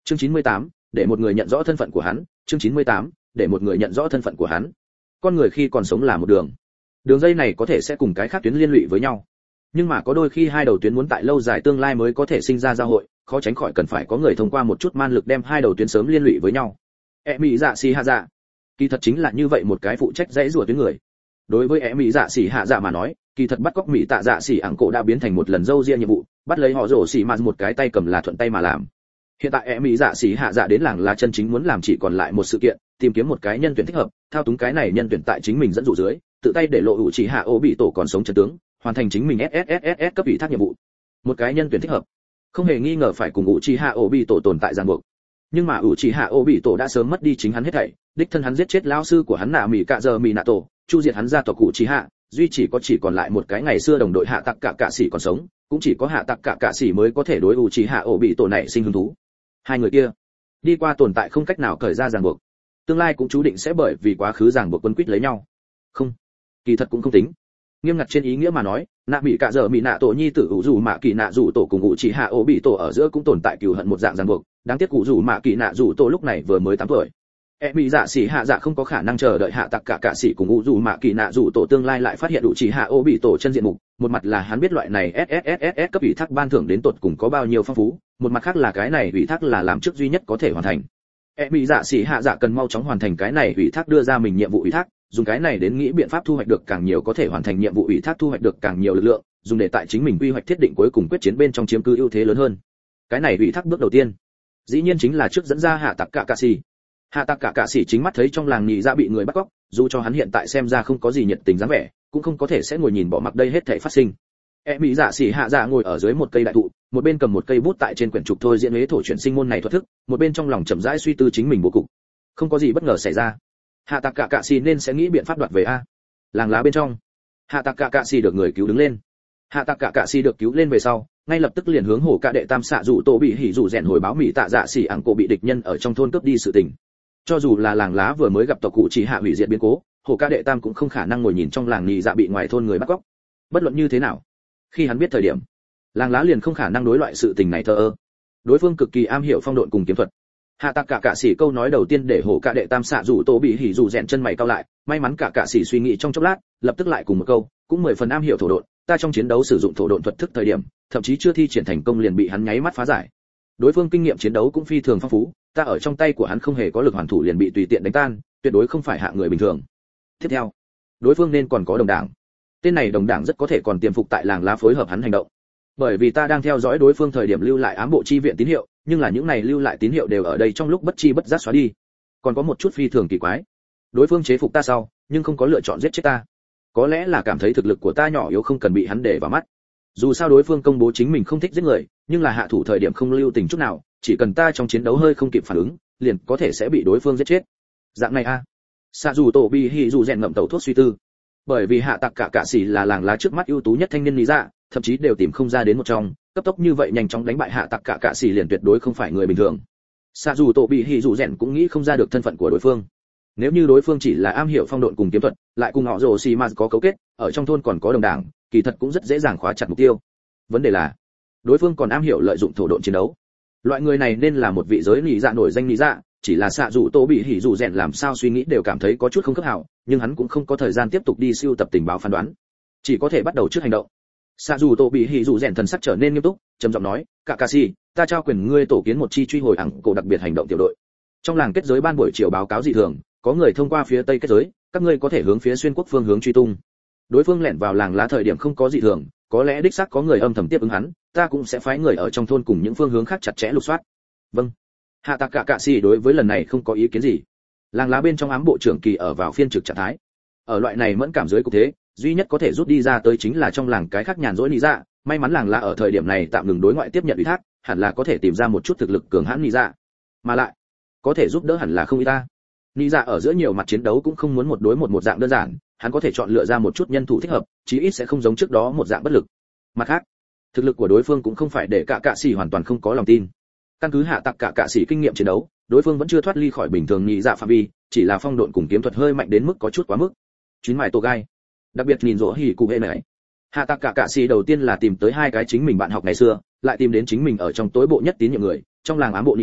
Chương 98, để một người nhận rõ thân phận của hắn. Chương 98, để một người nhận rõ thân phận của hắn. Con người khi còn sống là một đường. Đường dây này có thể sẽ cùng cái khác tuyến liên lụy với nhau. Nhưng mà có đôi khi hai đầu tuyến muốn tại lâu dài tương lai mới có thể sinh ra giao hội, khó tránh khỏi cần phải có người thông qua một chút man lực đem hai đầu tuyến sớm liên lụy với nhau. Mỹ dạ xì hạ dạ, kỳ thật chính là như vậy một cái phụ trách dãy rùa tuyến người. Đối với Mỹ dạ xì hạ dạ mà nói, kỳ thật bắt cóc Mỹ tạ dạ xì ảng cổ đã biến thành một lần dâu riêng nhiệm vụ, bắt lấy họ rổ xì mà một cái tay cầm là thuận tay mà làm. Hiện tại Mỹ dạ xì hạ dạ đến làng là chân chính muốn làm chỉ còn lại một sự kiện, tìm kiếm một cái nhân tuyển thích hợp, thao túng cái này nhân tuyển tại chính mình dẫn dụ dưới, tự tay để lộ ủ chỉ hạ ô bị tổ còn sống chân tướng, hoàn thành chính mình SSSS cấp ủy thác nhiệm vụ. Một cái nhân tuyển thích hợp, không hề nghi ngờ phải cùng ủ chỉ hạ ô bị tổ tồn tại ràng buộc. Nhưng mà ủ chỉ hạ ô bị tổ đã sớm mất đi chính hắn hết thảy, đích thân hắn giết chết lão sư của hắn nạ Mỹ cạ giờ Mỹ nạ tổ, chu diệt hắn gia tộc ủ chỉ hạ, duy chỉ còn lại một cái ngày xưa đồng đội hạ tặc cả sĩ còn sống, cũng chỉ có hạ tặc cả sĩ mới có thể đối ủ chỉ hạ ô bị tổ này sinh hứng thú. Hai người kia đi qua tồn tại không cách nào cởi ra ràng buộc, tương lai cũng chú định sẽ bởi vì quá khứ ràng buộc quân quýt lấy nhau. Không, kỳ thật cũng không tính. Nghiêm ngặt trên ý nghĩa mà nói, nạ Mỹ cạ giờ Mỹ nạ tổ nhi tử ủ dù mạ kỳ nạ dù tổ cùng ủ chỉ hạ ô bị tổ ở giữa cũng tồn tại cừu hận một dạng ràng buộc, đáng tiếc ủ dù mạ kỳ nạ dù tổ lúc này vừa mới 8 tuổi. Mỹ dạ xỉ hạ dạ không có khả năng chờ đợi hạ tặc cả sĩ cùng ủ dù mạ kỳ nạ dù tổ tương lai lại phát hiện ủ chỉ hạ ô bị tổ chân diện mục, một mặt là hắn biết loại này SSSS cấp ủy thác ban thưởng đến tột cùng có bao nhiêu phong phú, một mặt khác là cái này ủy thác là làm trước duy nhất có thể hoàn thành. Mỹ dạ xỉ hạ dạ cần mau chóng hoàn thành cái này ủy thác đưa ra mình nhiệm vụ ủy thác, dùng cái này đến nghĩ biện pháp thu hoạch được càng nhiều có thể hoàn thành nhiệm vụ ủy thác thu hoạch được càng nhiều lực lượng, dùng để tại chính mình quy hoạch thiết định cuối cùng quyết chiến bên trong chiếm cứ ưu thế lớn hơn. Cái này ủy thác bước đầu tiên, dĩ nhiên chính là trước dẫn ra hạ tặc cả sĩ. Hạ tặc cả sĩ chính mắt thấy trong làng nhị dạ bị người bắt cóc, dù cho hắn hiện tại xem ra không có gì nhiệt tình dáng vẻ, cũng không có thể sẽ ngồi nhìn bỏ mặc đây hết thảy phát sinh. Mỹ dạ xỉ hạ dạ ngồi ở dưới một cây đại thụ, một bên cầm một cây bút tại trên quyển trục thôi diễn huế thổ chuyển sinh môn này thuật thức, một bên trong lòng chậm rãi suy tư chính mình bố cục. Không có gì bất ngờ xảy ra. Hạ tặc cả sĩ nên sẽ nghĩ biện pháp đoạt về a. Làng lá bên trong, hạ tặc cả sĩ được người cứu đứng lên. Hạ tặc cả sĩ được cứu lên về sau, ngay lập tức liền hướng hổ ca đệ tam xạ dụ tổ bị hỉ dụ rèn hồi báo Mỹ tạ dạ xỉ ảng cổ bị địch nhân ở trong thôn cướp đi sự tình. Cho dù là làng lá vừa mới gặp tộc cụ chỉ hạ hủy diệt biến cố, hổ ca đệ tam cũng không khả năng ngồi nhìn trong làng nhị dạ bị ngoài thôn người bắt cóc. Bất luận như thế nào, khi hắn biết thời điểm, làng lá liền không khả năng đối loại sự tình này thờ ơ. Đối phương cực kỳ am hiểu phong độn cùng kiếm thuật. Hạ tặc cả sĩ câu nói đầu tiên để hổ ca đệ tam xạ dụ tổ bị hỉ dụ rèn chân mày cau lại, may mắn cả sĩ suy nghĩ trong chốc lát, lập tức lại cùng một câu, cũng 10 phần am hiểu thổ độn, ta trong chiến đấu sử dụng thổ độn thuật thức thời điểm, thậm chí chưa thi triển thành công liền bị hắn nháy mắt phá giải. Đối phương kinh nghiệm chiến đấu cũng phi thường phong phú, ta ở trong tay của hắn không hề có lực hoàn thủ liền bị tùy tiện đánh tan, tuyệt đối không phải hạ người bình thường. Tiếp theo, đối phương nên còn có đồng đảng. Tên này đồng đảng rất có thể còn tiềm phục tại làng lá phối hợp hắn hành động. Bởi vì ta đang theo dõi đối phương thời điểm lưu lại ám bộ chi viện tín hiệu, nhưng là những này lưu lại tín hiệu đều ở đây trong lúc bất chi bất giác xóa đi. Còn có một chút phi thường kỳ quái. Đối phương chế phục ta sau, nhưng không có lựa chọn giết chết ta. Có lẽ là cảm thấy thực lực của ta nhỏ yếu không cần bị hắn để vào mắt. Dù sao đối phương công bố chính mình không thích giết người, nhưng là hạ thủ thời điểm không lưu tình chút nào, chỉ cần ta trong chiến đấu hơi không kịp phản ứng, liền có thể sẽ bị đối phương giết chết. Dạng này a. Xạ dù tổ bi hỉ dù rèn ngậm tẩu thuốc suy tư. Bởi vì hạ tặc cả sĩ là làng lá trước mắt ưu tú nhất thanh niên lý dạ, thậm chí đều tìm không ra đến một trong, cấp tốc như vậy nhanh chóng đánh bại hạ tặc cả sĩ liền tuyệt đối không phải người bình thường. Xạ dù tổ bi hỉ dù rèn cũng nghĩ không ra được thân phận của đối phương. Nếu như đối phương chỉ là am hiểu phong độn cùng kiếm thuật, lại cùng họ rồ xì mà có cấu kết, ở trong thôn còn có đồng đảng, kỳ thật cũng rất dễ dàng khóa chặt mục tiêu. Vấn đề là, đối phương còn am hiểu lợi dụng thổ độn chiến đấu. Loại người này nên là một vị giới lý dạ nổi danh lý dạ, chỉ là xạ dù tô bị hỉ dù rèn làm sao suy nghĩ đều cảm thấy có chút không khớp hảo, nhưng hắn cũng không có thời gian tiếp tục đi siêu tập tình báo phán đoán, chỉ có thể bắt đầu trước hành động. Xạ dù tô bị hỉ dù rèn thần sắc trở nên nghiêm túc, trầm giọng nói, Kakashi, ta trao quyền ngươi tổ kiến một chi truy hồi ẳng cổ đặc biệt hành động tiểu đội. Trong làng kết giới ban buổi chiều báo cáo dị thường, có người thông qua phía tây kết giới, các ngươi có thể hướng phía xuyên quốc phương hướng truy tung. Đối phương lẻn vào làng lá thời điểm không có dị thường, có lẽ đích xác có người âm thầm tiếp ứng hắn, ta cũng sẽ phái người ở trong thôn cùng những phương hướng khác chặt chẽ lục soát. Vâng. Hạ tặc cả sĩ đối với lần này không có ý kiến gì. Làng lá bên trong ám bộ trưởng kỳ ở vào phiên trực trạng thái. Ở loại này mẫn cảm dưới cục thế, duy nhất có thể rút đi ra tới chính là trong làng cái khác nhàn rỗi lý dạ, may mắn làng lá ở thời điểm này tạm ngừng đối ngoại tiếp nhận ủy thác, hẳn là có thể tìm ra một chút thực lực cường hãn lý dạ. Mà lại, có thể giúp đỡ hẳn là không ít ta. Lý dạ ở giữa nhiều mặt chiến đấu cũng không muốn một đối một dạng đơn giản, hắn có thể chọn lựa ra một chút nhân thủ thích hợp, chí ít sẽ không giống trước đó một dạng bất lực. Mặt khác, thực lực của đối phương cũng không phải để cả sĩ hoàn toàn không có lòng tin. Căn cứ hạ tặc cả sĩ kinh nghiệm chiến đấu, đối phương vẫn chưa thoát ly khỏi bình thường nhị dạ phạm vi, chỉ là phong độn cùng kiếm thuật hơi mạnh đến mức có chút quá mức. Chuyến mài tô gai, đặc biệt nhìn rõ hỉ cụ hệ này. Hạ tặc cả sĩ đầu tiên là tìm tới hai cái chính mình bạn học ngày xưa, lại tìm đến chính mình ở trong tối bộ nhất tín nhiệm người, trong làng ám bộ nhị dạ,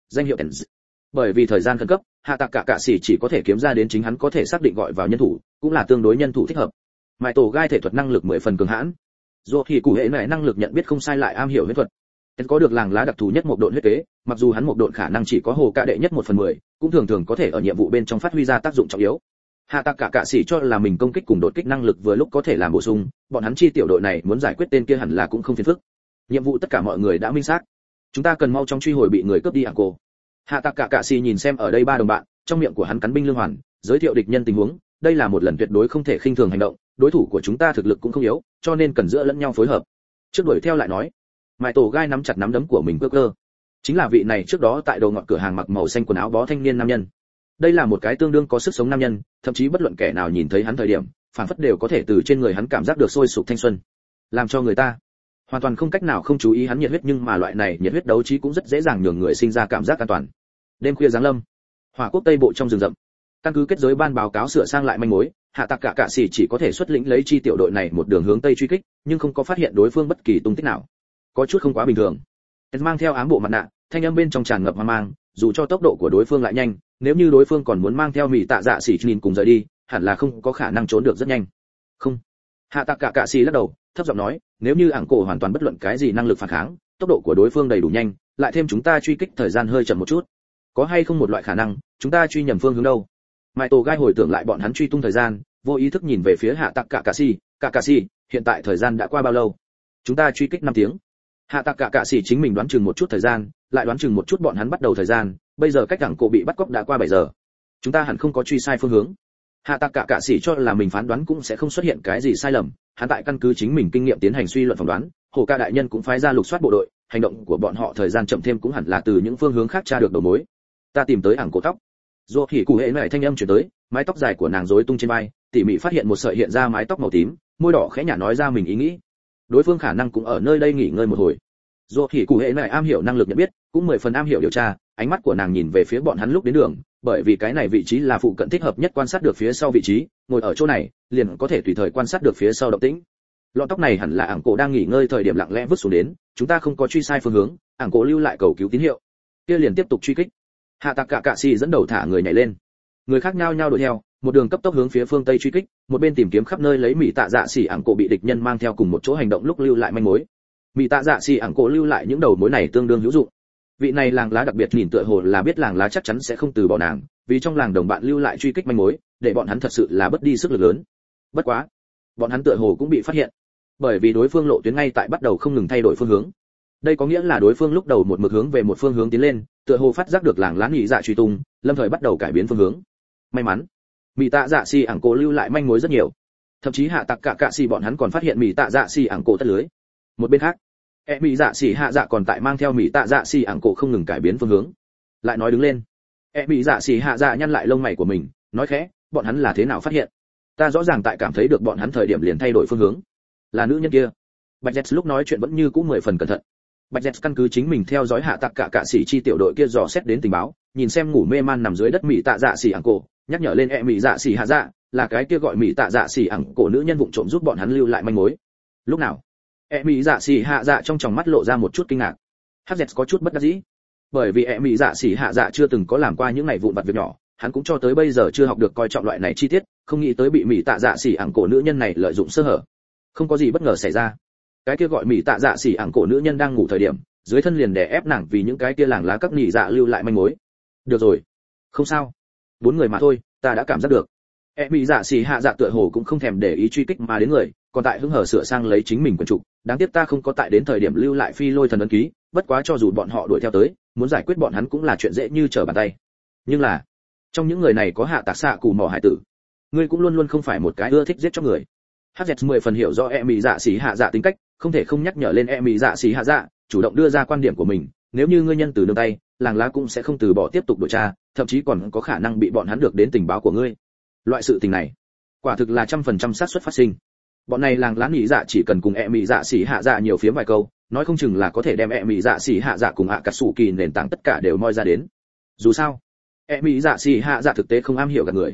danh hiệu Tens. Bởi vì thời gian khẩn cấp, hạ tạc cả sĩ chỉ có thể kiếm ra đến chính hắn có thể xác định gọi vào nhân thủ, cũng là tương đối nhân thủ thích hợp. Mại tổ gai thể thuật năng lực 10 phần cường hãn. Dù thì cụ hệ này năng lực nhận biết không sai lại am hiểu huyết thuật. Tens có được làng lá đặc thù nhất một độn huyết kế, mặc dù hắn một độn khả năng chỉ có hồ cả đệ nhất 1/10, cũng thường thường có thể ở nhiệm vụ bên trong phát huy ra tác dụng trọng yếu. Hạ tạc cả sĩ cho là mình công kích cùng đột kích năng lực vừa lúc có thể làm bổ sung, bọn hắn chi tiểu đội này muốn giải quyết tên kia hẳn là cũng không phiền phức. Nhiệm vụ tất cả mọi người đã minh xác, chúng ta cần mau chóng truy hồi bị người cướp đi Anko. Hạ tạc cả sĩ nhìn xem ở đây ba đồng bạn, trong miệng của hắn cắn binh lương hoàn, giới thiệu địch nhân tình huống, đây là một lần tuyệt đối không thể khinh thường hành động, đối thủ của chúng ta thực lực cũng không yếu, cho nên cần giữa lẫn nhau phối hợp. Trước đuổi theo lại nói, Mại tổ gai nắm chặt nắm đấm của mình cơ, chính là vị này trước đó tại đầu ngọn cửa hàng mặc màu xanh quần áo bó thanh niên nam nhân. Đây là một cái tương đương có sức sống nam nhân, thậm chí bất luận kẻ nào nhìn thấy hắn thời điểm, phản phất đều có thể từ trên người hắn cảm giác được sôi sục thanh xuân, làm cho người ta hoàn toàn không cách nào không chú ý hắn nhiệt huyết, nhưng mà loại này nhiệt huyết đấu trí cũng rất dễ dàng nhường người sinh ra cảm giác an toàn. Đêm khuya giáng lâm, Hỏa Quốc Tây Bộ trong rừng rậm, căn cứ kết giới ban báo cáo sửa sang lại manh mối, hạ tạc cả sĩ chỉ có thể xuất lĩnh lấy chi tiểu đội này một đường hướng tây truy kích, nhưng không có phát hiện đối phương bất kỳ tung tích nào. Có chút không quá bình thường. Mang theo ám bộ mặt nạ, thanh âm bên trong tràn ngập hoang mang, dù cho tốc độ của đối phương lại nhanh, nếu như đối phương còn muốn mang theo mỹ tạ dạ sĩ nhìn cùng rời đi, hẳn là không có khả năng trốn được rất nhanh. Không. Hạ tạc cả sĩ lắc đầu, thấp giọng nói, nếu như ảng cổ hoàn toàn bất luận cái gì năng lực phản kháng, tốc độ của đối phương đầy đủ nhanh, lại thêm chúng ta truy kích thời gian hơi chậm một chút, có hay không một loại khả năng chúng ta truy nhầm phương hướng đâu? Mại tổ gai hồi tưởng lại bọn hắn truy tung thời gian, vô ý thức nhìn về phía hạ tạc cả sĩ, hiện tại thời gian đã qua bao lâu? Chúng ta truy kích 5 tiếng. Hạ tạc cả sĩ chính mình đoán chừng một chút thời gian, lại đoán chừng một chút bọn hắn bắt đầu thời gian, bây giờ cách ảng cổ bị bắt cóc đã qua 7 giờ. Chúng ta hẳn không có truy sai phương hướng. Hạ tạc cả sĩ cho là mình phán đoán cũng sẽ không xuất hiện cái gì sai lầm, hắn tại căn cứ chính mình kinh nghiệm tiến hành suy luận phỏng đoán, hồ ca đại nhân cũng phái ra lục soát bộ đội, hành động của bọn họ thời gian chậm thêm cũng hẳn là từ những phương hướng khác tra được đầu mối. Ta tìm tới ảng cổ tóc. Dù thì cụ hệ này thanh âm chuyển tới, mái tóc dài của nàng rối tung trên vai, tỉ mỉ phát hiện một sợi hiện ra mái tóc màu tím, môi đỏ khẽ nhả nói ra mình ý nghĩ. Đối phương khả năng cũng ở nơi đây nghỉ ngơi một hồi. Dù thì cụ hệ này am hiểu năng lực nhận biết, cũng 10 phần am hiểu điều tra, ánh mắt của nàng nhìn về phía bọn hắn lúc đến đường, bởi vì cái này vị trí là phụ cận thích hợp nhất quan sát được phía sau vị trí, ngồi ở chỗ này, liền có thể tùy thời quan sát được phía sau động tĩnh. Lọn tóc này hẳn là ảng cổ đang nghỉ ngơi thời điểm lặng lẽ vứt xuống đến, chúng ta không có truy sai phương hướng, ảng cổ lưu lại cầu cứu tín hiệu. Kia liền tiếp tục truy kích. Hạ tạc cả sĩ dẫn đầu thả người nhảy lên. Người khác nhao nhao đuổi theo, một đường cấp tốc hướng phía phương tây truy kích, một bên tìm kiếm khắp nơi lấy mỹ tạ dạ sĩ ảng cổ bị địch nhân mang theo cùng một chỗ hành động lúc lưu lại manh mối. Mỹ tạ dạ sĩ ảng cổ lưu lại những đầu mối này tương đương hữu dụng. Vị này làng lá đặc biệt nhìn tựa hồ là biết làng lá chắc chắn sẽ không từ bỏ nàng, vì trong làng đồng bạn lưu lại truy kích manh mối, để bọn hắn thật sự là bất đi sức lực lớn. Bất quá, bọn hắn tựa hồ cũng bị phát hiện, bởi vì đối phương lộ tuyến ngay tại bắt đầu không ngừng thay đổi phương hướng. Đây có nghĩa là đối phương lúc đầu một mực hướng về một phương hướng tiến lên, tựa hồ phát giác được làng lá nhị dạ truy tung, lâm thời bắt đầu cải biến phương hướng. May mắn, mỹ tạ dạ xì ảng cổ lưu lại manh mối rất nhiều, thậm chí hạ tạc cả xì bọn hắn còn phát hiện mỹ tạ dạ xì ảng cổ tất lưới. Một bên khác, mỹ dạ xì hạ dạ còn tại mang theo mỹ tạ dạ xì ảng cổ không ngừng cải biến phương hướng. Lại nói đứng lên, mỹ dạ xì hạ dạ nhăn lại lông mày của mình, nói khẽ, bọn hắn là thế nào phát hiện? Ta rõ ràng tại cảm thấy được bọn hắn thời điểm liền thay đổi phương hướng. Là nữ nhân kia. Bạch Jets lúc nói chuyện vẫn như cũ 10 phần cẩn thận. Bạch Jets căn cứ chính mình theo dõi hạ tạc cả sĩ chi tiểu đội kia dò xét đến tình báo, nhìn xem ngủ mê man nằm dưới đất mỹ tạ dạ xì ảng cổ, nhắc nhở lên mỹ dạ xì hạ dạ, là cái kia gọi mỹ tạ dạ xì ảng cổ nữ nhân vụng trộm giúp bọn hắn lưu lại manh mối. Lúc nào? Mỹ dạ xì hạ dạ trong tròng mắt lộ ra một chút kinh ngạc. Jets có chút bất đắc dĩ, bởi vì mỹ dạ xì hạ dạ chưa từng có làm qua những ngày vụn vặt việc nhỏ, hắn cũng cho tới bây giờ chưa học được coi trọng loại này chi tiết, không nghĩ tới bị mỹ tạ dạ xì ảng cổ nữ nhân này lợi dụng sơ hở. Không có gì bất ngờ xảy ra. Cái kia gọi mỹ tạ dạ xỉ ảng cổ nữ nhân đang ngủ thời điểm, dưới thân liền đè ép nàng vì những cái kia làng lá các nhị dạ lưu lại manh mối. Được rồi, không sao, 4 người mà thôi, ta đã cảm giác được. Mỹ dạ xỉ hạ dạ tựa hồ cũng không thèm để ý truy kích mà đến người, còn tại hứng hở sửa sang lấy chính mình quần trục, đáng tiếc ta không có tại đến thời điểm lưu lại phi lôi thần ấn ký, bất quá cho dù bọn họ đuổi theo tới, muốn giải quyết bọn hắn cũng là chuyện dễ như trở bàn tay. Nhưng là, trong những người này có hạ tạc xạ cù mỏ hải tử, ngươi cũng luôn luôn không phải một cái ưa thích giết cho người. HZ 10 phần hiểu rõ mỹ dạ xỉ hạ dạ tính cách, không thể không nhắc nhở lên mỹ dạ xỉ hạ dạ, chủ động đưa ra quan điểm của mình, nếu như ngươi nhân từ nương tay, làng lá cũng sẽ không từ bỏ tiếp tục điều tra, thậm chí còn có khả năng bị bọn hắn được đến tình báo của ngươi. Loại sự tình này, quả thực là 100% xác suất phát sinh. Bọn này làng lá mỹ dạ chỉ cần cùng mỹ dạ xỉ hạ dạ nhiều phiếm vài câu, nói không chừng là có thể đem mỹ dạ xỉ hạ dạ cùng cà sủ kỳ nền tảng tất cả đều moi ra đến. Dù sao, mỹ dạ xỉ hạ dạ thực tế không am hiểu gạt người.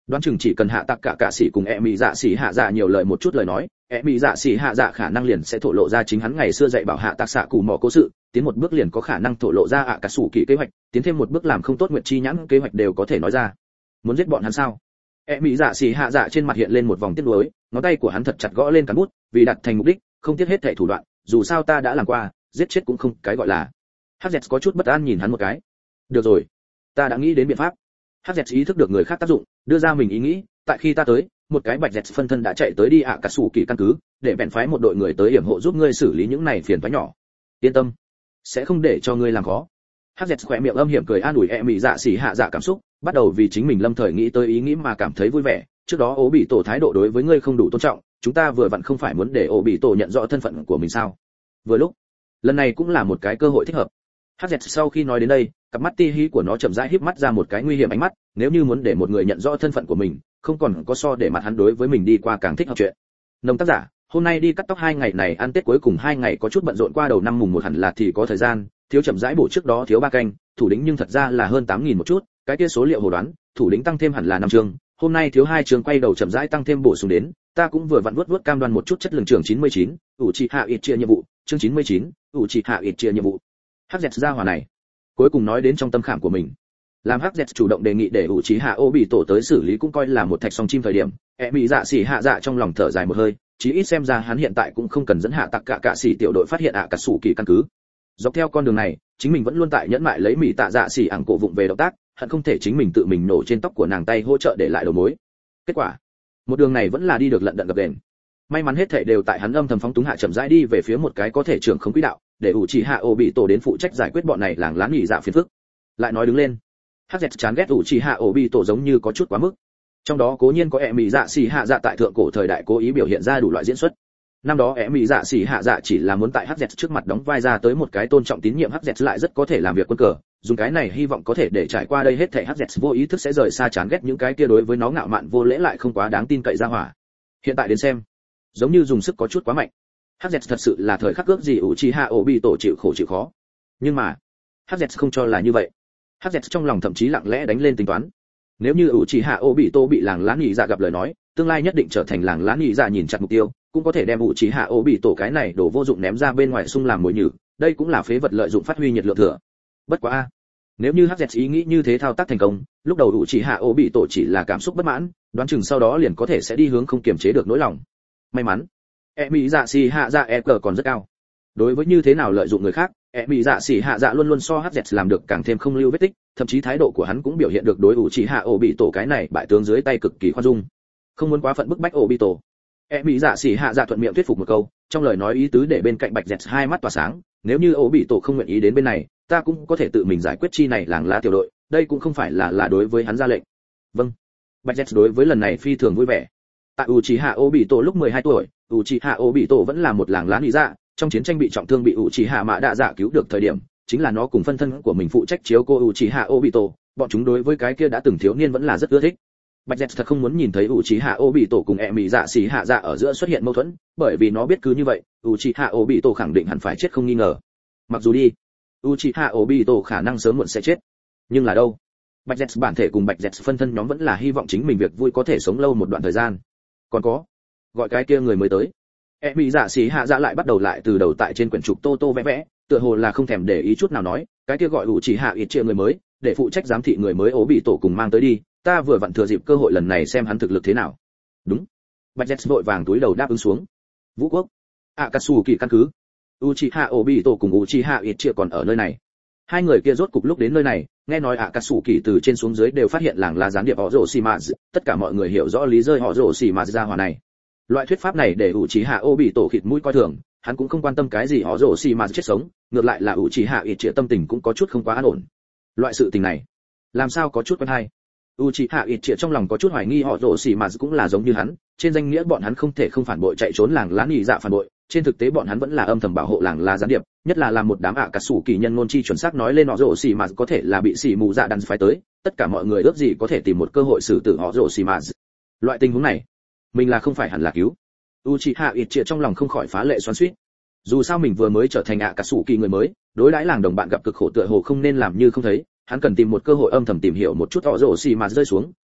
Đoán chừng chỉ cần hạ tặc cả sĩ cùng mỹ dạ sĩ hạ dạ nhiều lời một chút lời nói, mỹ dạ sĩ hạ dạ khả năng liền sẽ thổ lộ ra chính hắn ngày xưa dạy bảo hạ tặc xạ cụ mỏ cố sự, tiến một bước liền có khả năng thổ lộ ra cả sủ kỳ kế hoạch, tiến thêm một bước làm không tốt nguyệt chi nhãn kế hoạch đều có thể nói ra. Muốn giết bọn hắn sao? Mỹ dạ sĩ hạ dạ trên mặt hiện lên một vòng tiếc nuối, ngón tay của hắn thật chặt gõ lên cán bút, vì đạt thành mục đích, không tiếc hết thảy thủ đoạn, dù sao ta đã làm qua, giết chết cũng không cái gọi là. Hz có chút bất an nhìn hắn một cái. Được rồi, ta đã nghĩ đến biện pháp. Hz ý thức được người khác tác dụng, đưa ra mình ý nghĩ, tại khi ta tới, một cái bạch dẹt phân thân đã chạy tới đi cả sủ kỳ căn cứ, để bèn phái một đội người tới hiểm hộ giúp ngươi xử lý những này phiền toái nhỏ. Yên tâm, sẽ không để cho ngươi làm khó. Hz khỏe miệng âm hiểm cười an ủi mỹ dạ xỉ hạ dạ cảm xúc, bắt đầu vì chính mình lâm thời nghĩ tới ý nghĩ mà cảm thấy vui vẻ. Trước đó ố bị tổ thái độ đối với ngươi không đủ tôn trọng, chúng ta vừa vặn không phải muốn để ố bị tổ nhận rõ thân phận của mình sao? Vừa lúc, lần này cũng là một cái cơ hội thích hợp. Hz sau khi nói đến đây, cặp mắt ti hí của nó chậm rãi híp mắt ra một cái nguy hiểm ánh mắt, nếu như muốn để một người nhận rõ thân phận của mình, không còn có so để mặt hắn đối với mình đi qua càng thích hợp chuyện. Nông tác giả, hôm nay đi cắt tóc 2 ngày này ăn Tết cuối cùng 2 ngày có chút bận rộn qua đầu năm mùng 1 hẳn là thì có thời gian, thiếu chậm rãi bổ trước đó thiếu 3 canh, thủ lĩnh nhưng thật ra là hơn 8000 một chút, cái kia số liệu hồ đoán, thủ lĩnh tăng thêm hẳn là 5 chương, hôm nay thiếu 2 chương quay đầu chậm rãi tăng thêm bổ sung đến, ta cũng vừa vặn vuốt cam đoan một chút chất lượng trường 99, ủ trì hạ ít chia nhiệm vụ, chương 99, ủ trì hạ ít chia nhiệm vụ. Hz ra hòa này, cuối cùng nói đến trong tâm khảm của mình. Làm Hz chủ động đề nghị để ủ trí hạ ô bị tổ tới xử lý cũng coi là một thạch song chim thời điểm, mỹ dạ xỉ hạ dạ trong lòng thở dài một hơi, chí ít xem ra hắn hiện tại cũng không cần dẫn hạ tặc cả xỉ tiểu đội phát hiện cả sủ kỳ căn cứ. Dọc theo con đường này, chính mình vẫn luôn tại nhẫn mại lấy mỹ tạ dạ xỉ ảng cổ vụng về động tác, hận không thể chính mình tự mình nổ trên tóc của nàng tay hỗ trợ để lại đầu mối. Kết quả, một đường này vẫn là đi được lận đận gập đền. May mắn hết thảy đều tại hắn âm thầm phóng túng hạ chậm rãi đi về phía một cái có thể trưởng không quỹ đạo, để ủ trì hạ ô bị tổ đến phụ trách giải quyết bọn này làng lán nhị dạ phiền phức. Lại nói đứng lên, Hz chán ghét ủ trì hạ ô bị tổ giống như có chút quá mức. Trong đó cố nhiên có mỹ dạ xỉ hạ dạ tại thượng cổ thời đại cố ý biểu hiện ra đủ loại diễn xuất. Năm đó mỹ dạ xỉ hạ dạ chỉ là muốn tại Hz trước mặt đóng vai ra tới một cái tôn trọng tín nhiệm, Hz lại rất có thể làm việc quân cờ, dùng cái này hy vọng có thể để trải qua đây hết thảy Hz vô ý thức sẽ rời xa chán ghét những cái kia đối với nó ngạo mạn vô lễ lại không quá đáng tin cậy ra hỏa. Hiện tại đến xem, giống như dùng sức có chút quá mạnh. Hz thật sự là thời khắc ước gì Uchiha Obito chịu khổ chịu khó. Nhưng mà, Hz không cho là như vậy. Hz trong lòng thậm chí lặng lẽ đánh lên tính toán. Nếu như Uchiha Obito bị làng lá nhị dạ gặp lời nói, tương lai nhất định trở thành làng lá nhị dạ nhìn chặt mục tiêu, cũng có thể đem Uchiha Obito cái này đổ vô dụng ném ra bên ngoài xung làm mồi nhử, đây cũng là phế vật lợi dụng phát huy nhiệt lượng thừa. Bất quá a, nếu như Hz ý nghĩ như thế thao tác thành công, lúc đầu Uchiha Obito chỉ là cảm xúc bất mãn, đoán chừng sau đó liền có thể sẽ đi hướng không kiềm chế được nỗi lòng. May mắn, mỹ dạ xỉ hạ dạ còn rất cao. Đối với như thế nào lợi dụng người khác, mỹ dạ xỉ hạ dạ luôn luôn so Hz làm được càng thêm không lưu vết tích, thậm chí thái độ của hắn cũng biểu hiện được đối Uchiha Obito cái này bại tướng dưới tay cực kỳ khoan dung, không muốn quá phận bức bách Obito. Mỹ dạ xỉ hạ dạ thuận miệng thuyết phục một câu, trong lời nói ý tứ để bên cạnh bạch dẹt hai mắt tỏa sáng, nếu như Obito không nguyện ý đến bên này, ta cũng có thể tự mình giải quyết chi này làng lá tiểu đội, đây cũng không phải là đối với hắn ra lệnh. Vâng. Bạch dẹt đối với lần này phi thường vui vẻ. Tại Uchiha Obito lúc 12 tuổi, Uchiha Obito vẫn là một làng lá lý dạ, trong chiến tranh bị trọng thương bị Uchiha Mã Đa Dạ cứu được thời điểm, chính là nó cùng phân thân của mình phụ trách chiếu cô Uchiha Obito, bọn chúng đối với cái kia đã từng thiếu niên vẫn là rất ưa thích. Bạch Dẹt thật không muốn nhìn thấy Uchiha Obito cùng mỹ dạ xỉ hạ dạ ở giữa xuất hiện mâu thuẫn, bởi vì nó biết cứ như vậy, Uchiha Obito khẳng định hẳn phải chết không nghi ngờ. Mặc dù đi, Uchiha Obito khả năng sớm muộn sẽ chết, nhưng là đâu? Bạch Dẹt bản thể cùng Bạch Dẹt phân thân nhóm vẫn là hy vọng chính mình việc vui có thể sống lâu một đoạn thời gian. Còn có, gọi cái kia người mới tới. Mỹ dạ xỉ hạ dạ lại bắt đầu lại từ đầu tại trên quyển trục tô tô vẽ vẽ, tựa hồ là không thèm để ý chút nào nói, cái kia gọi Uchiha ít chia người mới, để phụ trách giám thị người mới Obito cùng mang tới đi, ta vừa vặn thừa dịp cơ hội lần này xem hắn thực lực thế nào. Đúng. Bạch Dẹt vội vàng túi đầu đáp ứng xuống. Vũ quốc, Akatsuki căn cứ. Uchiha Obito cùng Uchiha ít chia còn ở nơi này. Hai người kia rốt cục lúc đến nơi này, nghe nói Akatsuki từ trên xuống dưới đều phát hiện làng là gián điệp Orochimaru, tất cả mọi người hiểu rõ lý rơi Orochimaru ra hỏa này. Loại thuyết pháp này để Uchiha Obito khịt mũi coi thường, hắn cũng không quan tâm cái gì Orochimaru chết sống, ngược lại là Uchiha ít chia tâm tình cũng có chút không quá an ổn. Loại sự tình này, làm sao có chút quen hay. Uchiha ít chia trong lòng có chút hoài nghi Orochimaru cũng là giống như hắn, trên danh nghĩa bọn hắn không thể không phản bội chạy trốn làng lá nhị dạ phản bội, trên thực tế bọn hắn vẫn là âm thầm bảo hộ làng lá gián điệp, nhất là làm một đám Akatsuki nhân ngôn chi chuẩn xác nói lên Orochimaru có thể là bị xỉ mù dạ đàn phái tới, tất cả mọi người ước gì có thể tìm một cơ hội xử tử Orochimaru. Loại tình huống này, mình là không phải hẳn là cứu. Uchiha ít chia trong lòng không khỏi phá lệ xoắn xuýt. Dù sao mình vừa mới trở thành Akatsuki người mới, đối đãi làng đồng bạn gặp cực khổ tựa hồ không nên làm như không thấy, hắn cần tìm một cơ hội âm thầm tìm hiểu một chút Orochimaru rơi xuống,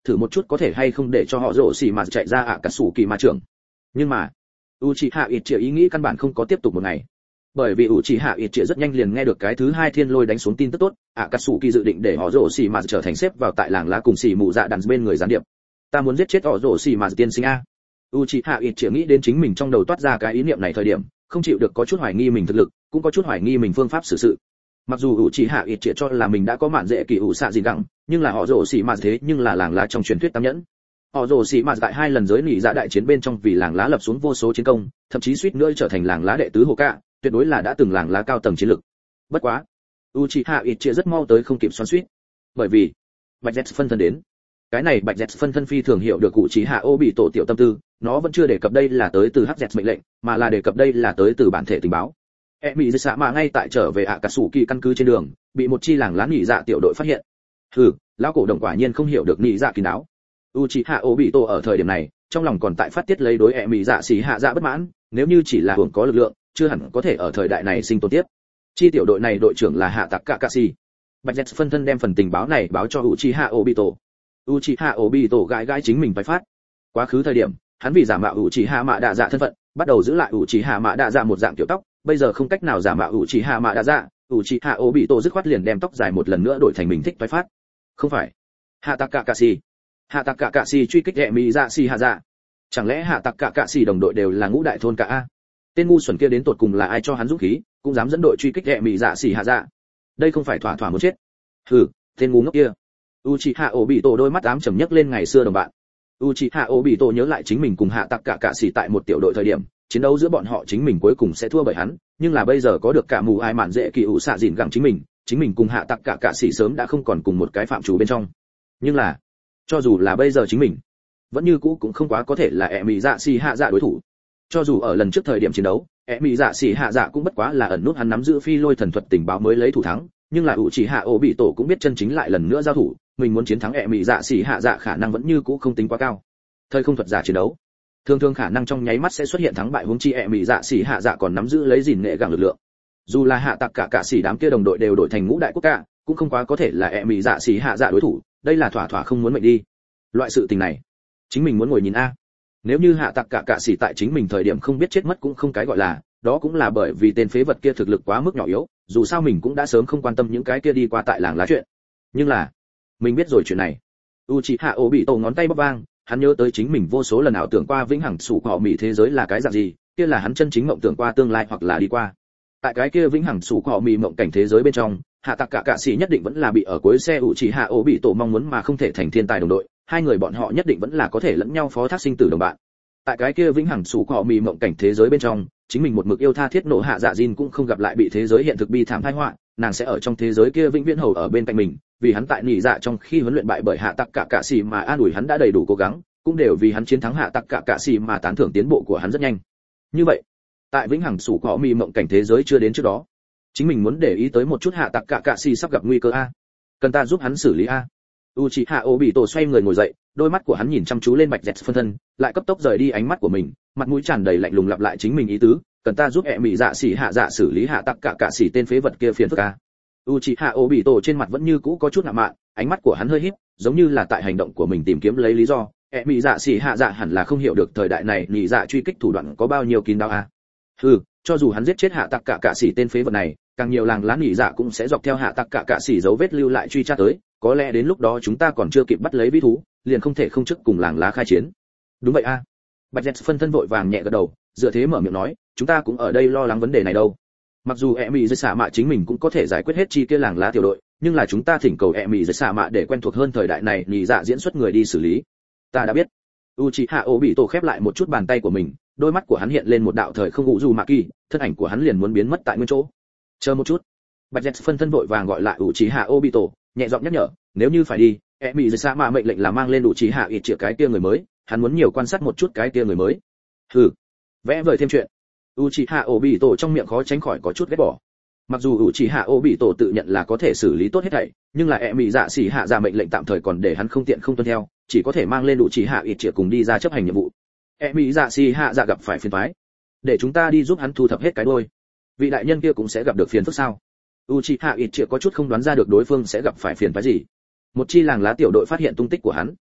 thử một chút có thể hay không để cho họ rổ xì mà chạy ra ạ cả sủ kỳ ma trưởng. Nhưng mà Uchiha Itchia ý nghĩ căn bản không có tiếp tục một ngày, bởi vì Uchiha Itchia rất nhanh liền nghe được cái thứ hai thiên lôi đánh xuống tin tức tốt, Akatsuki dự định để họ rổ xì mà trở thành xếp vào tại làng lá cùng xì mù dạ đàn bên người gián điệp. Ta muốn giết chết họ rổ xì mà tiên sinh a. Uchiha Itchia nghĩ đến chính mình trong đầu toát ra cái ý niệm này thời điểm, không chịu được có chút hoài nghi mình thực lực, cũng có chút hoài nghi mình phương pháp xử sự. Mặc dù Uchiha Itchia cho là mình đã có mạn dễ kỳ ủ xạ gì gặng, nhưng là họ rổ xì mà thế nhưng là làng lá trong truyền thuyết tam nhẫn. Họ rồ xì mà tại hai lần giới nỉ dạ đại chiến bên trong vì làng lá lập xuống vô số chiến công, thậm chí suýt nữa trở thành làng lá đệ tứ hồ cạ, tuyệt đối là đã từng làng lá cao tầng chiến lực. Bất quá, Uchiha Itchia rất mau tới không kịp xoắn xuýt, bởi vì Bạch Jet phân thân đến. Cái này Bạch Jet phân thân phi thường hiểu được Uchiha Obito tiểu tâm tư, nó vẫn chưa đề cập đây là tới từ HZ mệnh lệnh, mà là đề cập đây là tới từ bản thể tình báo. Emizusama ngay tại trở về Akatsuki căn cứ trên đường, bị một chi làng lá nỉ dạ tiểu đội phát hiện. Hừ, lão cổ đồng quả nhiên không hiểu được nỉ dạ kín đáo. Uchiha Obito ở thời điểm này, trong lòng còn tại phát tiết lấy đối ẹ mị dạ xỉ hạ dạ bất mãn, nếu như chỉ là hưởng có lực lượng, chưa hẳn có thể ở thời đại này sinh tồn tiếp. Chi tiểu đội này đội trưởng là Hạ Tạc Kakashi. Bạch Jet phân thân đem phần tình báo này báo cho Uchiha Obito. Uchiha Obito gãi gãi chính mình phải phát. Quá khứ thời điểm, hắn vì giả mạo Uchiha Mạ Đạ Dạ thân phận, bắt đầu giữ lại Uchiha Mạ Đạ Dạ một dạng kiểu tóc, bây giờ không cách nào giả mạo Uchiha Mạ Đạ Dạ, Uchiha Obito dứt khoát liền đem tóc dài một lần nữa đổi thành mình thích phải phát. Không phải. Hạ Tạc Kakashi. Hạ Tạc Cả Sĩ truy kích Emi Dạ Sĩ Hạ Dạ. Chẳng lẽ Hạ Tạc Cả Sĩ đồng đội đều là ngũ đại thôn cả a? Tên ngu xuẩn kia đến tột cùng là ai cho hắn dũng khí, cũng dám dẫn đội truy kích Emi Dạ Sĩ Hạ Dạ. Đây không phải thỏa muốn chết. Hừ, tên ngu ngốc kia. Uchiha Obito đôi mắt ám trầm nhấc lên ngày xưa đồng bạn. Uchiha Obito nhớ lại chính mình cùng Hạ Tạc Cả Sĩ tại một tiểu đội thời điểm, chiến đấu giữa bọn họ chính mình cuối cùng sẽ thua bởi hắn, nhưng là bây giờ có được cả mù ai mạn dễ kỳ ủ xạ dịn gặng chính mình cùng Hạ Tạc Cả Sĩ sớm đã không còn cùng một cái phạm trù bên trong. Nhưng là cho dù là bây giờ chính mình vẫn như cũ cũng không quá có thể là ẹ mị dạ xì hạ dạ đối thủ. Cho dù ở lần trước thời điểm chiến đấu ẹ mị dạ xì hạ dạ cũng bất quá là ẩn nút hắn nắm giữ phi lôi thần thuật tình báo mới lấy thủ thắng, nhưng là Uchiha Obito cũng biết chân chính lại lần nữa giao thủ, mình muốn chiến thắng ẹ mị dạ xì hạ dạ khả năng vẫn như cũ không tính quá cao. Thời không thuật giả chiến đấu thường khả năng trong nháy mắt sẽ xuất hiện thắng bại, huống chi ẹ mị dạ xì hạ dạ còn nắm giữ lấy gìn nghệ gặng lực lượng. Dù là Hạ Tạc Cả Sĩ đám kia đồng đội đều đổi thành ngũ đại quốc ca, cũng không quá có thể là ẹ mị dạ xì hạ dạ đối thủ, đây là thỏa không muốn mệnh đi. Loại sự tình này chính mình muốn ngồi nhìn a. Nếu như Hạ Tạc Cả Sĩ tại chính mình thời điểm không biết chết mất cũng không cái gọi là, đó cũng là bởi vì tên phế vật kia thực lực quá mức nhỏ yếu, dù sao mình cũng đã sớm không quan tâm những cái kia đi qua tại làng lá chuyện. Nhưng là mình biết rồi chuyện này. Uchiha Obito ngón tay bóp vang, hắn nhớ tới chính mình vô số lần ảo tưởng qua vĩnh hằng sủ họ mỹ thế giới là cái dạng gì, kia là hắn chân chính mộng tưởng qua tương lai hoặc là đi qua. Tại cái kia vĩnh hằng sủ họ mỹ mộng cảnh thế giới bên trong, Hạ Tạc Cả Sĩ nhất định vẫn là bị ở cuối xe Uchiha Obito mong muốn mà không thể thành thiên tài đồng đội, hai người bọn họ nhất định vẫn là có thể lẫn nhau phó thác sinh tử đồng bạn. Tại cái kia vĩnh hằng sủ họ mỹ mộng cảnh thế giới bên trong, chính mình một mực yêu tha thiết nộ hạ dạ Jin cũng không gặp lại bị thế giới hiện thực bi thảm tai họa, nàng sẽ ở trong thế giới kia vĩnh viễn hầu ở bên cạnh mình, vì hắn tại nhị dạ trong khi huấn luyện bại bởi Hạ Tạc Cả Sĩ mà an ủi hắn đã đầy đủ cố gắng, cũng đều vì hắn chiến thắng Hạ Tạc Cả Sĩ mà tán thưởng tiến bộ của hắn rất nhanh. Như vậy, tại vĩnh hằng sủ họ mỹ mộng cảnh thế giới chưa đến trước đó, chính mình muốn để ý tới một chút Hạ Tạc Cả Sĩ sắp gặp nguy cơ a, cần ta giúp hắn xử lý a. Uchiha Obito xoay người ngồi dậy, đôi mắt của hắn nhìn chăm chú lên Bạch Jet phân thân, lại cấp tốc rời đi ánh mắt của mình, mặt mũi tràn đầy lạnh lùng lặp lại chính mình ý tứ, cần ta giúp ẹ mị dạ xỉ hạ dạ xử lý Hạ Tạc Cả Sĩ tên phế vật kia phiền phức a. Uchiha Obito trên mặt vẫn như cũ có chút ngạo mạn, ánh mắt của hắn hơi híp, giống như là tại hành động của mình tìm kiếm lấy lý do, ẹ mị dạ xỉ hạ dạ hẳn là không hiểu được thời đại này nhị dạ truy kích thủ đoạn có bao nhiêu kín đáo a. Hừ, cho dù hắn giết chết Hạ Tạc Cả Sĩ tên phế vật này, càng nhiều làng lá nhị dạ cũng sẽ dọc theo Hạ Tạc Cả Sĩ dấu vết lưu lại truy tra tới, có lẽ đến lúc đó chúng ta còn chưa kịp bắt lấy vĩ thú, liền không thể không chức cùng làng lá khai chiến. Đúng vậy a. Bạch Jet phân thân vội vàng nhẹ gật đầu, dựa thế mở miệng nói, chúng ta cũng ở đây lo lắng vấn đề này đâu. Mặc dù Emi Dư Xạ Mạ chính mình cũng có thể giải quyết hết chi kia làng lá tiểu đội, nhưng là chúng ta thỉnh cầu Emi Dư Xạ Mạ để quen thuộc hơn thời đại này nhị dạ diễn xuất người đi xử lý. Ta đã biết. Uchiha Obito khép lại một chút bàn tay của mình, đôi mắt của hắn hiện lên một đạo thời không ngụ dù mạ kỳ, thân ảnh của hắn liền muốn biến mất tại nguyên chỗ. Chờ một chút. Bạch Jet phân thân vội vàng gọi lại Uchiha Obito, nhẹ giọng nhắc nhở, nếu như phải đi, Emi Dư Xạ Mạ mệnh lệnh là mang lên Uchiha Itchia cái kia người mới, hắn muốn nhiều quan sát một chút cái kia người mới. Hừ, vẽ vời thêm chuyện. Uchiha Obito trong miệng khó tránh khỏi có chút ghét bỏ. Mặc dù Uchiha Obito tự nhận là có thể xử lý tốt hết thảy, nhưng là Emi dạ xỉ hạ ra mệnh lệnh tạm thời còn để hắn không tiện không tuân theo, chỉ có thể mang lên Uchiha Itchia cùng đi ra chấp hành nhiệm vụ. Emi dạ xỉ hạ ra gặp phải phiền toái, để chúng ta đi giúp hắn thu thập hết cái đuôi. Vị đại nhân kia cũng sẽ gặp được phiền phức sao? Uchiha Itchia có chút không đoán ra được đối phương sẽ gặp phải phiền toái gì. Một chi làng lá tiểu đội phát hiện tung tích của hắn.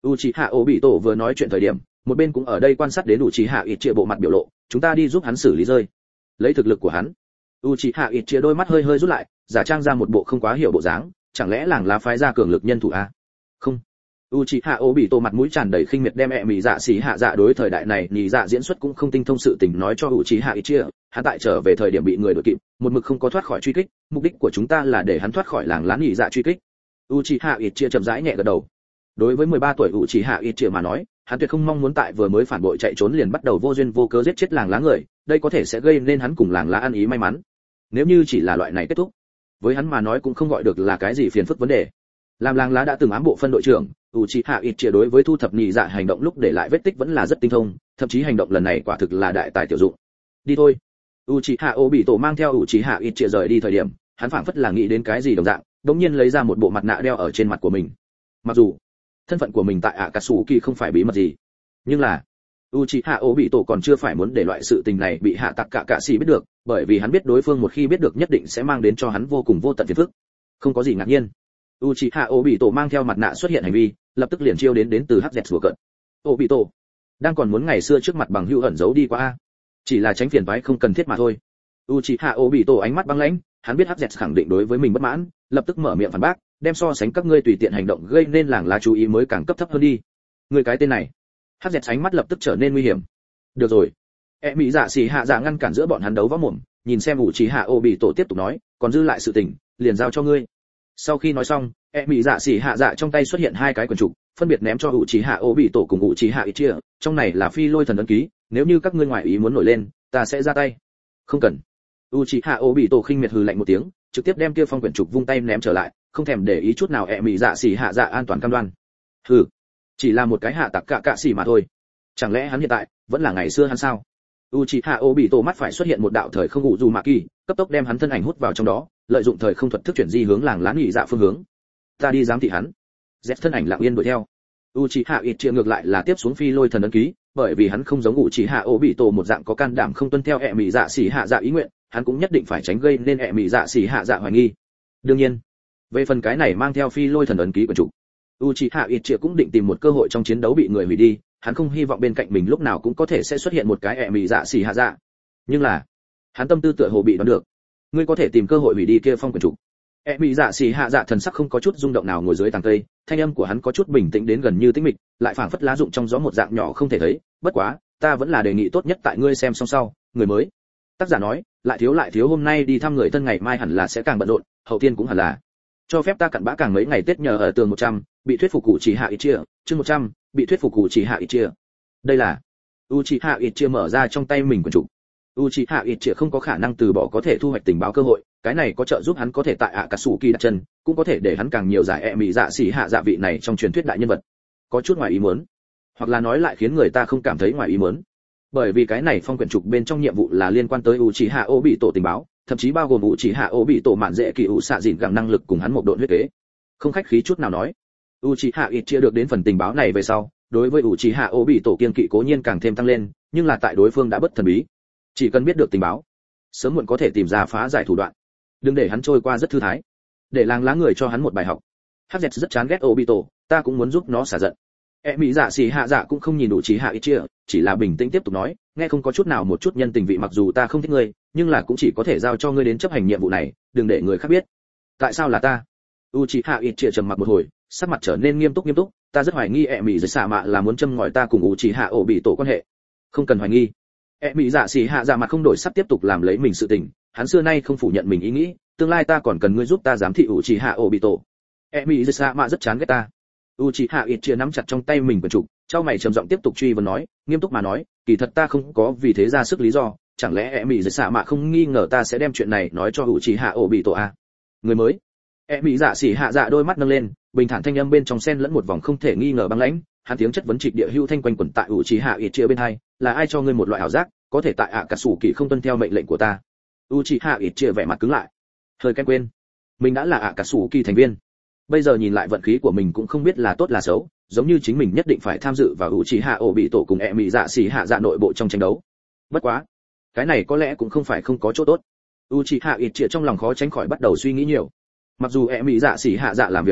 Uchiha Obito vừa nói chuyện thời điểm, một bên cũng ở đây quan sát đến Uchiha Itachi bộ mặt biểu lộ, chúng ta đi giúp hắn xử lý rơi. Lấy thực lực của hắn. Uchiha Itachi đôi mắt hơi hơi rút lại, giả trang ra một bộ không quá hiểu bộ dáng, chẳng lẽ làng lá phái ra cường lực nhân thủ à? Không. Uchiha Obito mặt mũi tràn đầy khinh miệt đem mẹ mì dạ xỉ hạ dạ đối thời đại này nhị dạ diễn xuất cũng không tinh thông sự tình nói cho Uchiha Itachi, hắn tại trở về thời điểm bị người đuổi kịp, một mực không có thoát khỏi truy kích, mục đích của chúng ta là để hắn thoát khỏi làng lá nhị dạ truy kích. Uchiha Itachi chậm rãi nhẹ gật đầu. Đối với 13 tuổi Uchiha Itachi mà nói, hắn tuyệt không mong muốn tại vừa mới phản bội chạy trốn liền bắt đầu vô duyên vô cớ giết chết làng lá người, đây có thể sẽ gây nên hắn cùng làng lá ăn ý may mắn. Nếu như chỉ là loại này kết thúc, với hắn mà nói cũng không gọi được là cái gì phiền phức vấn đề. Làm làng lá đã từng ám bộ phân đội trưởng, Uchiha Itachi đối với thu thập nhị dạ hành động lúc để lại vết tích vẫn là rất tinh thông, thậm chí hành động lần này quả thực là đại tài tiểu dụng. Đi thôi. Uchiha Obito mang theo Uchiha Itachi rời đi thời điểm, hắn phảng phất là nghĩ đến cái gì đồng dạng, đột nhiên lấy ra một bộ mặt nạ đeo ở trên mặt của mình. Mặc dù thân phận của mình tại Akatsuki không phải bí mật gì, nhưng là Uchiha Obito còn chưa phải muốn để loại sự tình này bị Hạ Tặc Cả Sĩ biết được, bởi vì hắn biết đối phương một khi biết được nhất định sẽ mang đến cho hắn vô cùng vô tận phiền phức. Không có gì ngạc nhiên. Uchiha Obito mang theo mặt nạ xuất hiện hành vi, lập tức liền chiêu đến từ HZ sủa cợt. Obito, đang còn muốn ngày xưa trước mặt bằng hữu ẩn giấu đi qua a. Chỉ là tránh phiền toái không cần thiết mà thôi. Uchiha Obito ánh mắt băng lãnh, hắn biết HZ khẳng định đối với mình bất mãn, lập tức mở miệng phản bác, đem so sánh các ngươi tùy tiện hành động gây nên làng lá chú ý mới càng cấp thấp hơn đi. Ngươi cái tên này. HZ ánh mắt lập tức trở nên nguy hiểm. Được rồi. Mỹ dạ xỉ hạ dạ ngăn cản giữa bọn hắn đấu võ mồm, nhìn xem Uchiha Obito tiếp tục nói, còn dư lại sự tình, liền giao cho ngươi. Sau khi nói xong, Mỹ dạ xỉ hạ dạ trong tay xuất hiện hai cái quyển trục, phân biệt ném cho Uchiha Obito cùng Uchiha Itachi, trong này là phi lôi thần ấn ký, nếu như các ngươi ngoại ý muốn nổi lên, ta sẽ ra tay. Không cần. Uchiha Obito khinh miệt hừ lạnh một tiếng, trực tiếp đem kia phong quyển trục vung tay ném trở lại, không thèm để ý chút nào Mỹ dạ xỉ hạ dạ an toàn cam đoan. Hừ, chỉ là một cái Hạ Tặc Cả Sĩ mà thôi. Chẳng lẽ hắn hiện tại vẫn là ngày xưa hắn sao? Uchiha Obito mắt phải xuất hiện một đạo thời không ngụ dù mạ kỳ, cấp tốc đem hắn thân ảnh hút vào trong đó, lợi dụng thời không thuật thức chuyển di hướng làng lá nhị dạ phương hướng. Ta đi giám thị hắn. Z thân ảnh lặng yên đuổi theo. Uchiha Itachi ngược lại là tiếp xuống phi lôi thần ấn ký, bởi vì hắn không giống Uchiha Obito một dạng có can đảm không tuân theo Mỹ dạ xỉ hạ dạ ý nguyện, hắn cũng nhất định phải tránh gây nên Mỹ dạ xỉ hạ dạ hoài nghi. Đương nhiên, về phần cái này mang theo phi lôi thần ấn ký của chủ, Uchiha Itachi cũng định tìm một cơ hội trong chiến đấu bị người hủy đi, hắn không hy vọng bên cạnh mình lúc nào cũng có thể sẽ xuất hiện một cái Mỹ dạ xỉ hạ dạ. Nhưng là, hắn tâm tư tựa hồ bị đoán được. Ngươi có thể tìm cơ hội hủy đi kia phong quyển trục. Mỹ dạ xỉ hạ dạ thần sắc không có chút rung động nào ngồi dưới tàng cây, thanh âm của hắn có chút bình tĩnh đến gần như tĩnh mịch, lại phảng phất lá rụng trong gió một dạng nhỏ không thể thấy, bất quá, ta vẫn là đề nghị tốt nhất tại ngươi xem xong sau, người mới. Tác giả nói, lại thiếu hôm nay đi thăm người thân ngày mai hẳn là sẽ càng bận rộn, hậu tiên cũng hẳn là. Cho phép ta cặn bã càng mấy ngày Tết nhờ ở tường 100, bị thuyết phục cụ chỉ hạ Itachi, chương 100, bị thuyết phục cụ chỉ hạ Itachi. Đây là Uchiha Itachi mở ra trong tay mình quyển trục. Uchiha Itachi không có khả năng từ bỏ có thể thu hoạch tình báo cơ hội, cái này có trợ giúp hắn có thể tại Akatsuki đặt chân, cũng có thể để hắn càng nhiều giải Mỹ dạ xỉ hạ dạ vị này trong truyền thuyết đại nhân vật. Có chút ngoài ý muốn, hoặc là nói lại khiến người ta không cảm thấy ngoài ý muốn. Bởi vì cái này phong quyển trục bên trong nhiệm vụ là liên quan tới Uchiha Obito tình báo, thậm chí bao gồm Uchiha Obito mạn dễ kỳ xạ dịn gẳng năng lực cùng hắn một độn huyết kế. Không khách khí chút nào nói, Uchiha Itachi được đến phần tình báo này về sau, đối với Uchiha Obito kiên kỵ cố nhiên càng thêm tăng lên, nhưng là tại đối phương đã bất thần bí, chỉ cần biết được tình báo, sớm muộn có thể tìm ra phá giải thủ đoạn. Đừng để hắn trôi qua rất thư thái, để làng lá người cho hắn một bài học. HZ rất chán ghét Obito, ta cũng muốn giúp nó xả giận. Mỹ dạ xỉ hạ dạ cũng không nhìn Uchiha Itachi, chỉ là bình tĩnh tiếp tục nói, nghe không có chút nào một chút nhân tình vị, mặc dù ta không thích ngươi, nhưng là cũng chỉ có thể giao cho ngươi đến chấp hành nhiệm vụ này, đừng để người khác biết. Tại sao là ta? Uchiha Itachi trầm mặc một hồi, sắc mặt trở nên nghiêm túc, ta rất hoài nghi Mỹ dạ xạ mạ là muốn châm ngòi ta cùng Uchiha Obito quan hệ. Không cần hoài nghi. Mỹ dạ xỉ hạ dạ mặt không đổi sắc tiếp tục làm lấy mình sự tình, hắn xưa nay không phủ nhận mình ý nghĩ, tương lai ta còn cần ngươi giúp ta giám thị Uchiha Obito. Mỹ dạ xạ mạ rất chán ghét ta. Uchiha Itachi nắm chặt trong tay mình quyển trục, chau mày trầm giọng tiếp tục truy vấn nói, nghiêm túc mà nói, kỳ thật ta không có vì thế ra sức lý do, chẳng lẽ Mỹ dạ xạ mạ không nghi ngờ ta sẽ đem chuyện này nói cho Uchiha Obito à? Người mới. Mỹ dạ xỉ hạ dạ đôi mắt nâng lên, bình thản thanh âm bên trong xen lẫn một vòng không thể nghi ngờ băng lãnh, hắn tiếng chất vấn trịch địa hưu thanh quanh quẩn tại Uchiha Itachi bên hai, là ai cho ngươi một loại ảo giác, có thể tại Akatsuki không tuân theo mệnh lệnh của ta? Uchiha Itachi vẻ mặt cứng lại, hơi quên, mình đã là Akatsuki thành viên, bây giờ nhìn lại vận khí của mình cũng không biết là tốt là xấu, giống như chính mình nhất định phải tham dự vào Uchiha Obito cùng Mỹ dạ xỉ hạ dạ nội bộ trong tranh đấu. Bất quá, cái này có lẽ cũng không phải không có chỗ tốt. Uchiha Itachi trong lòng khó tránh khỏi bắt đầu suy nghĩ nhiều. Mặc dù Mỹ dạ xỉ hạ dạ làm việc bá đạo,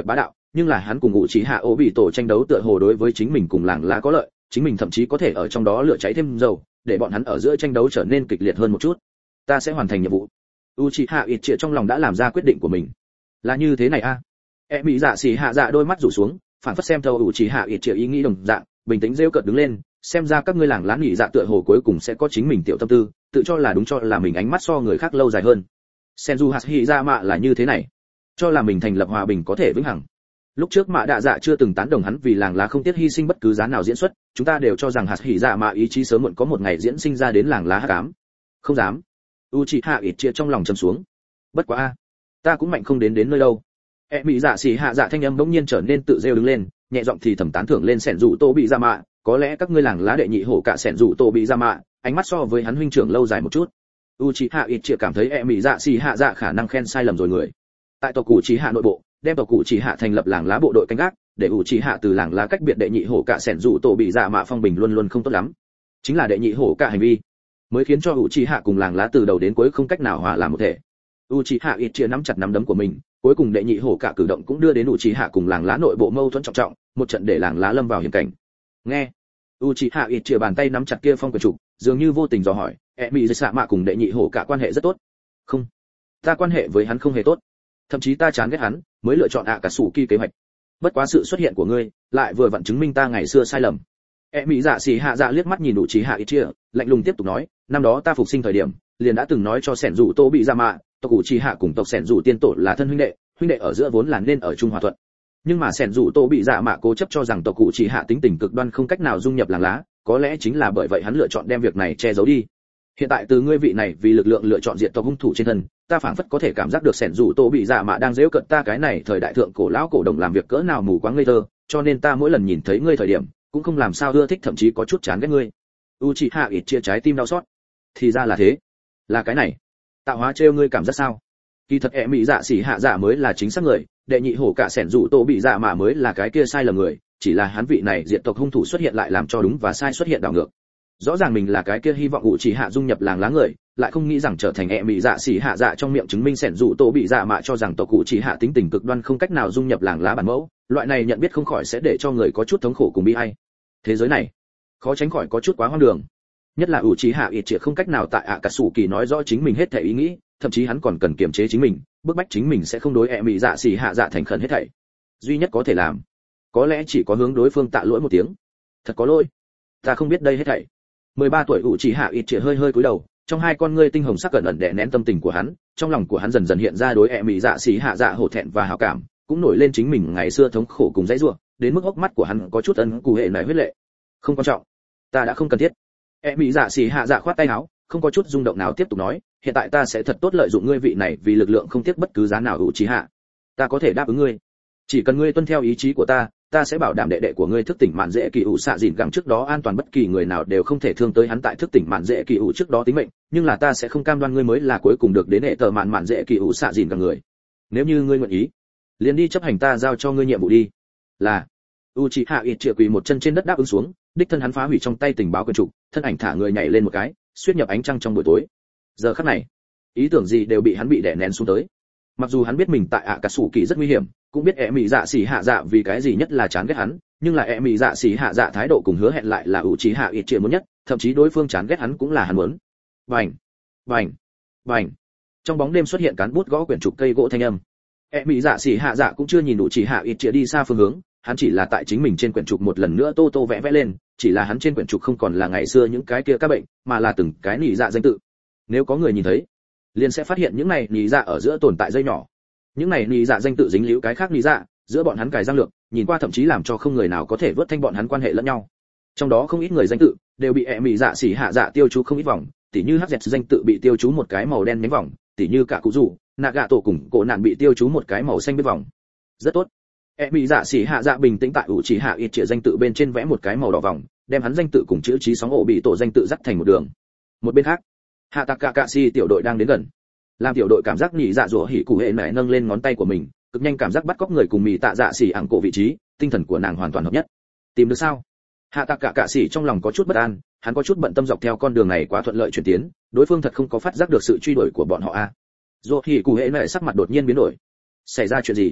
nhưng là hắn cùng ngụ chỉ hạ ổ bị tổ tranh đấu tựa hồ đối với chính mình cùng làng lá có lợi, chính mình thậm chí có thể ở trong đó lửa cháy thêm dầu, để bọn hắn ở giữa tranh đấu trở nên kịch liệt hơn một chút. Ta sẽ hoàn thành nhiệm vụ. Uchiha Itchia trong lòng đã làm ra quyết định của mình. Là như thế này a. Mỹ dạ xỉ hạ dạ đôi mắt rủ xuống, phản phất xem thấu Uchiha Itchia ý nghĩ đồng dạng, bình tĩnh rêu cợt đứng lên, xem ra các ngươi làng lá nghỉ dạ tựa hồ cuối cùng sẽ có chính mình tiểu tâm tư, tự cho là đúng cho là mình ánh mắt so người khác lâu dài hơn. Senju Hashirama là như thế này, cho là mình thành lập hòa bình có thể vĩnh hằng. Lúc trước Mạ Đạ Dạ chưa từng tán đồng hắn vì làng lá không tiếc hy sinh bất cứ giá nào diễn xuất, chúng ta đều cho rằng Hashirama ý chí sớm muộn có một ngày diễn sinh ra đến làng lá hắc ám. Không dám. Uchiha Itchia trong lòng trầm xuống. Bất quá a, ta cũng mạnh không đến nơi đâu. Mỹ dạ xỉ hạ dạ thanh âm bỗng nhiên trở nên tự rêu đứng lên, nhẹ giọng thì thầm tán thưởng lên sẻn dụ tô bị ra mạ, có lẽ các ngươi làng lá đệ nhị hổ cả sẻn dụ tô bị ra mạ, ánh mắt so với hắn huynh trưởng lâu dài một chút. Uchiha Itchia cảm thấy Mỹ dạ xỉ hạ dạ khả năng khen sai lầm rồi người. Tại tộc cụ chỉ hạ nội bộ, đem tộc cụ chỉ hạ thành lập làng lá bộ đội canh gác, để Uchiha từ làng lá cách biệt đệ nhị hổ cả sẻn dụ tô bị ra mạ phong bình luôn luôn không tốt lắm. Chính là đệ nhị hổ cả hành vi mới khiến cho Uchiha cùng làng lá từ đầu đến cuối không cách nào hòa làm một thể. Uchiha Itchia nắm chặt nắm đấm của mình, cuối cùng đệ nhị hổ cả cử động cũng đưa đến Uchiha cùng làng lá nội bộ mâu thuẫn trọng trọng, một trận để làng lá lâm vào hiểm cảnh. Nghe, Uchiha Itchia bàn tay nắm chặt kia phong quyền trục, dường như vô tình dò hỏi, Mỹ dạ mạ cùng đệ nhị hổ cả quan hệ rất tốt. Không, ta quan hệ với hắn không hề tốt, thậm chí ta chán ghét hắn, mới lựa chọn Akatsuki kế hoạch. Bất quá sự xuất hiện của ngươi, lại vừa vặn chứng minh ta ngày xưa sai lầm. Mỹ dạ xỉ hạ dạ liếc mắt nhìn Uchiha Itchia, lạnh lùng tiếp tục nói, năm đó ta phục sinh thời điểm, liền đã từng nói cho sẻn dụ tô bị ra mạ, tộc Uchiha cùng tộc sẻn dụ tiên tổ là thân huynh đệ ở giữa vốn là nên ở chung hòa thuận. Nhưng mà sẻn dụ tô bị dạ mạ cố chấp cho rằng tộc Uchiha tính tình cực đoan không cách nào dung nhập làng lá, có lẽ chính là bởi vậy hắn lựa chọn đem việc này che giấu đi. Hiện tại từ ngươi vị này vì lực lượng lựa chọn diệt tộc hung thủ trên thân, ta phảng phất có thể cảm giác được sẻn dụ tô bị dạ mạ đang giễu cợt ta cái này thời đại thượng cổ lão cổ đồng làm việc cỡ nào mù quáng ngây thơ, cho nên ta mỗi lần nhìn thấy ngươi thời điểm cũng không làm sao ưa thích, thậm chí có chút chán ghét ngươi. Uchiha Itchia trái tim đau xót. Thì ra là thế, là cái này. Tạo hóa trêu ngươi cảm giác sao? Kỳ thật Mỹ dạ xỉ hạ dạ mới là chính xác người, đệ nhị hổ cả sẻn dụ tô bị dạ mà mới là cái kia sai lầm người, chỉ là hắn vị này diệt tộc hung thủ xuất hiện lại làm cho đúng và sai xuất hiện đảo ngược. Rõ ràng mình là cái kia hy vọng Uchiha dung nhập làng lá người, lại không nghĩ rằng trở thành Mỹ dạ xỉ hạ dạ trong miệng chứng minh sẻn dụ tô bị dạ mạ cho rằng tộc Uchiha tính tình cực đoan không cách nào dung nhập làng lá bản mẫu, loại này nhận biết không khỏi sẽ để cho người có chút thống khổ cùng bi ai. Thế giới này khó tránh khỏi có chút quá hoang đường, nhất là Uchiha Itchia không cách nào tại Akatsuki nói rõ chính mình hết thảy ý nghĩ, thậm chí hắn còn cần kiềm chế chính mình, bức bách chính mình sẽ không đối Mỹ dạ xỉ hạ dạ thành khẩn hết thảy. Duy nhất có thể làm, có lẽ chỉ có hướng đối phương tạ lỗi một tiếng. Thật có lỗi, ta không biết đây hết thảy. 13 tuổi Uchiha Itchia hơi cúi đầu, trong hai con ngươi tinh hồng sắc cẩn ẩn đè nén tâm tình của hắn, trong lòng của hắn dần dần hiện ra đối Mỹ dạ xỉ hạ dạ hổ thẹn và hảo cảm, cũng nổi lên chính mình ngày xưa thống khổ cùng dãy rủa, đến mức hốc mắt của hắn có chút ẩn cụ hệ nảy huyết lệ. Không quan trọng, ta đã không cần thiết. Mỹ dạ xỉ hạ dạ khoát tay áo, không có chút rung động nào tiếp tục nói, hiện tại ta sẽ thật tốt lợi dụng ngươi vị này vì lực lượng không tiếc bất cứ giá nào Uchiha. Ta có thể đáp ứng ngươi, chỉ cần ngươi tuân theo ý chí của ta, ta sẽ bảo đảm đệ đệ của ngươi thức tỉnh mạn dễ kỳ ủ xạ dịn gẳng trước đó an toàn, bất kỳ người nào đều không thể thương tới hắn tại thức tỉnh mạn dễ kỳ ủ trước đó tính mệnh, nhưng là ta sẽ không cam đoan ngươi mới là cuối cùng được đến hệ tờ mạn dễ kỳ ủ xạ dịn gẳng người. Nếu như ngươi nguyện ý, liền đi chấp hành ta giao cho ngươi nhiệm vụ đi. Là. Uchiha Itchia quỳ một chân trên đất đáp ứng xuống, đích thân hắn phá hủy trong tay tình báo quyền trục, thân ảnh thả người nhảy lên một cái, xuyên nhập ánh trăng trong buổi tối. Giờ khắc này, ý tưởng gì đều bị hắn bị đè nén xuống tới. Mặc dù hắn biết mình tại Akatsuki rất nguy hiểm, cũng biết Mỹ dạ xỉ hạ dạ vì cái gì nhất là chán ghét hắn, nhưng là Mỹ dạ xỉ hạ dạ thái độ cùng hứa hẹn lại là Uchiha Itchia muốn nhất, thậm chí đối phương chán ghét hắn cũng là hắn muốn. Bành, bành, bành. Trong bóng đêm xuất hiện cán bút gõ quyển trục cây gỗ thanh âm. Mỹ dạ xỉ hạ dạ cũng chưa nhìn Uchiha Itchia đi xa phương hướng, hắn chỉ là tại chính mình trên quyển trục một lần nữa tô vẽ lên, chỉ là hắn trên quyển trục không còn là ngày xưa những cái kia các bệnh, mà là từng cái nỉ dạ danh tự. Nếu có người nhìn thấy, liền sẽ phát hiện những này nỉ dạ ở giữa tồn tại dây nhỏ. Những này nỉ dạ danh tự dính líu cái khác nỉ dạ, giữa bọn hắn cài răng lược, nhìn qua thậm chí làm cho không người nào có thể vớt thanh bọn hắn quan hệ lẫn nhau. Trong đó không ít người danh tự đều bị Mỹ dạ xỉ hạ dạ tiêu chú không ít vòng, tỉ như HZ danh tự bị tiêu chú một cái màu đen nhánh vòng, tỉ như cả cụ rủ, Nagato cùng cổ nạn bị tiêu chú một cái màu xanh bên vòng. Rất tốt. Mỹ dạ xỉ hạ dạ bình tĩnh tại Uchiha Itchia danh tự bên trên vẽ một cái màu đỏ vòng, đem hắn danh tự cùng chữ chí sóng ổ bị tổ danh tự dắt thành một đường. Một bên khác, Hatakakashi tiểu đội đang đến gần. Làm tiểu đội cảm giác nhị dạ rủa hỉ cụ hệ mẹ nâng lên ngón tay của mình, cực nhanh cảm giác bắt cóc người cùng mì tạ dạ xỉ ẳng cổ vị trí, tinh thần của nàng hoàn toàn hợp nhất. Tìm được sao? Hatakakashi trong lòng có chút bất an, hắn có chút bận tâm dọc theo con đường này quá thuận lợi chuyển tiến, đối phương thật không có phát giác được sự truy đuổi của bọn họ a. Rủa hỉ cụ hệ mẹ sắc mặt đột nhiên biến đổi. Xảy ra chuyện gì?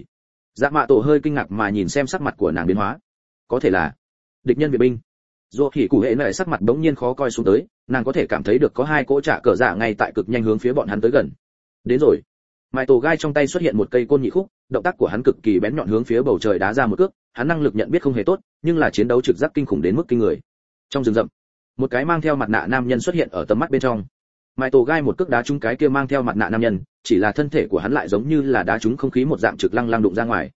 Dạ mạ tổ hơi kinh ngạc mà nhìn xem sắc mặt của nàng biến hóa. Có thể là địch nhân viện binh. Dù thì cụ hệ này sắc mặt đống nhiên khó coi xuống tới, nàng có thể cảm thấy được có hai cỗ trả cờ dạ ngay tại cực nhanh hướng phía bọn hắn tới gần. Đến rồi. Mai tổ gai trong tay xuất hiện một cây côn nhị khúc, động tác của hắn cực kỳ bén nhọn hướng phía bầu trời đá ra một cước, hắn năng lực nhận biết không hề tốt, nhưng là chiến đấu trực giác kinh khủng đến mức kinh người. Trong rừng rậm, một cái mang theo mặt nạ nam nhân xuất hiện ở tầm mắt bên trong. Mai tổ gai một cước đá trúng cái kia mang theo mặt nạ nam nhân, chỉ là thân thể của hắn lại giống như là đá trúng không khí một dạng trực lăng lăng đụng ra ngoài.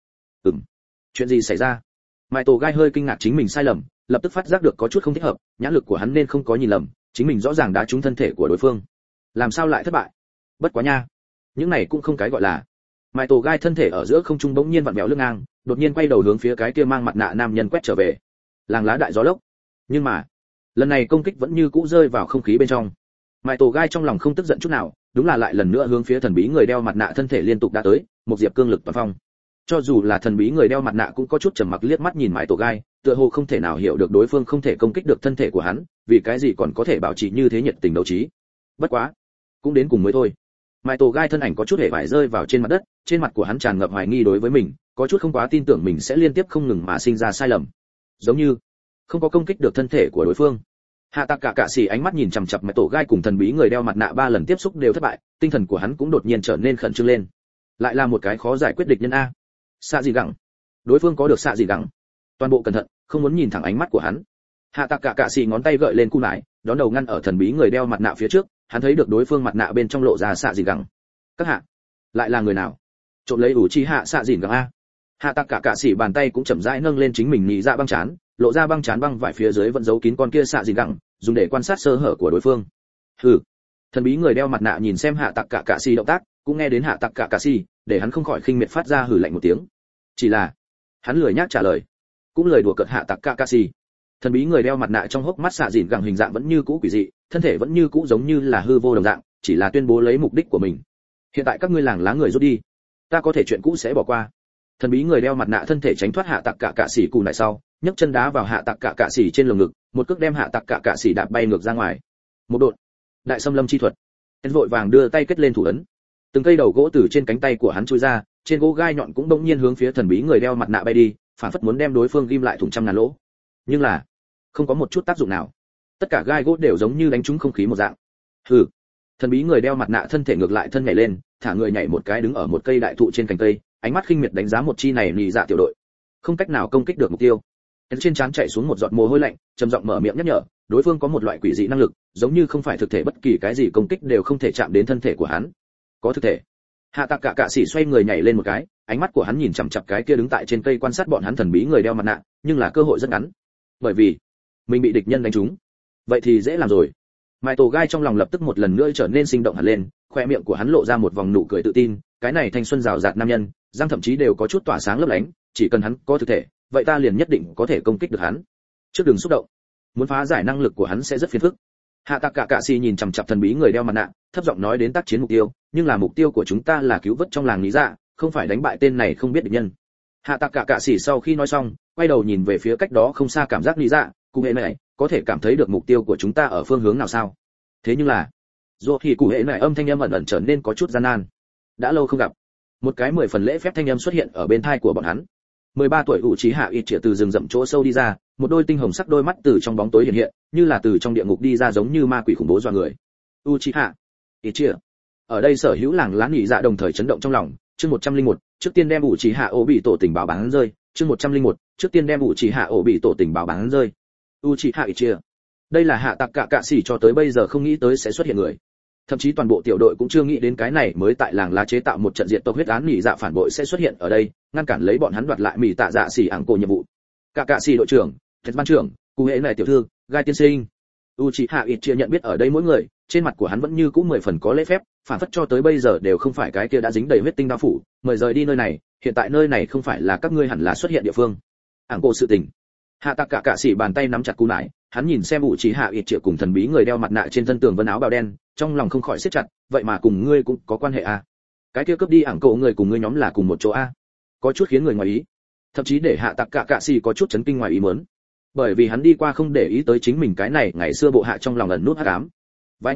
Chuyện gì xảy ra? Mai tổ gai hơi kinh ngạc chính mình sai lầm, lập tức phát giác được có chút không thích hợp, nhãn lực của hắn nên không có nhìn lầm, chính mình rõ ràng đá trúng thân thể của đối phương. Làm sao lại thất bại? Bất quá nha, những này cũng không cái gọi là. Mai tổ gai thân thể ở giữa không trung bỗng nhiên vặn vẹo lưng ngang, đột nhiên quay đầu hướng phía cái kia mang mặt nạ nam nhân quét trở về. Làng lá đại gió lốc. Nhưng mà, lần này công kích vẫn như cũ rơi vào không khí bên trong. Mai tổ gai trong lòng không tức giận chút nào, đúng là lại lần nữa hướng phía thần bí người đeo mặt nạ thân thể liên tục đã tới, một diệp cương lực toàn phong. Cho dù là thần bí người đeo mặt nạ cũng có chút trầm mặc liếc mắt nhìn Mai tổ gai, tựa hồ không thể nào hiểu được đối phương không thể công kích được thân thể của hắn, vì cái gì còn có thể bảo trì như thế nhiệt tình đấu trí. Bất quá, cũng đến cùng mới thôi. Mai tổ gai thân ảnh có chút hề vải rơi vào trên mặt đất, trên mặt của hắn tràn ngập hoài nghi đối với mình, có chút không quá tin tưởng mình sẽ liên tiếp không ngừng mà sinh ra sai lầm, giống như không có công kích được thân thể của đối phương. Hạ Tạc cả xỉ ánh mắt nhìn chằm chằm Mai tổ gai cùng thần bí người đeo mặt nạ 3 lần tiếp xúc đều thất bại, tinh thần của hắn cũng đột nhiên trở nên khẩn trương lên. Lại là một cái khó giải quyết địch nhân a. Xạ gì gẳng? Đối phương có được xạ gì gẳng? Toàn bộ cẩn thận, không muốn nhìn thẳng ánh mắt của hắn. Hạ Tạc cả xỉ ngón tay gợi lên cung lại, đón đầu ngăn ở thần bí người đeo mặt nạ phía trước, hắn thấy được đối phương mặt nạ bên trong lộ ra xạ gì gẳng. Các hạ, lại là người nào? Trộm lấy ủ chi hạ xạ dỉn gẳng a. Hạ Tạc cả xỉ bàn tay cũng chậm rãi nâng lên chính mình nhị dạ băng chán, lộ ra băng chán băng vải phía dưới vẫn giấu kín con kia xạ dỉn gẳng, dùng để quan sát sơ hở của đối phương. Hừ. Thần bí người đeo mặt nạ nhìn xem Hạ Tạc cả xỉ động tác, cũng nghe đến Hạ Tạc cả xỉ, để hắn không khỏi khinh miệt phát ra hừ lạnh một tiếng. Chỉ là, hắn lười nhác trả lời, cũng lời đùa cợt Hạ Tạc cả xỉ. Thần bí người đeo mặt nạ trong hốc mắt xạ dỉn gẳng hình dạng vẫn như cũ quỷ dị, thân thể vẫn như cũ giống như là hư vô đồng dạng, chỉ là tuyên bố lấy mục đích của mình. Hiện tại các ngươi làng lá người rút đi, ta có thể chuyện cũ sẽ bỏ qua. Thần bí người đeo mặt nạ thân thể tránh thoát Hạ Tạc cả xỉ cù lại sau, nhấc chân đá vào Hạ Tạc cả xỉ trên lồng ngực, một cước đem Hạ Tạc cả xỉ đạp bay ngược ra ngoài. Một đột, đại xâm lâm chi thuật. Hắn vội vàng đưa tay kết lên thủ ấn. Từng cây đầu gỗ từ trên cánh tay của hắn chui ra, trên gỗ gai nhọn cũng bỗng nhiên hướng phía thần bí người đeo mặt nạ bay đi, phản phất muốn đem đối phương ghim lại thủng trăm ngàn lỗ. Nhưng là, không có một chút tác dụng nào. Tất cả gai gỗ đều giống như đánh trúng không khí một dạng. Hừ. Thần bí người đeo mặt nạ thân thể ngược lại thân nhảy lên, thả người nhảy một cái đứng ở một cây đại thụ trên cành cây, ánh mắt khinh miệt đánh giá một chi này nhị dạ tiểu đội. Không cách nào công kích được mục tiêu. Trên trán chảy xuống một giọt mồ hôi lạnh, trầm giọng mở miệng nhắc nhở, đối phương có một loại quỷ dị năng lực, giống như không phải thực thể bất kỳ cái gì công kích đều không thể chạm đến thân thể của hắn. Có thực thể. Hạ Tạc cả xỉ xoay người nhảy lên một cái, ánh mắt của hắn nhìn chằm chằm cái kia đứng tại trên cây quan sát bọn hắn thần bí người đeo mặt nạ, nhưng là cơ hội rất ngắn. Bởi vì mình bị địch nhân đánh trúng. Vậy thì dễ làm rồi. Mai tổ gai trong lòng lập tức một lần nữa trở nên sinh động hẳn lên, khoe miệng của hắn lộ ra một vòng nụ cười tự tin, cái này thanh xuân rào rạt nam nhân, răng thậm chí đều có chút tỏa sáng lấp lánh, chỉ cần hắn có thực thể, vậy ta liền nhất định có thể công kích được hắn. Trước đừng xúc động, muốn phá giải năng lực của hắn sẽ rất phiền phức. Hạ Tạc cả xỉ nhìn chằm chằm thần bí người đeo mặt nạ, thấp giọng nói đến tác chiến mục tiêu, nhưng là mục tiêu của chúng ta là cứu vớt trong làng lý dạ, không phải đánh bại tên này không biết địch nhân. Hạ Tạc cả xỉ sau khi nói xong, quay đầu nhìn về phía cách đó không xa cảm giác lý dạ, cụ hệ này, có thể cảm thấy được mục tiêu của chúng ta ở phương hướng nào sao? Thế nhưng là, dù thì cụ hệ này âm thanh âm ẩn ẩn trở nên có chút gian nan. Đã lâu không gặp. Một cái 10 phần lễ phép thanh âm xuất hiện ở bên tai của bọn hắn. 13 tuổi Uchiha Itachi từ rừng rậm chỗ sâu đi ra, một đôi tinh hồng sắc đôi mắt từ trong bóng tối hiện hiện, như là từ trong địa ngục đi ra giống như ma quỷ khủng bố dọa người. Uchiha Itachi. Ở đây sở hữu làng lá nhị dạ đồng thời chấn động trong lòng, chương 101, trước tiên đem Uchiha Obito tình báo bán rơi, chương 101, trước tiên đem Uchiha Obito tình báo bán rơi. Uchiha Itachi. Đây là Hạ Tạc cả xỉ cho tới bây giờ không nghĩ tới sẽ xuất hiện người. Thậm chí toàn bộ tiểu đội cũng chưa nghĩ đến cái này mới tại làng lá chế tạo một trận diệt tộc huyết án nhị dạ phản bội sẽ xuất hiện ở đây, ngăn cản lấy bọn hắn đoạt lại mỉ tạ dạ xỉ ảng cổ nhiệm vụ. Cả xỉ đội trưởng, Thạch ban trưởng, cụ hệ này tiểu thư, gai tiên sinh. Uchiha Itachi nhận biết ở đây mỗi người, trên mặt của hắn vẫn như cũ 10 phần có lễ phép, phản phất cho tới bây giờ đều không phải cái kia đã dính đầy huyết tinh đao phủ, mời rời đi nơi này, hiện tại nơi này không phải là các ngươi hẳn là xuất hiện địa phương. Ảng cổ sự tình. Hạ Tạc cả xỉ bàn tay nắm chặt cú nải, hắn nhìn xem Uchiha Itachi cùng thần bí người đeo mặt nạ trên thân tường vân áo bào đen, trong lòng không khỏi siết chặt, vậy mà cùng ngươi cũng có quan hệ à? Cái kia cướp đi ảng cổ người cùng ngươi nhóm là cùng một chỗ à? Có chút khiến người ngoài ý, thậm chí để Hạ Tạc cả xỉ có chút chấn kinh ngoài ý muốn, bởi vì hắn đi qua không để ý tới chính mình cái này ngày xưa bộ hạ trong lòng ẩn nút hắc ám. Vài ngày trước,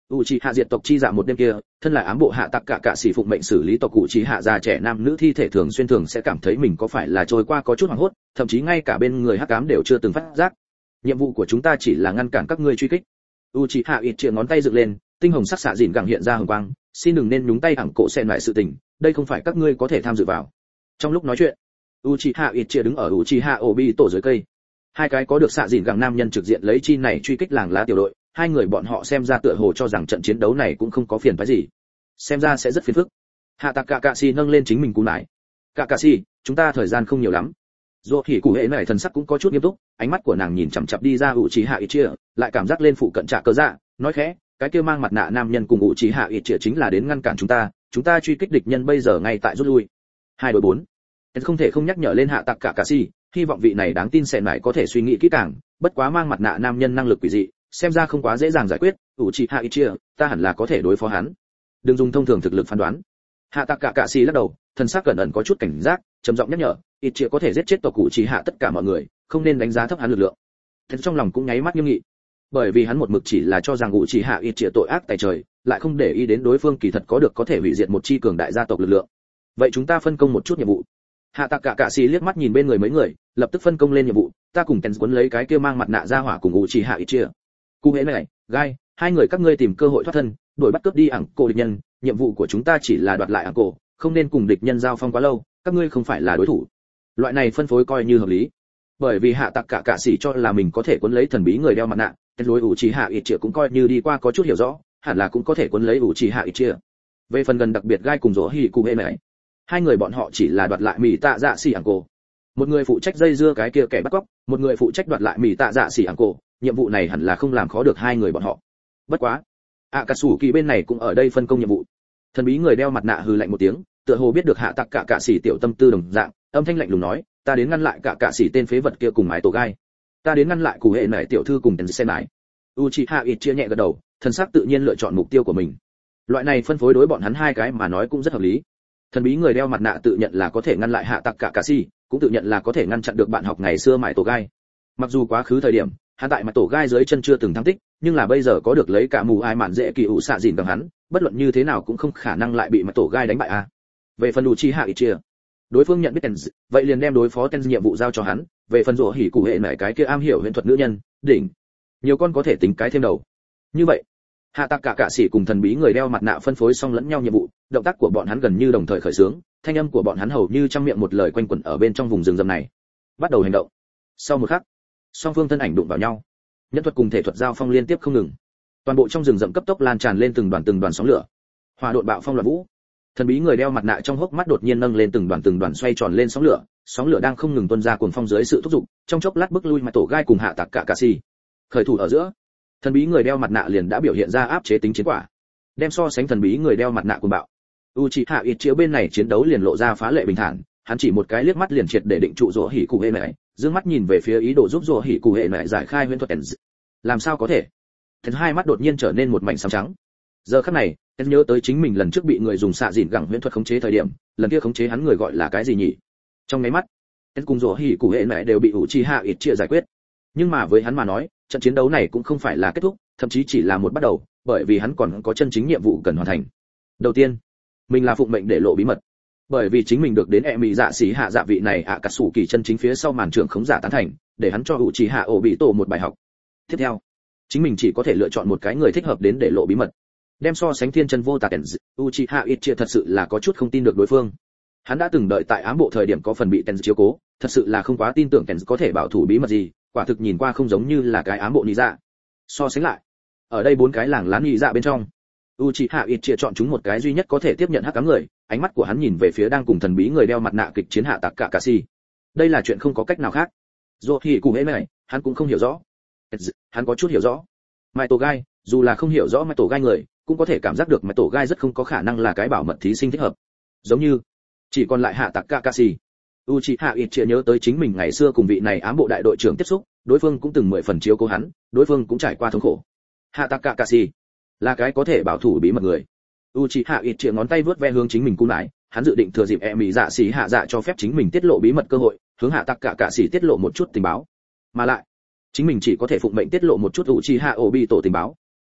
Uchiha diệt tộc chi dạ một đêm kia, thân là ám bộ hạ tặc cả sĩ phụng mệnh xử lý tộc Uchiha già trẻ nam nữ thi thể thường sẽ cảm thấy mình có phải là trôi qua có chút hoảng hốt, thậm chí ngay cả bên người hắc ám đều chưa từng phát giác. Nhiệm vụ của chúng ta chỉ là ngăn cản các ngươi truy kích. Uchiha Itachi ngón tay dựng lên, tinh hồng sắc xạ dịn gẳng hiện ra hồng quang, xin đừng nên nhúng tay ẳng cổ xen lại sự tình, đây không phải các ngươi có thể tham dự vào. Trong lúc nói chuyện, Uchiha Itachi đứng ở Uchiha Obito dưới cây. Hai cái có được xạ dịn gẳng nam nhân trực diện lấy chi này truy kích làng lá tiểu đội, hai người bọn họ xem ra tựa hồ cho rằng trận chiến đấu này cũng không có phiền phức gì, xem ra sẽ rất phiền phức. Hạ Tạc Kakashi nâng lên chính mình cú nải. Kakashi, chúng ta thời gian không nhiều lắm. Dù thì cụ hệ này thần sắc cũng có chút nghiêm túc, ánh mắt của nàng nhìn chằm chằm đi ra Uchiha Itachi, lại cảm giác lên phụ cận trả cờ dạ, nói khẽ, cái kia mang mặt nạ nam nhân cùng Uchiha Itachi chính là đến ngăn cản chúng ta truy kích địch nhân bây giờ ngay tại rút lui. 2 đối 4. Không thể không nhắc nhở lên Hạ Tạc Kakashi, hy vọng vị này đáng tin sẽ lại có thể suy nghĩ kỹ càng, bất quá mang mặt nạ nam nhân năng lực quỷ dị, xem ra không quá dễ dàng giải quyết. Uchiha Itachi, ta hẳn là có thể đối phó hắn. Đừng dùng thông thường thực lực phán đoán. Hạ Tạc Kakashi lắc đầu, thần sắc cẩn ẩn có chút cảnh giác, trầm giọng nhắc nhở, Itachi có thể giết chết tộc Uchiha tất cả mọi người, không nên đánh giá thấp hắn lực lượng. Thế trong lòng cũng nháy mắt nghiêm nghị, bởi vì hắn một mực chỉ là cho rằng Uchiha Itachi tội ác tày trời, lại không để ý đến đối phương kỳ thật có thể hủy diệt một chi cường đại gia tộc lực lượng. Vậy chúng ta phân công một chút nhiệm vụ. Hạ Tạc Kakashi liếc mắt nhìn bên người mấy người, lập tức phân công lên nhiệm vụ, ta cùng Ken quấn lấy cái kia mang mặt nạ ra hỏa cùng Uchiha Itachi. Cụ hệ này, Gai, hai người các ngươi tìm cơ hội thoát thân, đuổi bắt cướp đi ảng cổ địch nhân, nhiệm vụ của chúng ta chỉ là đoạt lại ảng cổ, không nên cùng địch nhân giao phong quá lâu, các ngươi không phải là đối thủ. Loại này phân phối coi như hợp lý, bởi vì Hạ Tạc Kakashi cho là mình có thể quấn lấy thần bí người đeo mặt nạ, Ken đối Uchiha Itachi cũng coi như đi qua có chút hiểu rõ, hẳn là cũng có thể quấn lấy Uchiha Itachi. Về phần gần đặc biệt Gai cùng Dỗ Hỉ cụ hệ này, hai người bọn họ chỉ là đoạt lại mì tạ dạ xỉ ảng cổ, một người phụ trách dây dưa cái kia kẻ bắt cóc, một người phụ trách đoạt lại mì tạ dạ xỉ ảng cổ, nhiệm vụ này hẳn là không làm khó được hai người bọn họ. Bất quá, Akatsuki bên này cũng ở đây phân công nhiệm vụ. Thần bí người đeo mặt nạ hừ lạnh một tiếng, tựa hồ biết được Hạ Tạc Kakashi tiểu tâm tư đồng dạng, âm thanh lạnh lùng nói, ta đến ngăn lại Kakashi tên phế vật kia cùng mái tổ gai, ta đến ngăn lại cụ hệ này tiểu thư cùng Tensei mái. Uchiha Itachi nhẹ gật đầu, thần sắc tự nhiên lựa chọn mục tiêu của mình. Loại này phân phối đối bọn hắn hai cái mà nói cũng rất hợp lý. Thần bí người đeo mặt nạ tự nhận là có thể ngăn lại Hạ Tạc Kakashi, cũng tự nhận là có thể ngăn chặn được bạn học ngày xưa mái tổ gai. Mặc dù quá khứ thời điểm, hắn tại mái tổ gai dưới chân chưa từng thăng tích, nhưng là bây giờ có được lấy cả mù ai mạn dễ kỳ ủ xạ dìn bằng hắn, bất luận như thế nào cũng không khả năng lại bị mái tổ gai đánh bại a. Về phần Uchiha Itachi, đối phương nhận biết Tenz, vậy liền đem đối phó Tenz nhiệm vụ giao cho hắn. Về phần Dỗ Hỉ cụ hệ này cái kia am hiểu huyền thuật nữ nhân, đỉnh, nhiều con có thể tính cái thêm đầu. Như vậy, Hạ Tạc Kakashi cùng thần bí người đeo mặt nạ phân phối xong lẫn nhau nhiệm vụ, động tác của bọn hắn gần như đồng thời khởi xướng, thanh âm của bọn hắn hầu như trăm miệng một lời quanh quẩn ở bên trong vùng rừng rậm này. Bắt đầu hành động. Sau một khắc, song phương thân ảnh đụng vào nhau, nhân thuật cùng thể thuật giao phong liên tiếp không ngừng. Toàn bộ trong rừng rậm cấp tốc lan tràn lên từng đoàn sóng lửa. Hỏa độn bạo phong loạn vũ. Thần bí người đeo mặt nạ trong hốc mắt đột nhiên nâng lên từng đoàn xoay tròn lên sóng lửa đang không ngừng tuôn ra cuồng phong dưới sự thúc giục, trong chốc lát bức lui mà tổ gai cùng Hạ Tạc Kakashi. Khởi thủ ở giữa, thần bí người đeo mặt nạ liền đã biểu hiện ra áp chế tính chiến quả, đem so sánh thần bí người đeo mặt nạ cuồng bạo. Uchiha Itachi bên này chiến đấu liền lộ ra phá lệ bình thản, hắn chỉ một cái liếc mắt liền triệt để định trụ Dỗ Hỉ cụ hệ này, dương mắt nhìn về phía ý đồ giúp Dỗ Hỉ cụ hệ này giải khai huyễn thuật Tenz. Làm sao có thể? Tenz hai mắt đột nhiên trở nên một mảnh xám trắng. Giờ khắc này, Tenz nhớ tới chính mình lần trước bị người dùng xạ dìn gẳng huyễn thuật khống chế thời điểm, lần kia khống chế hắn người gọi là cái gì nhỉ? Trong mấy mắt, Tenz cùng Dỗ Hỉ cụ hệ này đều bị Uchiha Itachi giải quyết. Nhưng mà với hắn mà nói, trận chiến đấu này cũng không phải là kết thúc, thậm chí chỉ là một bắt đầu, bởi vì hắn còn có chân chính nhiệm vụ cần hoàn thành. Đầu tiên, mình là phụng mệnh để lộ bí mật, bởi vì chính mình được đến e mỹ dạ sĩ hạ dạ vị này Akatsuki chân chính phía sau màn trưởng khống giả tán thành, để hắn cho Uchiha Obito một bài học. Tiếp theo, chính mình chỉ có thể lựa chọn một cái người thích hợp đến để lộ bí mật. Đem so sánh thiên chân vô tà Tenz, Uchiha Itachi thật sự là có chút không tin được đối phương. Hắn đã từng đợi tại ám bộ thời điểm có phần bị Tenz chiếu cố, thật sự là không quá tin tưởng Tenz có thể bảo thủ bí mật gì, quả thực nhìn qua không giống như là cái ám bộ nhị dạ. So sánh lại, ở đây 4 cái làng lá nhị dạ bên trong, Uchiha Itachi chọn chúng một cái duy nhất có thể tiếp nhận hắc ám người, ánh mắt của hắn nhìn về phía đang cùng thần bí người đeo mặt nạ kịch chiến Hạ Tạc Kakashi. Đây là chuyện không có cách nào khác. Dỗ Hỉ cụ hệ này, hắn cũng không hiểu rõ. Hắn có chút hiểu rõ. Mai Tổ Gai, dù là không hiểu rõ Mai Tổ Gai người, cũng có thể cảm giác được Mai Tổ Gai rất không có khả năng là cái bảo mật thí sinh thích hợp. Giống như, chỉ còn lại Hạ Tạc Kakashi. Uchiha Itachi nhớ tới chính mình ngày xưa cùng vị này ám bộ đại đội trưởng tiếp xúc, đối phương cũng từng 10 phần chiếu cố hắn, đối phương cũng trải qua thống khổ. Hạ Tạc Kakashi là cái có thể bảo thủ bí mật người. Uchiha Itachi ngón tay vướt ve hướng chính mình cung lại, hắn dự định thừa dịp e mỹ dạ xỉ hạ dạ cho phép chính mình tiết lộ bí mật cơ hội, hướng Hạ Tạc Kakashi tiết lộ một chút tình báo. Mà lại, chính mình chỉ có thể phụng mệnh tiết lộ một chút Uchiha Obito tình báo.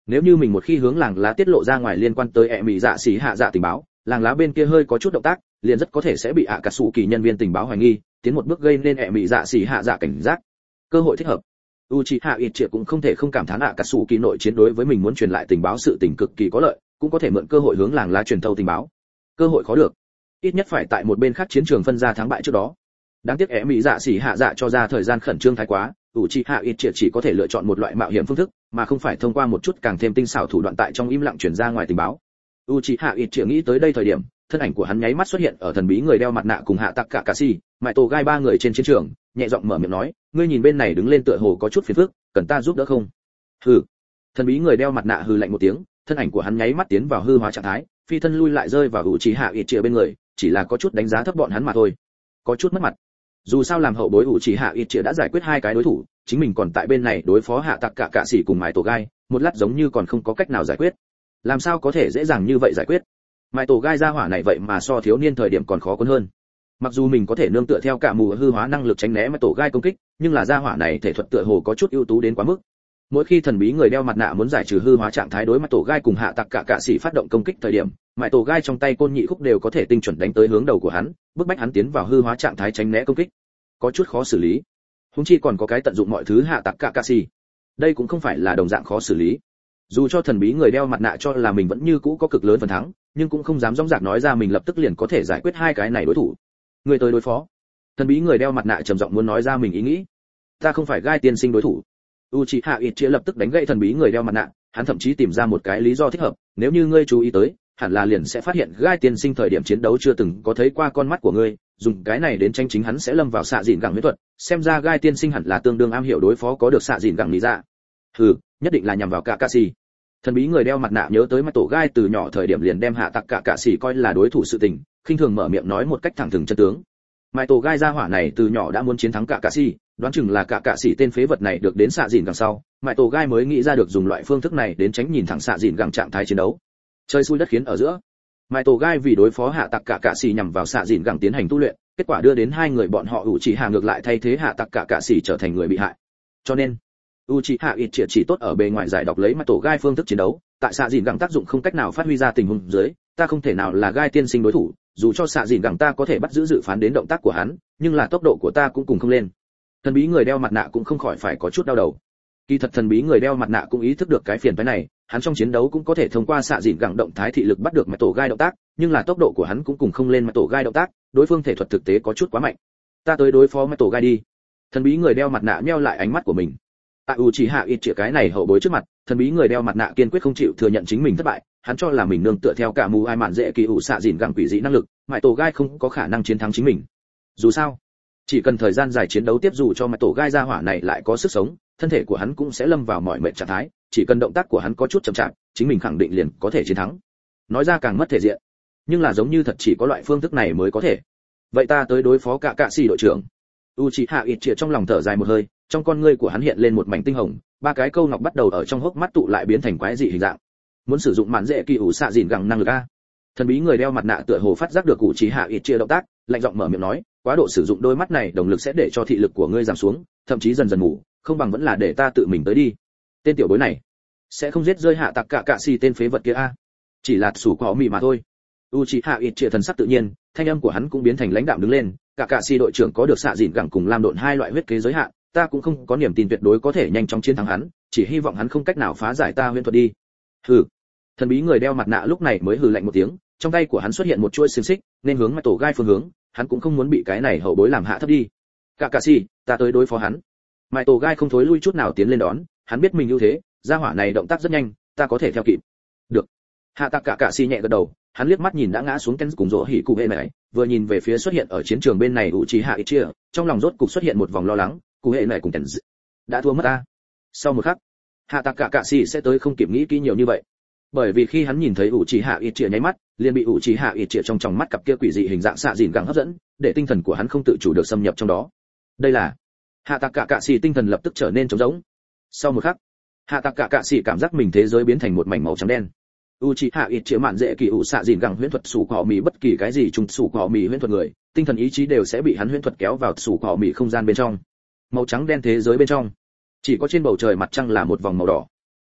Nếu như mình một khi hướng làng lá tiết lộ ra ngoài liên quan tới ẹ mị dạ xỉ hạ dạ tình báo, làng lá bên kia hơi có chút động tác, liền rất có thể sẽ bị ạ cà sủ kỳ nhân viên tình báo hoài nghi, tiến một bước gây nên ẹ mị dạ xỉ hạ dạ cảnh giác. Cơ hội thích hợp. Uchiha Itchia cũng không thể không cảm thán ạ cà sủ kỳ nội chiến đối với mình muốn truyền lại tình báo sự tình cực kỳ có lợi, cũng có thể mượn cơ hội hướng làng lá truyền thâu tình báo. Cơ hội khó được, ít nhất phải tại một bên khác chiến trường phân ra thắng bại trước đó. Đáng tiếc ẻ mỹ dạ xỉ hạ dạ cho ra thời gian khẩn trương thái quá, Uchiha Itchia chỉ có thể lựa chọn một loại mạo hiểm phương thức, mà không phải thông qua một chút càng thêm tinh xảo thủ đoạn tại trong im lặng truyền ra ngoài tình báo. Uchiha Itchia nghĩ tới đây thời điểm, thân ảnh của hắn nháy mắt xuất hiện ở thần bí người đeo mặt nạ cùng hạ tặc cả cà si, mại tổ gai ba người trên chiến trường, nhẹ giọng mở miệng nói, ngươi nhìn bên này đứng lên tựa hồ có chút phiền phức, cần ta giúp đỡ không? Hừ. Thần bí người đeo mặt nạ hừ lạnh một tiếng, thân ảnh của hắn nháy mắt tiến vào hư hóa trạng thái, phi thân lui lại rơi vào Uchiha Itchia bên người, chỉ là có chút đánh giá thấp bọn hắn mà thôi, có chút mất mặt. Dù sao làm hậu bối Uchiha Itchia đã giải quyết hai cái đối thủ, chính mình còn tại bên này đối phó hạ tặc cả cạ sĩ cùng mại tổ gai, một lát giống như còn không có cách nào giải quyết. Làm sao có thể dễ dàng như vậy giải quyết? Mại tổ gai ra hỏa này vậy mà so thiếu niên thời điểm còn khó cuốn hơn. Mặc dù mình có thể nương tựa theo cả mù hư hóa năng lực tránh né mại tổ gai công kích, nhưng là ra hỏa này thể thuật tựa hồ có chút ưu tú đến quá mức. Mỗi khi thần bí người đeo mặt nạ muốn giải trừ hư hóa trạng thái đối mại tổ gai cùng hạ tặc cả cạ sĩ phát động công kích thời điểm, mại tổ gai trong tay côn nhị khúc đều có thể tinh chuẩn đánh tới hướng đầu của hắn, bức bách hắn tiến vào hư hóa trạng thái tránh né công kích. Có chút khó xử lý. Huống chi còn có cái tận dụng mọi thứ hạ tặc cả cạ sĩ. Đây cũng không phải là đồng dạng khó xử lý. Dù cho thần bí người đeo mặt nạ cho là mình vẫn như cũ có cực lớn phần thắng, nhưng cũng không dám dõng dạc nói ra mình lập tức liền có thể giải quyết hai cái này đối thủ. Người tới đối phó. Thần bí người đeo mặt nạ trầm giọng muốn nói ra mình ý nghĩ. Ta không phải gai tiên sinh đối thủ. Uchiha Itchia lập tức đánh gậy thần bí người đeo mặt nạ, hắn thậm chí tìm ra một cái lý do thích hợp, nếu như ngươi chú ý tới, hẳn là liền sẽ phát hiện gai tiên sinh thời điểm chiến đấu chưa từng có thấy qua con mắt của ngươi, dùng cái này đến tranh chính hắn sẽ lâm vào xạ dịn gẳng huyễn thuật, xem ra gai tiên sinh hẳn là tương đương am hiểu đối phó có được xạ dịn gẳng lý ra. Hừ, nhất định là nhằm vào Kakashi. Thần bí người đeo mặt nạ nhớ tới mặt tổ gai từ nhỏ thời điểm liền đem hạ tặc cả cạ sĩ coi là đối thủ sự tình, khinh thường mở miệng nói một cách thẳng thừng chân tướng. Mai tổ gai ra hỏa này từ nhỏ đã muốn chiến thắng cả cạ sĩ, đoán chừng là cả cạ sĩ tên phế vật này được đến xạ dịn gẳng sau, Mai tổ gai mới nghĩ ra được dùng loại phương thức này đến tránh nhìn thẳng xạ dịn gẳng trạng thái chiến đấu. Chơi xui đất khiến ở giữa. Mai tổ gai vì đối phó hạ tặc cả cạ sĩ nhằm vào xạ dịn gẳng tiến hành tu luyện, kết quả đưa đến hai người bọn họ Uchiha ngược lại thay thế hạ tặc cả cạ sĩ trở thành người bị hại. Cho nên Uchiha Itchia chỉ tốt ở bề ngoài giải đọc lấy mặt tổ gai phương thức chiến đấu, tại xạ dịn gẳng tác dụng không cách nào phát huy ra tình huống dưới, ta không thể nào là gai tiên sinh đối thủ, dù cho xạ dịn gẳng ta có thể bắt giữ dự phán đến động tác của hắn, nhưng là tốc độ của ta cũng cùng không lên. Thần bí người đeo mặt nạ cũng không khỏi phải có chút đau đầu. Kỳ thật thần bí người đeo mặt nạ cũng ý thức được cái phiền phức này, hắn trong chiến đấu cũng có thể thông qua xạ dịn gẳng động thái thị lực bắt được mặt tổ gai động tác, nhưng là tốc độ của hắn cũng cùng không lên mặt tổ gai động tác, đối phương thể thuật thực tế có chút quá mạnh. Ta tới đối phó mặt tổ gai đi. Thần bí người đeo mặt nạ nheo lại ánh mắt của mình. Tại Uchiha Itchia cái này hậu bối trước mặt, thần bí người đeo mặt nạ kiên quyết không chịu thừa nhận chính mình thất bại, hắn cho là mình nương tựa theo cả mù ai mạn dễ kỳ ủ xạ dịn gẳng quỷ dị năng lực, mại tổ gai không có khả năng chiến thắng chính mình. Dù sao, chỉ cần thời gian dài chiến đấu tiếp dù cho mại tổ gai ra hỏa này lại có sức sống, thân thể của hắn cũng sẽ lâm vào mỏi mệt trạng thái, chỉ cần động tác của hắn có chút chậm chạp, chính mình khẳng định liền có thể chiến thắng. Nói ra càng mất thể diện, nhưng là giống như thật chỉ có loại phương thức này mới có thể. Vậy ta tới đối phó cả cạ sĩ đội trưởng. Uchiha Itchia trong lòng thở dài một hơi, trong con ngươi của hắn hiện lên một mảnh tinh hồng, ba cái câu ngọc bắt đầu ở trong hốc mắt tụ lại biến thành quái dị hình dạng. Muốn sử dụng mạn dễ kỳ ủ xạ dịn gẳng năng lực a. Thần bí người đeo mặt nạ tựa hồ phát giác được Uchiha Itchia động tác, lạnh giọng mở miệng nói, quá độ sử dụng đôi mắt này đồng lực sẽ để cho thị lực của ngươi giảm xuống, thậm chí dần dần ngủ, không bằng vẫn là để ta tự mình tới đi. Tên tiểu bối này sẽ không giết rơi hạ tặc cả cạ sĩ tên phế vật kia a. Chỉ là sủ cỏ mị mà thôi. Uchiha Itchia thần sắc tự nhiên, thanh âm của hắn cũng biến thành lãnh đạm đứng lên, cả cạ sĩ đội trưởng có được xạ dịn gẳng cùng lam độn hai loại huyết kế giới hạn, ta cũng không có niềm tin tuyệt đối có thể nhanh chóng chiến thắng hắn, chỉ hy vọng hắn không cách nào phá giải ta huyễn thuật đi. Hừ. Thần bí người đeo mặt nạ lúc này mới hừ lạnh một tiếng, trong tay của hắn xuất hiện một chuôi xiềng xích, nên hướng mặt tổ gai phương hướng, hắn cũng không muốn bị cái này hậu bối làm hạ thấp đi. Cả cạ sĩ, ta tới đối phó hắn. Mai tổ gai không thối lui chút nào tiến lên đón, hắn biết mình ưu thế, gia hỏa này động tác rất nhanh, ta có thể theo kịp. Được. Hạ tặc cả cạ sĩ nhẹ gật đầu, hắn liếc mắt nhìn đã ngã xuống Ken cùng rỗ hỉ cụ hệ này, vừa nhìn về phía xuất hiện ở chiến trường bên này Uchiha Itchia, trong lòng rốt cục xuất hiện một vòng lo lắng, cụ hệ này cùng Ken đã thua mất ta. Sau một khắc, hạ tặc cả cạ sĩ sẽ tới không kịp nghĩ kỹ nhiều như vậy, bởi vì khi hắn nhìn thấy Uchiha Itchia nháy mắt, liền bị Uchiha Itchia trong tròng mắt cặp kia quỷ dị hình dạng xạ dịn gẳng hấp dẫn, để tinh thần của hắn không tự chủ được xâm nhập trong đó. Đây là hạ tặc cả cạ sĩ tinh thần lập tức trở nên trống rỗng. Sau một khắc, hạ tặc cả cạ sĩ cảm giác mình thế giới biến thành một mảnh màu trắng đen. Uchiha Itchia mạn dễ kỳ ủ xạ dịn gẳng huyễn thuật sủ cỏ mì bất kỳ cái gì trùng sủ cỏ mì huyễn thuật người, tinh thần ý chí đều sẽ bị hắn huyễn thuật kéo vào sủ cỏ mì không gian bên trong. Màu trắng đen thế giới bên trong, chỉ có trên bầu trời mặt trăng là một vòng màu đỏ.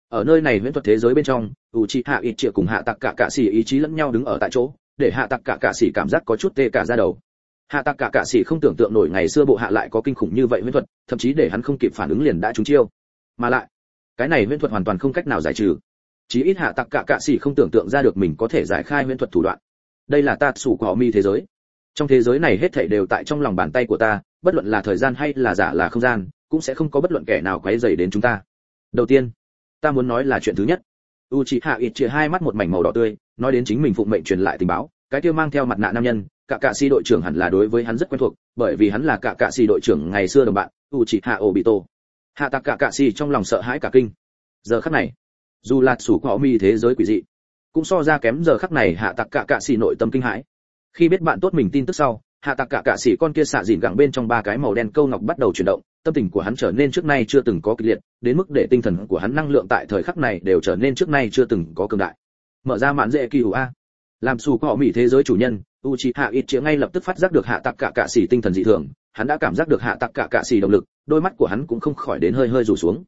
Ở nơi này huyễn thuật thế giới bên trong, Uchiha Itchia cùng Hạ Tặc Cả Cạ Sĩ ý chí lẫn nhau đứng ở tại chỗ, để Hạ Tặc Cả Cạ Sĩ cảm giác có chút tê cả da đầu. Hạ Tặc Cả Cạ Sĩ không tưởng tượng nổi ngày xưa bộ hạ lại có kinh khủng như vậy huyễn thuật, thậm chí để hắn không kịp phản ứng liền đã trúng chiêu. Mà lại, cái này huyễn thuật hoàn toàn không cách nào giải trừ. Chí ít Hạ Tặc Cả Cạ Sĩ không tưởng tượng ra được mình có thể giải khai huyễn thuật thủ đoạn. Đây là Tatsukiomi thế giới. Trong thế giới này hết thảy đều tại trong lòng bàn tay của ta, bất luận là thời gian hay là giả là không gian, cũng sẽ không có bất luận kẻ nào quấy rầy đến chúng ta. Đầu tiên, ta muốn nói là chuyện thứ nhất. Uchiha Itchia hai mắt một mảnh màu đỏ tươi, nói đến chính mình phụng mệnh truyền lại tình báo, cái kia mang theo mặt nạ nam nhân, cả cạ sĩ đội trưởng hẳn là đối với hắn rất quen thuộc, bởi vì hắn là cả cạ sĩ đội trưởng ngày xưa đồng bạn, Uchiha Obito. Hạ Tặc Cả Cạ Sĩ trong lòng sợ hãi cả kinh. Giờ khắc này, dù là sủ cọ mi thế giới quỷ dị, cũng so ra kém giờ khắc này Hạ Tặc Cả Cạ Sĩ nội tâm kinh hãi. Khi biết bạn tốt mình tin tức sau, Hạ Tặc Cả Cạ Sĩ con kia xạ dịn gẳng bên trong ba cái màu đen câu ngọc bắt đầu chuyển động, tâm tình của hắn trở nên trước nay chưa từng có kịch liệt, đến mức để tinh thần của hắn năng lượng tại thời khắc này đều trở nên trước nay chưa từng có cường đại. Mở ra mạn dễ kỳ hữu a. Làm sủ cọ mỹ thế giới chủ nhân, Uchiha Itchia ngay lập tức phát giác được Hạ Tặc Cả Cạ Sĩ tinh thần dị thường, hắn đã cảm giác được Hạ Tặc Cả Cạ Sĩ động lực, đôi mắt của hắn cũng không khỏi đến hơi hơi rủ xuống.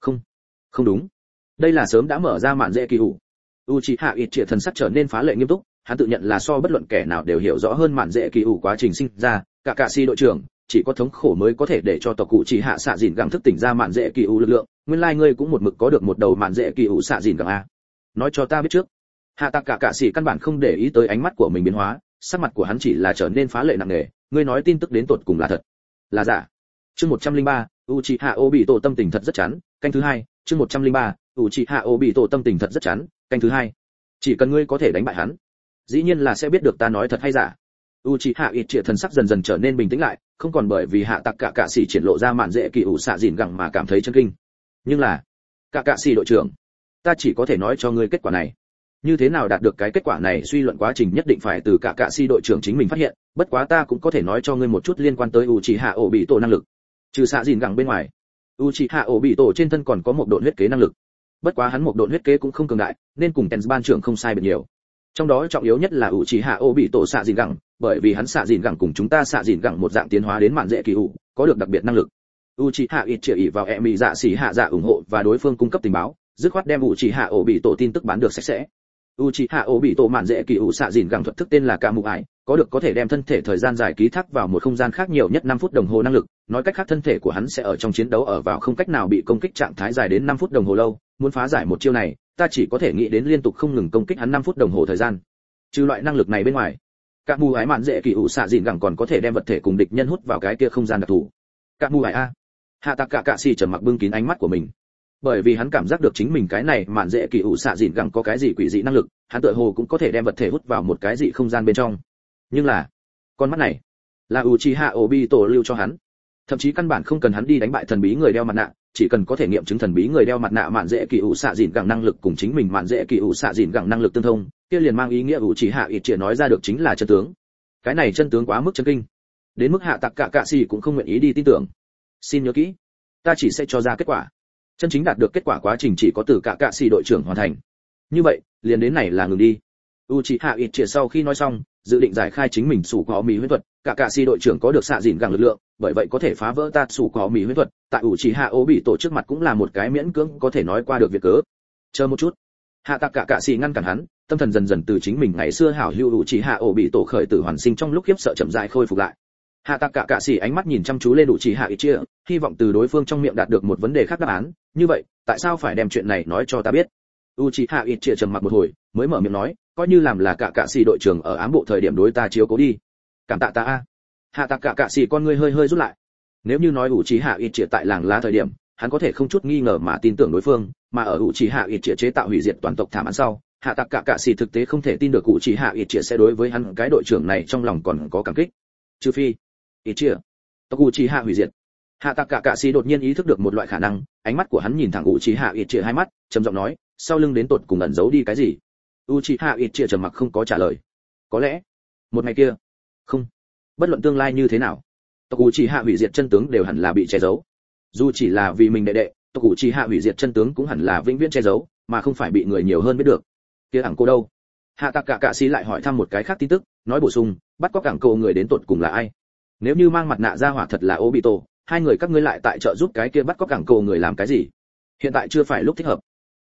Không đúng. Đây là sớm đã mở ra mạn dễ kỳ hữu. Uchiha Itchia thần sắc trở nên phá lệ nghiêm túc, hắn tự nhận là so bất luận kẻ nào đều hiểu rõ hơn mạn dễ kỳ hữu quá trình sinh ra, cả cạ sĩ đội trưởng, chỉ có thống khổ mới có thể để cho tộc cụ chỉ hạ xạ dìn gẳng thức tỉnh ra mạn dễ kỳ hữu lực lượng, nguyên lai ngươi cũng một mực có được một đầu mạn dễ kỳ hữu xạ dìn gẳng a. Nói cho ta biết trước. Hạ Tặc Cả Cạ Sĩ căn bản không để ý tới ánh mắt của mình biến hóa, sắc mặt của hắn chỉ là trở nên phá lệ nặng nề, ngươi nói tin tức đến tột cùng là thật, là giả. Chương 103, Uchiha Obito tâm tình thật rất chán, canh thứ 2, chương 103, Uchiha Obito tâm tình thật rất chán, canh thứ 2. Chỉ cần ngươi có thể đánh bại hắn, dĩ nhiên là sẽ biết được ta nói thật hay giả. Uchiha Itchia thần sắc dần dần trở nên bình tĩnh lại, không còn bởi vì Hạ Tặc Cả Cạ Sĩ triển lộ ra mạn dễ kỳ ủ xạ dìn gẳng mà cảm thấy chấn kinh. Nhưng là, Cả Cạ Sĩ đội trưởng, ta chỉ có thể nói cho ngươi kết quả này. Như thế nào đạt được cái kết quả này suy luận quá trình nhất định phải từ Cả Cạ Sĩ đội trưởng chính mình phát hiện, bất quá ta cũng có thể nói cho ngươi một chút liên quan tới Uchiha Obito năng lực. Trừ xạ dìn gẳng bên ngoài, Uchiha Obito trên thân còn có một độn huyết kế năng lực. Bất quá hắn một độn huyết kế cũng không cường đại, nên cùng Tens ban trưởng không sai biệt nhiều. Trong đó trọng yếu nhất là Uchiha Obito xạ dìn gẳng, bởi vì hắn xạ dìn gẳng cùng chúng ta xạ dìn gẳng một dạng tiến hóa đến mạn dễ kỳ hữu, có được đặc biệt năng lực. Uchiha Itchia ỷ vào Emi dạ xỉ hạ dạ ủng hộ và đối phương cung cấp tình báo, dứt khoát đem Uchiha Obito tin tức bán được sạch sẽ. Uchiha Obito mạn dễ kỳ hữu xạ dìn gẳng thuật thức tên là Cả Mù Ải, có thể đem thân thể thời gian dài ký thác vào một không gian khác nhiều nhất 5 phút đồng hồ năng lực, nói cách khác thân thể của hắn sẽ ở trong chiến đấu ở vào không cách nào bị công kích trạng thái dài đến 5 phút đồng hồ lâu, muốn phá giải một chiêu này, ta chỉ có thể nghĩ đến liên tục không ngừng công kích hắn 5 phút đồng hồ thời gian. Trừ loại năng lực này bên ngoài, Cả Mù Ải mạn dễ kỳ hữu xạ dìn gẳng còn có thể đem vật thể cùng địch nhân hút vào cái kia không gian đặc thù. Cả Mù Ải a. Hạ Tặc Cả Cạ Sĩ trầm mặc bưng kín ánh mắt của mình, bởi vì hắn cảm giác được chính mình cái này mạn dễ kỳ ủ xạ dìn gẳng có cái gì quỷ dị năng lực, hắn tựa hồ cũng có thể đem vật thể hút vào một cái dị không gian bên trong. Nhưng là, con mắt này là Uchiha Obito lưu cho hắn, thậm chí căn bản không cần hắn đi đánh bại thần bí người đeo mặt nạ, chỉ cần có thể nghiệm chứng thần bí người đeo mặt nạ mạn dễ kỳ ủ xạ dìn gẳng năng lực cùng chính mình mạn dễ kỳ ủ xạ dìn gẳng năng lực tương thông, kia liền mang ý nghĩa Uchiha Itchia nói ra được chính là chân tướng. Cái này chân tướng quá mức chấn kinh, đến mức Hạ Tặc Cả Cạ Sĩ cũng không nguyện ý đi tin tưởng. Xin nhớ kỹ, ta chỉ sẽ cho ra kết quả. Chân chính đạt được kết quả quá trình chỉ có từ Cả Cạ Sĩ đội trưởng hoàn thành. Như vậy, liền đến này là ngừng đi. Uchiha Itchia sau khi nói xong, dự định giải khai chính mình sủ có mì huyễn thuật, Cả Cạ Sĩ đội trưởng có được xạ dìn gẳng lực lượng, bởi vậy có thể phá vỡ ta sủ có mì huyễn thuật, tại Uchiha Obito trước mặt cũng là một cái miễn cưỡng có thể nói qua được việc cớ. Chờ một chút. Hạ Tặc Cả Cạ Sĩ ngăn cản hắn, tâm thần dần dần từ chính mình ngày xưa hảo hữu Uchiha Obito khởi tử hoàn sinh trong lúc khiếp sợ chậm rãi khôi phục lại. Hạ Tặc Cả Cạ Sĩ ánh mắt nhìn chăm chú lên Uchiha Itchia, hy vọng từ đối phương trong miệng đạt được một vấn đề khác đáp án, như vậy, tại sao phải đem chuyện này nói cho ta biết? Uchiha Itchia trầm mặc một hồi, mới mở miệng nói, coi như làm là Cả Cạ Sĩ đội trưởng ở ám bộ thời điểm đối ta chiếu cố đi. Cảm tạ ta a. Hạ Tặc Cả Cạ Sĩ con ngươi hơi hơi rút lại. Nếu như nói Uchiha Itchia tại làng lá thời điểm, hắn có thể không chút nghi ngờ mà tin tưởng đối phương, mà ở Uchiha Itchia chế tạo hủy diệt toàn tộc thảm án sau, Hạ Tặc Cả Cạ Sĩ thực tế không thể tin được Uchiha Itchia sẽ đối với hắn cái đội trưởng này trong lòng còn có cảm kích. Trừ phi Itchia, tộc Uchiha hủy diệt. Hạ Tặc Cả Cạ Sĩ đột nhiên ý thức được một loại khả năng, ánh mắt của hắn nhìn thẳng Uchiha Itchia hai mắt, trầm giọng nói, sau lưng đến tột cùng ẩn giấu đi cái gì? Uchiha Itchia trầm mặc không có trả lời. Có lẽ, một ngày kia, không, bất luận tương lai như thế nào, tộc Uchiha hủy diệt chân tướng đều hẳn là bị che giấu. Dù chỉ là vì mình đệ đệ, tộc Uchiha hủy diệt chân tướng cũng hẳn là vĩnh viễn che giấu, mà không phải bị người nhiều hơn biết được. Kia ẳng cô đâu? Hạ Tặc Cả Cạ Sĩ lại hỏi thăm một cái khác tin tức, nói bổ sung, bắt cóc ẳng cô người đến tột cùng là ai? Nếu như mang mặt nạ ra hỏa thật là Obito, hai người các ngươi lại tại trợ giúp cái kia bắt cóc ẳng cô người làm cái gì? Hiện tại chưa phải lúc thích hợp.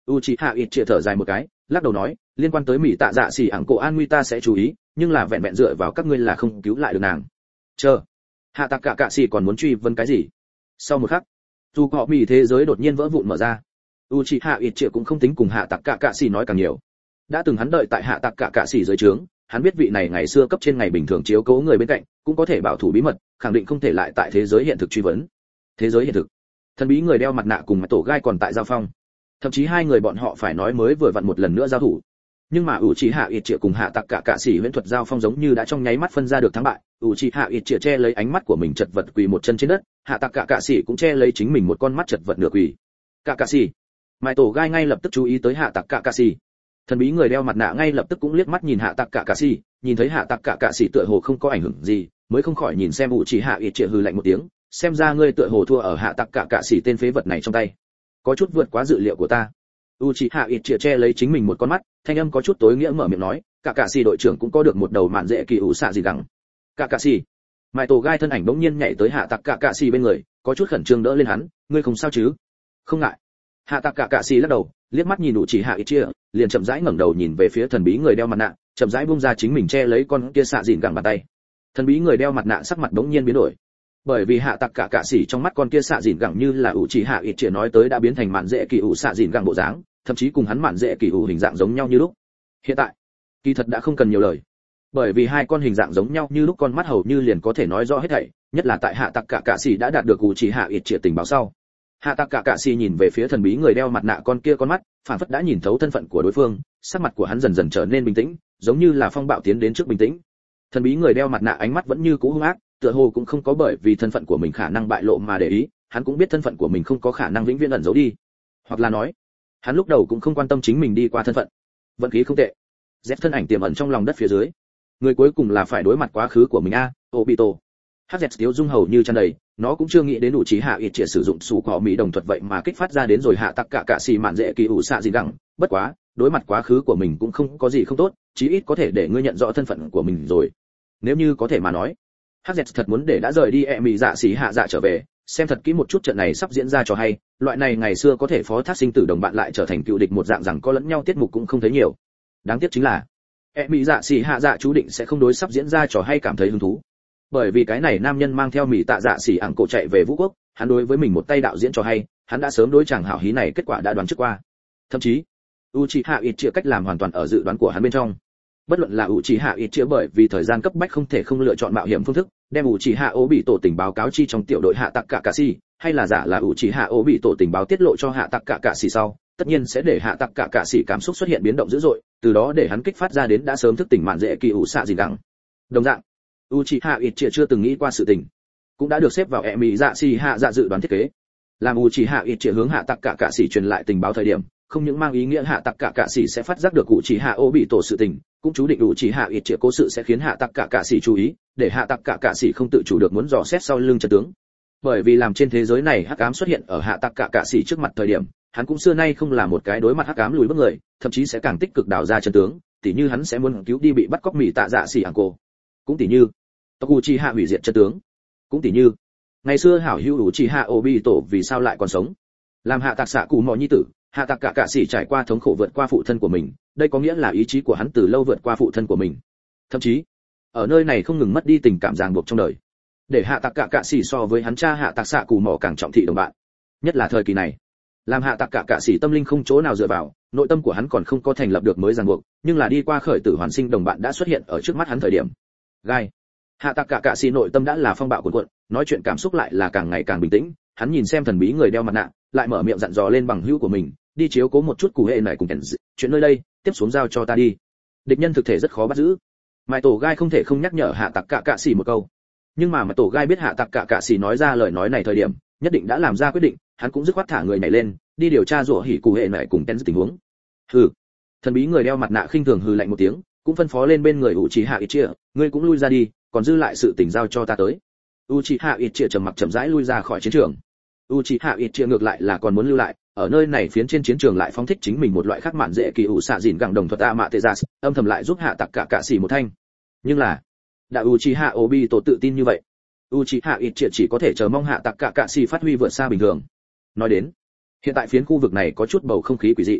Uchiha Itchia thở dài một cái, lắc đầu nói, liên quan tới mỹ tạ dạ xỉ ảng cổ an nguy ta sẽ chú ý, nhưng là vẹn vẹn dựa vào các ngươi là không cứu lại được nàng. Chờ, hạ tạc cả cạ xỉ còn muốn truy vấn cái gì? Sau một khắc, dù họ mỹ thế giới đột nhiên vỡ vụn mở ra. Uchiha Itchia cũng không tính cùng hạ tạc cả cạ xỉ nói càng nhiều. Đã từng hắn đợi tại hạ tạc cả cạ xỉ dưới trướng, hắn biết vị này ngày xưa cấp trên ngày bình thường chiếu cố người bên cạnh, cũng có thể bảo thủ bí mật, khẳng định không thể lại tại thế giới hiện thực truy vấn. Thế giới hiện thực, thần bí người đeo mặt nạ cùng tổ gai còn tại giao phong, thậm chí hai người bọn họ phải nói mới vừa vặn một lần nữa giao thủ. Nhưng mà Uchiha Itchia cùng hạ tạc cả cạ xỉ huyễn thuật giao phong giống như đã trong nháy mắt phân ra được thắng bại. Uchiha Itchia che lấy ánh mắt của mình chật vật quỳ một chân trên đất, hạ tạc cả cạ xỉ cũng che lấy chính mình một con mắt chật vật nửa quỳ. Cả cạ xỉ, mai tổ gai ngay lập tức chú ý tới hạ tạc cả cạ xỉ. Thần bí người đeo mặt nạ ngay lập tức cũng liếc mắt nhìn hạ tạc cả cạ xỉ, nhìn thấy hạ tạc cả cạ xỉ tựa hồ không có ảnh hưởng gì, mới không khỏi nhìn xem Uchiha Itchia hừ lạnh một tiếng, xem ra ngươi tựa hồ thua ở hạ tạc cả cạ xỉ tên phế vật này trong tay, có chút vượt quá dự liệu của ta. Uchiha Itchia che lấy chính mình một con mắt, thanh âm có chút tối nghĩa mở miệng nói, cả cạ xỉ đội trưởng cũng có được một đầu mạn dễ kỳ ủ xạ gì gắng. Cả cạ xỉ, mai tổ gai thân ảnh bỗng nhiên nhảy tới hạ tạc cả cạ xỉ bên người, có chút khẩn trương đỡ lên hắn, ngươi không sao chứ? Không ngại. Hạ tạc cả cạ xỉ lắc đầu, liếc mắt nhìn Uchiha Itchia, liền chậm rãi ngẩng đầu nhìn về phía thần bí người đeo mặt nạ, chậm rãi buông ra chính mình che lấy con kia xạ dịn gẳng bàn tay. Thần bí người đeo mặt nạ sắc mặt bỗng nhiên biến đổi, bởi vì hạ tạc cả cạ xỉ trong mắt con kia xạ dịn gẳng như là Uchiha Itchia nói tới đã biến thành mạn dễ kỳ ủ xạ dịn gẳng bộ dáng, thậm chí cùng hắn mạn dễ kỳ ủ hình dạng giống nhau như lúc. Hiện tại, kỳ thật đã không cần nhiều lời, bởi vì hai con hình dạng giống nhau như lúc con mắt hầu như liền có thể nói rõ hết thảy, nhất là tại hạ tạc cả cạ xỉ đã đạt được Uchiha Itchia tình báo sau. Hạ tạc cả cạ xỉ nhìn về phía thần bí người đeo mặt nạ con kia con mắt, phản phất đã nhìn thấu thân phận của đối phương, sắc mặt của hắn dần dần trở nên bình tĩnh, giống như là phong bạo tiến đến trước bình tĩnh. Thần bí người đeo mặt nạ ánh mắt vẫn như cũ hung ác, tựa hồ cũng không có bởi vì thân phận của mình khả năng bại lộ mà để ý, hắn cũng biết thân phận của mình không có khả năng vĩnh viễn ẩn giấu đi, hoặc là nói, hắn lúc đầu cũng không quan tâm chính mình đi qua thân phận. Vận khí không tệ. Z thân ảnh tiềm ẩn trong lòng đất phía dưới, người cuối cùng là phải đối mặt quá khứ của mình a, Obito. HZ tiếu dung hầu như tràn đầy, nó cũng chưa nghĩ đến đủ trí hạ Itchia sử dụng sủ cỏ mỹ đồng thuật vậy mà kích phát ra đến rồi hạ tạc cả cạ xì mạn dễ kỳ ủ xạ gì đẳng, bất quá, đối mặt quá khứ của mình cũng không có gì không tốt, chí ít có thể để ngươi nhận rõ thân phận của mình rồi. Nếu như có thể mà nói, HZ thật muốn để đã rời đi mị dạ xỉ hạ dạ trở về, xem thật kỹ một chút trận này sắp diễn ra cho hay, loại này ngày xưa có thể phó thác sinh tử đồng bạn lại trở thành cựu địch một dạng rằng có lẫn nhau tiết mục cũng không thấy nhiều. Đáng tiếc chính là, mị dạ xỉ hạ dạ chú định sẽ không đối sắp diễn ra trò hay cảm thấy hứng thú. Bởi vì cái này nam nhân mang theo mỹ tạ dạ xỉ ảng cổ chạy về vũ quốc, hắn đối với mình một tay đạo diễn cho hay, hắn đã sớm đối chàng hảo hí này kết quả đã đoán trước qua. Thậm chí, Uchiha Itchia cách làm hoàn toàn ở dự đoán của hắn bên trong. Bất luận là Uchiha Itchia bởi vì thời gian cấp bách không thể không lựa chọn mạo hiểm phương thức, đem Uchiha Obito tình báo cáo chi trong tiểu đội hạ tạc cả cạ xỉ, hay là giả là Uchiha Obito tình báo tiết lộ cho hạ tạc cả cạ xỉ sau, tất nhiên sẽ để hạ tạc cả cạ xỉ cảm xúc xuất hiện biến động dữ dội, từ đó để hắn kích phát ra đến đã sớm thức tỉnh mạn dễ kỳ ủ xạ gì đẳng. Đồng dạng, Uchiha Itchia chưa từng nghĩ qua sự tình, cũng đã được xếp vào mị dạ xỉ hạ dạ dự đoán thiết kế. Làm Uchiha Itchia hướng hạ tạc cả cạ xỉ truyền lại tình báo thời điểm, không những mang ý nghĩa hạ tạc cả cạ xỉ sẽ phát giác được Uchiha Obito sự tình, cũng chú định Uchiha Itchia cố sự sẽ khiến hạ tạc cả cạ xỉ chú ý, để hạ tạc cả cạ xỉ không tự chủ được muốn dò xét sau lưng chân tướng. Bởi vì làm trên thế giới này hắc ám xuất hiện ở hạ tạc cả cạ xỉ trước mặt thời điểm, hắn cũng xưa nay không là một cái đối mặt hắc ám lùi bước người, thậm chí sẽ càng tích cực đào ra chân tướng, tỉ như hắn sẽ muốn cứu đi bị bắt cóc mỹ tạ dạ xỉ ảng cô, cũng tỉ như tộc Uchiha hủy diệt chân tướng, cũng tỉ như ngày xưa hảo hữu Uchiha Obito vì sao lại còn sống, làm hạ tạc xạ cụ mò nhi tử, hạ tạc cả cạ xỉ trải qua thống khổ vượt qua phụ thân của mình, đây có nghĩa là ý chí của hắn từ lâu vượt qua phụ thân của mình, thậm chí ở nơi này không ngừng mất đi tình cảm ràng buộc trong đời, để hạ tạc cả cạ xỉ so với hắn cha hạ tạc xạ cụ mò càng trọng thị đồng bạn, nhất là thời kỳ này, làm hạ tạc cả cạ xỉ tâm linh không chỗ nào dựa vào, nội tâm của hắn còn không có thành lập được mới ràng buộc, nhưng là đi qua khởi tử hoàn sinh đồng bạn đã xuất hiện ở trước mắt hắn thời điểm. Gai, hạ tạc cả cạ xỉ nội tâm đã là phong bạo cuồn cuộn, nói chuyện cảm xúc lại là càng ngày càng bình tĩnh, hắn nhìn xem thần bí người đeo mặt nạ, lại mở miệng dặn dò lên bằng hữu của mình, đi chiếu cố một chút cụ hệ này cùng kèn, chuyện nơi đây tiếp xuống giao cho ta đi, địch nhân thực thể rất khó bắt giữ. Mai tổ gai không thể không nhắc nhở hạ tạc cả cạ xỉ một câu, nhưng mà tổ gai biết hạ tạc cả cạ xỉ nói ra lời nói này thời điểm nhất định đã làm ra quyết định, hắn cũng dứt khoát thả người nhảy lên, đi điều tra rủa hỉ cụ hệ này cùng kèn tình huống. Hừ. Thần bí người đeo mặt nạ khinh thường hừ lạnh một tiếng, cũng phân phó lên bên người Uchiha Itchia, ngươi cũng lui ra đi, còn dư lại sự tình giao cho ta tới. Uchiha Itchia trầm mặc chậm rãi lui ra khỏi chiến trường. Uchiha Itchia ngược lại là còn muốn lưu lại, ở nơi này phiến trên chiến trường lại phóng thích chính mình một loại khác mạn dễ kỳ ủ xạ dìn gẳng đồng thuật Amaterasu, âm thầm lại giúp hạ tạc cả cạ xỉ một thanh. Nhưng là, đã Uchiha Obito tự tin như vậy, Uchiha Itchia chỉ có thể chờ mong hạ tạc cả cạ xỉ phát huy vượt xa bình thường. Nói đến, hiện tại phiến khu vực này có chút bầu không khí quỷ dị.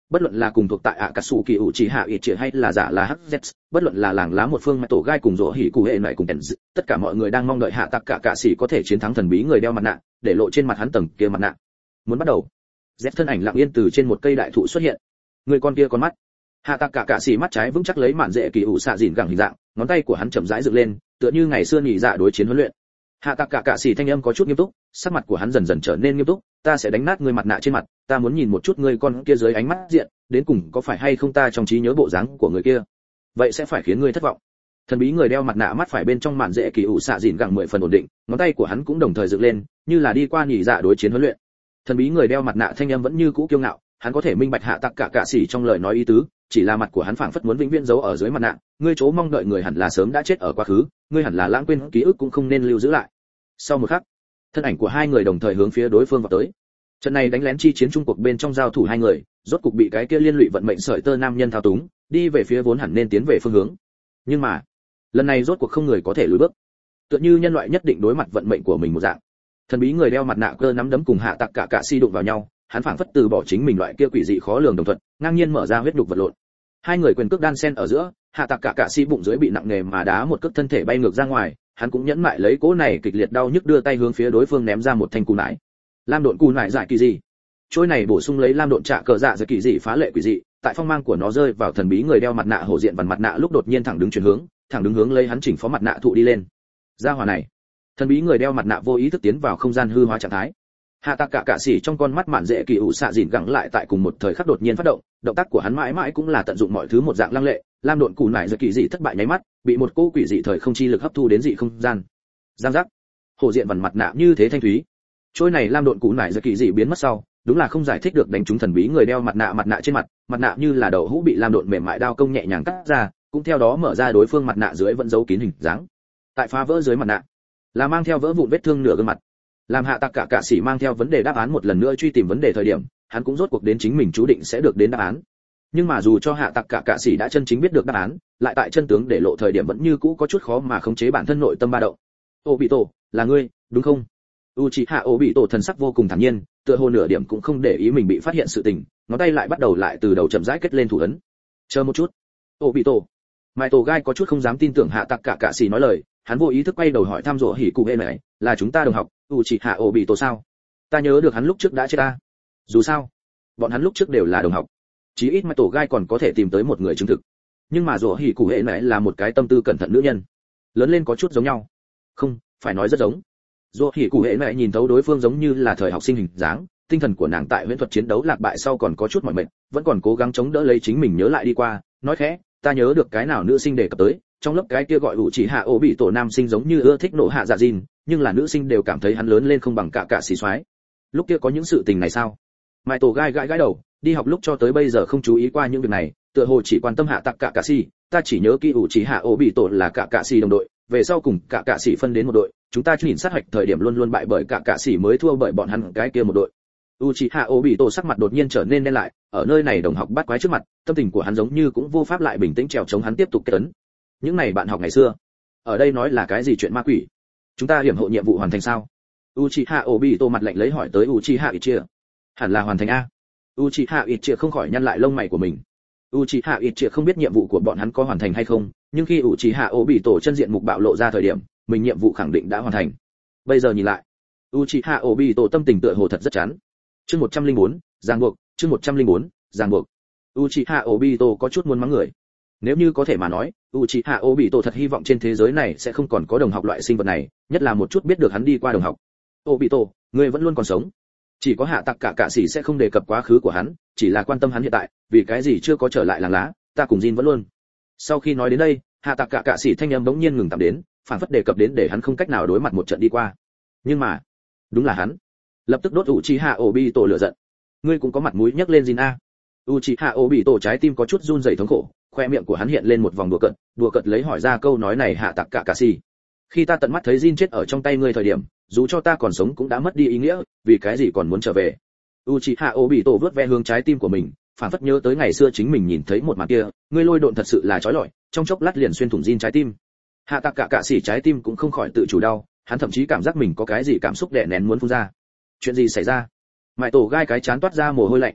bất luận là cùng thuộc tại ạ cà sủ kỳ ủ chỉ hạ ít chỉ hay là giả là hz, bất luận là làng lá một phương mà tổ gai cùng rỗ hỉ cụ hệ này cùng tèn tất cả mọi người đang mong đợi hạ tặc cả sĩ có thể chiến thắng thần bí người đeo mặt nạ, để lộ trên mặt hắn tầng kia mặt nạ. Muốn bắt đầu, Z thân ảnh lặng yên từ trên một cây đại thụ xuất hiện. Người con kia con mắt. Hạ tặc cả sĩ mắt trái vững chắc lấy mạn dễ kỳ ủ xạ dìn gẳng hình dạng, ngón tay của hắn chậm rãi dựng lên, tựa như ngày xưa nhị dạ đối chiến huấn luyện. Hạ tặc cả sĩ thanh âm có chút nghiêm túc, sắc mặt của hắn dần dần trở nên nghiêm túc, ta sẽ đánh nát ngươi mặt nạ trên mặt, ta muốn nhìn một chút ngươi con kia dưới ánh mắt diện, đến cùng có phải hay không ta trong trí nhớ bộ dáng của người kia. Vậy sẽ phải khiến ngươi thất vọng. Thần bí người đeo mặt nạ mắt phải bên trong mạn dễ kỳ ủ xạ dìn gẳng 10 phần ổn định, ngón tay của hắn cũng đồng thời dựng lên, như là đi qua nhị dạ đối chiến huấn luyện. Thần bí người đeo mặt nạ thanh âm vẫn như cũ kiêu ngạo, hắn có thể minh bạch hạ tặc cả sĩ trong lời nói ý tứ, chỉ là mặt của hắn phảng phất muốn vĩnh viễn giấu ở dưới mặt nạ, ngươi chỗ mong đợi người hẳn là sớm đã chết ở quá khứ, ngươi hẳn là lãng quên ký ức cũng không nên lưu giữ lại. Sau một khắc, thân ảnh của hai người đồng thời hướng phía đối phương vào tới. Trận này đánh lén chi chiến trung cuộc bên trong giao thủ hai người, rốt cục bị cái kia liên lụy vận mệnh sợi tơ nam nhân thao túng, đi về phía vốn hẳn nên tiến về phương hướng. Nhưng mà, lần này rốt cuộc không người có thể lùi bước. Tựa như nhân loại nhất định đối mặt vận mệnh của mình một dạng. Thần bí người đeo mặt nạ cơ nắm đấm cùng hạ tặc cả sĩ đụng vào nhau, hắn phảng phất từ bỏ chính mình loại kia quỷ dị khó lường đồng thuận, ngang nhiên mở ra huyết nhục vật lộn. Hai người quyền cước đan xen ở giữa, hạ tặc cả sĩ bụng dưới bị nặng nề mà đá một cước thân thể bay ngược ra ngoài, hắn cũng nhẫn mại lấy cỗ này kịch liệt đau nhức đưa tay hướng phía đối phương ném ra một thanh cù nải. Lam độn cù nải giải kỳ gì? Trôi này bổ sung lấy lam độn trạ cờ dạ giải kỳ dị phá lệ quỷ dị, tại phong mang của nó rơi vào thần bí người đeo mặt nạ hổ diện vằn mặt nạ lúc đột nhiên thẳng đứng chuyển hướng, thẳng đứng hướng lấy hắn chỉnh phó mặt nạ thụ đi lên. Ra hỏa này, thần bí người đeo mặt nạ vô ý thức tiến vào không gian hư hóa trạng thái. Hạ tặc cả sĩ trong con mắt mạn dễ kỳ ủ xạ dìn gẳng lại tại cùng một thời khắc đột nhiên phát động, động tác của hắn mãi mãi cũng là tận dụng mọi thứ một dạng lăng lệ, lam độn cù nải giải kỳ dị thất bại nháy mắt, bị một cỗ quỷ dị thời không chi lực hấp thu đến dị không gian. Giang giác, hổ diện vằn mặt nạ như thế thanh thúy. Trôi này lam độn cù nải giải kỳ dị biến mất sau, đúng là không giải thích được đánh trúng thần bí người đeo mặt nạ trên mặt nạ như là đầu hũ bị lam độn mềm mại đao công nhẹ nhàng cắt ra, cũng theo đó mở ra đối phương mặt nạ dưới vẫn giấu kín hình dáng. Tại phá vỡ dưới mặt nạ, là mang theo vỡ vụn vết thương nửa gương mặt. Làm hạ tặc cả sĩ mang theo vấn đề đáp án một lần nữa truy tìm vấn đề thời điểm, hắn cũng rốt cuộc đến chính mình chú định sẽ được đến đáp án. Nhưng mà dù cho hạ tặc cả sĩ đã chân chính biết được đáp án, lại tại chân tướng để lộ thời điểm vẫn như cũ có chút khó mà khống chế bản thân nội tâm ba động. Obito, là ngươi, đúng không? Uchiha Obito thần sắc vô cùng thản nhiên, tựa hồ nửa điểm cũng không để ý mình bị phát hiện sự tình, ngón tay lại bắt đầu lại từ đầu chậm rãi kết lên thủ ấn. Chờ một chút. Obito. Mai Tổ Gai có chút không dám tin tưởng hạ tặc cả sĩ nói lời, hắn vô ý thức quay đầu hỏi thăm rỗ hỉ cụ hệ này, là chúng ta đồng học, Uchiha Obito sao? Ta nhớ được hắn lúc trước đã chết ta. Dù sao, bọn hắn lúc trước đều là đồng học. Chí ít Mai Tổ Gai còn có thể tìm tới một người chứng thực. Nhưng mà rỗ hỉ cụ hệ này là một cái tâm tư cẩn thận nữ nhân, lớn lên có chút giống nhau. Không, phải nói rất giống. Rỗ hỉ cụ hệ này nhìn thấu đối phương giống như là thời học sinh hình dáng, tinh thần của nàng tại huyễn thuật chiến đấu lạc bại sau còn có chút mỏi mệt, vẫn còn cố gắng chống đỡ lấy chính mình nhớ lại đi qua, nói khẽ, ta nhớ được cái nào nữ sinh đề cập tới, trong lớp cái kia gọi Uchiha Obito nam sinh giống như ưa thích nộ hạ dạ Jin, nhưng là nữ sinh đều cảm thấy hắn lớn lên không bằng cả xì xoái. Lúc kia có những sự tình này sao? Mai Tổ Gai gãi đầu, đi học lúc cho tới bây giờ không chú ý qua những việc này, tựa hồ chỉ quan tâm hạ tặc cả xì, ta chỉ nhớ kỹ Uchiha Obito là cả xì đồng đội, về sau cùng cả xì phân đến một đội, chúng ta nhìn sát hoạch thời điểm luôn luôn bại bởi cả xì mới thua bởi bọn hắn cái kia một đội. Uchiha Obito sắc mặt đột nhiên trở nên đen lại, ở nơi này đồng học bắt quái trước mặt, tâm tình của hắn giống như cũng vô pháp lại bình tĩnh trèo chống hắn tiếp tục kết ấn. Những này bạn học ngày xưa, ở đây nói là cái gì chuyện ma quỷ? Chúng ta hiểm hộ nhiệm vụ hoàn thành sao? Uchiha Obito mặt lạnh lấy hỏi tới Uchiha Itachi. Hẳn là hoàn thành a. Uchiha Itachi không khỏi nhăn lại lông mày của mình. Uchiha Itachi không biết nhiệm vụ của bọn hắn có hoàn thành hay không, nhưng khi Uchiha Obito chân diện mục bạo lộ ra thời điểm, mình nhiệm vụ khẳng định đã hoàn thành. Bây giờ nhìn lại, Uchiha Obito tâm tình tựa hồ thật rất chán. Chương 104, ràng buộc, chương 104, ràng buộc. Uchiha Obito có chút muốn mắng người. Nếu như có thể mà nói, Uchiha Obito thật hy vọng trên thế giới này sẽ không còn có đồng học loại sinh vật này, nhất là một chút biết được hắn đi qua đồng học. Obito, ngươi vẫn luôn còn sống. Chỉ có hạ tặc cả sĩ sẽ không đề cập quá khứ của hắn, chỉ là quan tâm hắn hiện tại, vì cái gì chưa có trở lại làng lá, ta cùng Jin vẫn luôn. Sau khi nói đến đây, hạ tặc cả sĩ thanh âm bỗng nhiên ngừng tạm đến, phản phất đề cập đến để hắn không cách nào đối mặt một trận đi qua. Nhưng mà, đúng là hắn. Lập tức đốt Uchiha Obito lửa giận. Ngươi cũng có mặt mũi nhắc lên Jin a. Uchiha Obito trái tim có chút run rẩy thống khổ, khoe miệng của hắn hiện lên một vòng đùa cợt lấy hỏi ra câu nói này hạ tặc cả sĩ. Khi ta tận mắt thấy Jin chết ở trong tay ngươi thời điểm, dù cho ta còn sống cũng đã mất đi ý nghĩa, vì cái gì còn muốn trở về? Uchiha Obito vớt ve hướng trái tim của mình, phản phất nhớ tới ngày xưa chính mình nhìn thấy một màn kia, ngươi lôi độn thật sự là chói lọi, trong chốc lát liền xuyên thủng Jin trái tim. Hạ tặc cả sĩ trái tim cũng không khỏi tự chủ đau, hắn thậm chí cảm giác mình có cái gì cảm xúc đè nén muốn phun ra. Chuyện gì xảy ra? Mại Tổ Gai cái chán toát ra mồ hôi lạnh.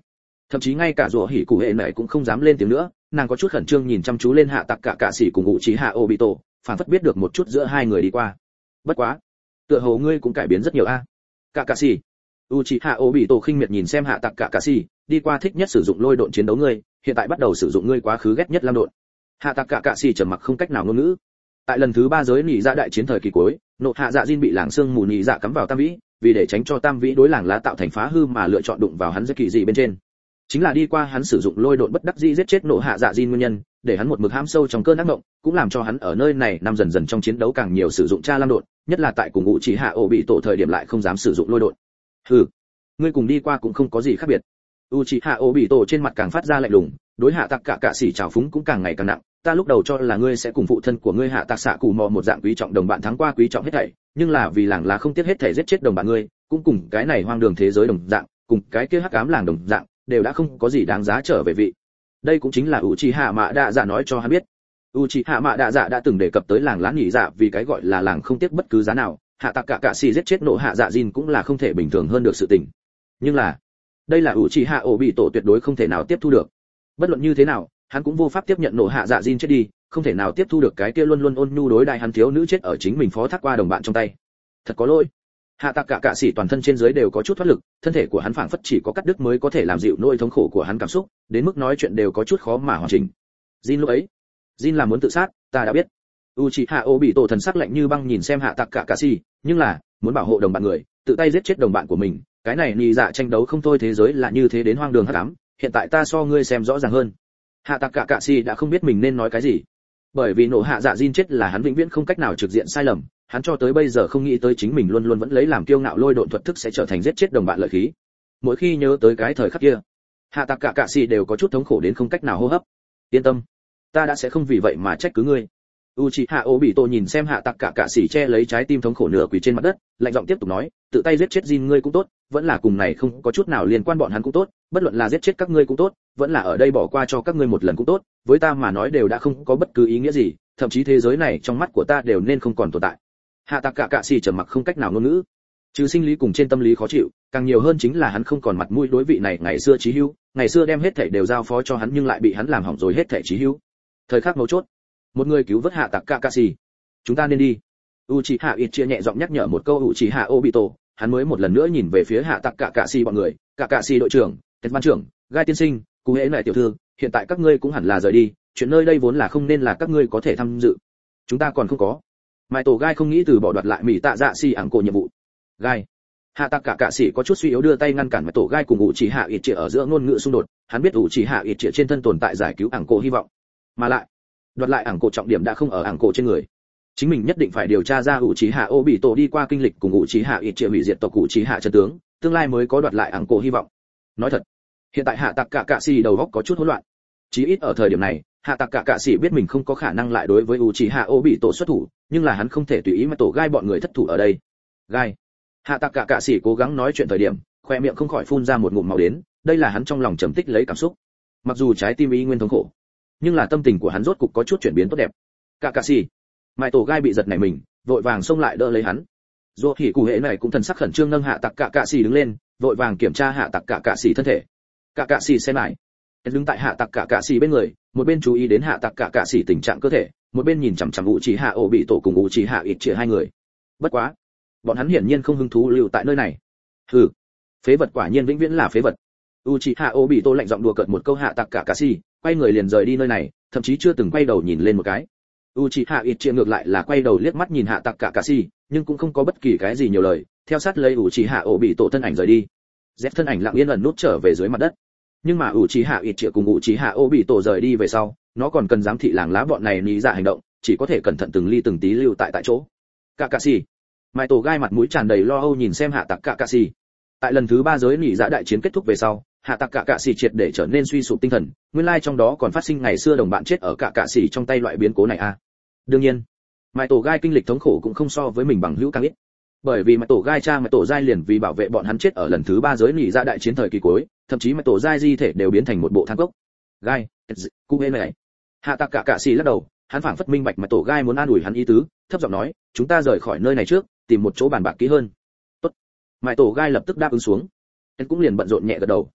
thậm chí ngay cả rủa hỉ cụ hệ này cũng không dám lên tiếng nữa, nàng có chút khẩn trương nhìn chăm chú lên hạ tặc cả sĩ cùng Uchiha Obito, phản phất biết được một chút giữa hai người đi qua. Bất quá, tựa hồ ngươi cũng cải biến rất nhiều a. Cả sĩ. Uchiha Obito khinh miệt nhìn xem hạ tặc cả sĩ, đi qua thích nhất sử dụng lôi độn chiến đấu ngươi, hiện tại bắt đầu sử dụng ngươi quá khứ ghét nhất lam độn. Hạ tặc cả sĩ trầm mặc không cách nào ngôn ngữ. Tại lần thứ 3 giới nị dạ đại chiến thời kỳ cuối, nộ hạ dạ Jin bị làng xương mù nị dạ cắm vào tam vĩ, vì để tránh cho tam vĩ đối làng lá tạo thành phá hư mà lựa chọn đụng vào hắn dưới kỳ dị bên trên. Chính là đi qua hắn sử dụng lôi độn bất đắc dĩ giết chết nộ hạ dạ Jin nguyên nhân, để hắn một mực hãm sâu trong cơn ác mộng, cũng làm cho hắn ở nơi này năm dần dần trong chiến đấu càng nhiều sử dụng tra lam độn, nhất là tại cùng ngũ chỉ hạ ổ bị tổ thời điểm lại không dám sử dụng lôi độn. Hừ, ngươi cùng đi qua cũng không có gì khác biệt. Uchiha Obito trên mặt càng phát ra lạnh lùng, đối hạ tặc cả sĩ trào phúng cũng càng ngày càng nặng. Ta lúc đầu cho là ngươi sẽ cùng phụ thân của ngươi hạ tặc xạ cù mò một dạng quý trọng đồng bạn thắng qua quý trọng hết thảy, nhưng là vì làng lá không tiếc hết thảy giết chết đồng bạn ngươi, cũng cùng cái này hoang đường thế giới đồng dạng, cùng cái kia hắc ám làng đồng dạng, đều đã không có gì đáng giá trở về vị. Đây cũng chính là Uchiha Mạ Đa Dạ nói cho hắn biết. Uchiha Mạ Đa Dạ đã từng đề cập tới làng lá nhị dạ vì cái gọi là làng không tiếc bất cứ giá nào, hạ tặc cả sĩ giết chết nộ hạ dạ Jin cũng là không thể bình thường hơn được sự tình. Nhưng là, đây là Uchiha Obito tuyệt đối không thể nào tiếp thu được. Bất luận như thế nào, hắn cũng vô pháp tiếp nhận nộ hạ dạ Jin chết đi, không thể nào tiếp thu được cái kia luôn luôn ôn nhu đối đại hắn thiếu nữ chết ở chính mình phó thác qua đồng bạn trong tay. Thật có lỗi. Hạ tặc cả sĩ toàn thân trên dưới đều có chút thoát lực, thân thể của hắn phảng phất chỉ có cắt đứt mới có thể làm dịu nỗi thống khổ của hắn cảm xúc, đến mức nói chuyện đều có chút khó mà hoàn chỉnh. Jin lúc ấy, Jin là muốn tự sát, ta đã biết. Uchiha Obito thần sắc lạnh như băng nhìn xem hạ tặc cả sĩ, nhưng là muốn bảo hộ đồng bạn người, tự tay giết chết đồng bạn của mình, cái này nị dạ tranh đấu không thôi thế giới là như thế đến hoang đường hắc ám, hiện tại ta so ngươi xem rõ ràng hơn. Hạ tặc cả sĩ đã không biết mình nên nói cái gì, bởi vì nổ hạ dạ Jin chết là hắn vĩnh viễn không cách nào trực diện sai lầm, hắn cho tới bây giờ không nghĩ tới chính mình luôn luôn vẫn lấy làm kiêu ngạo lôi độn thuật thức sẽ trở thành giết chết đồng bạn lợi khí. Mỗi khi nhớ tới cái thời khắc kia, hạ tặc cả sĩ đều có chút thống khổ đến không cách nào hô hấp. Yên tâm, ta đã sẽ không vì vậy mà trách cứ ngươi. Uchiha Obito nhìn xem hạ tặc cả sĩ che lấy trái tim thống khổ nửa quỳ trên mặt đất, lạnh giọng tiếp tục nói, tự tay giết chết Jin ngươi cũng tốt, vẫn là cùng này không có chút nào liên quan bọn hắn cũng tốt, bất luận là giết chết các ngươi cũng tốt, vẫn là ở đây bỏ qua cho các ngươi một lần cũng tốt, với ta mà nói đều đã không có bất cứ ý nghĩa gì, thậm chí thế giới này trong mắt của ta đều nên không còn tồn tại. Hạ tặc cả sĩ trầm mặc không cách nào ngôn ngữ, trừ sinh lý cùng trên tâm lý khó chịu, càng nhiều hơn chính là hắn không còn mặt mũi đối vị này ngày xưa chí hữu, ngày xưa đem hết thảy đều giao phó cho hắn nhưng lại bị hắn làm hỏng rồi hết thảy chí hữu. Thời khắc mấu chốt, một người cứu vớt hạ tặc cả sĩ. Chúng ta nên đi. Uchiha Itchia nhẹ giọng nhắc nhở một câu Uchiha Obito, hắn mới một lần nữa nhìn về phía hạ tặc cả sĩ bọn người, cả sĩ đội trưởng, Kết Văn trưởng, Gai tiên sinh, Cú Hễ này tiểu thư, hiện tại các ngươi cũng hẳn là rời đi, chuyện nơi đây vốn là không nên là các ngươi có thể tham dự. Chúng ta còn không có. Mai tổ Gai không nghĩ từ bỏ đoạt lại mỹ tạ dạ si ảng cổ nhiệm vụ. Gai. Hạ tặc cả sĩ có chút suy yếu đưa tay ngăn cản Mai tổ Gai cùng Uchiha Itchia ở giữa ngôn ngữ xung đột, hắn biết Uchiha Itchia trên thân tồn tại giải cứu ảng cổ hy vọng, mà lại đoạt lại ảng cổ trọng điểm đã không ở ảng cổ trên người. Chính mình nhất định phải điều tra ra Uchiha Obito đi qua kinh lịch cùng Uchiha Itchia hủy diệt tộc Uchiha chân tướng, tương lai mới có đoạt lại ảng cổ hy vọng. Nói thật, hiện tại hạ tặc cả sĩ đầu óc có chút hỗn loạn. Chí ít ở thời điểm này, hạ tặc cả sĩ biết mình không có khả năng lại đối với Uchiha Obito xuất thủ, nhưng là hắn không thể tùy ý mà tổ Gai bọn người thất thủ ở đây. Gai. Hạ tặc cả sĩ cố gắng nói chuyện thời điểm, khoe miệng không khỏi phun ra một ngụm máu đến, đây là hắn trong lòng trầm tích lấy cảm xúc. Mặc dù trái tim y nguyên thống khổ, nhưng là tâm tình của hắn rốt cục có chút chuyển biến tốt đẹp. Cả sĩ. Mai tổ Gai bị giật nảy mình, vội vàng xông lại đỡ lấy hắn. Dù thì cụ hệ này cũng thần sắc khẩn trương nâng hạ tặc cả sĩ đứng lên, vội vàng kiểm tra hạ tặc cả sĩ thân thể. Cả sĩ xem lại, đứng tại hạ tặc cả sĩ bên người, một bên chú ý đến hạ tặc cả sĩ tình trạng cơ thể, một bên nhìn chằm chằm Uchiha Obito cùng Uchiha Itchia hai người. Bất quá, bọn hắn hiển nhiên không hứng thú lưu tại nơi này. Hừ, phế vật quả nhiên vĩnh viễn là phế vật. Uchiha Obito lạnh giọng đùa cợt một câu hạ tặc cả sĩ, quay người liền rời đi nơi này, thậm chí chưa từng quay đầu nhìn lên một cái. Uchiha Itchia ngược lại là quay đầu liếc mắt nhìn hạ tặc cả sĩ, nhưng cũng không có bất kỳ cái gì nhiều lời, theo sát lấy Uchiha Obito thân ảnh rời đi. Z thân ảnh lặng yên ẩn nút trở về dưới mặt đất. Nhưng mà Uchiha Itchia cùng Uchiha Obito rời đi về sau, nó còn cần giám thị làng lá bọn này ní dạ hành động, chỉ có thể cẩn thận từng ly từng tí lưu tại chỗ. Kakashi. Mai tổ Gai mặt mũi tràn đầy lo âu nhìn xem hạ tặc Kakashi. Tại lần thứ 3 giới ní dạ đại chiến kết thúc về sau, hạ tặc Kakashi triệt để trở nên suy sụp tinh thần, nguyên lai trong đó còn phát sinh ngày xưa đồng bạn chết ở Kakashi trong tay loại biến cố này a. Đương nhiên, Mai tổ Gai kinh lịch thống khổ cũng không so với mình bằng hữu càng ít. Bởi vì Mai tổ Gai cha Mai tổ Giai liền vì bảo vệ bọn hắn chết ở lần thứ 3 giới ní dạ đại chiến thời kỳ cuối, thậm chí Mai tổ Giai di thể đều biến thành một bộ than cốc. Gai, cũng hên này. Hạ tặc cả sĩ lắc đầu, hắn phảng phất minh bạch Mai tổ Gai muốn an ủi hắn ý tứ, thấp giọng nói, chúng ta rời khỏi nơi này trước, tìm một chỗ bàn bạc kỹ hơn. Tốt. Mai tổ Gai lập tức đáp ứng xuống. Hắn cũng liền bận rộn nhẹ gật đầu.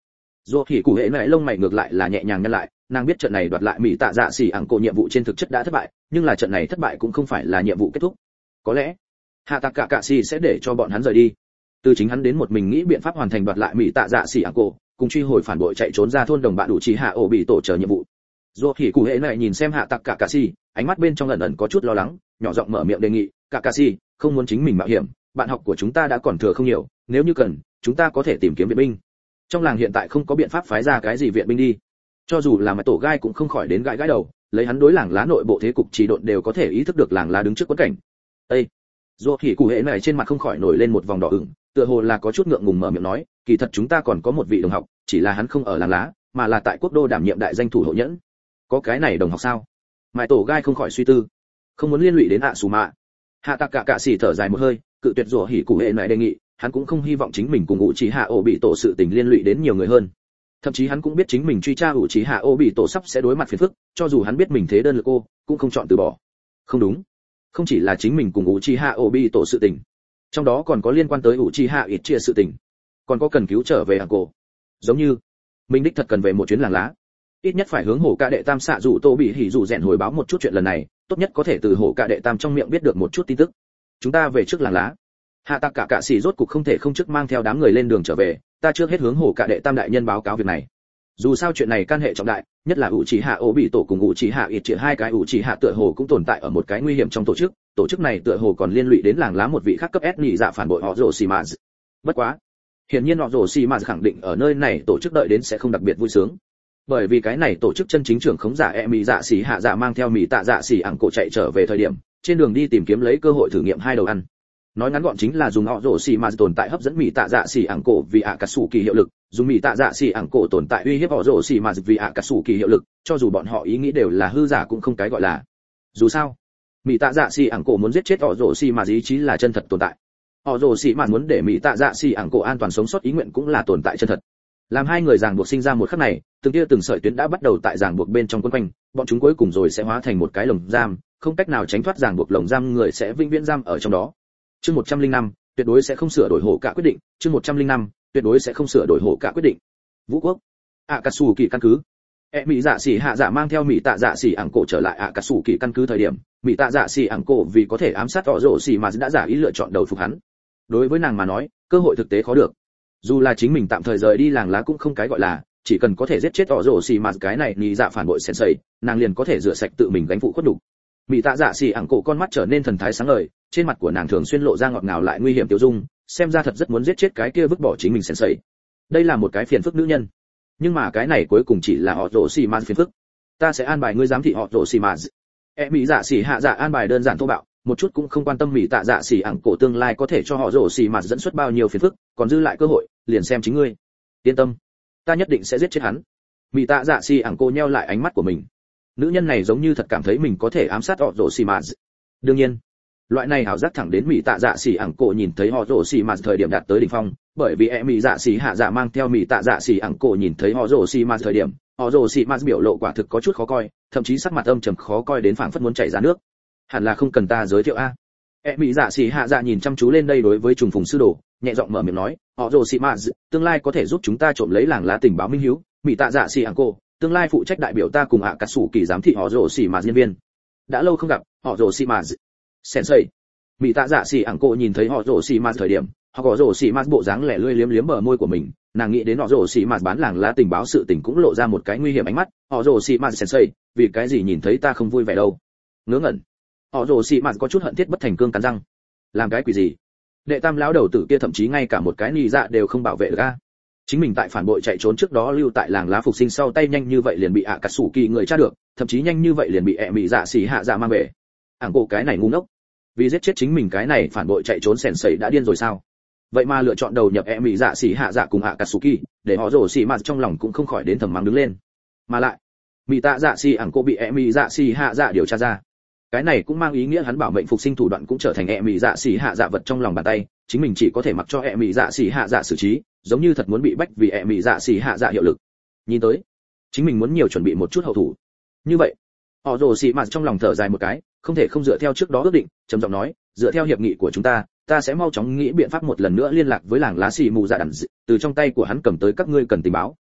Dù thì cụ hệ này lông mày ngược lại là nhẹ nhàng nhăn lại, nàng biết trận này đoạt lại mỹ tạ dạ xỉ ảng cổ nhiệm vụ trên thực chất đã thất bại, nhưng là trận này thất bại cũng không phải là nhiệm vụ kết thúc. Có lẽ hạ tạc cả xỉ sẽ để cho bọn hắn rời đi, từ chính hắn đến một mình nghĩ biện pháp hoàn thành đoạt lại mỹ tạ dạ xỉ ảng cổ, cùng truy hồi phản bội chạy trốn ra thôn đồng bạn đủ trí hạ ổ bị tổ chờ nhiệm vụ. Dù thì cụ hệ này nhìn xem hạ tạc cả xỉ, ánh mắt bên trong ẩn ẩn có chút lo lắng, nhỏ giọng mở miệng đề nghị, cả xỉ không muốn chính mình mạo hiểm, bạn học của chúng ta đã còn thừa không nhiều, nếu như cần chúng ta có thể tìm kiếm viện binh. Trong làng hiện tại không có biện pháp phái ra cái gì viện binh đi, cho dù là mạch tổ gai cũng không khỏi đến gãi đầu, lấy hắn đối làng lá nội bộ thế cục chỉ độn đều có thể ý thức được làng lá đứng trước quẫn cảnh. Ê, dù thì cụ hệ này trên mặt không khỏi nổi lên một vòng đỏ ửng, tựa hồ là có chút ngượng ngùng mở miệng nói, kỳ thật chúng ta còn có một vị đồng học, chỉ là hắn không ở làng lá, mà là tại quốc đô đảm nhiệm đại danh thủ hộ nhẫn. Có cái này đồng học sao? Mạch tổ gai không khỏi suy tư, không muốn liên lụy đến Sù Mạ. Hạ tạc cả xỉ thở dài một hơi, cự tuyệt rủa hỉ cụ hệ này đề nghị, hắn cũng không hy vọng chính mình cùng Uchiha hạ ổ bị tổ sự tình liên lụy đến nhiều người hơn. Thậm chí hắn cũng biết chính mình truy tra Uchiha hạ ổ bị tổ sắp sẽ đối mặt phiền phức, cho dù hắn biết mình thế đơn lực cô, cũng không chọn từ bỏ. Không đúng, không chỉ là chính mình cùng Uchiha hạ ổ bị tổ sự tình, trong đó còn có liên quan tới Uchiha ít chia sự tình, còn có cần cứu trở về hàng cổ. Giống như mình đích thật cần về một chuyến làng lá, ít nhất phải hướng hổ ca đệ tam xạ dụ tô bị hỉ dụ rèn hồi báo một chút chuyện lần này, tốt nhất có thể từ hổ ca đệ tam trong miệng biết được một chút tin tức. Chúng ta về trước làng lá. Hạ tạc cả xỉ rốt cục không thể không trước mang theo đám người lên đường trở về, ta trước hết hướng hổ ca đệ tam đại nhân báo cáo việc này. Dù sao chuyện này can hệ trọng đại, nhất là Uchiha ổ bị tổ cùng Uchiha ít chia hai cái Uchiha tựa hồ cũng tồn tại ở một cái nguy hiểm trong tổ chức này tựa hồ còn liên lụy đến làng lá một vị khác cấp S nhị dạ phản bội họ Orochimaru. Bất quá, hiển nhiên họ Orochimaru khẳng định ở nơi này tổ chức đợi đến sẽ không đặc biệt vui sướng. Bởi vì cái này tổ chức chân chính trưởng khống giả mỹ dạ xỉ hạ dạ mang theo mỹ tạ dạ xỉ ảng cổ chạy trở về thời điểm, trên đường đi tìm kiếm lấy cơ hội thử nghiệm hai đầu ăn. Nói ngắn gọn chính là dùng họ rổ xỉ mà tồn tại hấp dẫn mỹ tạ dạ xỉ ảng cổ vì ạ cà sủ kỳ hiệu lực, dùng mỹ tạ dạ xỉ ảng cổ tồn tại uy hiếp họ rổ xỉ mà vì ạ cà sủ kỳ hiệu lực, cho dù bọn họ ý nghĩ đều là hư giả cũng không cái gọi là. Dù sao, mỹ tạ dạ xỉ ảng cổ muốn giết chết họ rổ xỉ mà ý chí là chân thật tồn tại. Họ rổ xỉ mà muốn để mỹ tạ dạ xỉ ảng cổ an toàn sống sót ý nguyện cũng là tồn tại chân thật. Làm hai người ràng buộc sinh ra một khắc này, từng tia từng sợi tuyến đã bắt đầu tại ràng buộc bên trong quấn quanh, bọn chúng cuối cùng rồi sẽ hóa thành một cái lồng giam, không cách nào tránh thoát ràng buộc lồng giam, người sẽ vĩnh viễn giam ở trong đó. Chương 105, tuyệt đối sẽ không sửa đổi hổ cả quyết định, chương 105, tuyệt đối sẽ không sửa đổi hổ cả quyết định. Vũ quốc, Akatsuki căn cứ. Mỹ dạ xỉ hạ dạ mang theo mỹ tạ dạ xỉ ảng cổ trở lại Akatsuki căn cứ thời điểm, mỹ tạ dạ xỉ ảng cổ vì có thể ám sát họ rồ xỉ mà đã giả ý lựa chọn đầu phục hắn. Đối với nàng mà nói, cơ hội thực tế khó được. Dù là chính mình tạm thời rời đi làng lá cũng không cái gọi là, chỉ cần có thể giết chết họ rồ xỉ mà cái này nhị dạ phản bội sensei, nàng liền có thể rửa sạch tự mình gánh phụ khuất đủ. Mỹ tạ dạ xỉ ảng cổ con mắt trở nên thần thái sáng ngời, trên mặt của nàng thường xuyên lộ ra ngọt ngào lại nguy hiểm tiêu dung, xem ra thật rất muốn giết chết cái kia vứt bỏ chính mình sensei. Đây là một cái phiền phức nữ nhân, nhưng mà cái này cuối cùng chỉ là họ rồ xỉ mà phiền phức. Ta sẽ an bài ngươi giám thị họ rồ xỉ mà. Mỹ dạ xỉ hạ dạ an bài đơn giản thô bạo, một chút cũng không quan tâm mỹ tạ dạ xỉ ảng cổ tương lai có thể cho họ rồ xỉ mà dẫn xuất bao nhiêu phiền phức, còn dư lại cơ hội liền xem chính ngươi. Yên tâm, ta nhất định sẽ giết chết hắn. Mỹ tạ dạ xỉ ảng cổ nheo lại ánh mắt của mình. Nữ nhân này giống như thật cảm thấy mình có thể ám sát họ rồ xỉ mà. Đương nhiên, loại này ảo giác thẳng đến mỹ tạ dạ xỉ ảng cổ nhìn thấy họ rồ xỉ mà thời điểm đạt tới đỉnh phong, bởi vì mỹ dạ xỉ hạ dạ mang theo mỹ tạ dạ xỉ ảng cổ nhìn thấy họ rồ xỉ mà thời điểm, họ rồ xỉ mà biểu lộ quả thực có chút khó coi, thậm chí sắc mặt âm trầm khó coi đến phảng phất muốn chảy ra nước. Hẳn là không cần ta giới thiệu a. Mỹ dạ xỉ hạ dạ nhìn chăm chú lên đây đối với trùng phùng sư đồ, nhẹ giọng mở miệng nói, họ rồ xỉ mà tương lai có thể giúp chúng ta trộm lấy làng lá tình báo minh hiếu, mỹ tạ dạ xỉ ảng cổ tương lai phụ trách đại biểu ta cùng cà sủ kỳ giám thị họ rồ xỉ mà nhân viên. Đã lâu không gặp, họ rồ xỉ mà sensei. Mỹ tạ dạ xỉ ảng cổ nhìn thấy họ rồ xỉ mà thời điểm, họ rồ xỉ mà bộ dáng lẻ lươi liếm liếm bờ môi của mình, nàng nghĩ đến họ rồ xỉ mà bán làng lá tình báo sự tình cũng lộ ra một cái nguy hiểm ánh mắt. Họ rồ xỉ mà sensei, vì cái gì nhìn thấy ta không vui vẻ đâu? Ngớ ngẩn. Họ rồ xỉ mà có chút hận thiết bất thành cương cắn răng. Làm cái quỷ gì? Đệ tam lão đầu tử kia thậm chí ngay cả một cái nị dạ đều không bảo vệ được a. Chính mình tại phản bội chạy trốn trước đó lưu tại làng lá phục sinh sau tay nhanh như vậy liền bị cà sủ kỳ người tra được, thậm chí nhanh như vậy liền bị mỹ dạ xỉ hạ dạ mang về. Ảng cổ cái này ngu ngốc, vì giết chết chính mình cái này phản bội chạy trốn sèn sẩy đã điên rồi sao? Vậy mà lựa chọn đầu nhập mỹ dạ xỉ hạ dạ cùng cà sủ kỳ, để họ rồ xỉ mà trong lòng cũng không khỏi đến thầm mắng đứng lên. Mà lại, mỹ tạ dạ xỉ ảng cổ bị mỹ dạ xỉ hạ dạ điều tra ra, cái này cũng mang ý nghĩa hắn bảo mệnh phục sinh thủ đoạn cũng trở thành mỹ dạ xỉ hạ dạ vật trong lòng bàn tay, chính mình chỉ có thể mặc cho mỹ dạ xỉ hạ dạ xử trí, giống như thật muốn bị bách vì mỹ dạ xỉ hạ dạ hiệu lực. Nhìn tới, chính mình muốn nhiều chuẩn bị một chút hậu thủ. Như vậy, họ rồ xỉ mà trong lòng thở dài một cái, không thể không dựa theo trước đó ước định, trầm giọng nói, dựa theo hiệp nghị của chúng ta, ta sẽ mau chóng nghĩ biện pháp một lần nữa liên lạc với làng lá xỉ mù dạ đàn, từ trong tay của hắn cầm tới các ngươi cần tình báo.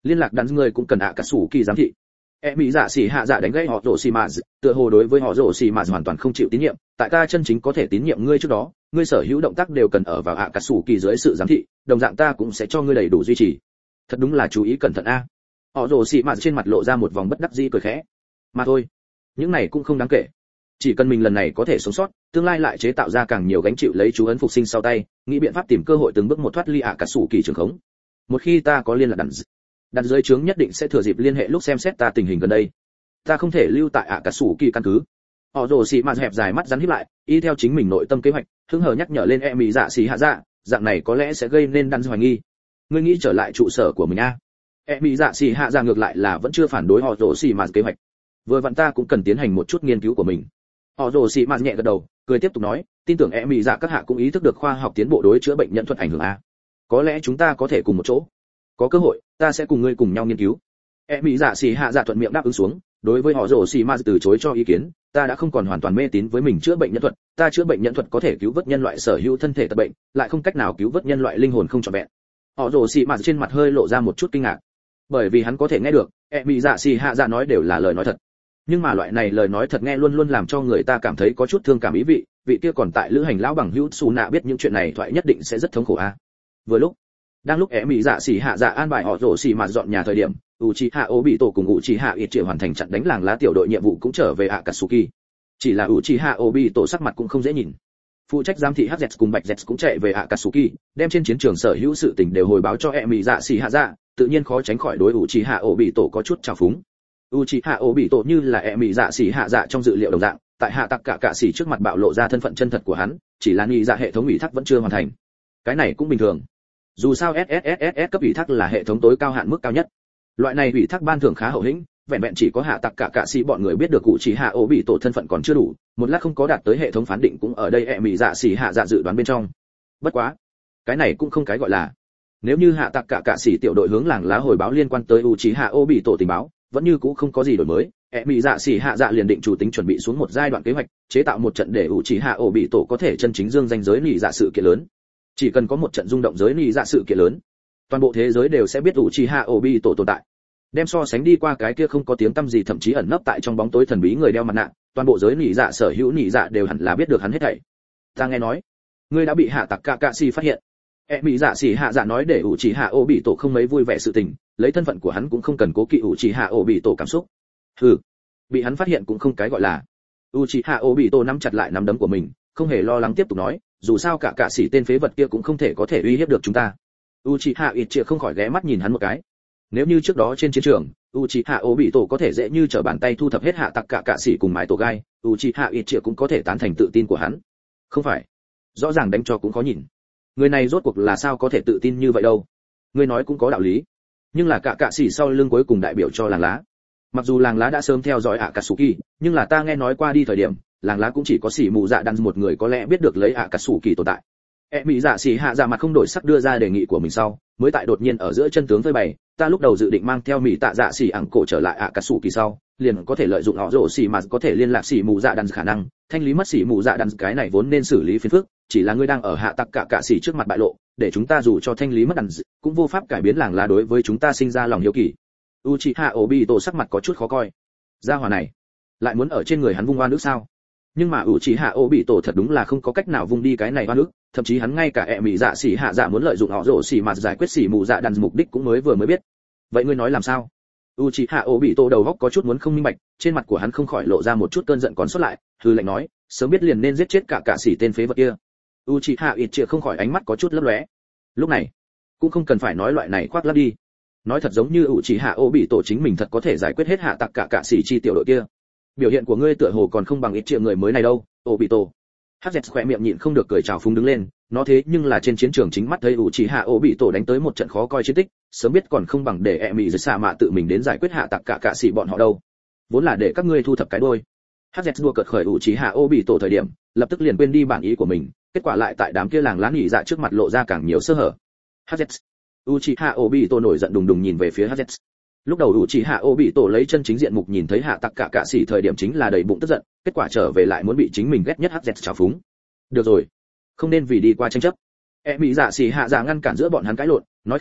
liên lạc đắn người cũng cần ạ cả sủ kỳ giám thị. Mỹ dạ xỉ hạ dạ đánh gãy họ rồ xì mà, tựa hồ đối với họ rồ xì mà hoàn toàn không chịu tín nhiệm. Tại ta chân chính có thể tín nhiệm ngươi trước đó, ngươi sở hữu động tác đều cần ở vào ạ cả sủ kỳ dưới sự giám thị, đồng dạng ta cũng sẽ cho ngươi đầy đủ duy trì. Thật đúng là chú ý cẩn thận a. Họ rồ xì mà trên mặt lộ ra một vòng bất đắc dĩ cười khẽ. Mà thôi, những này cũng không đáng kể. Chỉ cần mình lần này có thể sống sót, tương lai lại chế tạo ra càng nhiều gánh chịu lấy chú ấn phục sinh sau tay, nghĩ biện pháp tìm cơ hội từng bước một thoát ly ạ cả sủ kỳ trường khống. Một khi ta có liên lạc đặt dưới trướng nhất định sẽ thừa dịp liên hệ lúc xem xét ta tình hình gần đây. Ta không thể lưu tại ạ cả sủ kỳ căn cứ. Họ rồ xì mà hẹp dài mắt rắn híp lại, y theo chính mình nội tâm kế hoạch, hứng hờ nhắc nhở lên Mỹ dạ xì hạ dạ, dạng này có lẽ sẽ gây nên đắn hoài nghi. Ngươi nghĩ trở lại trụ sở của mình a? Mỹ dạ xì hạ dạ ngược lại là vẫn chưa phản đối họ rồ xì mà kế hoạch. Vừa vặn ta cũng cần tiến hành một chút nghiên cứu của mình. Họ rồ xì mà nhẹ gật đầu, cười tiếp tục nói, tin tưởng Mỹ dạ các hạ cũng ý thức được khoa học tiến bộ đối chữa bệnh nhân thuật ảnh hưởng a. Có lẽ chúng ta có thể cùng một chỗ. Có cơ hội, ta sẽ cùng ngươi cùng nhau nghiên cứu. Mỹ dạ xì hạ dạ thuận miệng đáp ứng xuống. Đối với họ rồ xì mà từ chối cho ý kiến, ta đã không còn hoàn toàn mê tín với mình chữa bệnh nhân thuật, ta chữa bệnh nhân thuật có thể cứu vớt nhân loại sở hữu thân thể tật bệnh, lại không cách nào cứu vớt nhân loại linh hồn không trọn vẹn. Họ rồ xì mà trên mặt hơi lộ ra một chút kinh ngạc, bởi vì hắn có thể nghe được, Mỹ dạ xì hạ dạ nói đều là lời nói thật. Nhưng mà loại này lời nói thật nghe luôn luôn làm cho người ta cảm thấy có chút thương cảm ý vị kia còn tại lữ hành lão bằng hữu Su nạ biết những chuyện này thoại nhất định sẽ rất thống khổ a. Vừa lúc, đang lúc Mỹ dạ xì hạ dạ an bài họ rồ xì mà dọn nhà thời điểm, Uchiha Obito cùng Uchiha Itachi hoàn thành chặn đánh làng lá tiểu đội nhiệm vụ cũng trở về Akatsuki. Chỉ là Uchiha Obito sắc mặt cũng không dễ nhìn. Phụ trách giám thị HZ cùng Bạch Z cũng chạy về Akatsuki, đem trên chiến trường sở hữu sự tình đều hồi báo cho Mỹ dạ xì hạ dạ, tự nhiên khó tránh khỏi đối Uchiha Obito có chút trào phúng. Uchiha Obito như là Mỹ dạ xì hạ dạ trong dự liệu đồng dạng, tại hạ tặc cả xì trước mặt bạo lộ ra thân phận chân thật của hắn, chỉ là nghi dạ hệ thống ủy thác vẫn chưa hoàn thành. Cái này cũng bình thường. Dù sao SSSS cấp ủy thác là hệ thống tối cao hạn mức cao nhất. Loại này ủy thác ban thưởng khá hậu hĩnh, vẹn vẹn chỉ có hạ tặc cả sĩ bọn người biết được cụ chỉ hạ ố bị tổ thân phận còn chưa đủ, một lát không có đạt tới hệ thống phán định cũng ở đây Mỹ dạ xỉ hạ dạ dự đoán bên trong. Bất quá, cái này cũng không cái gọi là. Nếu như hạ tặc cả sĩ tiểu đội hướng làng lá hồi báo liên quan tới Uchiha Obito tình báo, vẫn như cũ không có gì đổi mới, Mỹ dạ xỉ hạ dạ liền định chủ tính chuẩn bị xuống một giai đoạn kế hoạch, chế tạo một trận để Uchiha Obito có thể chân chính dương danh giới nỉ dạ sự kiện lớn. Chỉ cần có một trận rung động giới nỉ dạ sự kiện lớn, toàn bộ thế giới đều sẽ biết Uchiha Obito tồn tại. Đem so sánh đi qua cái kia không có tiếng tăm gì thậm chí ẩn nấp tại trong bóng tối thần bí người đeo mặt nạ, toàn bộ giới nỉ dạ sở hữu nỉ dạ đều hẳn là biết được hắn hết thảy. Ta nghe nói, ngươi đã bị hạ tặc Kakashi phát hiện. Mỹ dạ xỉ hạ dạ nói để Uchiha Obito không mấy vui vẻ sự tình, lấy thân phận của hắn cũng không cần cố kỵ Uchiha Obito cảm xúc. Hừ, bị hắn phát hiện cũng không cái gọi là. Uchiha Obito nắm chặt lại nắm đấm của mình, không hề lo lắng tiếp tục nói, dù sao cả sĩ tên phế vật kia cũng không thể có thể uy hiếp được chúng ta. Uchiha Itachi không khỏi ghé mắt nhìn hắn một cái. Nếu như trước đó trên chiến trường, Uchiha Obito có thể dễ như trở bàn tay thu thập hết hạ tặc cả sĩ cùng mái tổ gai, Uchiha Itachi cũng có thể tán thành tự tin của hắn. Không phải, rõ ràng đánh cho cũng khó nhìn. Người này rốt cuộc là sao có thể tự tin như vậy đâu? Ngươi nói cũng có đạo lý, nhưng là cả sĩ sau lưng cuối cùng đại biểu cho làng lá. Mặc dù làng lá đã sớm theo dõi Akatsuki, nhưng là ta nghe nói qua đi thời điểm, làng lá cũng chỉ có Sĩ Mù Dạ Đan một người có lẽ biết được lấy Akatsuki tồn tại. Mỹ dạ xỉ hạ dạ mặt không đổi sắc đưa ra đề nghị của mình sau, mới tại đột nhiên ở giữa chân tướng phơi bày, ta lúc đầu dự định mang theo Mỹ tạ dạ xỉ ẳng cổ trở lại Akatsuki sau, liền có thể lợi dụng họ rồ xỉ mà có thể liên lạc Sĩ Mù Dạ Đan khả năng, thanh lý mất Sĩ Mù Dạ Đan cái này vốn nên xử lý phiền phức, chỉ là ngươi đang ở hạ tặc cả sĩ trước mặt bại lộ, để chúng ta dù cho thanh lý mất đàn cũng vô pháp cải biến làng lá đối với chúng ta sinh ra lòng hiếu kỳ. Uchiha Obito sắc mặt có chút khó coi. Gia hỏa này lại muốn ở trên người hắn vung oan ức sao? Nhưng mà Uchiha Obito thật đúng là không có cách nào vung đi cái này oan ức, thậm chí hắn ngay cả Mỹ dạ xỉ hạ dạ muốn lợi dụng họ rồ xỉ mà giải quyết Sĩ Mù Dạ Đan mục đích cũng mới biết. Vậy ngươi nói làm sao? Uchiha Obito đầu óc có chút muốn không minh bạch, trên mặt của hắn không khỏi lộ ra một chút cơn giận còn sót lại, hừ lạnh nói, sớm biết liền nên giết chết cả sĩ tên phế vật kia. Uchiha Itachi không khỏi ánh mắt có chút lấp lóe. Lúc này, cũng không cần phải nói loại này khoác lác đi. Nói thật giống như Uchiha Obito chính mình thật có thể giải quyết hết hạ tặc cả sĩ chi tiểu đội kia. Biểu hiện của ngươi tựa hồ còn không bằng ít triệu người mới này đâu, Obito. Hz khỏe miệng nhịn không được cười chào phúng đứng lên, nó thế nhưng là trên chiến trường chính mắt thấy Uchiha Obito đánh tới một trận khó coi chiến tích, sớm biết còn không bằng để Mỹ Dạ Mạ tự mình đến giải quyết hạ tặc cả sĩ bọn họ đâu. Vốn là để các ngươi thu thập cái đôi. Hz đua cợt khởi Uchiha Obito thời điểm, lập tức liền quên đi bản ý của mình, kết quả lại tại đám kia làng lá nghỉ dạ trước mặt lộ ra càng nhiều sơ hở. Hz. Uchiha Obito nổi giận đùng đùng nhìn về phía Hz. Lúc đầu Uchiha Obito lấy chân chính diện mục nhìn thấy hạ tặc cả sĩ thời điểm chính là đầy bụng tức giận, kết quả trở về lại muốn bị chính mình ghét nhất Hz trào phúng. Được rồi, không nên vì đi qua tranh chấp. Mỹ dạ xỉ hạ dạ ngăn cản giữa bọn hắn cãi lộn, nói khẽ,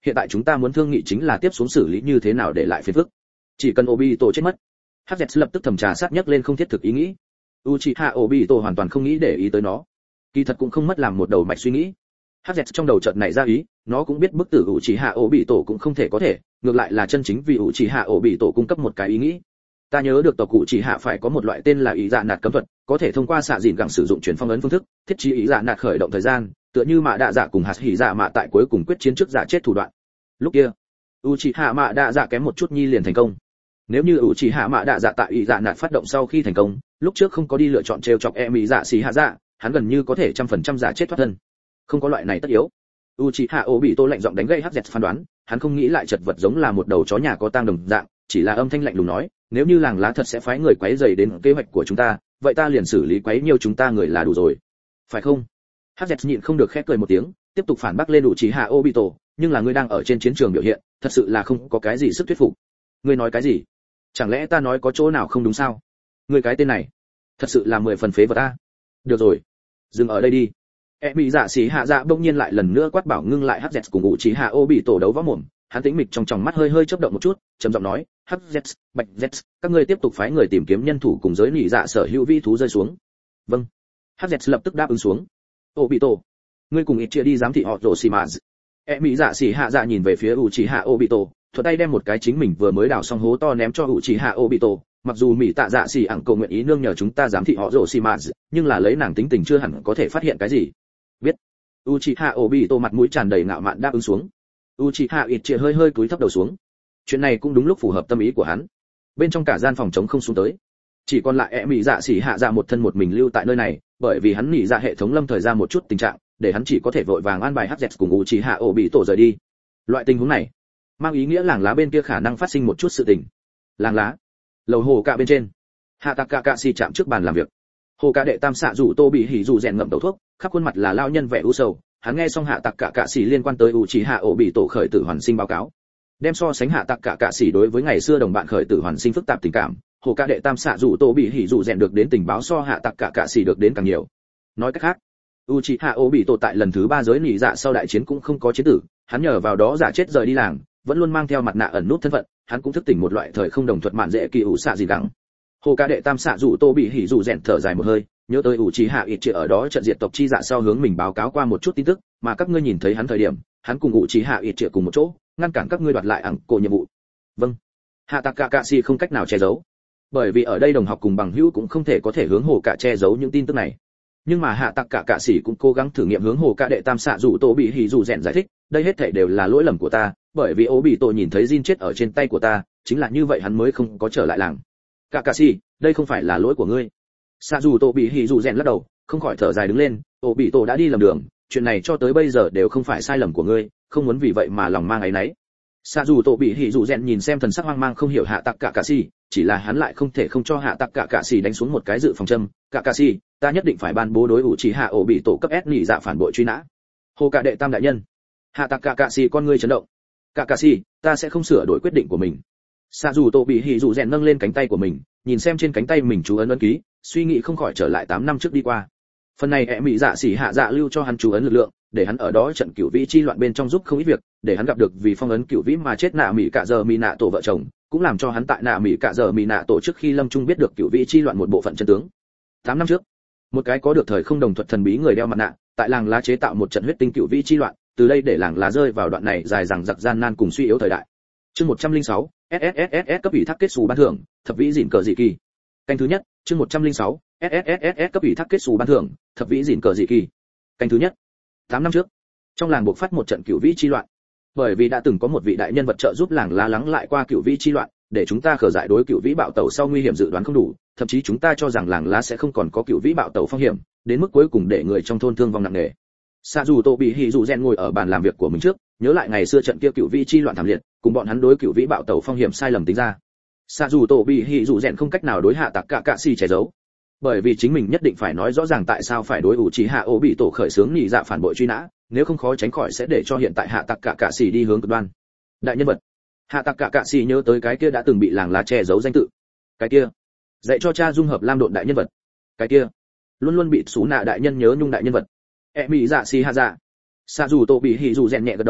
hiện tại chúng ta muốn thương nghị chính là tiếp xuống xử lý như thế nào để lại phiền phức. Chỉ cần Obito chết mất. Hz lập tức thầm trà sát nhấc lên không thiết thực ý nghĩ. Uchiha Obito hoàn toàn không nghĩ để ý tới nó. Kỳ thật cũng không mất làm một đầu mạch suy nghĩ. Hz trong đầu chợt nảy ra ý, nó cũng biết bức tử Uchiha Obito cũng không thể có thể, ngược lại là chân chính vì Uchiha Obito cung cấp một cái ý nghĩ. Ta nhớ được tộc Uchiha phải có một loại tên là ý dạ nạt cấm thuật, có thể thông qua xạ dịn gẳng sử dụng chuyển phong ấn phương thức, thiết trí ý dạ nạt khởi động thời gian, tựa như mạ đạ dạ cùng hạt hỉ dạ mạ tại cuối cùng quyết chiến trước giả chết thủ đoạn. Lúc kia, Uchiha mạ đạ dạ kém một chút nhi liền thành công. Nếu như Uchiha mạ đạ dạ tại ý dạ nạt phát động sau khi thành công, lúc trước không có đi lựa chọn trêu chọc Emi dạ xì hạ dạ, hắn gần như có thể 100% giả chết thoát thân. Không có loại này tất yếu. Uchiha Obito lạnh giọng đánh gây Hz phán đoán, hắn không nghĩ lại chật vật giống là một đầu chó nhà có tang đồng dạng, chỉ là âm thanh lạnh lùng nói, nếu như làng lá thật sẽ phái người quấy rầy đến kế hoạch của chúng ta, vậy ta liền xử lý quấy nhiều chúng ta người là đủ rồi, phải không? Hz nhịn không được khẽ cười một tiếng, tiếp tục phản bác lên Uchiha Obito, nhưng là ngươi đang ở trên chiến trường biểu hiện, thật sự là không có cái gì sức thuyết phục. Ngươi nói cái gì? Chẳng lẽ ta nói có chỗ nào không đúng sao? Ngươi cái tên này, thật sự là 10 phần phế vật a. Được rồi, dừng ở đây đi. Bị dạ xỉ hạ dạ bỗng nhiên lại lần nữa quát bảo ngưng lại Hz cùng Uchiha Obito đấu võ mồm, hắn tĩnh mịch trong tròng mắt hơi hơi chớp động một chút, trầm giọng nói, Hz, Bạch Z, các ngươi tiếp tục phái người tìm kiếm nhân thủ cùng giới nỉ dạ sở hữu vi thú rơi xuống. Vâng. Hz lập tức đáp ứng xuống. Obito, ngươi cùng ít chia đi giám thị họ Roshimazu. Bị dạ xỉ hạ dạ nhìn về phía Uchiha Obito, thuận tay đem một cái chính mình vừa mới đào xong hố to ném cho Uchiha Obito. Mặc dù mỹ tạ dạ xỉ ẳng cầu nguyện ý nương nhờ chúng ta giám thị họ Roshimazu, nhưng là lấy nàng tính tình chưa hẳn có thể phát hiện cái gì. Biết. Uchiha Obito mặt mũi tràn đầy ngạo mạn đáp ứng xuống. Uchiha Itchia hơi hơi cúi thấp đầu xuống. Chuyện này cũng đúng lúc phù hợp tâm ý của hắn. Bên trong cả gian phòng trống không xuống tới, chỉ còn lại mỹ dạ xỉ hạ dạ một thân một mình lưu tại nơi này, bởi vì hắn nghĩ ra hệ thống lâm thời ra một chút tình trạng, để hắn chỉ có thể vội vàng an bài Hz cùng Uchiha Obito rời đi. Loại tình huống này mang ý nghĩa làng lá bên kia khả năng phát sinh một chút sự tình. Làng lá, lầu hồ cạ bên trên, hạ tạc cạ xì chạm trước bàn làm việc. Hồ cạ đệ tam xạ rủ tô bị hỉ rủ rèn ngậm tẩu thuốc, khắp khuôn mặt là lao nhân vẻ u sầu. Hắn nghe xong hạ tạc cạ xì liên quan tới Uchiha Obito khởi tử hoàn sinh báo cáo, đem so sánh hạ tạc cạ xì đối với ngày xưa đồng bạn khởi tử hoàn sinh phức tạp tình cảm. Hồ cạ đệ tam xạ rủ tô bị hỉ rủ rèn được đến tình báo so hạ tạc cạ xì được đến càng nhiều. Nói cách khác, Uchiha Obito tại lần thứ 3 giới nỉ dạ sau đại chiến cũng không có chiến tử, hắn nhờ vào đó giả chết rời đi làng, vẫn luôn mang theo mặt nạ ẩn nút thân phận, hắn cũng thức tỉnh một loại thời không đồng thuật mạn dễ kỳ ủ xạ gì gắng. Hồ ca đệ tam xạ rủ tô bị hỉ rủ rèn thở dài một hơi, nhớ tới Uchiha Itchia ở đó trận diệt tộc chi dạ sau hướng mình báo cáo qua một chút tin tức, mà các ngươi nhìn thấy hắn thời điểm, hắn cùng Uchiha Itchia cùng một chỗ, ngăn cản các ngươi đoạt lại ẳng cổ nhiệm vụ. Vâng. Hạ tạc Kakashi không cách nào che giấu, bởi vì ở đây đồng học cùng bằng hữu cũng không thể có thể hướng hồ cả che giấu những tin tức này. Nhưng mà hạ tạc cả sĩ cũng cố gắng thử nghiệm hướng hồ ca đệ tam xạ rủ tổ bị hỉ rủ rèn giải thích, đây hết thảy đều là lỗi lầm của ta, bởi vì Obito nhìn thấy Jin chết ở trên tay của ta, chính là như vậy hắn mới không có trở lại làng. Cả sĩ, đây không phải là lỗi của ngươi. Xạ rủ tổ bị hỉ rủ rèn lắc đầu, không khỏi thở dài đứng lên, Obito đã đi lầm đường, chuyện này cho tới bây giờ đều không phải sai lầm của ngươi, không muốn vì vậy mà lòng mang áy náy. Xạ rủ tổ bị hỉ rủ rèn nhìn xem thần sắc hoang mang không hiểu hạ tạc cả sĩ, chỉ là hắn lại không thể không cho hạ tạc cả sĩ đánh xuống một cái dự phòng châm. Cả sĩ, ta nhất định phải ban bố đối Uchiha Obito cấp S nhị dạ phản bội truy nã. Hồ cả đệ tam đại nhân. Hạ tạc cả sĩ con ngươi chấn động. Cả sĩ, ta sẽ không sửa đổi quyết định của mình. Xạ rủ tổ bị hỉ rủ rèn nâng lên cánh tay của mình, nhìn xem trên cánh tay mình chú ấn ký, suy nghĩ không khỏi trở lại 8 năm trước đi qua. Phần này mỹ dạ xỉ hạ dạ lưu cho hắn chú ấn lực lượng, để hắn ở đó trận cửu vĩ chi loạn bên trong giúp không ít việc, để hắn gặp được vì phong ấn cửu vĩ mà chết nạ mỹ cả giờ mỹ nạ tổ vợ chồng, cũng làm cho hắn tại nạ mỹ cả giờ mỹ nạ tổ trước khi lâm trung biết được cửu vĩ chi loạn một bộ phận chân tướng. 8 năm trước, một cái có được thời không đồng thuật thần bí người đeo mặt nạ, tại làng lá chế tạo một trận huyết tinh cửu vĩ chi loạn, từ đây để làng lá rơi vào đoạn này dài dằng dặc gian nan cùng suy yếu thời đại. Chương 106, SSSS cấp ủy thác kết xù ban thưởng, thập vĩ dịn cờ dị kỳ. Canh thứ nhất, chương 106, SSSS cấp ủy thác kết xù ban thưởng, thập vĩ dịn cờ dị kỳ. Canh thứ nhất. 8 năm trước, trong làng buộc phát một trận cửu vĩ chi loạn. Bởi vì đã từng có một vị đại nhân vật trợ giúp làng lá lắng lại qua cửu vĩ chi loạn, để chúng ta khởi giải đối cửu vĩ bạo tẩu sau nguy hiểm dự đoán không đủ, thậm chí chúng ta cho rằng làng lá sẽ không còn có cửu vĩ bạo tẩu phong hiểm, đến mức cuối cùng để người trong thôn thương vong nặng nề. Sa dù Tô bị hỉ dù rèn ngồi ở bàn làm việc của mình trước, nhớ lại ngày xưa trận kia cửu vĩ chi loạn thảm liệt, cùng bọn hắn đối cửu vĩ bạo tẩu phong hiểm sai lầm tính ra. Sa dù Tô bị hỉ dù rèn không cách nào đối hạ tạc cả sĩ che giấu, bởi vì chính mình nhất định phải nói rõ ràng tại sao phải đối Uchiha Obito khởi xướng nhị dạ phản bội truy nã, nếu không khó tránh khỏi sẽ để cho hiện tại hạ tạc cả sĩ đi hướng cực đoan. Đại nhân vật. Hạ tạc cả sĩ nhớ tới cái kia đã từng bị làng lá che giấu danh tự. Cái kia dạy cho cha dung hợp lam độn đại nhân vật. Cái kia luôn luôn bị xú nạ đại nhân nhớ nhung đại nhân vật. Mỹ dạ xì hạ dạ. Sa dù Tô bị hỉ dù rèn nhẹ gật đầu,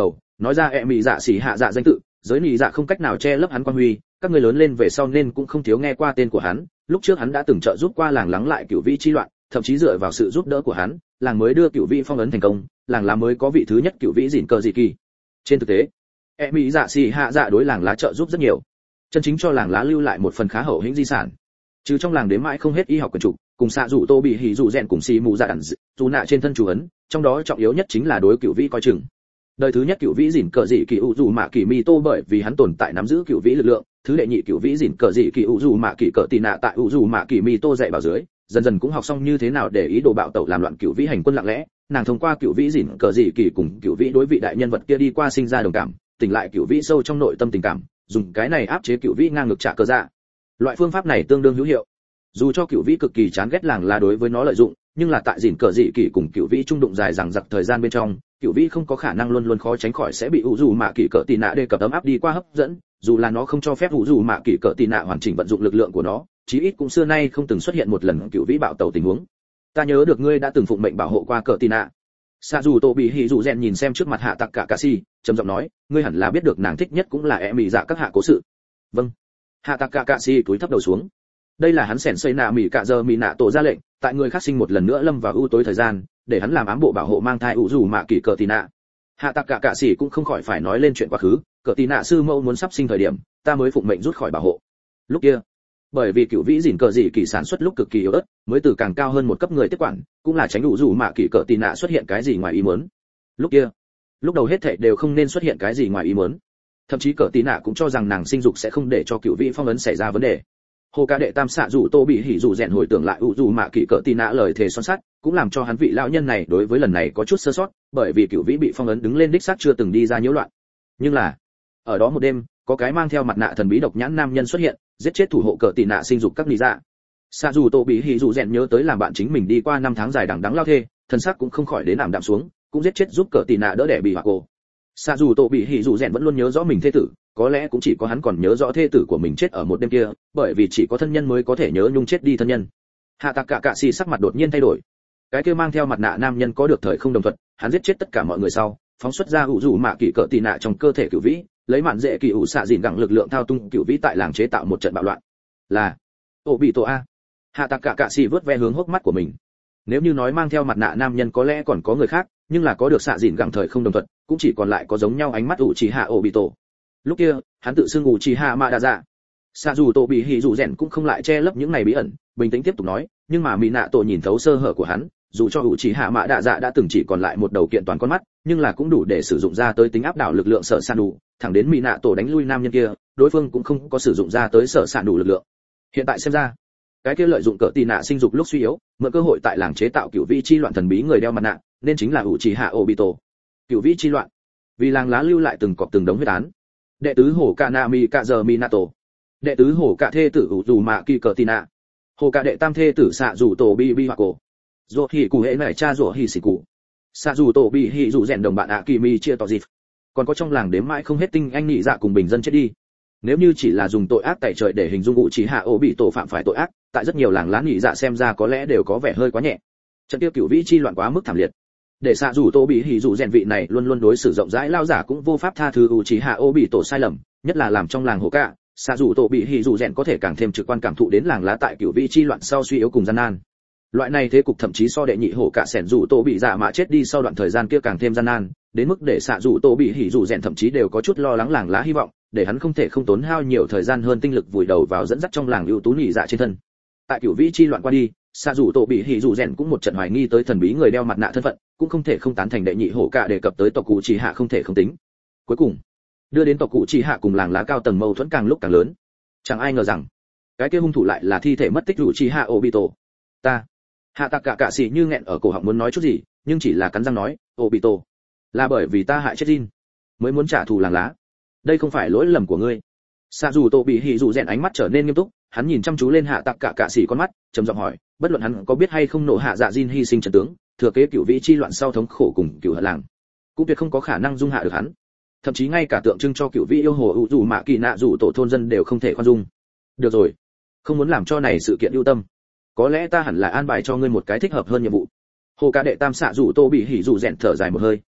nói ra mỹ dạ xỉ hạ dạ danh tự, giới nị dạ không cách nào che lấp hắn quan huy, các người lớn lên về sau nên cũng không thiếu nghe qua tên của hắn. Lúc trước hắn đã từng trợ giúp qua làng lắng lại cửu vĩ chi loạn, thậm chí dựa vào sự giúp đỡ của hắn, làng mới đưa cửu vĩ phong ấn thành công, làng lá mới có vị thứ nhất cửu vĩ dỉn cờ dị kỳ. Trên thực tế, mỹ dạ xỉ hạ dạ đối làng lá trợ giúp rất nhiều, chân chính cho làng lá lưu lại một phần khá hậu hĩnh di sản. Trừ trong làng đến mãi không hết y học quyền trục, cùng xạ dụ tô bị hỉ dụ rèn cùng xì mù dạ đản dù nạ trên thân chủ ấn, trong đó trọng yếu nhất chính là đối cửu vĩ coi chừng. Đời thứ nhất cửu vĩ dỉn cờ dị kỳ u dù mạ kỳ mi tô bởi vì hắn tồn tại nắm giữ cửu vĩ lực lượng, thứ đệ nhị cửu vĩ dỉn cờ dị kỳ u dù mạ kỳ cờ tì nạ tại u dù mạ kỳ mi tô dạy bảo dưới, dần dần cũng học xong như thế nào để ý đồ bạo tẩu làm loạn cửu vĩ hành quân lặng lẽ. Nàng thông qua cửu vĩ dỉn cờ dị kỳ cùng cửu vĩ đối vị đại nhân vật kia đi qua sinh ra đồng cảm, tỉnh lại cửu vĩ sâu trong nội tâm tình cảm, dùng cái này áp chế cửu vĩ ngang ngược trả cờ dạ. Loại phương pháp này tương đương hữu hiệu. Dù cho cửu vĩ cực kỳ chán ghét làng là đối với nó lợi dụng, nhưng là tại dỉn cờ dị kỳ cùng cửu vĩ trung đụng dài dằng dặc thời gian bên trong, cửu vĩ không có khả năng luôn luôn khó tránh khỏi sẽ bị u dù mạ kỳ cỡ tì nạ đề cập ấm áp đi qua hấp dẫn, dù là nó không cho phép u dù mạ kỳ cỡ tì nạ hoàn chỉnh vận dụng lực lượng của nó, chí ít cũng xưa nay không từng xuất hiện một lần cửu vĩ bạo tẩu tình huống. Ta nhớ được ngươi đã từng phụng mệnh bảo hộ qua cỡ tì nạ. Sa dù tô bị hỉ dù rèn nhìn xem trước mặt hạ tặc cả cà si, trầm giọng nói, ngươi hẳn là biết được nàng thích nhất cũng là e mì dạ các hạ cố sự. Vâng. Hạ tặc cả cà si cúi thấp đầu xuống. Đây là hắn sèn xây nạ mỉ cả giờ mỉ nạ tổ ra lệnh, tại người khác sinh một lần nữa lâm vào ưu tối thời gian, để hắn làm ám bộ bảo hộ mang thai ủ dù mạ kỳ cờ tì nạ. Hạ tặc cả cạ sĩ cũng không khỏi phải nói lên chuyện quá khứ, cờ tì nạ sư mẫu muốn sắp sinh thời điểm, ta mới phụng mệnh rút khỏi bảo hộ. Lúc kia, bởi vì cửu vĩ dỉn cờ dị kỳ sản xuất lúc cực kỳ yếu ớt, mới từ càng cao hơn một cấp người tiếp quản, cũng là tránh ủ dù mạ kỳ cờ tì nạ xuất hiện cái gì ngoài ý muốn. Lúc đầu hết thảy đều không nên xuất hiện cái gì ngoài ý muốn. Thậm chí cờ tì nạ cũng cho rằng nàng sinh dục sẽ không để cho cửu vĩ phong ấn xảy ra vấn đề. Hồ ca đệ tam xạ dù tô bị hỉ dù rèn hồi tưởng lại ủ dù mạ kỳ cỡ tì nạ lời thề son sắt, cũng làm cho hắn vị lão nhân này đối với lần này có chút sơ sót, bởi vì cửu vĩ bị phong ấn đứng lên đích xác chưa từng đi ra nhiễu loạn. Nhưng là, ở đó một đêm, có cái mang theo mặt nạ thần bí độc nhãn nam nhân xuất hiện, giết chết thủ hộ cỡ tì nạ sinh dục các lý dạ. Xạ dù tô bị hỉ dù rèn nhớ tới làm bạn chính mình đi qua 5 tháng dài đằng đẵng lao thê, thân xác cũng không khỏi đến ảm đạm xuống, cũng giết chết giúp cỡ tì nạ đỡ đẻ bị hỏa cô. Xạ dù tô bị hỉ dù rèn vẫn luôn nhớ rõ mình thê tử, có lẽ cũng chỉ có hắn còn nhớ rõ thê tử của mình chết ở một đêm kia, bởi vì chỉ có thân nhân mới có thể nhớ nhung chết đi thân nhân. Hạ tặc cả cạ xì sắc mặt đột nhiên thay đổi. Cái kia mang theo mặt nạ nam nhân có được thời không đồng thuận, hắn giết chết tất cả mọi người sau, phóng xuất ra ủ rủ mạ kỳ cỡ tì nạ trong cơ thể cửu vĩ, lấy mạn dễ kỳ ủ xạ dìn gẳng lực lượng thao tung cửu vĩ tại làng chế tạo một trận bạo loạn. Là ổ bị tổ a. Hạ tặc cả cạ xì vớt ve hướng hốc mắt của mình. Nếu như nói mang theo mặt nạ nam nhân có lẽ còn có người khác, nhưng là có được xạ dìn gẳng thời không đồng thuận, cũng chỉ còn lại có giống nhau ánh mắt ủ chỉ hạ ổ bị tổ. Lúc kia, hắn tự xưng ủ chỉ hạ mạ đa dạ. Xạ dù tổ bị hỉ dù rèn cũng không lại che lấp những này bí ẩn, bình tĩnh tiếp tục nói, nhưng mà mỹ nạ tổ nhìn thấu sơ hở của hắn, dù cho ủ chỉ hạ mạ đa dạ đã từng chỉ còn lại một đầu kiện toàn con mắt, nhưng là cũng đủ để sử dụng ra tới tính áp đảo lực lượng sở sản đủ, thẳng đến mỹ nạ tổ đánh lui nam nhân kia, đối phương cũng không có sử dụng ra tới sở sản đủ lực lượng. Hiện tại xem ra, cái kia lợi dụng cỡ tì nạ sinh dục lúc suy yếu, mượn cơ hội tại làng chế tạo cửu vĩ chi loạn thần bí người đeo mặt nạ, nên chính là ủ chỉ hạ obito. Cửu vĩ chi loạn, vì làng lá lưu lại từng cọp từng đống huyết án. Đệ tứ hổ Kanami cả giờ Minato, đệ tứ hổ cả thê tử ủ dù mạ kỳ cỡ tì nạ, hồ cả đệ tam thê tử xạ dù tổ bi bi hoặc cổ, rồi hỉ cụ hệ này cha rồi hỉ xỉ cụ, xạ dù tổ bị hỉ dù rèn đồng bạn ạ kỳ mi chia tỏ dịp. Còn có trong làng đếm mãi không hết tinh anh nhị dạ cùng bình dân chết đi. Nếu như chỉ là dùng tội ác tẩy trời để hình dung ủ chỉ hạ ổ bị tổ phạm phải tội ác, tại rất nhiều làng lá nhị dạ xem ra có lẽ đều có vẻ hơi quá nhẹ. Trận tiêu cửu vĩ chi loạn quá mức thảm liệt, để xạ dù tô bị hỉ dù rèn vị này luôn luôn đối xử rộng rãi lao giả cũng vô pháp tha thứ ủ chỉ hạ ổ bị tổ sai lầm, nhất là làm trong làng hồ cạ, xạ dù tô bị hỉ dù rèn có thể càng thêm trực quan cảm thụ đến làng lá tại cửu vĩ chi loạn sau suy yếu cùng gian nan. Loại này thế cục thậm chí so đệ nhị hổ cạ sẻn dù tô bị dạ mạ chết đi sau đoạn thời gian kia càng thêm gian nan, đến mức để xạ dù tô bị hỉ dù rèn thậm chí đều có chút lo lắng làng lá hy vọng, để hắn không thể không tốn hao nhiều thời gian hơn tinh lực vùi đầu vào dẫn dắt trong làng ưu tú nhị dạ trên thân. Tại cửu vĩ chi loạn qua đi, xạ dù tô bị hỉ dù rèn cũng một trận hoài nghi tới thần bí người đeo mặt nạ thân phận, cũng không thể không tán thành đệ nhị hổ cạ đề cập tới tộc cụ chỉ hạ không thể không tính. Cuối cùng đưa đến tộc cụ chỉ hạ cùng làng lá cao tầng mâu thuẫn càng lúc càng lớn. Chẳng ai ngờ rằng cái kia hung thủ lại là thi thể mất tích rủ chỉ hạ obito. Ta hạ tặc cả cạ xỉ như nghẹn ở cổ họng muốn nói chút gì, nhưng chỉ là cắn răng nói, obito, là bởi vì ta hại chết Jin mới muốn trả thù làng lá, đây không phải lỗi lầm của ngươi. Xạ dù tô bị hỉ dù rèn ánh mắt trở nên nghiêm túc, hắn nhìn chăm chú lên hạ tặc cả cạ xỉ con mắt, trầm giọng hỏi, bất luận hắn có biết hay không nộ hạ dạ Jin hy sinh trận tướng, thừa kế cửu vĩ chi loạn sau thống khổ cùng cửu hận làng, cũng tuyệt không có khả năng dung hạ được hắn, thậm chí ngay cả tượng trưng cho cửu vĩ yêu hồ ủ dù mạ kỳ nạ dù tổ thôn dân đều không thể khoan dung. Được rồi, không muốn làm cho này sự kiện ưu tâm, có lẽ ta hẳn là an bài cho ngươi một cái thích hợp hơn nhiệm vụ. Hồ ca đệ tam xạ dù tô bị hỉ dù rèn thở dài một hơi,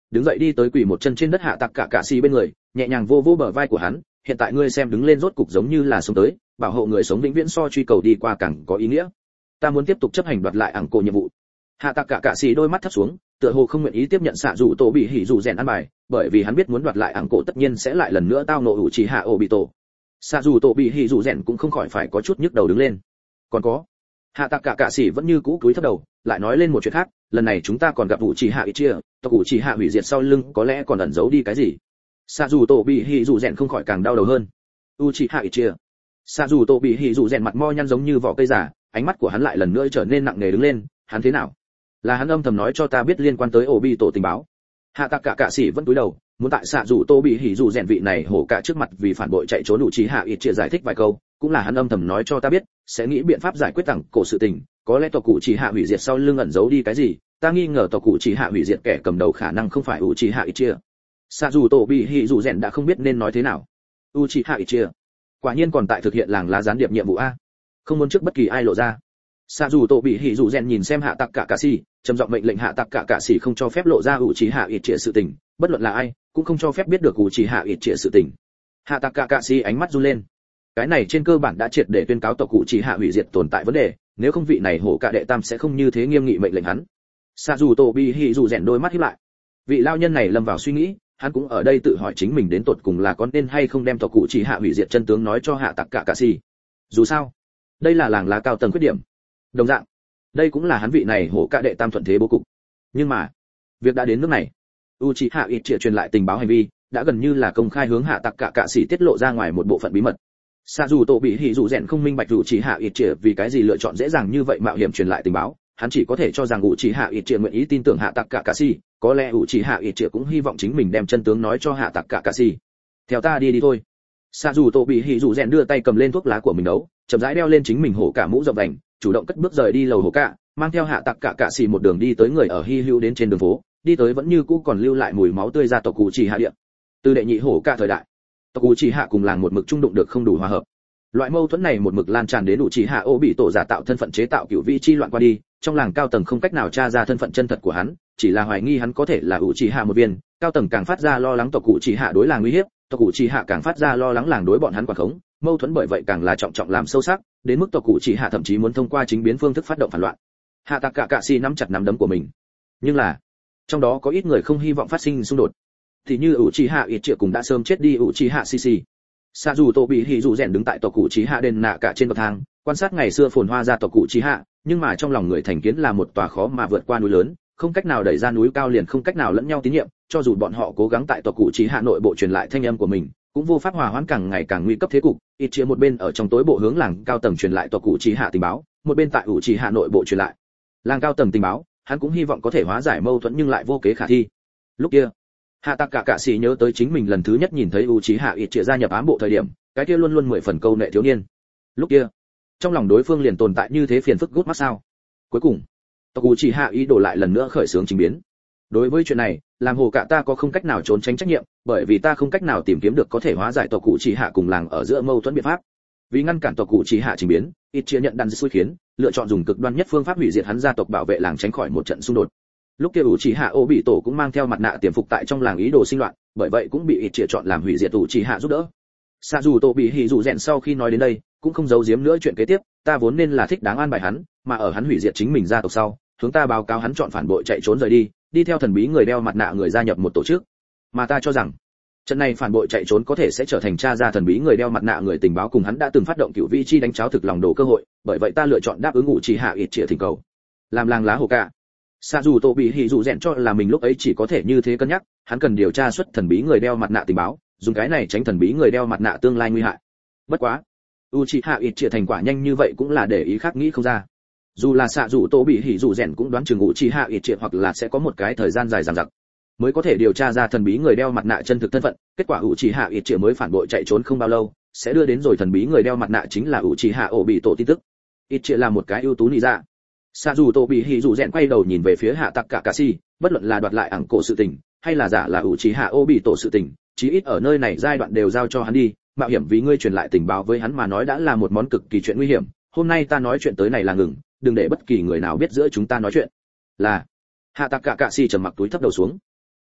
đứng dậy đi tới quỳ một chân trên đất hạ tặc cả cạ xì bên người, nhẹ nhàng vô vô bờ vai của hắn, hiện tại ngươi xem đứng lên rốt cục giống như là sống tới, bảo hộ người sống vĩnh viễn so truy cầu đi qua càng có ý nghĩa. Ta muốn tiếp tục chấp hành đoạt lại ảng cổ nhiệm vụ. Hạ tặc cả cạ xì đôi mắt thấp xuống, tựa hồ không nguyện ý tiếp nhận xạ dù tổ bị hỉ dù rèn ăn bài, bởi vì hắn biết muốn đoạt lại ảng cổ tất nhiên sẽ lại lần nữa tao nộ ủ trì hạ ổ bị tổ. Xạ dù tổ bị hỉ dù rèn cũng không khỏi phải có chút nhức đầu đứng lên. Còn có, hạ tặc cả cạ xì vẫn như cũ cúi thấp đầu, lại nói lên một chuyện khác, lần này chúng ta còn gặp ủ trì hạ ít chia, tộc ủ trì hạ hủy diệt sau lưng có lẽ còn ẩn giấu đi cái gì. Xạ dù tổ bị hỉ dù rèn không khỏi càng đau đầu hơn. U trì hạ ít chia. Xạ dù tổ bị hỉ dù rèn mặt mo nhăn giống như vỏ cây giả, ánh mắt của hắn lại lần nữa trở nên nặng nề đứng lên. Hắn thế nào? Là hắn âm thầm nói cho ta biết liên quan tới ổ bị tổ tình báo. Hạ tặc cả cạ sĩ vẫn cúi đầu, muốn tại xạ dù tô bị hỉ dù rèn vị này hổ cả trước mặt vì phản bội chạy trốn ủ trì hạ ít chia giải thích vài câu, cũng là hắn âm thầm nói cho ta biết sẽ nghĩ biện pháp giải quyết tặng cổ sự tình, có lẽ tộc cụ trì hạ hủy diệt sau lưng ẩn giấu đi cái gì, ta nghi ngờ tộc cụ trì hạ hủy diệt kẻ cầm đầu khả năng không phải ủ trì hạ ít chia. Xạ dù tô bị hỉ dù rèn đã không biết nên nói thế nào. U trì hạ ít chia quả nhiên còn tại thực hiện làng lá gián điệp nhiệm vụ a, không muốn trước bất kỳ ai lộ ra. Xạ dù tổ bị hỉ dù rèn nhìn xem hạ tặc cả cạ xì, trầm giọng mệnh lệnh hạ tặc cả cạ xì không cho phép lộ ra ủ trì hạ ít trịa sự tình, bất luận là ai cũng không cho phép biết được ủ trì hạ ít trịa sự tình. Hạ tặc cả cạ xì ánh mắt run lên, cái này trên cơ bản đã triệt để tuyên cáo tộc ủ trì hạ hủy diệt tồn tại vấn đề, nếu không vị này hổ cả đệ tam sẽ không như thế nghiêm nghị mệnh lệnh hắn. Xạ dù tổ bị hỉ dù rèn đôi mắt híp lại, vị lao nhân này lâm vào suy nghĩ, hắn cũng ở đây tự hỏi chính mình đến tột cùng là có nên hay không đem tộc ủ trì hạ hủy diệt chân tướng nói cho hạ tặc cả cạ xì. Dù sao đây là làng lá cao tầng khuyết điểm, đồng dạng đây cũng là hắn vị này hổ cả đệ tam thuận thế bố cục. Nhưng mà việc đã đến nước này, Uchiha Itachi truyền lại tình báo hành vi đã gần như là công khai hướng hạ tặc cả cạ sĩ tiết lộ ra ngoài một bộ phận bí mật. Sa dù tổ bị hỉ dù rèn không minh bạch Uchiha Itachi vì cái gì lựa chọn dễ dàng như vậy mạo hiểm truyền lại tình báo, hắn chỉ có thể cho rằng Uchiha Itachi nguyện ý tin tưởng hạ tặc cả cạ sĩ, có lẽ Uchiha Itachi cũng hy vọng chính mình đem chân tướng nói cho hạ tặc cả cạ sĩ. Theo ta đi thôi. Sa dù tổ bị hỉ dù rèn đưa tay cầm lên thuốc lá của mình đấu, chậm rãi đeo lên chính mình hổ cả mũ rộng vành, chủ động cất bước rời đi lầu hổ cả, mang theo hạ tặc cả cạ xì một đường đi tới người ở hy hữu đến trên đường phố, đi tới vẫn như cũ còn lưu lại mùi máu tươi ra tộc cụ chỉ hạ địa. Từ đệ nhị hổ cả thời đại, tộc cụ chỉ hạ cùng làng một mực trung đụng được không đủ hòa hợp. Loại mâu thuẫn này một mực lan tràn đến ủ chỉ hạ ô bị tổ giả tạo thân phận chế tạo cửu vị chi loạn qua đi, trong làng cao tầng không cách nào tra ra thân phận chân thật của hắn, chỉ là hoài nghi hắn có thể là ủ chỉ hạ một viên, cao tầng càng phát ra lo lắng tộc cụ chỉ hạ đối làng uy hiếp, tộc cụ chỉ hạ càng phát ra lo lắng làng đối bọn hắn quản khống, mâu thuẫn bởi vậy càng là trọng trọng làm sâu sắc, đến mức tộc cụ chỉ hạ thậm chí muốn thông qua chính biến phương thức phát động phản loạn. Hạ tặc cả cạ xì nắm chặt nắm đấm của mình, nhưng là trong đó có ít người không hy vọng phát sinh xung đột, thì như Uchiha Itachi cũng đã sớm chết đi Uchiha Sisi. Sa dù tổ bị hỉ dù rèn đứng tại tộc cụ chỉ hạ đền nạ cả trên bậc thang, quan sát ngày xưa phồn hoa gia tộc cụ chỉ hạ, nhưng mà trong lòng người thành kiến là một tòa khó mà vượt qua núi lớn, không cách nào đẩy ra núi cao liền không cách nào lẫn nhau tín nhiệm, cho dù bọn họ cố gắng tại tộc cụ chỉ hạ nội bộ truyền lại thanh âm của mình, cũng vô pháp hòa hoãn càng ngày càng nguy cấp thế cục. Itachi một bên ở trong tối bộ hướng làng cao tầng truyền lại tộc cụ chỉ hạ tình báo, một bên tại ủ chỉ hạ nội bộ truyền lại làng cao tầng tình báo, hắn cũng hy vọng có thể hóa giải mâu thuẫn nhưng lại vô kế khả thi. Lúc kia hạ tặc cả cạ sĩ nhớ tới chính mình lần thứ nhất nhìn thấy Uchiha Itachi gia nhập ám bộ thời điểm, cái kia luôn luôn 10 phần câu nệ thiếu niên. Lúc kia trong lòng đối phương liền tồn tại như thế phiền phức gút mắt sao. Cuối cùng tộc Uchiha ý đồ lại lần nữa khởi xướng trình biến. Đối với chuyện này, làng hồ cả ta có không cách nào trốn tránh trách nhiệm, bởi vì ta không cách nào tìm kiếm được có thể hóa giải tộc Uchiha cùng làng ở giữa mâu thuẫn biện pháp. Vì ngăn cản tộc Uchiha trình biến, Itachi nhận đàn xui khiến, lựa chọn dùng cực đoan nhất phương pháp hủy diệt hắn gia tộc bảo vệ làng tránh khỏi một trận xung đột. Lúc kia Uchiha Obito cũng mang theo mặt nạ tiềm phục tại trong làng ý đồ sinh loạn, bởi vậy cũng bị Itachi chọn làm hủy diệt Uchiha giúp đỡ. Sa dù tổ bị hỉ dù rèn sau khi nói đến đây, cũng không giấu giếm nữa chuyện kế tiếp, ta vốn nên là thích đáng an bài hắn, mà ở hắn hủy diệt chính mình gia tộc sau, hướng ta báo cáo hắn chọn phản bội chạy trốn rời đi, đi theo thần bí người đeo mặt nạ người gia nhập một tổ chức. Mà ta cho rằng, trận này phản bội chạy trốn có thể sẽ trở thành tra ra thần bí người đeo mặt nạ người tình báo cùng hắn đã từng phát động cửu vị chi đánh cháo thực lòng đồ cơ hội, bởi vậy ta lựa chọn đáp ứng Uchiha Itachi thỉnh cầu, làm làng lá hồ cả. Sa dù tổ bị hỉ dù rèn cho là mình lúc ấy chỉ có thể như thế cân nhắc, hắn cần điều tra xuất thần bí người đeo mặt nạ tình báo, dùng cái này tránh thần bí người đeo mặt nạ tương lai nguy hại. Bất quá, Uchiha Itachi thành quả nhanh như vậy cũng là để ý khác nghĩ không ra. Dù là Sa dù tổ bị hỉ dù rèn cũng đoán chừng Uchiha Itachi hoặc là sẽ có một cái thời gian dài dằng dặc mới có thể điều tra ra thần bí người đeo mặt nạ chân thực thân phận, kết quả Uchiha Itachi mới phản bội chạy trốn không bao lâu, sẽ đưa đến rồi thần bí người đeo mặt nạ chính là Uchiha Obito tin tức. Itachi là một cái ưu tú ninja. Sa dù tổ bị hỉ dù rèn quay đầu nhìn về phía hạ tặc cả cạ sĩ, bất luận là đoạt lại ảng cổ sự tình, hay là giả là Uchiha Obito sự tình, chí ít ở nơi này giai đoạn đều giao cho hắn đi, mạo hiểm vì ngươi truyền lại tình báo với hắn mà nói đã là một món cực kỳ chuyện nguy hiểm. Hôm nay ta nói chuyện tới này là ngừng, đừng để bất kỳ người nào biết giữa chúng ta nói chuyện. Là. Hạ tặc cả cạ sĩ trầm mặc túi thấp đầu xuống.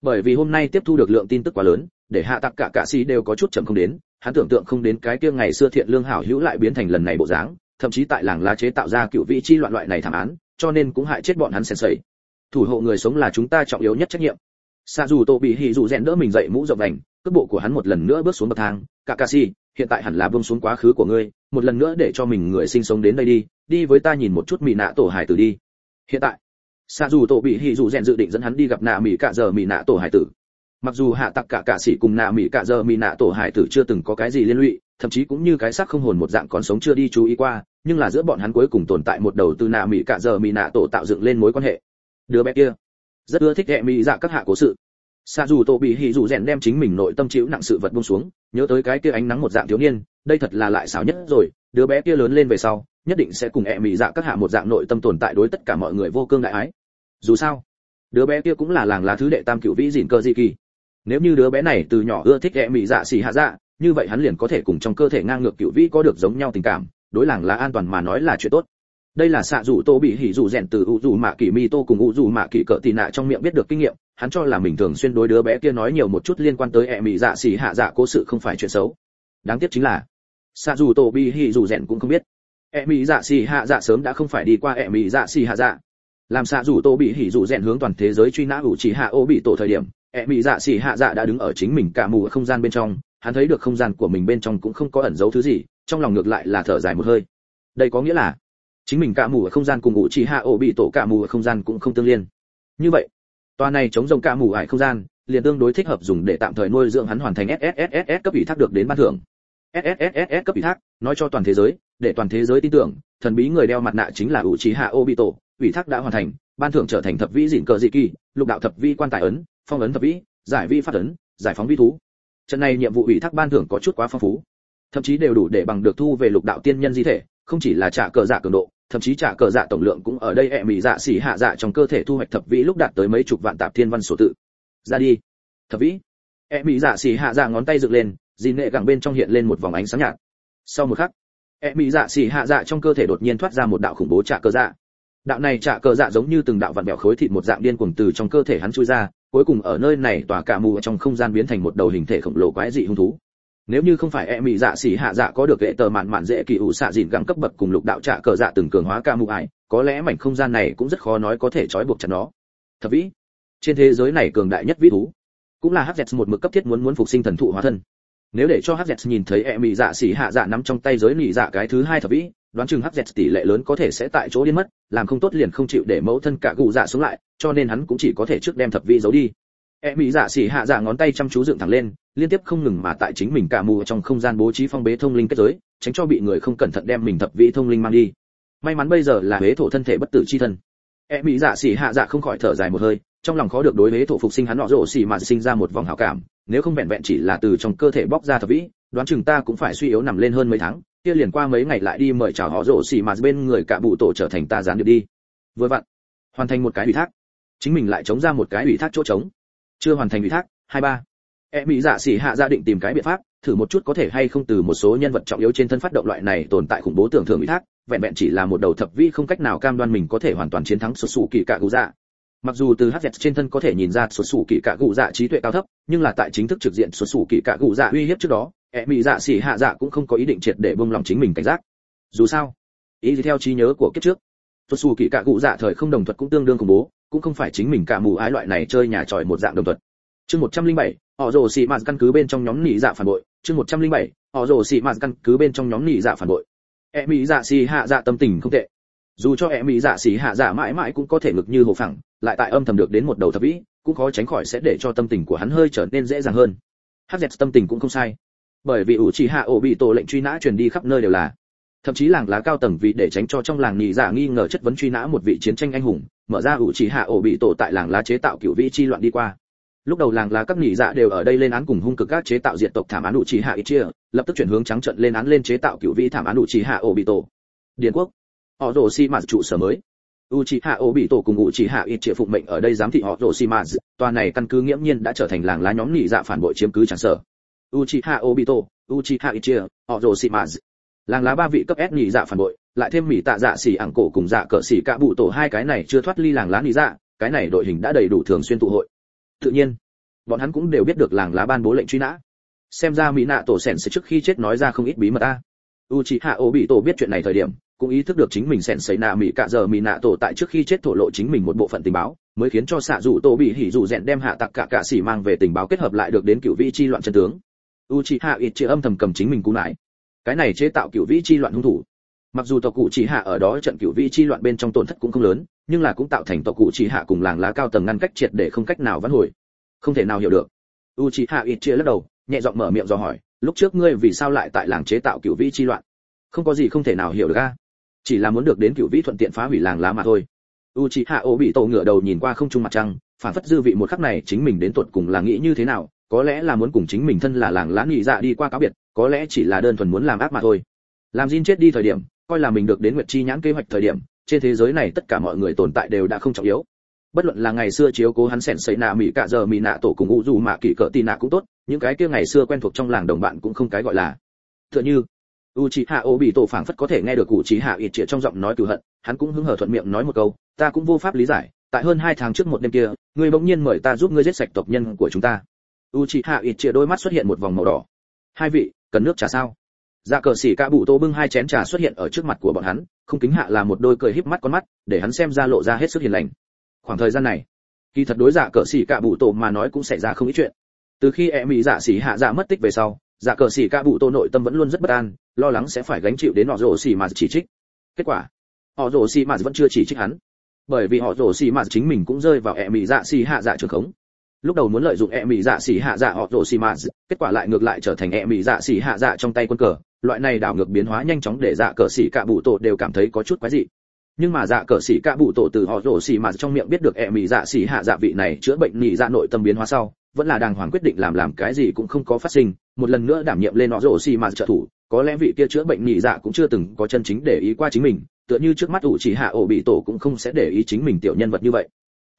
Bởi vì hôm nay tiếp thu được lượng tin tức quá lớn, để hạ tặc cả sĩ đều có chút chậm không đến, hắn tưởng tượng không đến cái kia ngày xưa thiện lương hảo hữu lại biến thành lần này bộ dáng, thậm chí tại làng lá chế tạo ra cựu vị chi loạn loại này thảm án, cho nên cũng hại chết bọn hắn sền sẩy. Thủ hộ người sống là chúng ta trọng yếu nhất trách nhiệm. Sa dù Tô bị hỉ dù rèn đỡ mình dậy mũ rộng vành, cước bộ của hắn một lần nữa bước xuống bậc thang. Kakashi, hiện tại hẳn là buông xuống quá khứ của ngươi, một lần nữa để cho mình người sinh sống đến đây đi, đi với ta nhìn một chút Mị Nạ tổ hải tử đi. Hiện tại, Sa dù Tô bị hỉ dù rèn dự định dẫn hắn đi gặp nạ Mị Cạ Giờ Mị Nạ tổ hải tử. Mặc dù hạ tặc cả sĩ cùng nạ Mị Cạ Giờ Mị Nạ tổ hải tử chưa từng có cái gì liên lụy, thậm chí cũng như cái xác không hồn một dạng còn sống chưa đi chú ý qua, nhưng là giữa bọn hắn cuối cùng tồn tại một đầu từ nạ Mị Cạ Giờ Mị Nạ tổ tạo dựng lên mối quan hệ. Đứa bé kia rất ưa thích Mị Dạ các hạ cố sự. Sa dù Tô bị hỉ dù rèn đem chính mình nội tâm chịu nặng sự vật buông xuống, nhớ tới cái kia ánh nắng một dạng thiếu niên, đây thật là lại xảo nhất rồi, đứa bé kia lớn lên về sau, nhất định sẽ cùng Mị Dạ các hạ một dạng nội tâm tồn tại đối tất cả mọi người vô cương đại ái. Dù sao, đứa bé kia cũng là làng lá thứ đệ tam cửu vĩ dịn cơ dị kỳ. Nếu như đứa bé này từ nhỏ ưa thích Mị Dạ xì hạ dạ, như vậy hắn liền có thể cùng trong cơ thể ngang ngược cửu vĩ có được giống nhau tình cảm, đối làng lá an toàn mà nói là chuyện tốt. Đây là Sa dù Tô bị hỉ dù rèn từ u dù mạ kỳ mi tô cùng u dù mạ kỳ cỡ tì nạ trong miệng biết được kinh nghiệm, hắn cho là mình thường xuyên đối đứa bé kia nói nhiều một chút liên quan tới Mị Dạ xì hạ dạ cố sự không phải chuyện xấu. Đáng tiếc chính là Sa dù Tô bị hỉ dù rèn cũng không biết Mị Dạ xì hạ dạ sớm đã không phải đi qua Mị Dạ xì hạ dạ. Làm Sa dù Tô bị hỉ dù rèn hướng toàn thế giới truy nã Uchiha Obito thời điểm, Mị Dạ xì hạ dạ đã đứng ở chính mình cả mù không gian bên trong, hắn thấy được không gian của mình bên trong cũng không có ẩn giấu thứ gì, trong lòng ngược lại là thở dài một hơi. Đây có nghĩa là chính mình cả mù ở không gian cùng Uchiha Obito cả mù ở không gian cũng không tương liên. Như vậy, tòa này chống rồng cả mù ải không gian, liền tương đối thích hợp dùng để tạm thời nuôi dưỡng hắn hoàn thành SSSS cấp ủy thác được đến ban thưởng. SSSS cấp ủy thác, nói cho toàn thế giới, để toàn thế giới tin tưởng, thần bí người đeo mặt nạ chính là Uchiha Obito, ủy thác đã hoàn thành, ban thưởng trở thành thập vĩ dịn cờ dị kỳ, lục đạo thập vĩ quan tài ấn, phong ấn thập vĩ, giải vĩ phát ấn, giải phóng vĩ thú. Trận này nhiệm vụ ủy thác ban thưởng có chút quá phong phú, thậm chí đều đủ để bằng được thu về lục đạo tiên nhân di thể, không chỉ là trả cờ dạ cường độ, thậm chí trả cờ dạ tổng lượng cũng ở đây Mị Dạ xỉ hạ dạ trong cơ thể thu hoạch thập vĩ lúc đạt tới mấy chục vạn tạp thiên văn số tự. Ra đi. Thập vĩ. Mị Dạ xỉ hạ dạ ngón tay dựng lên, dìn nệ gẳng bên trong hiện lên một vòng ánh sáng nhạt. Sau một khắc, Mị Dạ xỉ hạ dạ trong cơ thể đột nhiên thoát ra một đạo khủng bố trả cờ dạ. Đạo này trả cờ dạ giống như từng đạo vặn vẹo khối thịt một dạng điên cuồng từ trong cơ thể hắn chui ra, cuối cùng ở nơi này tỏa cả mù trong không gian biến thành một đầu hình thể khổng lồ quái dị hung thú. Nếu như không phải Mị Dạ xỉ hạ dạ có được hệ tờ mạn mạn dễ kỳ ủ xạ dịn gẳng cấp bậc cùng lục đạo trả cờ dạ từng cường hóa ca mù ải, có lẽ mảnh không gian này cũng rất khó nói có thể trói buộc chặt nó. Thập vĩ, trên thế giới này cường đại nhất vĩ thú, cũng là Hz một mực cấp thiết muốn phục sinh thần thụ hóa thân. Nếu để cho Hz nhìn thấy Mị Dạ xỉ hạ dạ nắm trong tay giới nị dạ cái thứ hai thập vĩ, đoán chừng Hz tỷ lệ lớn có thể sẽ tại chỗ điên mất, làm không tốt liền không chịu để mẫu thân cả gù dạ xuống lại, cho nên hắn cũng chỉ có thể trước đem thập vĩ giấu đi. Mị Dạ xỉ hạ dạ ngón tay chăm chú dựng thẳng lên, liên tiếp không ngừng mà tại chính mình cả mù trong không gian bố trí phong bế thông linh kết giới, tránh cho bị người không cẩn thận đem mình thập vĩ thông linh mang đi. May mắn bây giờ là hế thổ thân thể bất tử chi thân. Mị Dạ xỉ hạ dạ không khỏi thở dài một hơi, trong lòng khó được đối hế thổ phục sinh hắn nọ rồ xỉ mà sinh ra một vòng hảo cảm, nếu không vẹn vẹn chỉ là từ trong cơ thể bóc ra thập vĩ, đoán chừng ta cũng phải suy yếu nằm lên hơn mấy tháng, kia liền qua mấy ngày lại đi mời chào họ rồ xỉ mà bên người cả bụ tổ trở thành ta gián điệp đi. Vừa vặn, hoàn thành một cái ủy thác, chính mình lại chống ra một cái ủy thác chỗ trống. Chưa hoàn thành ủy thác, 23. Mị Dạ xỉ hạ gia định tìm cái biện pháp, thử một chút có thể hay không từ một số nhân vật trọng yếu trên thân phát động loại này tồn tại khủng bố tưởng thưởng ủy thác, vẹn vẹn chỉ là một đầu thập vĩ không cách nào cam đoan mình có thể hoàn toàn chiến thắng xuất xù kỳ cạ gù dạ. Mặc dù từ Hz trên thân có thể nhìn ra xuất xù kỳ cạ gù dạ trí tuệ cao thấp, nhưng là tại chính thức trực diện xuất xù kỳ cạ gù dạ uy hiếp trước đó, Mị Dạ xỉ hạ dạ cũng không có ý định triệt để buông lòng chính mình cảnh giác. Dù sao, ý theo trí nhớ của kiếp trước, xuất xù kỳ cạ gù dạ thời không đồng thuật cũng tương đương khủng bố, cũng không phải chính mình cả mù ái loại này chơi nhà tròi một dạng đồng thuật. Chương 107, họ rồ xì mạt căn cứ bên trong nhóm nị dạ phản bội. Chương 107, họ rồ xì mạt căn cứ bên trong nhóm nị dạ phản bội. Mị Dạ xì hạ dạ tâm tình không tệ. Dù cho Mị Dạ xì hạ dạ mãi mãi cũng có thể ngực như hồ phẳng, lại tại âm thầm được đến một đầu thập vĩ, cũng khó tránh khỏi sẽ để cho tâm tình của hắn hơi trở nên dễ dàng hơn. Hz tâm tình cũng không sai, bởi vì Uchiha Obito lệnh truy nã truyền đi khắp nơi đều là. Thậm chí làng lá cao tầng vì để tránh cho trong làng nị dạ nghi ngờ chất vấn truy nã một vị chiến tranh anh hùng, mở ra Uchiha Obito tại làng lá chế tạo cựu vĩ chi loạn đi qua. Lúc đầu làng lá các nị dạ đều ở đây lên án cùng hung cực các chế tạo diệt tộc thảm án Uchiha Itachi, lập tức chuyển hướng trắng trợn lên án lên chế tạo cựu vĩ thảm án Uchiha Obito. Điền quốc, Orochimaru trụ sở mới. Uchiha Obito cùng Uchiha Itachi phụng mệnh ở đây giám thị Orochimaru, tòa này căn cứ nghiễm nhiên đã trở thành làng lá nhóm nị dạ phản bội chiếm cứ tràn sở. Uchiha Obito, Uchiha Itachi, Orochimaru. Làng lá ba vị cấp S nị dạ phản bội, lại thêm Mị Tạ Dạ xỉ ảng cổ cùng dạ cỡ xỉ cả bụ tổ hai cái này chưa thoát ly làng lá nị dạ, cái này đội hình đã đầy đủ thường xuyên tụ hội. Tự nhiên, bọn hắn cũng đều biết được làng lá ban bố lệnh truy nã. Xem ra mỹ nạ tổ sèn sẽ trước khi chết nói ra không ít bí mật a. Uchiha Obito biết chuyện này thời điểm, cũng ý thức được chính mình sèn sấy nạ mỹ cả giờ mỹ nạ tổ tại trước khi chết thổ lộ chính mình một bộ phận tình báo, mới khiến cho xạ dụ tổ bị hỉ dụ rèn đem hạ tặc cả sĩ mang về tình báo kết hợp lại được đến cựu vĩ chi loạn chân tướng. Uchiha Itchi âm thầm cầm chính mình cú nải. Cái này chế tạo cựu vĩ chi loạn hung thủ. Mặc dù tộc cụ chỉ hạ ở đó trận cựu vĩ chi loạn bên trong tổn thất cũng không lớn, nhưng là cũng tạo thành tộc cụ chỉ hạ cùng làng lá cao tầng ngăn cách triệt để không cách nào vãn hồi. Không thể nào hiểu được. Uchiha Itchi lắc đầu, nhẹ giọng mở miệng dò hỏi, lúc trước ngươi vì sao lại tại làng chế tạo cựu vĩ chi loạn? Không có gì không thể nào hiểu được a, chỉ là muốn được đến cựu vĩ thuận tiện phá hủy làng lá mà thôi. Uchiha Obito ngửa đầu nhìn qua không trung mặt trăng, phản phất dư vị một khắc này chính mình đến tuột cùng là nghĩ như thế nào, có lẽ là muốn cùng chính mình thân là làng lá nhị dạ đi qua cáo biệt, có lẽ chỉ là đơn thuần muốn làm ác mà thôi. Làm Jin chết đi thời điểm, coi là mình được đến Nguyệt Chi nhãn kế hoạch thời điểm, trên thế giới này tất cả mọi người tồn tại đều đã không trọng yếu. Bất luận là ngày xưa chiếu cố hắn sèn sấy nạ mỹ cả giờ mỹ nạ tổ cùng ngũ dù mạ kỷ cỡ tì nạ cũng tốt, những cái kia ngày xưa quen thuộc trong làng đồng bạn cũng không cái gọi là. Tựa như Uchiha Obito phảng phất có thể nghe được Uchiha Itchi trong giọng nói cừu hận, hắn cũng hứng hở thuận miệng nói một câu, ta cũng vô pháp lý giải, tại hơn 2 tháng trước một đêm kia, ngươi bỗng nhiên mời ta giúp ngươi giết sạch tộc nhân của chúng ta. Uchiha Itchi đôi mắt xuất hiện một vòng màu đỏ. Hai vị, cần nước trà sao? Dạ cờ xỉ cả bụ tô bưng 2 chén trà xuất hiện ở trước mặt của bọn hắn, không kính hạ là một đôi cười híp mắt con mắt, để hắn xem ra lộ ra hết sức hiền lành. Khoảng thời gian này, kỳ thật đối dạ cờ xỉ cả bụ tô mà nói cũng xảy ra không ít chuyện. Từ khi mỹ dạ xỉ hạ dạ mất tích về sau, dạ cờ xỉ cả bụ tô nội tâm vẫn luôn rất bất an, lo lắng sẽ phải gánh chịu đến họ rồ xỉ mà chỉ trích. Kết quả, họ rồ xỉ mà vẫn chưa chỉ trích hắn, bởi vì họ rồ xỉ mà chính mình cũng rơi vào mỹ dạ xỉ hạ dạ trường khống. Lúc đầu muốn lợi dụng mỹ dạ xỉ hạ dạ họ rồ xỉ mà, kết quả lại ngược lại trở thành mỹ dạ xỉ hạ dạ trong tay quân cờ. Loại này đảo ngược biến hóa nhanh chóng để dạ cờ xỉ cả bụ tổ đều cảm thấy có chút quái dị. Nhưng mà dạ cờ xỉ cả bụ tổ từ họ rồ xỉ mà trong miệng biết được mỹ dạ xỉ hạ dạ vị này chữa bệnh nhị dạ nội tâm biến hóa sau, vẫn là đàng hoàng quyết định làm cái gì cũng không có phát sinh, một lần nữa đảm nhiệm lên họ rồ xỉ mà trợ thủ. Có lẽ vị kia chữa bệnh nhị dạ cũng chưa từng có chân chính để ý qua chính mình, tựa như trước mắt Uchiha Obito cũng không sẽ để ý chính mình tiểu nhân vật như vậy.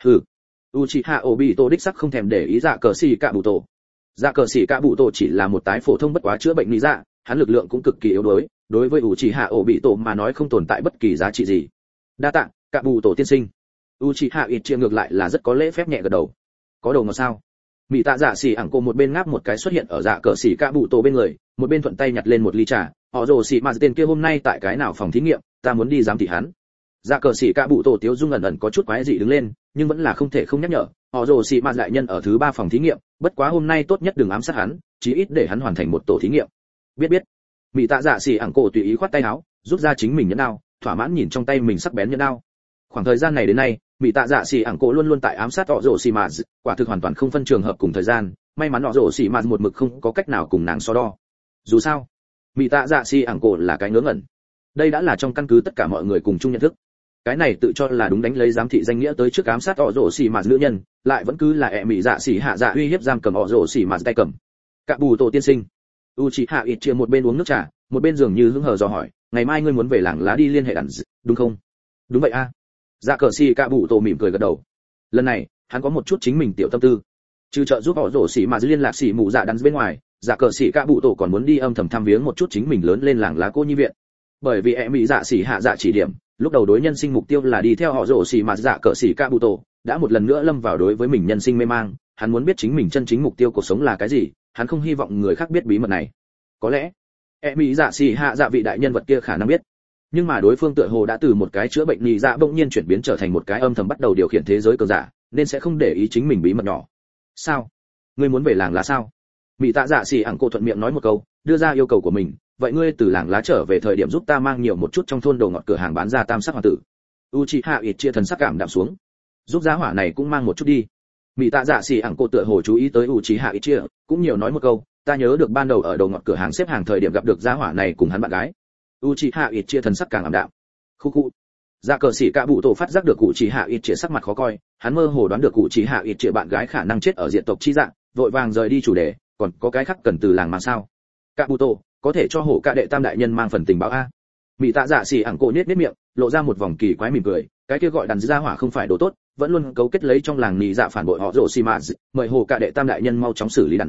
Uchiha Obito đích sắc không thèm để ý dạ cờ xỉ cả bụ tổ. Dạ cờ xỉ cả bụ tổ chỉ là một tái phổ thông bất quá chữa bệnh nhị dạ, hắn lực lượng cũng cực kỳ yếu đuối, đối với Uchiha Obito mà nói không tồn tại bất kỳ giá trị gì. Đa tạ, cả bù tổ tiên sinh. Uchiha Itchi ngược lại là rất có lễ phép nhẹ gật đầu. Có đầu ngọt sao? Mị Tạ Dạ Xỉ ẳng cô một bên ngáp một cái xuất hiện ở dạ cờ xỉ cả bù tổ bên người, một bên thuận tay nhặt lên một ly trà. Họ rồ xỉ mà tên kia hôm nay tại cái nào phòng thí nghiệm, ta muốn đi giám thị hắn. Dạ cờ xỉ cả bù tổ tiếu dung ẩn ẩn có chút quái dị đứng lên, nhưng vẫn là không thể không nhắc nhở. Họ rồ xỉ mà đại nhân ở thứ 3 phòng thí nghiệm, bất quá hôm nay tốt nhất đừng ám sát hắn, chí ít để hắn hoàn thành một tổ thí nghiệm. Biết. Mị Tạ Dạ Xỉ ẳng cổ tùy ý khoát tay áo, rút ra chính mình nhẫn đao, thỏa mãn nhìn trong tay mình sắc bén nhẫn đao. Khoảng thời gian này đến nay, Mị Tạ Dạ Xỉ ẳng cổ luôn luôn tại ám sát họ rồ xỉ mà, quả thực hoàn toàn không phân trường hợp cùng thời gian, may mắn họ rồ xỉ mà một mực không có cách nào cùng nàng so đo. Dù sao, Mị Tạ Dạ Xỉ ẳng cổ là cái ngớ ngẩn. Đây đã là trong căn cứ tất cả mọi người cùng chung nhận thức. Cái này tự cho là đúng đánh lấy giám thị danh nghĩa tới trước ám sát họ rồ xỉ mà nữ nhân, lại vẫn cứ là Mị Dạ Xỉ hạ dạ uy hiếp giam cầm họ rồ xỉ mà tay cầm. Cả bù tổ tiên sinh. Uchiha Itchi một bên uống nước trà, một bên dường như hứng hờ dò hỏi, ngày mai ngươi muốn về làng lá đi liên hệ đàn, đúng không? Đúng vậy a. Dạ cờ xỉ cả bụ tổ mỉm cười gật đầu. Lần này, hắn có một chút chính mình tiểu tâm tư. Trừ trợ giúp họ rồ xỉ mà liên lạc xỉ mù dạ đàn bên ngoài, dạ cờ xỉ cả bụ tổ còn muốn đi âm thầm thăm viếng một chút chính mình lớn lên làng lá cô nhi viện. Bởi vì mỹ dạ xỉ hạ dạ chỉ điểm, lúc đầu đối nhân sinh mục tiêu là đi theo họ rồ xỉ mà dạ cờ xỉ cả bụ tổ, đã một lần nữa lâm vào đối với mình nhân sinh mê mang, hắn muốn biết chính mình chân chính mục tiêu cuộc sống là cái gì, hắn không hy vọng người khác biết bí mật này. Có lẽ mỹ dạ xỉ hạ dạ vị đại nhân vật kia khả năng biết, nhưng mà đối phương tựa hồ đã từ một cái chữa bệnh nhị dạ bỗng nhiên chuyển biến trở thành một cái âm thầm bắt đầu điều khiển thế giới cường giả, nên sẽ không để ý chính mình bí mật nhỏ. Sao? Ngươi muốn về làng lá sao? Mị Tạ Dạ Xỉ ẳng cô thuận miệng nói một câu, đưa ra yêu cầu của mình, vậy ngươi từ làng lá trở về thời điểm giúp ta mang nhiều một chút trong thôn đồ ngọt cửa hàng bán ra tam sắc hoàng tử. Uchiha Itchi thần sắc cảm đạm xuống, giúp giá hỏa này cũng mang một chút đi. Mị Tạ Dạ Xỉ ẳng cô tựa hồ chú ý tới Uchiha Itchi, cũng nhiều nói một câu, ta nhớ được ban đầu ở đồ ngọt cửa hàng xếp hàng thời điểm gặp được giá hỏa này cùng hắn bạn gái. Uchiha Itchi thần sắc càng ảm đạm. Khu. Dạ cờ xỉ cả bụ tổ phát giác được Uchiha Itchi sắc mặt khó coi, hắn mơ hồ đoán được Uchiha Itchi bạn gái khả năng chết ở diện tộc chi dạng, vội vàng rời đi chủ đề, còn có cái khác cần từ làng mà sao? Cả bụ tổ, có thể cho hổ cả đệ tam đại nhân mang phần tình báo a. Mị Tạ Dạ Xỉ ẳng cổ nhếch miệng, lộ ra một vòng kỳ quái mỉm cười, cái kia gọi đàn gia hỏa không phải đồ tốt, vẫn luôn cấu kết lấy trong làng nhị dạ phản bội họ rồ xỉ mà, mời hổ cả đệ tam đại nhân mau chóng xử lý đàn.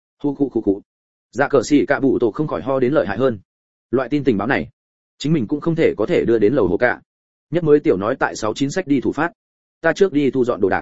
Khu. Dạ cờ xỉ cả bụ tổ không khỏi ho đến lợi hại hơn. Loại tin tình báo này, chính mình cũng không thể có thể đưa đến lầu hổ cả. Nhất mới tiểu nói tại 69 sách đi thủ phát. Ta trước đi thu dọn đồ đạc.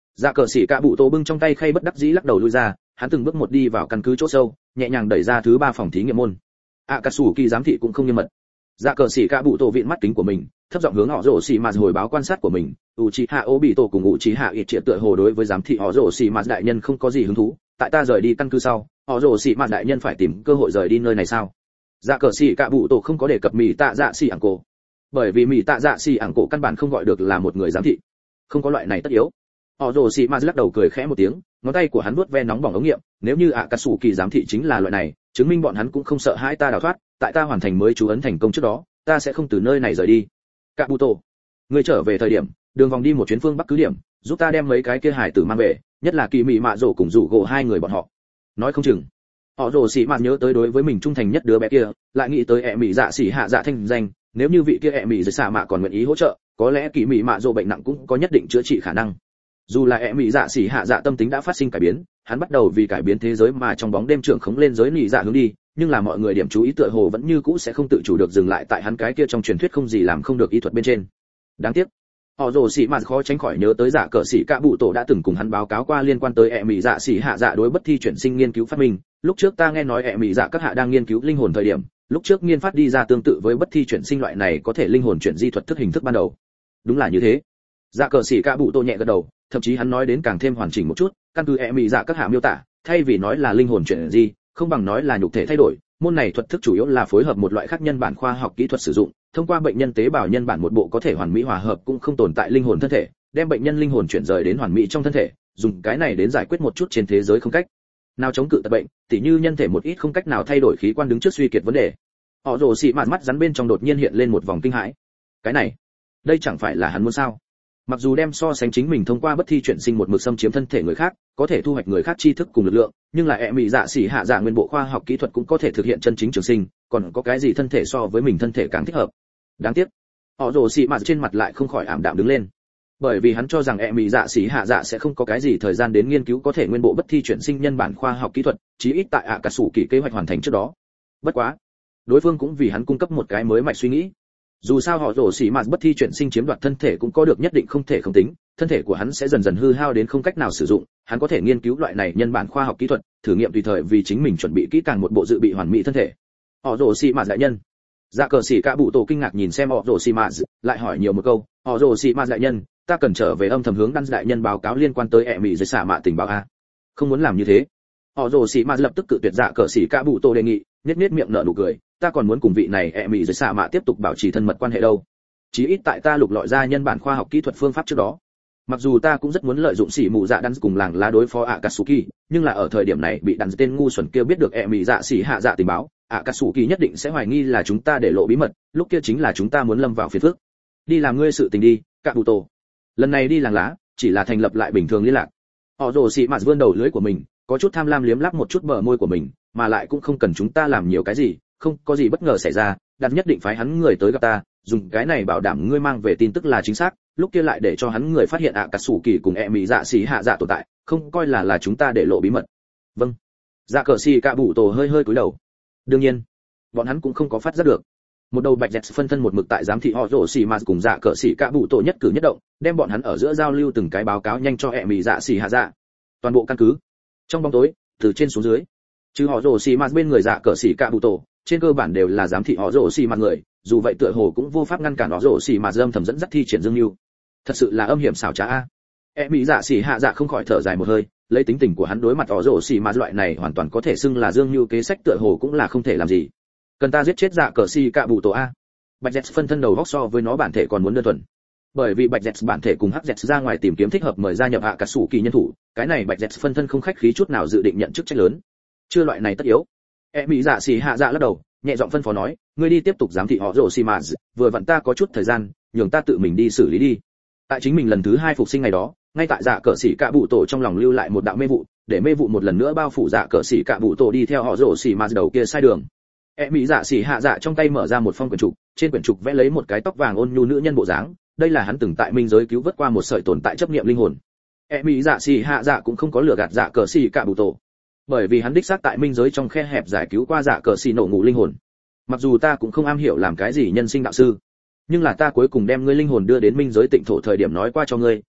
Dạ cờ sĩ cả bụ tổ bưng trong tay khay bất đắc dĩ lắc đầu lui ra, hắn từng bước một đi vào căn cứ chỗ sâu, nhẹ nhàng đẩy ra thứ 3 phòng thí nghiệm môn. Akatsuki giám thị cũng không nghiêm mật. Dạ cờ sĩ cả bụ tổ vịn mắt kính của mình, thấp giọng hướng họ rồ xì mà hồi báo quan sát của mình. Uchiha Obito cùng Uchiha Itachi tựa hồ đối với giám thị họ rồ xì mà đại nhân không có gì hứng thú. Tại ta rời đi căn cứ sau, họ rồ xì mà đại nhân phải tìm cơ hội rời đi nơi này sao? Dạ cờ sĩ cả bụ tổ không có đề cập Mị Tạ Dạ Xỉ ảng cổ, bởi vì Mị Tạ Dạ Xỉ ảng cổ căn bản không gọi được là một người giám thị, không có loại này tất yếu. Họ rồ xì mà lắc đầu cười khẽ một tiếng, ngón tay của hắn vuốt ve nóng bỏng ống nghiệm, nếu như Akatsuki giám thị chính là loại này, chứng minh bọn hắn cũng không sợ hãi ta đào thoát, tại ta hoàn thành mới chú ấn thành công trước đó, ta sẽ không từ nơi này rời đi. Kabuto, ngươi trở về thời điểm, đường vòng đi một chuyến phương bắc cứ điểm, giúp ta đem mấy cái kia hải tử mang về, nhất là Kỳ Mị Mạ Dỗ cùng rủ gỗ hai người bọn họ. Nói không chừng. Họ rồ xì mà nhớ tới đối với mình trung thành nhất đứa bé kia, lại nghĩ tới Mị Dạ Xỉ Hạ Dạ thanh danh, nếu như vị kia Mị Dạ Xạ Mạ còn nguyện ý hỗ trợ, có lẽ Kỳ Mị Mạ Dỗ bệnh nặng cũng có nhất định chữa trị khả năng. Dù là Mị Dạ Xỉ Hạ Dạ tâm tính đã phát sinh cải biến, hắn bắt đầu vì cải biến thế giới mà trong bóng đêm trưởng khống lên giới nị dạ hướng đi, nhưng là mọi người điểm chú ý tựa hồ vẫn như cũ sẽ không tự chủ được dừng lại tại hắn cái kia trong truyền thuyết không gì làm không được ý thuật bên trên. Đáng tiếc, họ rồ xỉ mà khó tránh khỏi nhớ tới Dạ cờ xỉ cả bụ tổ đã từng cùng hắn báo cáo qua liên quan tới Mị Dạ Xỉ Hạ Dạ đối bất thi chuyển sinh nghiên cứu phát minh. Lúc trước ta nghe nói Mị Dạ các hạ đang nghiên cứu linh hồn thời điểm, lúc trước nghiên phát đi ra tương tự với bất thi chuyển sinh loại này có thể linh hồn chuyển di thuật thức hình thức ban đầu. Đúng là như thế. Dạ cờ xỉ cả bụ tổ nhẹ gật đầu, thậm chí hắn nói đến càng thêm hoàn chỉnh một chút, căn cứ Mị Dạ các hạ miêu tả, thay vì nói là linh hồn chuyển di, không bằng nói là nhục thể thay đổi. Môn này thuật thức chủ yếu là phối hợp một loại khác nhân bản khoa học kỹ thuật sử dụng, thông qua bệnh nhân tế bào nhân bản một bộ có thể hoàn mỹ hòa hợp cũng không tồn tại linh hồn thân thể, đem bệnh nhân linh hồn chuyển rời đến hoàn mỹ trong thân thể, dùng cái này đến giải quyết một chút trên thế giới không cách nào chống cự tật bệnh, tỉ như nhân thể một ít không cách nào thay đổi khí quan đứng trước suy kiệt vấn đề. Họ rồ xị mạt mắt rắn bên trong đột nhiên hiện lên một vòng kinh hãi. Cái này, đây chẳng phải là hắn muốn sao? Mặc dù đem so sánh chính mình thông qua bất thi chuyển sinh một mực xâm chiếm thân thể người khác, có thể thu hoạch người khác tri thức cùng lực lượng, nhưng là Mị Dạ Xỉ Hạ Dạ nguyên bộ khoa học kỹ thuật cũng có thể thực hiện chân chính trường sinh, còn có cái gì thân thể so với mình thân thể càng thích hợp? Đáng tiếc, họ rồ xị mạt trên mặt lại không khỏi ảm đạm đứng lên, bởi vì hắn cho rằng Mị Dạ Xỉ Hạ Dạ sẽ không có cái gì thời gian đến nghiên cứu có thể nguyên bộ bất thi chuyển sinh nhân bản khoa học kỹ thuật, chí ít tại Akatsuki kế hoạch hoàn thành trước đó. Bất quá, đối phương cũng vì hắn cung cấp một cái mới mạch suy nghĩ. Dù sao họ rồ xỉ mạt bất thi chuyển sinh chiếm đoạt thân thể cũng có được nhất định không thể không tính, thân thể của hắn sẽ dần dần hư hao đến không cách nào sử dụng, hắn có thể nghiên cứu loại này nhân bản khoa học kỹ thuật, thử nghiệm tùy thời vì chính mình chuẩn bị kỹ càng một bộ dự bị hoàn mỹ thân thể. Họ rồ xỉ mạt đại nhân. Dạ cờ xỉ cả bụ tổ kinh ngạc nhìn xem họ rồ xỉ mạt, lại hỏi nhiều một câu, họ rồ xỉ mạt đại nhân, ta cần trở về âm thầm hướng đan đại nhân báo cáo liên quan tới Mị Dạ Xạ Mạ tình báo a. Không muốn làm như thế. Họ rồ xỉ mạt lập tức cự tuyệt dạ cờ xỉ cả bụ tổ đề nghị, nhếch miệng nở nụ cười, ta còn muốn cùng vị này Mị Dạ Xạ Mạ tiếp tục bảo trì thân mật quan hệ đâu. Chí ít tại ta lục lọi ra nhân bản khoa học kỹ thuật phương pháp trước đó. Mặc dù ta cũng rất muốn lợi dụng xỉ mù dạ đan cùng làng lá đối phó Akatsuki, nhưng là ở thời điểm này bị đàn tên ngu xuẩn kia biết được Mị Dạ Xỉ Hạ Dạ tình báo, Akatsuki nhất định sẽ hoài nghi là chúng ta để lộ bí mật, lúc kia chính là chúng ta muốn lâm vào phiền phức. Đi làm ngươi sự tình đi, Kabuto. Lần này đi làng lá, chỉ là thành lập lại bình thường liên lạc. Họ rồ xỉ mạt vươn đầu lưỡi của mình, có chút tham lam liếm lắp một chút bờ môi của mình, mà lại cũng không cần chúng ta làm nhiều cái gì, không có gì bất ngờ xảy ra, đàn nhất định phái hắn người tới gặp ta, dùng cái này bảo đảm ngươi mang về tin tức là chính xác, lúc kia lại để cho hắn người phát hiện Akatsuki cùng Mị Dạ Xỉ Hạ Dạ tồn tại, không coi là chúng ta để lộ bí mật. Vâng. Dạ cờ xỉ cả bụ tổ hơi cúi đầu. Đương nhiên, bọn hắn cũng không có phát giác được. Một đầu bạch dẹt phân thân một mực tại giám thị họ rồ xỉ mà cùng dạ cờ xỉ cả bụ tổ nhất cử nhất động, đem bọn hắn ở giữa giao lưu từng cái báo cáo nhanh cho Mị Dạ Xỉ Hạ Dạ. Toàn bộ căn cứ, trong bóng tối, từ trên xuống dưới, trừ họ rồ xỉ mà bên người dạ cờ xỉ cả bụ tổ, trên cơ bản đều là giám thị họ rồ xỉ mà người, dù vậy tựa hồ cũng vô pháp ngăn cản họ rồ xỉ mà dâm thầm dẫn dắt thi triển dương lưu. Thật sự là âm hiểm xảo trá a. Mị Dạ Xỉ Hạ Dạ không khỏi thở dài một hơi, lấy tính tình của hắn đối mặt họ rồ xỉ mà loại này hoàn toàn có thể xưng là dương lưu kế sách tựa hồ cũng là không thể làm gì. Cần ta giết chết dạ cờ xỉ cả bụ tổ a. Bạch Dẹt phân thân đầu góc so với nó bản thể còn muốn đơn thuần. Bởi vì Bạch Dẹt bản thể cùng Hắc Dẹt ra ngoài tìm kiếm thích hợp mời gia nhập Akatsuki nhân thủ, cái này Bạch Dẹt phân thân không khách khí chút nào dự định nhận chức trách lớn. Chưa loại này tất yếu. Mị Dạ Xỉ Hạ Dạ lắc đầu, nhẹ giọng phân phó nói, ngươi đi tiếp tục giám thị họ rồ xỉ mà, vừa vặn ta có chút thời gian, nhường ta tự mình đi xử lý đi. Tại chính mình lần thứ 2 phục sinh ngày đó, ngay tại dạ cờ xỉ cả bụ tổ trong lòng lưu lại một đạo mê vụ, để mê vụ một lần nữa bao phủ dạ cờ xỉ cả bụ tổ đi theo họ rồ xỉ mà đầu kia sai đường. Mị Dạ Xỉ Hạ Dạ trong tay mở ra một phong quyển trục, trên quyển trục vẽ lấy một cái tóc vàng ôn nhu nữ nhân bộ dáng, đây là hắn từng tại minh giới cứu vớt qua một sợi tồn tại chấp niệm linh hồn. Mị Dạ Xỉ Hạ Dạ cũng không có lừa gạt dạ cờ xỉ cả bụ tổ, bởi vì hắn đích xác tại minh giới trong khe hẹp giải cứu qua dạ cờ xỉ nổ ngủ linh hồn. Mặc dù ta cũng không am hiểu làm cái gì nhân sinh đạo sư, nhưng là ta cuối cùng đem ngươi linh hồn đưa đến minh giới tịnh thổ thời điểm nói qua cho ngươi,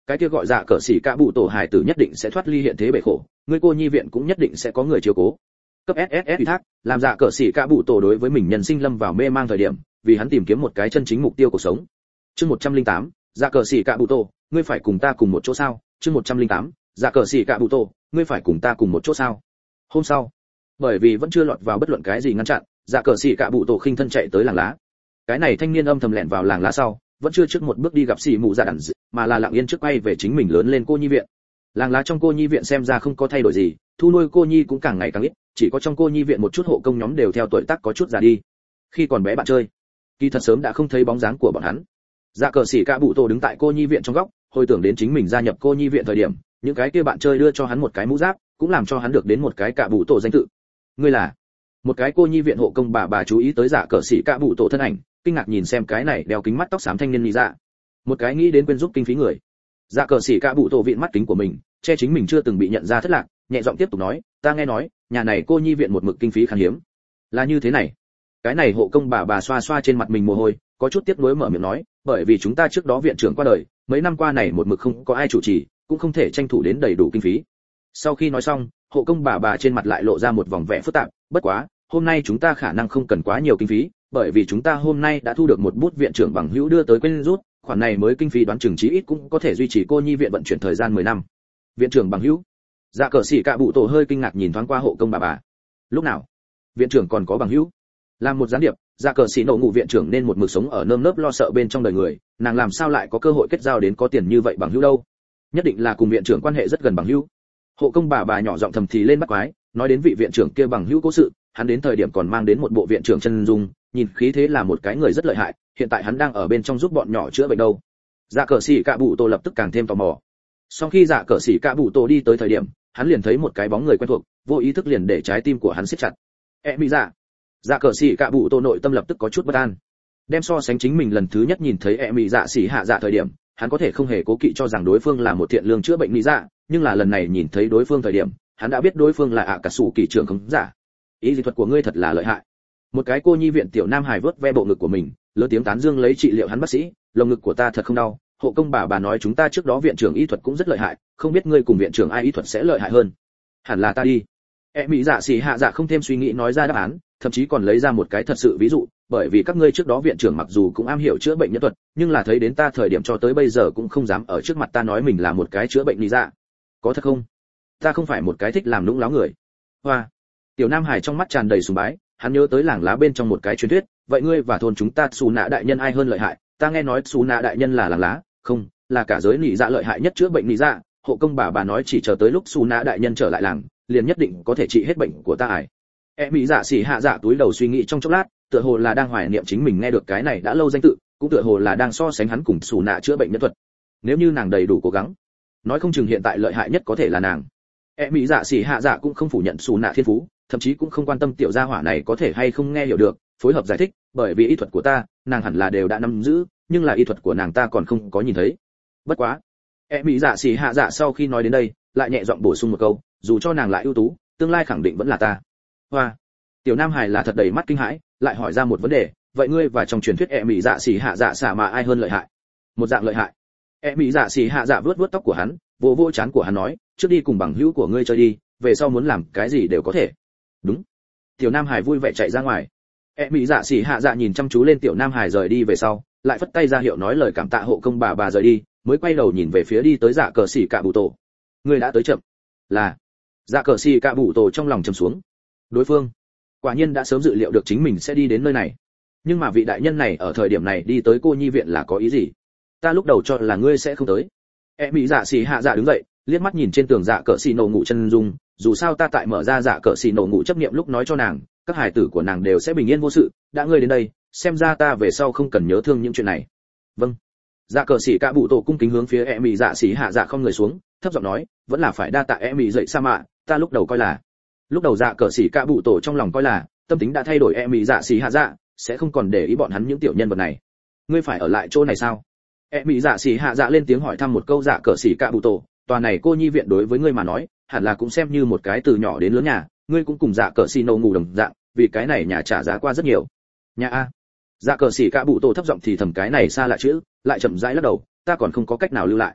cái kia gọi dạ cờ xỉ cả bụ tổ hải tử nhất định sẽ thoát ly hiện thế bể khổ, ngươi cô nhi viện cũng nhất định sẽ có người chiếu cố. Cấp SSS ủy thác, làm dạ cờ xỉ cả bụ tổ đối với mình nhân sinh lâm vào mê mang thời điểm, vì hắn tìm kiếm một cái chân chính mục tiêu cuộc sống. Chương 108, dạ cờ xỉ cả bụ tổ, ngươi phải cùng ta cùng một chỗ sao? Chương 108, dạ cờ xỉ cả bụ tổ, ngươi phải cùng ta cùng một chỗ sao? Hôm sau, bởi vì vẫn chưa lọt vào bất luận cái gì ngăn chặn, dạ cờ xỉ cả bụ tổ khinh thân chạy tới làng lá. Cái này thanh niên âm thầm lẻn vào làng lá sau, vẫn chưa trước một bước đi gặp xỉ mụ dạ đẳng, mà là lặng yên trước quay về chính mình lớn lên cô nhi viện. Làng lá trong cô nhi viện xem ra không có thay đổi gì, thu nuôi cô nhi cũng càng ngày càng ít, chỉ có trong cô nhi viện một chút hộ công nhóm đều theo tuổi tác có chút già đi. Khi còn bé bạn chơi, kỳ thật sớm đã không thấy bóng dáng của bọn hắn. Dạ cờ xỉ cả bụ tổ đứng tại cô nhi viện trong góc, hồi tưởng đến chính mình gia nhập cô nhi viện thời điểm, những cái kia bạn chơi đưa cho hắn một cái mũ giáp, cũng làm cho hắn được đến một cái cả bụ tổ danh tự. Ngươi là? Một cái cô nhi viện hộ công bà chú ý tới dạ cờ xỉ cả bụ tổ thân ảnh, kinh ngạc nhìn xem cái này đeo kính mắt tóc xám thanh niên nhị dạ. Một cái nghĩ đến quên giúp kinh phí người. Dạ cờ xỉ cả bụ tổ vịn mắt kính của mình, che chính mình chưa từng bị nhận ra thất lạc, nhẹ giọng tiếp tục nói, ta nghe nói nhà này cô nhi viện một mực kinh phí khan hiếm. Là như thế này. Cái này hộ công bà xoa xoa trên mặt mình mồ hôi, có chút tiếc nuối mở miệng nói, bởi vì chúng ta trước đó viện trưởng qua đời, mấy năm qua này một mực không có ai chủ trì, cũng không thể tranh thủ đến đầy đủ kinh phí. Sau khi nói xong, hộ công bà trên mặt lại lộ ra một vòng vẻ phức tạp, bất quá, hôm nay chúng ta khả năng không cần quá nhiều kinh phí, bởi vì chúng ta hôm nay đã thu được một bút viện trưởng bằng hữu đưa tới quên rút, khoản này mới kinh phí đoán chừng chí ít cũng có thể duy trì cô nhi viện vận chuyển thời gian 10 năm. Viện trưởng bằng hữu? Dạ cờ xỉ cả bụ tổ hơi kinh ngạc nhìn thoáng qua hộ công bà. Lúc nào? Viện trưởng còn có bằng hữu? Làm một gián điệp, dạ cờ xỉ nổ ngủ viện trưởng nên một mực sống ở nơm nớp lo sợ bên trong đời người, nàng làm sao lại có cơ hội kết giao đến có tiền như vậy bằng hữu đâu? Nhất định là cùng viện trưởng quan hệ rất gần bằng hữu. Hộ công bà nhỏ giọng thầm thì lên bắt quái, nói đến vị viện trưởng kia bằng hữu cố sự, hắn đến thời điểm còn mang đến một bộ viện trưởng chân dung, nhìn khí thế là một cái người rất lợi hại, hiện tại hắn đang ở bên trong giúp bọn nhỏ chữa bệnh đâu. Dạ cờ xỉ cả bụ tổ lập tức càng thêm tò mò. Sau khi dạ cờ xỉ cả bụ tổ đi tới thời điểm, hắn liền thấy một cái bóng người quen thuộc, vô ý thức liền để trái tim của hắn siết chặt. Mỹ dạ. Dạ cờ xỉ cả bụ tổ nội tâm lập tức có chút bất an. Đem so sánh chính mình lần thứ nhất nhìn thấy Mỹ dạ xỉ hạ dạ thời điểm, hắn có thể không hề cố kỵ cho rằng đối phương là một thiện lương chữa bệnh mỹ dạ, nhưng là lần này nhìn thấy đối phương thời điểm, hắn đã biết đối phương là cả sủ kỳ trưởng không giả. Ý dị thuật của ngươi thật là lợi hại. Một cái cô nhi viện tiểu nam hài vớt ve bộ ngực của mình, lớn tiếng tán dương lấy trị liệu hắn bác sĩ, lồng ngực của ta thật không đau. Hộ công bà nói chúng ta trước đó viện trưởng y thuật cũng rất lợi hại, không biết ngươi cùng viện trưởng ai y thuật sẽ lợi hại hơn. Hẳn là ta đi. Mỹ dạ xỉ hạ dạ không thêm suy nghĩ nói ra đáp án, thậm chí còn lấy ra một cái thật sự ví dụ, bởi vì các ngươi trước đó viện trưởng mặc dù cũng am hiểu chữa bệnh nhân thuật, nhưng là thấy đến ta thời điểm cho tới bây giờ cũng không dám ở trước mặt ta nói mình là một cái chữa bệnh lý dạ. Có thật không? Ta không phải một cái thích làm lũng láo người. Hoa. Tiểu Nam Hải trong mắt tràn đầy sùng bái, hắn nhớ tới làng lá bên trong một cái truyền thuyết, vậy ngươi và thôn chúng ta Xù Nạ đại nhân ai hơn lợi hại? Ta nghe nói Xù Nạ đại nhân là làng lá, không, là cả giới nị dạ lợi hại nhất chữa bệnh nị dạ. Hộ công bà nói chỉ chờ tới lúc Xù Nạ đại nhân trở lại làng, liền nhất định có thể trị hết bệnh của ta ải. Mỹ dạ xỉ hạ dạ túi đầu suy nghĩ trong chốc lát, tựa hồ là đang hoài niệm chính mình nghe được cái này đã lâu danh tự, cũng tựa hồ là đang so sánh hắn cùng Xù Nạ chữa bệnh nhân thuật. Nếu như nàng đầy đủ cố gắng, nói không chừng hiện tại lợi hại nhất có thể là nàng. Mỹ dạ xỉ hạ dạ cũng không phủ nhận Xù Nạ thiên phú, thậm chí cũng không quan tâm tiểu gia hỏa này có thể hay không nghe hiểu được, phối hợp giải thích, bởi vì y thuật của ta, nàng hẳn là đều đã nắm giữ, nhưng là y thuật của nàng ta còn không có nhìn thấy. Bất quá, Mỹ dạ xỉ hạ dạ sau khi nói đến đây, lại nhẹ giọng bổ sung một câu, dù cho nàng lại ưu tú, tương lai khẳng định vẫn là ta. Hoa. Tiểu Nam Hải là thật đầy mắt kinh hãi, lại hỏi ra một vấn đề, vậy ngươi và trong truyền thuyết Mỹ dạ xỉ hạ dạ xả mà ai hơn lợi hại? Một dạng lợi hại. Mỹ dạ xỉ hạ dạ vuốt tóc của hắn, vỗ vỗ trán của hắn nói, trước đi cùng bằng hữu của ngươi chơi đi, về sau muốn làm cái gì đều có thể. Đúng. Tiểu Nam Hải vui vẻ chạy ra ngoài. Mỹ dạ xỉ hạ dạ nhìn chăm chú lên Tiểu Nam Hải rời đi về sau, lại phất tay ra hiệu nói lời cảm tạ hộ công bà rời đi, mới quay đầu nhìn về phía đi tới dạ cờ xỉ cả bụ tổ. Ngươi đã tới chậm. Là. Dạ cờ xỉ cả bụ tổ trong lòng trầm xuống. Đối phương quả nhiên đã sớm dự liệu được chính mình sẽ đi đến nơi này, nhưng mà vị đại nhân này ở thời điểm này đi tới cô nhi viện là có ý gì? Ta lúc đầu cho là ngươi sẽ không tới. Mỹ dạ xỉ hạ dạ đứng dậy, liếc mắt nhìn trên tường dạ cờ xỉ nổ ngủ chân dung, dù sao ta tại mở ra dạ cờ xỉ nổ ngủ chấp niệm lúc nói cho nàng, các hài tử của nàng đều sẽ bình yên vô sự, đã ngươi đến đây, xem ra ta về sau không cần nhớ thương những chuyện này. Vâng. Dạ cờ xỉ cả bụ tổ cung kính hướng phía Mỹ dạ xỉ hạ dạ không người xuống, thấp giọng nói, vẫn là phải đa tạ Mỹ dậy sa mạ, ta lúc đầu coi là. Lúc đầu dạ cờ xỉ cả bụ tổ trong lòng coi là tâm tính đã thay đổi, Mỹ dạ xỉ hạ dạ sẽ không còn để ý bọn hắn những tiểu nhân vật này. Ngươi phải ở lại chỗ này sao? Mỹ dạ xỉ hạ dạ lên tiếng hỏi thăm một câu dạ cờ xỉ cả bụ tổ, tòa này cô nhi viện đối với ngươi mà nói hẳn là cũng xem như một cái từ nhỏ đến lớn nhà, ngươi cũng cùng dạ cờ xỉ nổ ngủ đồng dạng, vì cái này nhà trả giá qua rất nhiều. Nhà a. Dạ cờ xỉ cả bụ tổ thấp giọng thì thầm cái này xa lạ chữ, lại chậm rãi lắc đầu, ta còn không có cách nào lưu lại.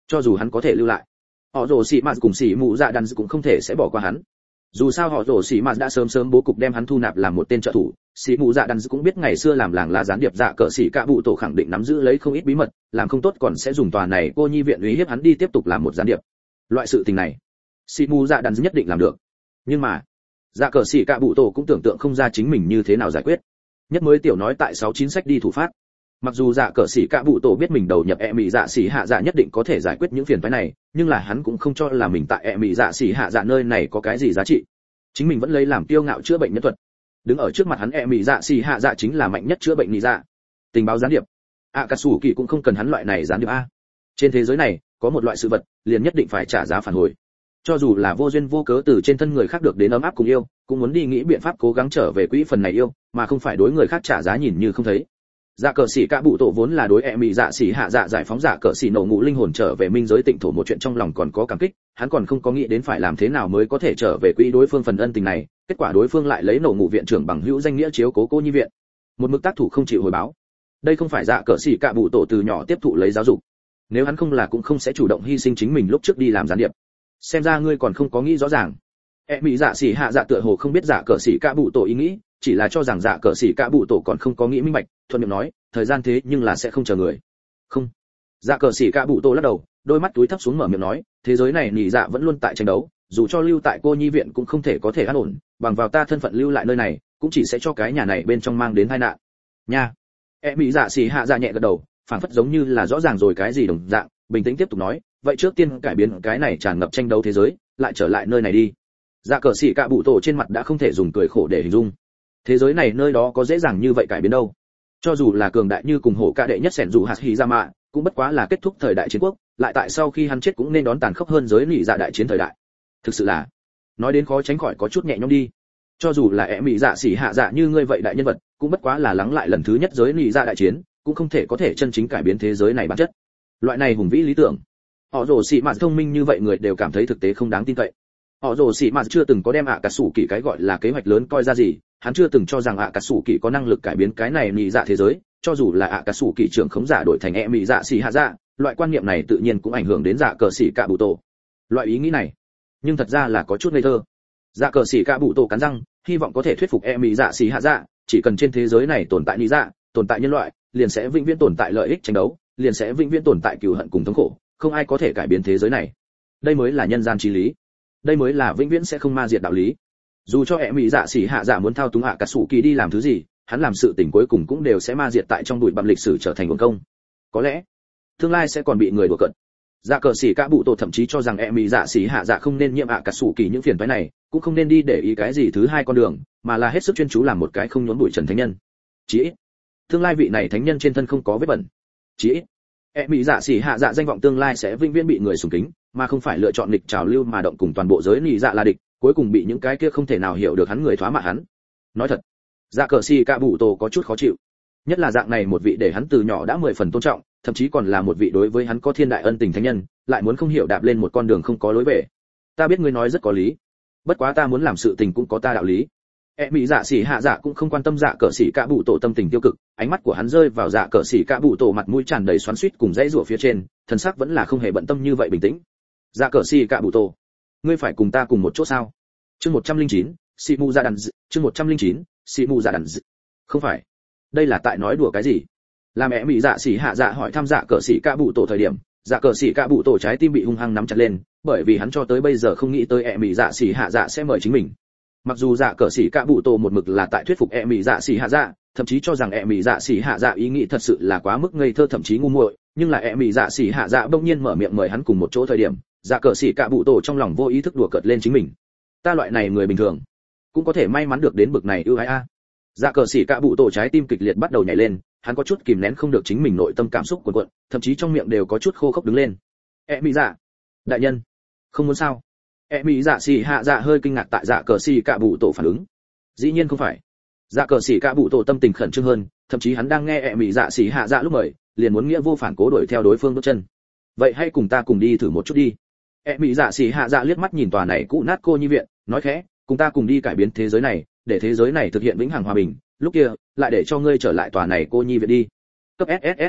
cho dù hắn có thể lưu lại, họ rồ xì mạt cùng xì mù dạ đàn cũng không thể sẽ bỏ qua hắn. Dù sao họ rồ xì mạt đã sớm bố cục đem hắn thu nạp làm một tên trợ thủ, xì mù dạ đàn cũng biết ngày xưa làm làng lá gián điệp dạ cờ xì cả bụ tổ khẳng định nắm giữ lấy không ít bí mật, làm không tốt còn sẽ dùng tòa này cô nhi viện uy hiếp hắn đi tiếp tục làm một gián điệp. Loại sự tình này xì mù dạ đàn nhất định làm được, nhưng mà dạ cờ xì cả bụ tổ cũng tưởng tượng không ra chính mình như thế nào giải quyết. Nhất mới tiểu nói tại 69 sách đi thủ phát. Mặc dù dạ cờ xỉ cả bụ tổ biết mình đầu nhập mị dạ xỉ hạ dạ nhất định có thể giải quyết những phiền phức này, nhưng là hắn cũng không cho là mình tại mị dạ xỉ hạ dạ nơi này có cái gì giá trị. Chính mình vẫn lấy làm kiêu ngạo chữa bệnh nhân thuật. Đứng ở trước mặt hắn mị dạ xỉ hạ dạ chính là mạnh nhất chữa bệnh lý dạ. Tình báo gián điệp. Akatsuki cũng không cần hắn loại này gián điệp a. Trên thế giới này, có một loại sự vật, liền nhất định phải trả giá phản hồi. Cho dù là vô duyên vô cớ từ trên thân người khác được đến ấm áp cùng yêu, cũng muốn đi nghĩ biện pháp cố gắng trở về quỹ phần này yêu, mà không phải đối người khác trả giá nhìn như không thấy. Dạ cờ xỉ cả bụ tổ vốn là đối mị dạ xỉ hạ dạ giải phóng dạ cờ xỉ nổ ngủ linh hồn trở về minh giới tịnh thổ một chuyện trong lòng còn có cảm kích, hắn còn không có nghĩ đến phải làm thế nào mới có thể trở về quỹ đối phương phần ân tình này, kết quả đối phương lại lấy nổ ngủ viện trưởng bằng hữu danh nghĩa chiếu cố cô nhi viện, một mực tác thủ không chịu hồi báo. Đây không phải dạ cờ xỉ cả bụ tổ từ nhỏ tiếp thụ lấy giáo dục, nếu hắn không là cũng không sẽ chủ động hy sinh chính mình lúc trước đi làm gián điệp. Xem ra ngươi còn không có nghĩ rõ ràng. Mị dạ xỉ hạ dạ tựa hồ không biết dạ cờ xỉ cả bụ tổ ý nghĩ, chỉ là cho rằng dạ cờ xỉ cả bụ tổ còn không có nghĩ minh bạch, thuận miệng nói, thời gian thế nhưng là sẽ không chờ người. Không. Dạ cờ xỉ cả bụ tổ lắc đầu, đôi mắt túi thấp xuống mở miệng nói, thế giới này nhị dạ vẫn luôn tại tranh đấu, dù cho lưu tại cô nhi viện cũng không thể có thể an ổn, bằng vào ta thân phận lưu lại nơi này, cũng chỉ sẽ cho cái nhà này bên trong mang đến tai nạn. Nha. Mị dạ xỉ hạ dạ nhẹ gật đầu, phảng phất giống như là rõ ràng rồi cái gì đồng dạng, bình tĩnh tiếp tục nói, vậy trước tiên cải biến cái này tràn ngập tranh đấu thế giới, lại trở lại nơi này đi. Dạ cờ xỉ cả bụ tổ trên mặt đã không thể dùng cười khổ để hình dung. Thế giới này nơi đó có dễ dàng như vậy cải biến đâu. Cho dù là cường đại như cùng hổ ca đệ nhất sẻn dù hạt hỉ ra mạ, cũng bất quá là kết thúc thời đại chiến quốc, lại tại sau khi hắn chết cũng nên đón tàn khốc hơn giới nị dạ đại chiến thời đại. Thực sự là, nói đến khó tránh khỏi có chút nhẹ nhõm đi. Cho dù là mị dạ xỉ hạ dạ như ngươi vậy đại nhân vật, cũng bất quá là lắng lại lần thứ nhất giới nị dạ đại chiến, cũng không thể có thể chân chính cải biến thế giới này bản chất. Loại này hùng vĩ lý tưởng, họ rồ xỉ mạt thông minh như vậy người đều cảm thấy thực tế không đáng tin cậy. Họ rồ xỉ mạt chưa từng có đem Akatsuki cái gọi là kế hoạch lớn coi ra gì, hắn chưa từng cho rằng Akatsuki có năng lực cải biến cái này nị dạ thế giới, cho dù là Akatsuki trưởng khống giả đổi thành mị dạ xỉ hạ dạ, loại quan niệm này tự nhiên cũng ảnh hưởng đến dạ cờ xỉ cả bụ tổ. Loại ý nghĩ này, nhưng thật ra là có chút ngây thơ. Dạ cờ xỉ cả bụ tổ cắn răng, hy vọng có thể thuyết phục mị dạ xỉ hạ dạ, chỉ cần trên thế giới này tồn tại nị dạ, tồn tại nhân loại, liền sẽ vĩnh viễn tồn tại lợi ích tranh đấu, liền sẽ vĩnh viễn tồn tại cừu hận cùng thống khổ, không ai có thể cải biến thế giới này. Đây mới là nhân gian chí lý, đây mới là vĩnh viễn sẽ không ma diệt đạo lý. Dù cho mị dạ xỉ hạ dạ muốn thao túng Akatsuki đi làm thứ gì, hắn làm sự tình cuối cùng cũng đều sẽ ma diệt tại trong bụi bặm lịch sử trở thành uổng công. Có lẽ tương lai sẽ còn bị người đùa cợt. Dạ cờ xỉ cả bụ tổ thậm chí cho rằng mị dạ xỉ hạ dạ không nên nhiễm Akatsuki những phiền toái này, cũng không nên đi để ý cái gì thứ hai con đường, mà là hết sức chuyên chú làm một cái không nhốn bụi trần thánh nhân. Chỉ ít tương lai vị này thánh nhân trên thân không có vết bẩn. Chỉ ít mị dạ xỉ hạ dạ danh vọng tương lai sẽ vĩnh viễn bị người sùng kính, mà không phải lựa chọn nghịch trào lưu mà động cùng toàn bộ giới nị dạ là địch, cuối cùng bị những cái kia không thể nào hiểu được hắn người thoá mạ hắn. Nói thật, dạ cờ xỉ cả bụ tổ có chút khó chịu, nhất là dạng này một vị để hắn từ nhỏ đã 10 phần tôn trọng, thậm chí còn là một vị đối với hắn có thiên đại ân tình thánh nhân, lại muốn không hiểu đạp lên một con đường không có lối về. Ta biết ngươi nói rất có lý, bất quá ta muốn làm sự tình cũng có ta đạo lý. Mị dạ xỉ hạ dạ cũng không quan tâm dạ cờ xỉ cả bụ tổ tâm tình tiêu cực, ánh mắt của hắn rơi vào dạ cờ xỉ cả bụ tổ mặt mũi tràn đầy xoắn xuýt cùng dãy rủa phía trên, thần sắc vẫn là không hề bận tâm như vậy bình tĩnh. Dạ cờ xỉ cả bụ tổ, ngươi phải cùng ta cùng một chỗ sao? Chương 109, Sĩ Mù Dạ Đàn, chương 109, Sĩ Mù Dạ Đàn. Không phải, đây là tại nói đùa cái gì? Làm mị dạ xỉ hạ dạ hỏi thăm dạ cờ xỉ cả bụ tổ thời điểm, dạ cờ xỉ cả bụ tổ trái tim bị hung hăng nắm chặt lên, bởi vì hắn cho tới bây giờ không nghĩ tới mị dạ xỉ hạ dạ sẽ mời chính mình. Mặc dù dạ cờ xỉ cả bụ tổ một mực là tại thuyết phục mị dạ xỉ hạ dạ, thậm chí cho rằng mị dạ xỉ hạ dạ ý nghĩ thật sự là quá mức ngây thơ thậm chí ngu muội, nhưng là mị dạ xỉ hạ dạ bỗng nhiên mở miệng mời hắn cùng một chỗ thời điểm, dạ cờ xỉ cả bụ tổ trong lòng vô ý thức đùa cợt lên chính mình. Ta loại này người bình thường cũng có thể may mắn được đến bực này ưu ái a. Dạ cờ xỉ cả bụ tổ trái tim kịch liệt bắt đầu nhảy lên, hắn có chút kìm nén không được chính mình nội tâm cảm xúc cuồn cuộn, thậm chí trong miệng đều có chút khô khốc đứng lên. Mị dạ đại nhân, không muốn sao? Mị dạ xỉ hạ dạ hơi kinh ngạc tại dạ cờ xỉ cả bụ tổ phản ứng. Dĩ nhiên không phải. Dạ cờ xỉ cả bụ tổ tâm tình khẩn trương hơn, thậm chí hắn đang nghe mị dạ xỉ hạ dạ lúc mời, liền muốn nghĩa vô phản cố đuổi theo đối phương bước chân. Vậy hãy cùng ta cùng đi thử một chút đi. Mị dạ xỉ hạ dạ liếc mắt nhìn tòa này cũ nát cô nhi viện, nói khẽ, cùng ta cùng đi cải biến thế giới này, để thế giới này thực hiện vĩnh hằng hòa bình, lúc kia lại để cho ngươi trở lại tòa này cô nhi viện đi. Cấp SSS ủy thác,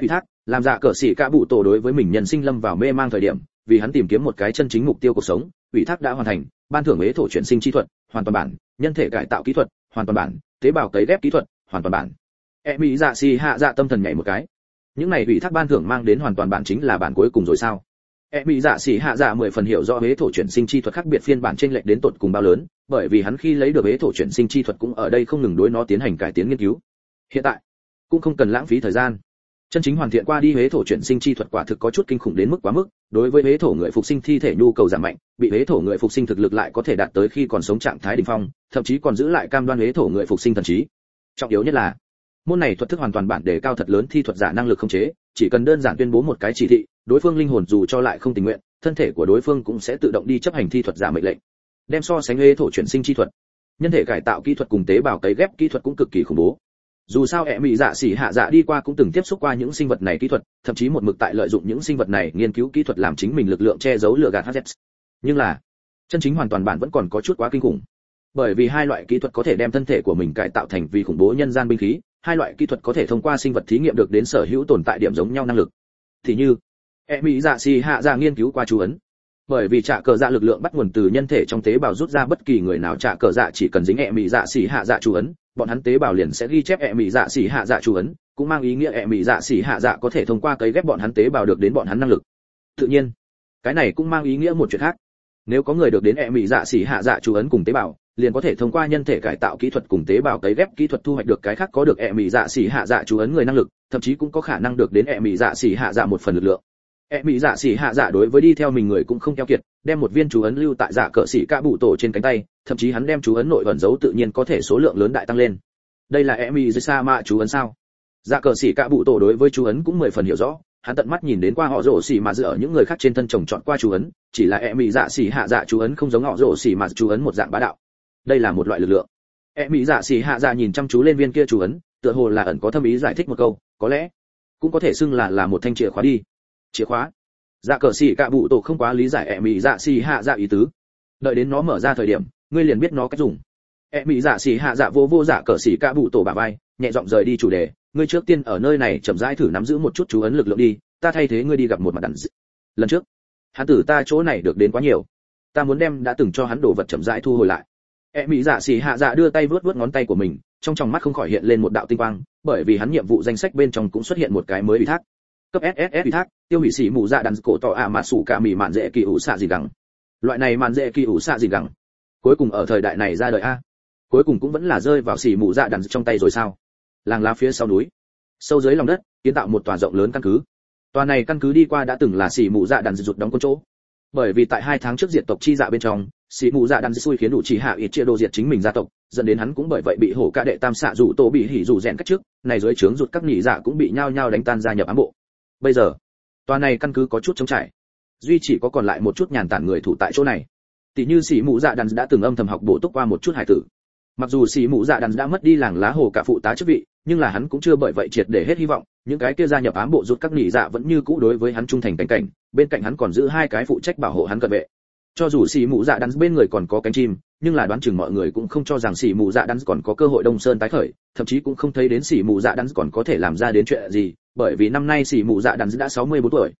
làm dạ cờ sĩ cả bụ tổ đối với mình nhân sinh lâm vào mê mang thời điểm, vì hắn tìm kiếm một cái chân chính mục tiêu cuộc sống, ủy thác đã hoàn thành, ban thưởng ế thổ chuyển sinh chi thuật, hoàn toàn bản, nhân thể cải tạo kỹ thuật, hoàn toàn bản, tế bào cấy ghép kỹ thuật, hoàn toàn bản. Mỹ dạ xì hạ dạ tâm thần nhảy một cái. Những này ủy thác ban thưởng mang đến hoàn toàn bản chính là bản cuối cùng rồi sao? Mỹ dạ xì hạ dạ 10 phần hiểu rõ ế thổ chuyển sinh chi thuật khác biệt phiên bản chênh lệch đến tột cùng bao lớn, bởi vì hắn khi lấy được ế thổ chuyển sinh chi thuật cũng ở đây không ngừng đối nó tiến hành cải tiến nghiên cứu. Hiện tại, cũng không cần lãng phí thời gian. Chân chính hoàn thiện qua đi ế thổ chuyển sinh chi thuật quả thực có chút kinh khủng đến mức quá mức, đối với ế thổ người phục sinh thi thể nhu cầu giảm mạnh, bị ế thổ người phục sinh thực lực lại có thể đạt tới khi còn sống trạng thái đỉnh phong, thậm chí còn giữ lại cam đoan ế thổ người phục sinh thần trí. Trọng yếu nhất là, môn này thuật thức hoàn toàn bản đề cao thật lớn thi thuật giả năng lực khống chế, chỉ cần đơn giản tuyên bố một cái chỉ thị, đối phương linh hồn dù cho lại không tình nguyện, thân thể của đối phương cũng sẽ tự động đi chấp hành thi thuật giả mệnh lệnh. Đem so sánh ế thổ chuyển sinh chi thuật, nhân thể cải tạo kỹ thuật cùng tế bào cấy ghép kỹ thuật cũng cực kỳ khủng bố. Dù sao Mỹ dạ xỉ hạ dạ đi qua cũng từng tiếp xúc qua những sinh vật này kỹ thuật, thậm chí một mực tại lợi dụng những sinh vật này nghiên cứu kỹ thuật làm chính mình lực lượng che giấu lừa gạt HZ. Nhưng là, chân chính hoàn toàn bản vẫn còn có chút quá kinh khủng. Bởi vì hai loại kỹ thuật có thể đem thân thể của mình cải tạo thành vì khủng bố nhân gian binh khí, hai loại kỹ thuật có thể thông qua sinh vật thí nghiệm được đến sở hữu tồn tại điểm giống nhau năng lực. Thì như, Mỹ dạ xỉ hạ dạ nghiên cứu qua chú ấn. Bởi vì trả cờ dạ lực lượng bắt nguồn từ nhân thể trong tế bào rút ra, bất kỳ người nào trả cờ dạ chỉ cần dính Mỹ dạ xỉ hạ dạ chú ấn, bọn hắn tế bào liền sẽ ghi chép Mỹ dạ xỉ hạ dạ chú ấn, cũng mang ý nghĩa Mỹ dạ xỉ hạ dạ có thể thông qua cấy ghép bọn hắn tế bào được đến bọn hắn năng lực. Tự nhiên, cái này cũng mang ý nghĩa một chuyện khác. Nếu có người được đến Mỹ dạ xỉ hạ dạ chú ấn cùng tế bào, liền có thể thông qua nhân thể cải tạo kỹ thuật cùng tế bào cấy ghép kỹ thuật thu hoạch được cái khác có được Mỹ dạ xỉ hạ dạ chú ấn người năng lực, thậm chí cũng có khả năng được đến Mỹ dạ xỉ hạ dạ một phần lực lượng. Mỹ dạ xỉ hạ dạ đối với đi theo mình người cũng không keo kiệt, đem một viên chú ấn lưu tại dạ cờ xỉ cả bụ tổ trên cánh tay, thậm chí hắn đem chú ấn nội ẩn giấu tự nhiên có thể số lượng lớn đại tăng lên. Đây là Mỹ dạ mạ chú ấn sao? Dạ cờ xỉ cả bụ tổ đối với chú ấn cũng 10 phần hiểu rõ, hắn tận mắt nhìn đến qua họ rổ xỉ mà dựa ở những người khác trên thân trồng trọt qua chú ấn, chỉ là Mỹ dạ xỉ hạ dạ chú ấn không giống họ rổ xỉ mà chú ấn một dạng bá đạo. Đây là một loại lực lượng. Mỹ dạ xỉ hạ dạ nhìn chăm chú lên viên kia chú ấn, tựa hồ là ẩn có thâm ý giải thích một câu, có lẽ cũng có thể xưng là một thanh chìa khóa đi. Chìa khóa? Dạ cờ xỉ cả bụ tổ không quá lý giải Mỹ dạ xỉ hạ dạ ý tứ. Đợi đến nó mở ra thời điểm, ngươi liền biết nó cách dùng. Mỹ dạ xỉ hạ dạ vô dạ cờ xỉ cả bụ tổ bả vai, nhẹ giọng rời đi chủ đề, ngươi trước tiên ở nơi này chậm rãi thử nắm giữ một chút chú ấn lực lượng đi, ta thay thế ngươi đi gặp một mặt đàn dị. Lần trước, hắn tử ta chỗ này được đến quá nhiều, ta muốn đem đã từng cho hắn đồ vật chậm rãi thu hồi lại. Mỹ dạ xỉ hạ dạ đưa tay vướt ngón tay của mình, trong tròng mắt không khỏi hiện lên một đạo tinh quang, bởi vì hắn nhiệm vụ danh sách bên trong cũng xuất hiện một cái mới ủy thác. Cấp SSS ủy thác, tiêu hủy xỉ mù dạ đàn cổ tỏ mà sủ cả mì mạn dễ kỳ ủ xạ gì gẳng. Loại này mạn dễ kỳ ủ xạ gì gẳng, cuối cùng ở thời đại này ra đời a. Cuối cùng cũng vẫn là rơi vào xỉ mù dạ đàn trong tay rồi sao? Làng lá phía sau núi, sâu dưới lòng đất, kiến tạo một tòa rộng lớn căn cứ. Tòa này căn cứ đi qua đã từng là xỉ mù dạ đàn rụt đóng quân chỗ. Bởi vì tại 2 tháng trước diệt tộc chi dạ bên trong, xỉ mù dạ đàn xui khiến đủ chỉ hạ ít chia đồ diệt chính mình gia tộc, dẫn đến hắn cũng bởi vậy bị hổ ca đệ tam xạ rủ tổ bị hỉ rủ rèn cách trước, này dưới trướng rụt các nhị dạ cũng bị nhao nhao đánh tan gia nhập ám bộ. Bây giờ, tòa này căn cứ có chút trống trải, duy chỉ có còn lại một chút nhàn tản người thủ tại chỗ này. Tỷ như xỉ mù dạ đàn đã từng âm thầm học bổ túc qua một chút hải tử. Mặc dù xỉ mù dạ đàn đã mất đi làng lá hồ cả phụ tá chức vị, nhưng là hắn cũng chưa bởi vậy triệt để hết hy vọng, những cái kia gia nhập ám bộ rút các nhị dạ vẫn như cũ đối với hắn trung thành cảnh, bên cạnh hắn còn giữ 2 cái phụ trách bảo hộ hắn cận vệ. Cho dù xỉ mù dạ đàn bên người còn có cánh chim, nhưng là đoán chừng mọi người cũng không cho rằng xỉ mù dạ đàn còn có cơ hội đông sơn tái khởi, thậm chí cũng không thấy đến xỉ mù dạ đàn còn có thể làm ra đến chuyện gì, bởi vì năm nay xỉ mù dạ đàn đã 64 tuổi.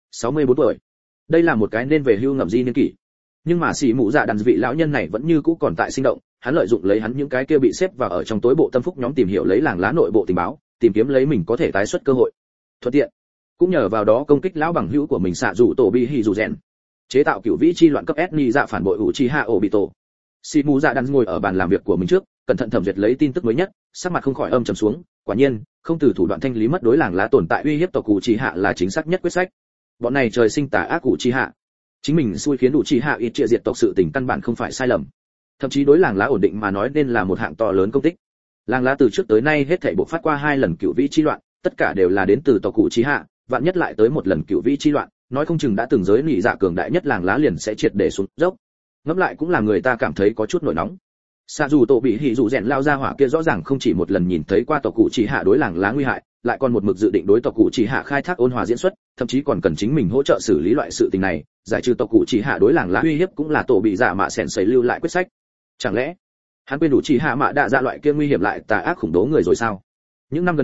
64 tuổi. Đây là một cái nên về hưu ngậm di niên kỷ. Nhưng mà xỉ mù dạ đàn vị lão nhân này vẫn như cũ còn tại sinh động, hắn lợi dụng lấy hắn những cái kia bị xếp vào ở trong tối bộ tâm phúc nhóm tìm hiểu lấy làng lá nội bộ tình báo, tìm kiếm lấy mình có thể tái xuất cơ hội. Thuận tiện, cũng nhờ vào đó công kích lão bằng hữu của mình xạ rủ tổ bị hỉ rủ rèn, chế tạo cửu vĩ chi loạn cấp S ni dạ phản bội Uchiha Obito. Xỉ mù dạ đàn ngồi ở bàn làm việc của mình trước, cẩn thận thẩm duyệt lấy tin tức mới nhất, sắc mặt không khỏi âm trầm xuống, quả nhiên, không từ thủ đoạn thanh lý mất đối làng lá tồn tại uy hiếp tộc Uchiha là chính xác nhất quyết sách. Bọn này trời sinh tà ác Uchiha, chính mình xui khiến Uchiha ít triệt diệt tộc sự tình căn bản không phải sai lầm. Thậm chí đối làng lá ổn định mà nói nên là một hạng to lớn công tích. Làng lá từ trước tới nay hết thảy bộc phát qua 2 lần cửu vĩ chi loạn, tất cả đều là đến từ tộc Uchiha, vạn nhất lại tới một lần cửu vĩ chi loạn, nói không chừng đã từng giới nị dạ cường đại nhất làng lá liền sẽ triệt để xuống dốc. Ngẫm lại cũng làm người ta cảm thấy có chút nổi nóng. Xạ dù tổ bị hỉ dù rèn lao ra hỏa kia rõ ràng không chỉ một lần nhìn thấy qua tộc Uchiha đối làng lá nguy hại, lại còn một mực dự định đối tộc Uchiha khai thác ôn hòa diễn xuất, thậm chí còn cần chính mình hỗ trợ xử lý loại sự tình này, giải trừ tộc Uchiha đối làng lá uy hiếp cũng là tổ bị dạ mạ sèn sấy lưu lại quyết sách. Chẳng lẽ hắn quên Uchiha mạ đạ dạ loại kia nguy hiểm lại tà ác khủng bố người rồi sao? Những năm gần đây,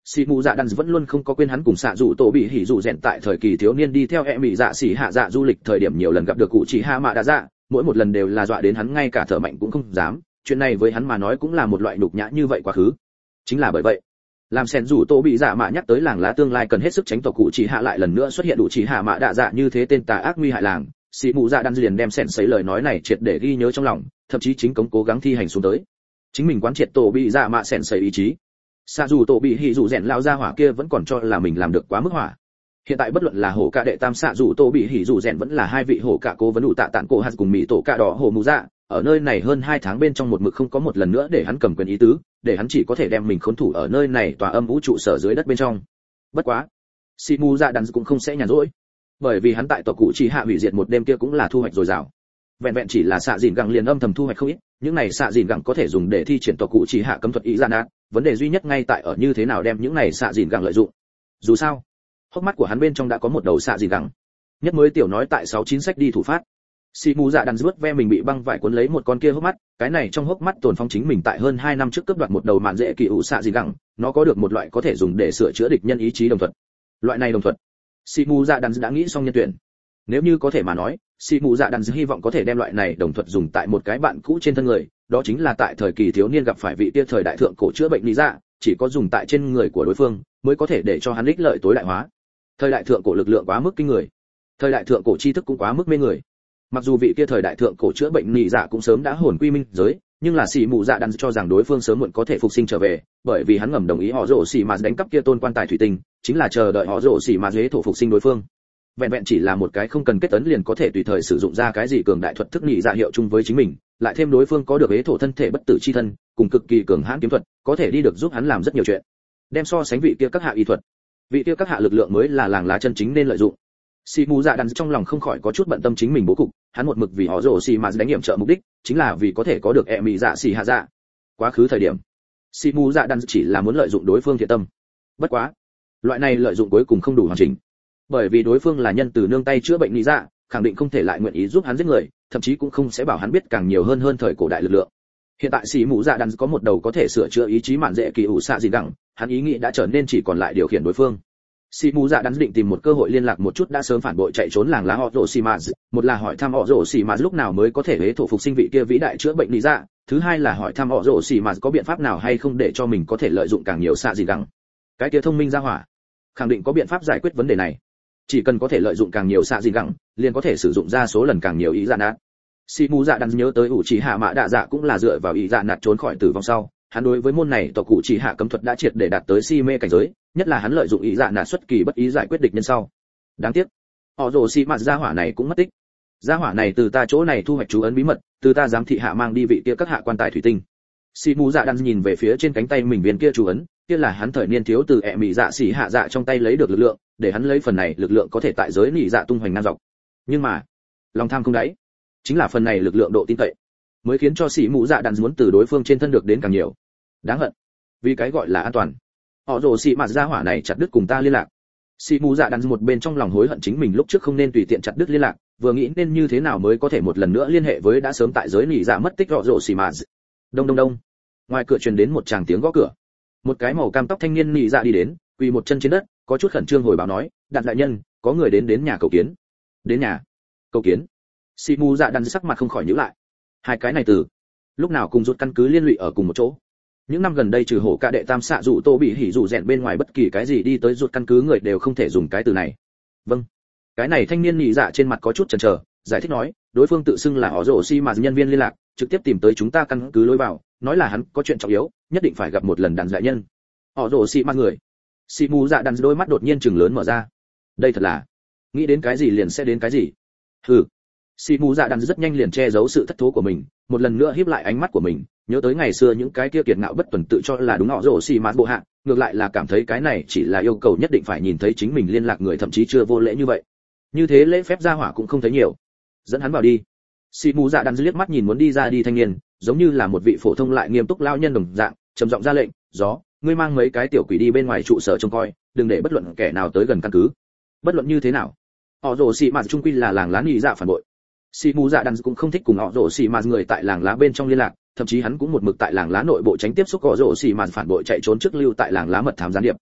xì mù dạ đan vẫn luôn không có quên hắn cùng xạ dù tổ bị hỉ dù rèn tại thời kỳ thiếu niên đi theo e mỹ dạ xỉ hạ dạ du lịch thời điểm nhiều lần gặp được cụ chỉ hạ mạ đa dạ, mỗi một lần đều là dọa đến hắn ngay cả thở mạnh cũng không dám, chuyện này với hắn mà nói cũng là một loại nhục nhã như vậy quá khứ. Chính là bởi vậy, làm sen dù tổ bị dạ mạ nhắc tới làng lá tương lai cần hết sức tránh tộc cụ chỉ hạ lại lần nữa xuất hiện đủ chỉ hạ mạ đa dạ như thế tên tà ác nguy hại làng, xì mù dạ đan liền đem sẻn sấy lời nói này triệt để ghi nhớ trong lòng, thậm chí chính cống cố gắng thi hành xuống tới. Chính mình quán triệt tổ bị dạ mạ sẻn sấy ý chí. Xa dù tổ bị hỉ dù rèn lao ra hỏa kia vẫn còn cho là mình làm được quá mức hỏa. Hiện tại bất luận là hổ cạ đệ tam xạ dù tổ bị hỉ dù rèn vẫn là hai vị hổ cạ cố vấn đủ tạ tạn cổ hạt cùng mỹ tổ cạ đỏ hổ mù dạ, ở nơi này hơn 2 tháng bên trong một mực không có một lần nữa để hắn cầm quyền ý tứ, để hắn chỉ có thể đem mình khốn thủ ở nơi này tòa âm vũ trụ sở dưới đất bên trong. Bất quá, xì mù dạ đàn cũng không sẽ nhàn rỗi, bởi vì hắn tại tộc cụ chỉ hạ hủy diệt một đêm kia cũng là thu hoạch dồi dào. Vẹn vẹn chỉ là xạ dìn gẳng liền âm thầm thu hoạch không ít, những này xạ dìn gẳng có thể dùng để thi triển tộc cụ chỉ hạ cấm thuật ý gian ác, vấn đề duy nhất ngay tại ở như thế nào đem những này xạ dìn gẳng lợi dụng. Dù sao, hốc mắt của hắn bên trong đã có một đầu xạ dìn gẳng. Nhất mới tiểu nói tại 69 sách đi thủ phát. Xì mù dạ đàn rướt ve mình bị băng vải cuốn lấy một con kia hốc mắt, cái này trong hốc mắt tồn phong chính mình tại hơn 2 năm trước cướp đoạt một đầu mạn dễ kỳ ủ xạ dìn gẳng, nó có được một loại có thể dùng để sửa chữa địch nhân ý chí đồng thuật. Loại này đồng thuật, xì mù dạ đàn đã nghĩ xong nhân tuyển. Nếu như có thể mà nói, xì mù dạ đàn hy vọng có thể đem loại này đồng thuật dùng tại một cái bạn cũ trên thân người, đó chính là tại thời kỳ thiếu niên gặp phải vị kia thời đại thượng cổ chữa bệnh lý dạ, chỉ có dùng tại trên người của đối phương mới có thể để cho hắn ích lợi tối đại hóa. Thời đại thượng cổ lực lượng quá mức kinh người, thời đại thượng cổ tri thức cũng quá mức mê người. Mặc dù vị kia thời đại thượng cổ chữa bệnh lý dạ cũng sớm đã hồn quy minh giới, nhưng là xì mù dạ đàn cho rằng đối phương sớm muộn có thể phục sinh trở về, bởi vì hắn ngầm đồng ý họ rồ xì mà đánh cắp kia tôn quan tài thủy tinh, chính là chờ đợi họ rồ xì mà dễ thổ phục sinh đối phương. Vẹn vẹn chỉ là một cái không cần kết tấn liền có thể tùy thời sử dụng ra cái gì cường đại thuật thức nhị dạ hiệu chung với chính mình, lại thêm đối phương có được hế thổ thân thể bất tử chi thân, cùng cực kỳ cường hãn kiếm thuật, có thể đi được giúp hắn làm rất nhiều chuyện. Đem so sánh vị kia các hạ y thuật, vị kia các hạ lực lượng mới là làng lá chân chính nên lợi dụng. Xì mù dạ đàn trong lòng không khỏi có chút bận tâm chính mình bố cục, hắn một mực vì họ rồ xì mà đánh nghiệm trợ mục đích, chính là vì có thể có được e mị dạ xì hạ dạ. Quá khứ thời điểm, xì mù dạ đàn chỉ là muốn lợi dụng đối phương thiện tâm. Bất quá, loại này lợi dụng cuối cùng không đủ hoàn chỉnh, bởi vì đối phương là nhân từ nương tay chữa bệnh lý dạ, khẳng định không thể lại nguyện ý giúp hắn giết người, thậm chí cũng không sẽ bảo hắn biết càng nhiều hơn thời cổ đại lực lượng. Hiện tại xì mù dạ đàn có một đầu có thể sửa chữa ý chí mạn dễ kỳ ủ xạ gì gẳng, hắn ý nghĩ đã trở nên chỉ còn lại điều khiển đối phương. Xì mù dạ đàn định tìm một cơ hội liên lạc một chút đã sớm phản bội chạy trốn làng lá họ rồ xì mà, một là hỏi thăm họ rồ xì mà lúc nào mới có thể hế thổ phục sinh vị kia vĩ đại chữa bệnh lý dạ, thứ hai là hỏi thăm họ rồ xì mà có biện pháp nào hay không để cho mình có thể lợi dụng càng nhiều xạ gì gẳng. Cái kia thông minh ra hỏa, khẳng định có biện pháp giải quyết vấn đề này. Chỉ cần có thể lợi dụng càng nhiều xạ gì gẳng, liền có thể sử dụng ra số lần càng nhiều ý dạ nạt. Xì mù dạ đàn nhớ tới ủ chỉ hạ mạ đạ dạ cũng là dựa vào ý dạ nạt trốn khỏi tử vong sau, hắn đối với môn này tộc cụ chỉ hạ cấm thuật đã triệt để đạt tới si mê cảnh giới, nhất là hắn lợi dụng ý dạ nạt xuất kỳ bất ý giải quyết địch nhân sau. Đáng tiếc, họ rồ xì mạt gia hỏa này cũng mất tích. Gia hỏa này từ ta chỗ này thu hoạch chú ấn bí mật, từ ta giám thị hạ mang đi vị kia các hạ quan tài thủy tinh. Xì mù dạ đàn nhìn về phía trên cánh tay mình viên kia chú ấn, kia là hắn thời niên thiếu từ ẹ mị dạ xỉ hạ dạ trong tay lấy được lực lượng, để hắn lấy phần này lực lượng có thể tại giới nị dạ tung hoành ngang dọc. Nhưng mà, lòng tham không đáy, chính là phần này lực lượng độ tin cậy, mới khiến cho xỉ mù dạ đàn muốn từ đối phương trên thân được đến càng nhiều. Đáng hận, vì cái gọi là an toàn, họ rồ xỉ mạt gia hỏa này chặt đứt cùng ta liên lạc. Xỉ mù dạ đàn một bên trong lòng hối hận chính mình lúc trước không nên tùy tiện chặt đứt liên lạc, vừa nghĩ nên như thế nào mới có thể một lần nữa liên hệ với đã sớm tại giới nị dạ mất tích họ rồ xỉ mạt. Đông đông đông, ngoài cửa truyền đến một tràng tiếng gõ cửa. Một cái màu cam tóc thanh niên nị dạ đi đến, quỳ một chân trên đất, có chút khẩn trương hồi báo nói, đàn đại nhân, có người đến nhà cầu kiến. Đến nhà cầu kiến? Xì mù dạ đàn sắc mặt không khỏi nhíu lại. Hai cái này từ lúc nào cùng rút căn cứ liên lụy ở cùng một chỗ? Những năm gần đây trừ hổ ca đệ tam xạ dụ tô bị hỉ dụ rèn bên ngoài bất kỳ cái gì đi tới rút căn cứ người đều không thể dùng cái từ này. Vâng. Cái này thanh niên nị dạ trên mặt có chút chần chờ, giải thích nói, đối phương tự xưng là họ rồ xi mà nhân viên liên lạc, trực tiếp tìm tới chúng ta căn cứ lối vào, nói là hắn có chuyện trọng yếu, nhất định phải gặp một lần đàn đại nhân. Họ rồ xi mà người. Xì mù dạ đàn đôi mắt đột nhiên trừng lớn mở ra. Đây thật là, nghĩ đến cái gì liền sẽ đến cái gì. Hừ. Xì mù dạ đàn rất nhanh liền che giấu sự thất thố của mình, một lần nữa híp lại ánh mắt của mình, nhớ tới ngày xưa những cái kia kiệt ngạo bất tuần tự cho là đúng họ rồ xì mà bộ hạ, ngược lại là cảm thấy cái này chỉ là yêu cầu nhất định phải nhìn thấy chính mình liên lạc người, thậm chí chưa vô lễ như vậy. Như thế lễ phép gia hỏa cũng không thấy nhiều. Dẫn hắn vào đi. Xì mù dạ đàn liếc mắt nhìn muốn đi ra đi thanh niên, giống như là một vị phổ thông lại nghiêm túc lao nhân đồng dạng, trầm giọng ra lệnh, "Gió, ngươi mang mấy cái tiểu quỷ đi bên ngoài trụ sở trông coi, đừng để bất luận kẻ nào tới gần căn cứ." Bất luận như thế nào, họ rồ xì mà trung quy là làng lá nị dạ phản bội. Xì mù dạ đàn cũng không thích cùng họ rồ xì mà người tại làng lá bên trong liên lạc, thậm chí hắn cũng một mực tại làng lá nội bộ tránh tiếp xúc họ rồ xì mà phản bội chạy trốn trước lưu tại làng lá mật thám gián điệp.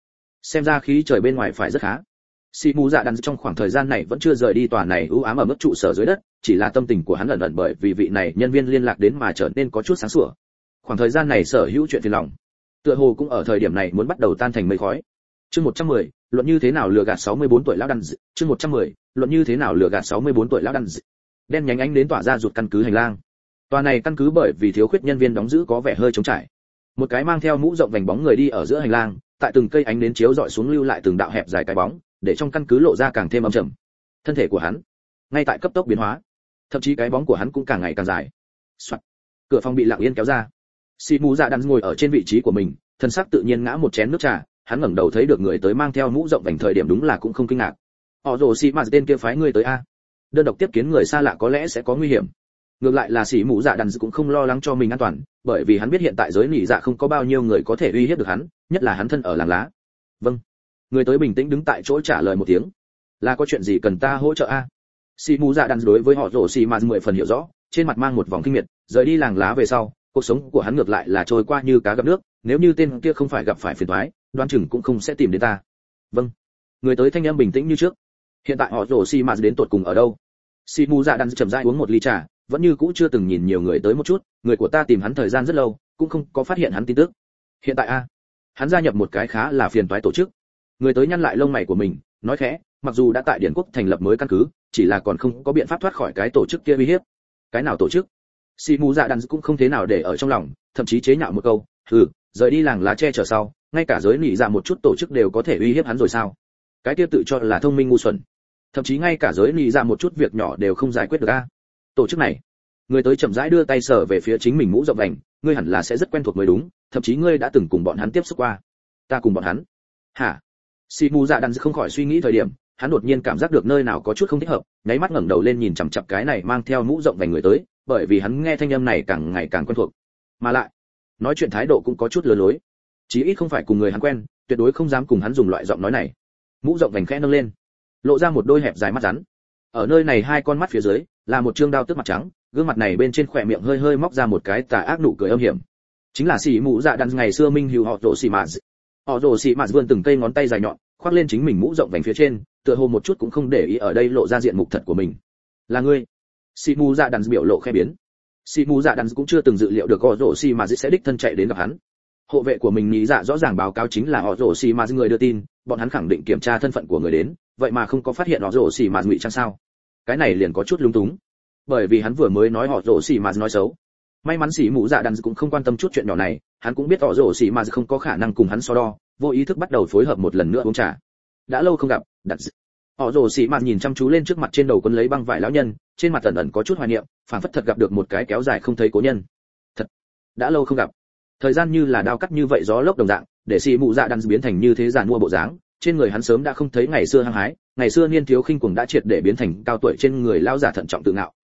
xem ra khí trời bên ngoài phải rất khá. Sĩ Mù Dạ Đàn trong khoảng thời gian này vẫn chưa rời đi tòa này u ám ở mức trụ sở dưới đất, chỉ là tâm tình của hắn ẩn ẩn bởi vì vị này nhân viên liên lạc đến mà trở nên có chút sáng sủa. Khoảng thời gian này sở hữu chuyện phiền lòng, tựa hồ cũng ở thời điểm này muốn bắt đầu tan thành mây khói. Chương 110, luận như thế nào lừa gạt 64 tuổi lão đàn. Chương 110, luận như thế nào lừa gạt 64 tuổi lão đàn. Đen nhánh ánh đến tỏa ra ruột căn cứ hành lang. Tòa này căn cứ bởi vì thiếu khuyết nhân viên đóng giữ có vẻ hơi trống trải. Một cái mang theo mũ rộng vành bóng người đi ở giữa hành lang, tại từng cây ánh đến chiếu dọi xuống lưu lại từng đạo hẹp dài cái bóng, để trong căn cứ lộ ra càng thêm âm trầm. Thân thể của hắn ngay tại cấp tốc biến hóa, thậm chí cái bóng của hắn cũng càng ngày càng dài. Soạt. Cửa phòng bị lặng yên kéo ra. Sĩ Mù Dạ Đàn ngồi ở trên vị trí của mình, thân sắc tự nhiên ngã một chén nước trà, hắn ngẩng đầu thấy được người tới mang theo mũ rộng vành thời điểm đúng là cũng không kinh ngạc. Họ rồ xì mà tên kia phái người tới a. Đơn độc tiếp kiến người xa lạ có lẽ sẽ có nguy hiểm. Ngược lại là Sĩ Mù Dạ Đàn cũng không lo lắng cho mình an toàn, bởi vì hắn biết hiện tại giới nỉ dạ không có bao nhiêu người có thể uy hiếp được hắn, nhất là hắn thân ở làng lá. Vâng. Người tới bình tĩnh đứng tại chỗ trả lời một tiếng. Là có chuyện gì cần ta hỗ trợ a? Sĩ Mù Dạ Đàn đối với họ rồ xì mà 10 phần hiểu rõ, trên mặt mang một vòng kinh miệt, rời đi làng lá về sau, cuộc sống của hắn ngược lại là trôi qua như cá gặp nước, nếu như tên kia không phải gặp phải phiền toái, đoán chừng cũng không sẽ tìm đến ta. Vâng. Người tới thanh âm bình tĩnh như trước. Hiện tại họ rồ xì mà đến tột cùng ở đâu? Sĩ Mù Dạ Đàn chậm rãi uống một ly trà, vẫn như cũ chưa từng nhìn nhiều người tới một chút, người của ta tìm hắn thời gian rất lâu, cũng không có phát hiện hắn tin tức. Hiện tại a, hắn gia nhập một cái khá là phiền toái tổ chức. Người tới nhăn lại lông mày của mình, nói khẽ, mặc dù đã tại Điển Quốc thành lập mới căn cứ, chỉ là còn không có biện pháp thoát khỏi cái tổ chức kia uy hiếp. Cái nào tổ chức? Sĩ Mù Dạ Đàn cũng không thế nào để ở trong lòng, thậm chí chế nhạo một câu, rời đi làng lá che chở sau, ngay cả giới nỉ dạ một chút tổ chức đều có thể uy hiếp hắn rồi sao? Cái kia tự cho là thông minh ngu xuẩn, thậm chí ngay cả giới nỉ dạ một chút việc nhỏ đều không giải quyết được a. Tổ chức này, người tới chậm rãi đưa tay sờ về phía chính mình mũ rộng vành, ngươi hẳn là sẽ rất quen thuộc mới đúng, thậm chí ngươi đã từng cùng bọn hắn tiếp xúc qua. Ta cùng bọn hắn? Hả? Sĩ Mù Dạ Đàn không khỏi suy nghĩ thời điểm, hắn đột nhiên cảm giác được nơi nào có chút không thích hợp, nháy mắt ngẩng đầu lên nhìn chằm chằm cái này mang theo mũ rộng vành người tới, bởi vì hắn nghe thanh âm này càng ngày càng quen thuộc, mà lại nói chuyện thái độ cũng có chút lừa lối, chí ít không phải cùng người hắn quen, tuyệt đối không dám cùng hắn dùng loại giọng nói này. Mũ rộng vành khẽ nâng lên, lộ ra một đôi hẹp dài mắt rắn, ở nơi này hai con mắt phía dưới là một trương đao tức mặt trắng, gương mặt này bên trên khỏe miệng hơi hơi móc ra một cái tà ác nụ cười âm hiểm, chính là Sĩ Mù Dạ Đàn ngày xưa minh hữu họ rồ xì mà. Họ rồ xì mà vươn từng cây ngón tay dài nhọn, khoác lên chính mình mũ rộng vành phía trên, tựa hồ một chút cũng không để ý ở đây lộ ra diện mục thật của mình. Là ngươi? Sĩ Mù Dạ Đàn biểu lộ khẽ biến. Sĩ Mù Dạ Đàn cũng chưa từng dự liệu được họ rồ xì mà sẽ đích thân chạy đến gặp hắn. Hộ vệ của mình nghĩ dạ rõ ràng báo cáo chính là họ rồ xì mà người đưa tin, bọn hắn khẳng định kiểm tra thân phận của người đến, vậy mà không có phát hiện họ rồ xì mà ngụy trang sao? Cái này liền có chút lung túng, bởi vì hắn vừa mới nói họ rồ xì mà nói xấu. May mắn Sĩ Mù Dạ Đàn cũng không quan tâm chút chuyện nhỏ này, hắn cũng biết họ rồ xì mà không có khả năng cùng hắn so đo, vô ý thức bắt đầu phối hợp một lần nữa uống trà. Đã lâu không gặp, đặt họ rồ xì mà nhìn chăm chú lên trước mặt trên đầu quân lấy băng vải lão nhân, trên mặt ẩn ẩn có chút hoài niệm, phảng phất thật gặp được một cái kéo dài không thấy cố nhân. Thật, đã lâu không gặp. Thời gian như là đao cắt như vậy gió lốc đồng dạng, để Sĩ Mù Dạ Đàn biến thành như thế giàn mua bộ dáng, trên người hắn sớm đã không thấy ngày xưa hăng hái, ngày xưa niên thiếu khinh cuồng đã triệt để biến thành cao tuổi trên người lão giả thận trọng tự ngạo.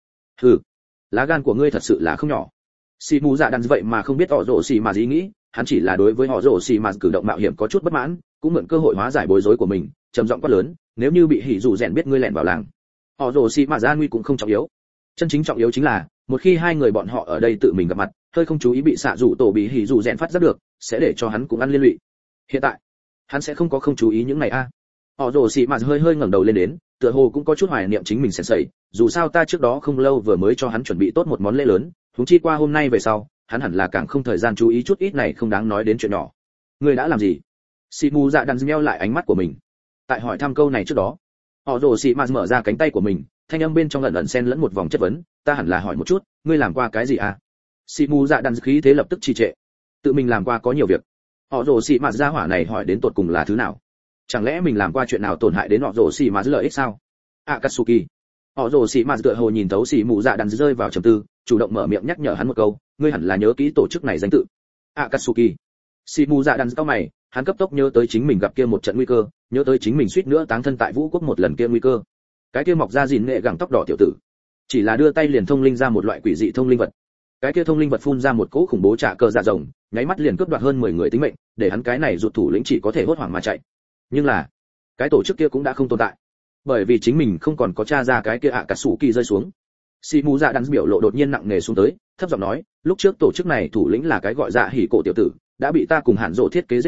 Lá gan của ngươi thật sự là không nhỏ. Sĩ Mù Dạ Đàn vậy mà không biết họ rồ xì mà ý nghĩ, hắn chỉ là đối với họ rồ xì mà cử động mạo hiểm có chút bất mãn, cũng mượn cơ hội hóa giải bối rối của mình, trầm giọng quát lớn, nếu như bị hỉ dù rèn biết ngươi lẻn vào làng, họ rồ xì mà gian nguy cũng không trọng yếu, chân chính trọng yếu chính là một khi hai người bọn họ ở đây tự mình gặp mặt, hơi không chú ý bị xạ rủ tổ bị hỉ dù rèn phát giác được, sẽ để cho hắn cũng ăn liên lụy. Hiện tại hắn sẽ không có không chú ý những này a. Họ rồ xì mà hơi hơi ngẩng đầu lên đến, tựa hồ cũng có chút hoài niệm chính mình sẽ sẩy, dù sao ta trước đó không lâu vừa mới cho hắn chuẩn bị tốt một món lễ lớn, huống chi qua hôm nay về sau, hắn hẳn là càng không thời gian chú ý chút ít này không đáng nói đến chuyện nhỏ. Ngươi đã làm gì? Sĩ Mù Dạ Đàn nheo lại ánh mắt của mình. Tại hỏi thăm câu này trước đó, họ rồ xì mà mở ra cánh tay của mình, thanh âm bên trong ẩn ẩn xen lẫn một vòng chất vấn, ta hẳn là hỏi một chút, ngươi làm qua cái gì à? Sĩ Mù Dạ Đàn khí thế lập tức trì trệ. Tự mình làm qua có nhiều việc. Họ rồ xì mà gia hỏa này hỏi đến tột cùng là thứ nào? Chẳng lẽ mình làm qua chuyện nào tổn hại đến họ rồ xì mà lợi ích sao? Akatsuki. Họ rồ xì mà tựa hồ nhìn thấu Sĩ Mù Dạ Đàn rơi vào trầm tư, chủ động mở miệng nhắc nhở hắn một câu, ngươi hẳn là nhớ kỹ tổ chức này danh tự. Akatsuki. Sĩ Mù Dạ Đàn cau mày, hắn cấp tốc nhớ tới chính mình gặp kia một trận nguy cơ, nhớ tới chính mình suýt nữa táng thân tại Vũ Quốc một lần kia nguy cơ. Cái kia mọc ra gìn nghệ gẳng tóc đỏ tiểu tử, chỉ là đưa tay liền thông linh ra một loại quỷ dị thông linh vật. Cái kia thông linh vật phun ra một cỗ khủng bố trả cờ dạ rồng, nháy mắt liền cướp đoạt hơn 10 người tính mệnh, để hắn cái này rụt thủ lĩnh chỉ có thể hốt hoảng mà chạy. Nhưng là, cái tổ chức kia cũng đã không tồn tại, bởi vì chính mình không còn có tra ra cái kia Akatsuki rơi xuống. Sĩ Mù Dạ Đàn biểu lộ đột nhiên nặng nề xuống tới, thấp giọng nói, lúc trước tổ chức này thủ lĩnh là cái gọi dạ hỉ cổ tiểu tử, đã bị ta cùng Hàn Dỗ thiết kế giết chết,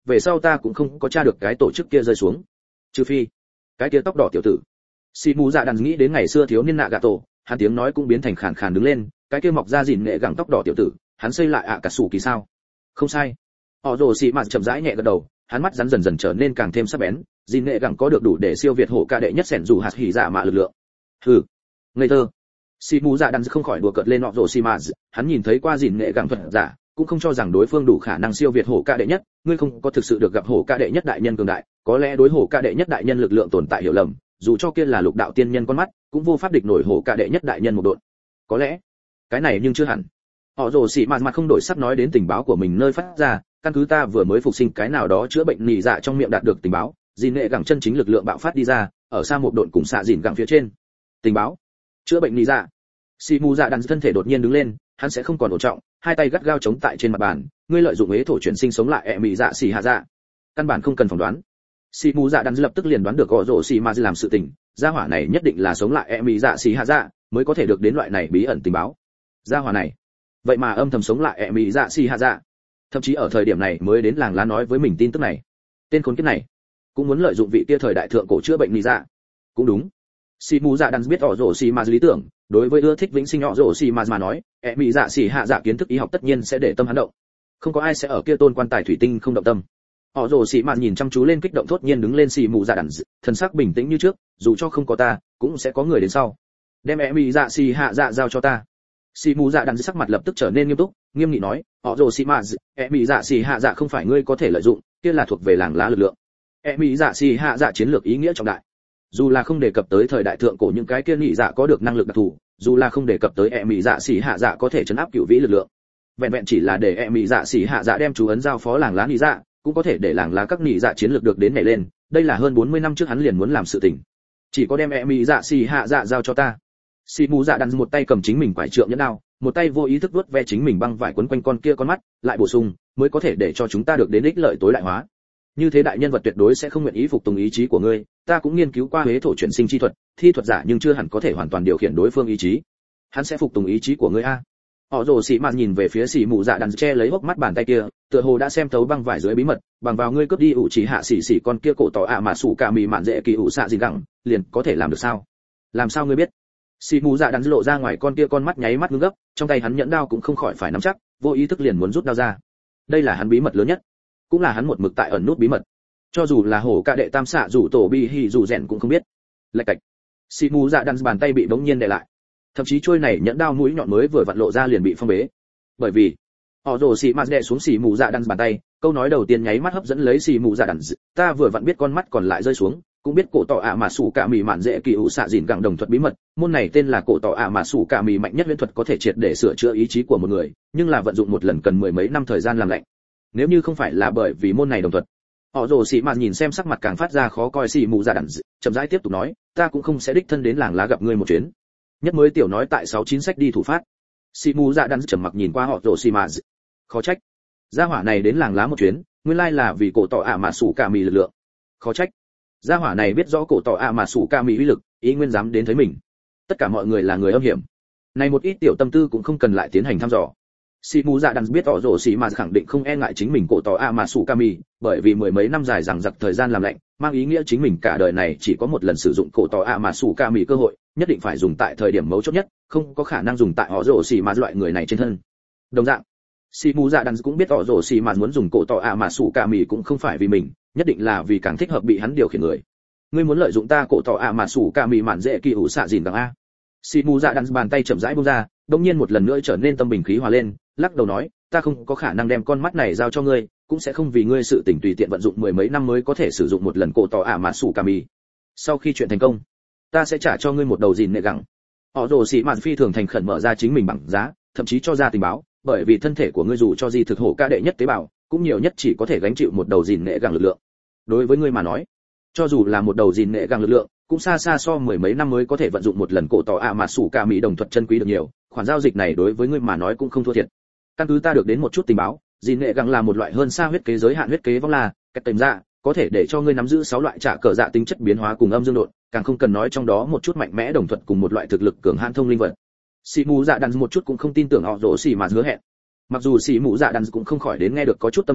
về sau ta cũng không có tra được cái tổ chức kia rơi xuống, trừ phi cái kia tóc đỏ tiểu tử. Xì mù dạ đàn nghĩ đến ngày xưa thiếu niên nạ gà tổ, hắn tiếng nói cũng biến thành khàn khàn đứng lên, cái kia mọc ra gìn nghệ gẳng tóc đỏ tiểu tử, hắn xây lại cả sủ kỳ sao? Không sai. Họ rồ xì mà chậm rãi nhẹ gật đầu, hắn mắt rắn dần dần trở nên càng thêm sắc bén, gìn nghệ gẳng có được đủ để siêu việt hổ ca đệ nhất sẻn dù hạt hỉ dạ mạ lực lượng. Hừ, ngây thơ. Xì mù dạ đàn không khỏi đùa cợt lên họ rồ xì mà, hắn nhìn thấy qua gìn nghệ gẳng thuật giả, cũng không cho rằng đối phương đủ khả năng siêu việt hổ ca đệ nhất, ngươi không có thực sự được gặp hổ ca đệ nhất đại nhân cường đại, có lẽ đối hổ ca đệ nhất đại nhân lực lượng tồn tại hiểu lầm, dù cho kia là lục đạo tiên nhân con mắt, cũng vô pháp địch nổi hổ ca đệ nhất đại nhân một độn. Có lẽ, cái này nhưng chưa hẳn. Họ rồ xì mặt không đổi sắc nói đến tình báo của mình nơi phát ra, căn cứ ta vừa mới phục sinh cái nào đó chữa bệnh nỉ dạ trong miệng đạt được tình báo, gìn nghệ gẳng chân chính lực lượng bạo phát đi ra, ở xa một độn cùng xạ dìn gẳng phía trên. Tình báo, chữa bệnh nỉ dạ. Xì mù dạ đàn thân thể đột nhiên đứng lên, hắn sẽ không còn ổn trọng, hai tay gắt gao chống tại trên mặt bàn, ngươi lợi dụng ế thổ chuyển sinh sống lại ẹ mị dạ xì hạ dạ, căn bản không cần phỏng đoán. Xì mù dạ đàn lập tức liền đoán được gõ rổ xì mà làm sự tình, gia hỏa này nhất định là sống lại ẹ mị dạ xì hạ dạ mới có thể được đến loại này bí ẩn tình báo. Gia hỏa này vậy mà âm thầm sống lại ẹ mị dạ xì hạ dạ, thậm chí ở thời điểm này mới đến làng lá nói với mình tin tức này. Tên khốn kiếp này cũng muốn lợi dụng vị kia thời đại thượng cổ chữa bệnh nị dạ. Cũng đúng. Xì mù dạ đàn biết gõ rổ xì mà lý tưởng, đối với ưa thích vĩnh sinh họ rổ xì mà nói, ẹ mị dạ xì hạ dạ kiến thức y học tất nhiên sẽ để tâm hắn động. Không có ai sẽ ở kia tôn quan tài thủy tinh không động tâm. Họ rồ xì mạt nhìn chăm chú lên kích động thốt nhiên đứng lên xì mù dạ đàn, thần sắc bình tĩnh như trước, dù cho không có ta cũng sẽ có người đến sau. Đem ẹ mị dạ xì hạ dạ giao cho ta. Xì mù dạ đàn sắc mặt lập tức trở nên nghiêm túc, nghiêm nghị nói, họ rồ xì mạt, ẹ mị dạ xì hạ dạ không phải ngươi có thể lợi dụng, kia là thuộc về làng lá lực lượng. Ẹ mị dạ xì hạ dạ chiến lược ý nghĩa trọng đại. Dù là không đề cập tới thời đại thượng cổ những cái kia nhị dạ có được năng lực đặc thù, dù là không đề cập tới ẹ mị dạ xì hạ dạ có thể trấn áp cửu vĩ lực lượng, vẹn vẹn chỉ là để ẹ mị dạ xì hạ dạ đem chú ấn giao phó làng lá nhị dạ, cũng có thể để làng lá các nhị dạ chiến lược được đến nhảy lên. Đây là hơn 40 năm trước hắn liền muốn làm sự tình, chỉ có đem ẹ mị dạ xì hạ dạ giao cho ta. Xì mù dạ đàn một tay cầm chính mình quải trượng nhẫn đao, một tay vô ý thức vuốt ve chính mình băng vải quấn quanh con kia con mắt, lại bổ sung, mới có thể để cho chúng ta được đến ích lợi tối đại hóa. Như thế đại nhân vật tuyệt đối sẽ không nguyện ý phục tùng ý chí của ngươi, ta cũng nghiên cứu qua huế thổ chuyển sinh chi thuật, thi thuật giả nhưng chưa hẳn có thể hoàn toàn điều khiển đối phương ý chí. Hắn sẽ phục tùng ý chí của ngươi a? Họ rồ xì mạt nhìn về phía xì mù dạ đàn che lấy hốc mắt bàn tay kia, tựa hồ đã xem thấu băng vải dưới bí mật, bằng vào ngươi cướp đi ủ chỉ hạ xì xì con kia cổ tỏ ạ mà sủ cả mì mạn dễ kỳ ủ xạ gì gẳng, liền có thể làm được sao? Làm sao ngươi biết? Xì mù dạ đàn lộ ra ngoài con kia con mắt nháy mắt ngưng gấp, trong tay hắn nhẫn đao cũng không khỏi phải nắm chắc, vô ý thức liền muốn rút đao ra. Đây là hắn bí mật lớn nhất, cũng là hắn một mực tại ẩn nút bí mật. Cho dù là hổ ca đệ tam xạ dù tổ bi hỉ dù rèn cũng không biết. Lạch cạch. Xì mù dạ đàn bàn tay bị bỗng nhiên đè lại, thậm chí trôi này nhẫn đao mũi nhọn mới vừa vặn lộ ra liền bị phong bế. Bởi vì họ rồ xì mạt đè xuống xì mù dạ đàn bàn tay, câu nói đầu tiên nháy mắt hấp dẫn lấy xì mù dạ đàn, ta vừa vặn biết con mắt còn lại rơi xuống, cũng biết cổ tỏ ạ mà sủ cả mì mạn dễ kỳ ủ xạ dìn gẳng đồng thuật bí mật, môn này tên là cổ tỏ ạ mà sủ cả mì mạnh nhất huyễn thuật, có thể triệt để sửa chữa ý chí của một người, nhưng là vận dụng một lần cần mười mấy năm thời gian làm lạnh. Nếu như không phải là bởi vì môn này đồng thuật, họ rồ xì mạt nhìn xem sắc mặt càng phát ra khó coi xì mù dạ đàn, chậm rãi tiếp tục nói, ta cũng không sẽ đích thân đến làng lá gặp ngươi một chuyến. Nhất mới tiểu nói tại 69 sách đi thủ phát. Xì mù dạ đàn trầm mặc nhìn qua họ rồ xì mạt, khó trách gia hỏa này đến làng lá một chuyến, nguyên lai là vì cổ tỏ ạ mà sủ cả mì lực lượng. Khó trách gia hỏa này biết rõ cổ tỏ ạ mà sủ ca mỹ uy lực, ý nguyên dám đến thấy mình. Tất cả mọi người là người âm hiểm, này một ít tiểu tâm tư cũng không cần lại tiến hành thăm dò. Xì mù dạ đàn biết tỏ rổ xì mà khẳng định không e ngại chính mình cổ tỏ ạ mà sủ ca mỹ, bởi vì mười mấy năm dài rằng giặc thời gian làm lạnh, mang ý nghĩa chính mình cả đời này chỉ có một lần sử dụng cổ tỏ ạ mà sủ ca mỹ cơ hội, nhất định phải dùng tại thời điểm mấu chốt nhất, không có khả năng dùng tại họ rổ xì mà loại người này trên thân. Đồng dạng, xì mù dạ đàn cũng biết tỏ rổ xì mà muốn dùng cổ tỏ ạ mà sủ ca mỹ cũng không phải vì mình, nhất định là vì càng thích hợp bị hắn điều khiển người. Ngươi muốn lợi dụng ta cổ tỏ ạ mà sủ ca mì mạn dễ kỳ ủ xạ dìn đằng a. Xì mù dạ đàn bàn tay chậm rãi buông ra, đột nhiên một lần nữa trở nên tâm bình khí hòa lên, lắc đầu nói, ta không có khả năng đem con mắt này giao cho ngươi, cũng sẽ không vì ngươi sự tình tùy tiện vận dụng mười mấy năm mới có thể sử dụng một lần cổ tỏ ạ mà sủ ca mì. Sau khi chuyện thành công, ta sẽ trả cho ngươi một đầu gìn nệ gẳng. Họ rồ xì mạn phi thường thành khẩn mở ra chính mình bằng giá, thậm chí cho ra tình báo, bởi vì thân thể của ngươi dù cho di thực hổ ca đệ nhất tế bào, cũng nhiều nhất chỉ có thể gánh chịu một đầu gìn nệ gẳng lực lượng. Đối với ngươi mà nói, cho dù là một đầu gìn nệ gẳng lực lượng, cũng xa xa so mười mấy năm mới có thể vận dụng một lần cổ tỏ ạ mà sủ cả mỹ đồng thuật chân quý được nhiều. Khoản giao dịch này đối với ngươi mà nói cũng không thua thiệt. Căn cứ ta được đến một chút tình báo, gìn nệ gẳng là một loại hơn xa huyết kế giới hạn huyết kế vong la, cách tầm dạ, có thể để cho ngươi nắm giữ 6 loại trả cờ dạ tính chất biến hóa cùng âm dương độn, càng không cần nói trong đó một chút mạnh mẽ đồng thuật cùng một loại thực lực cường hãn thông linh vật. Xì mù dạ đàn một chút cũng không tin tưởng họ rỗ xì mà hứa hẹn. Mặc dù xì mù dạ đàn cũng không khỏi đến nghe được có chút tâm động,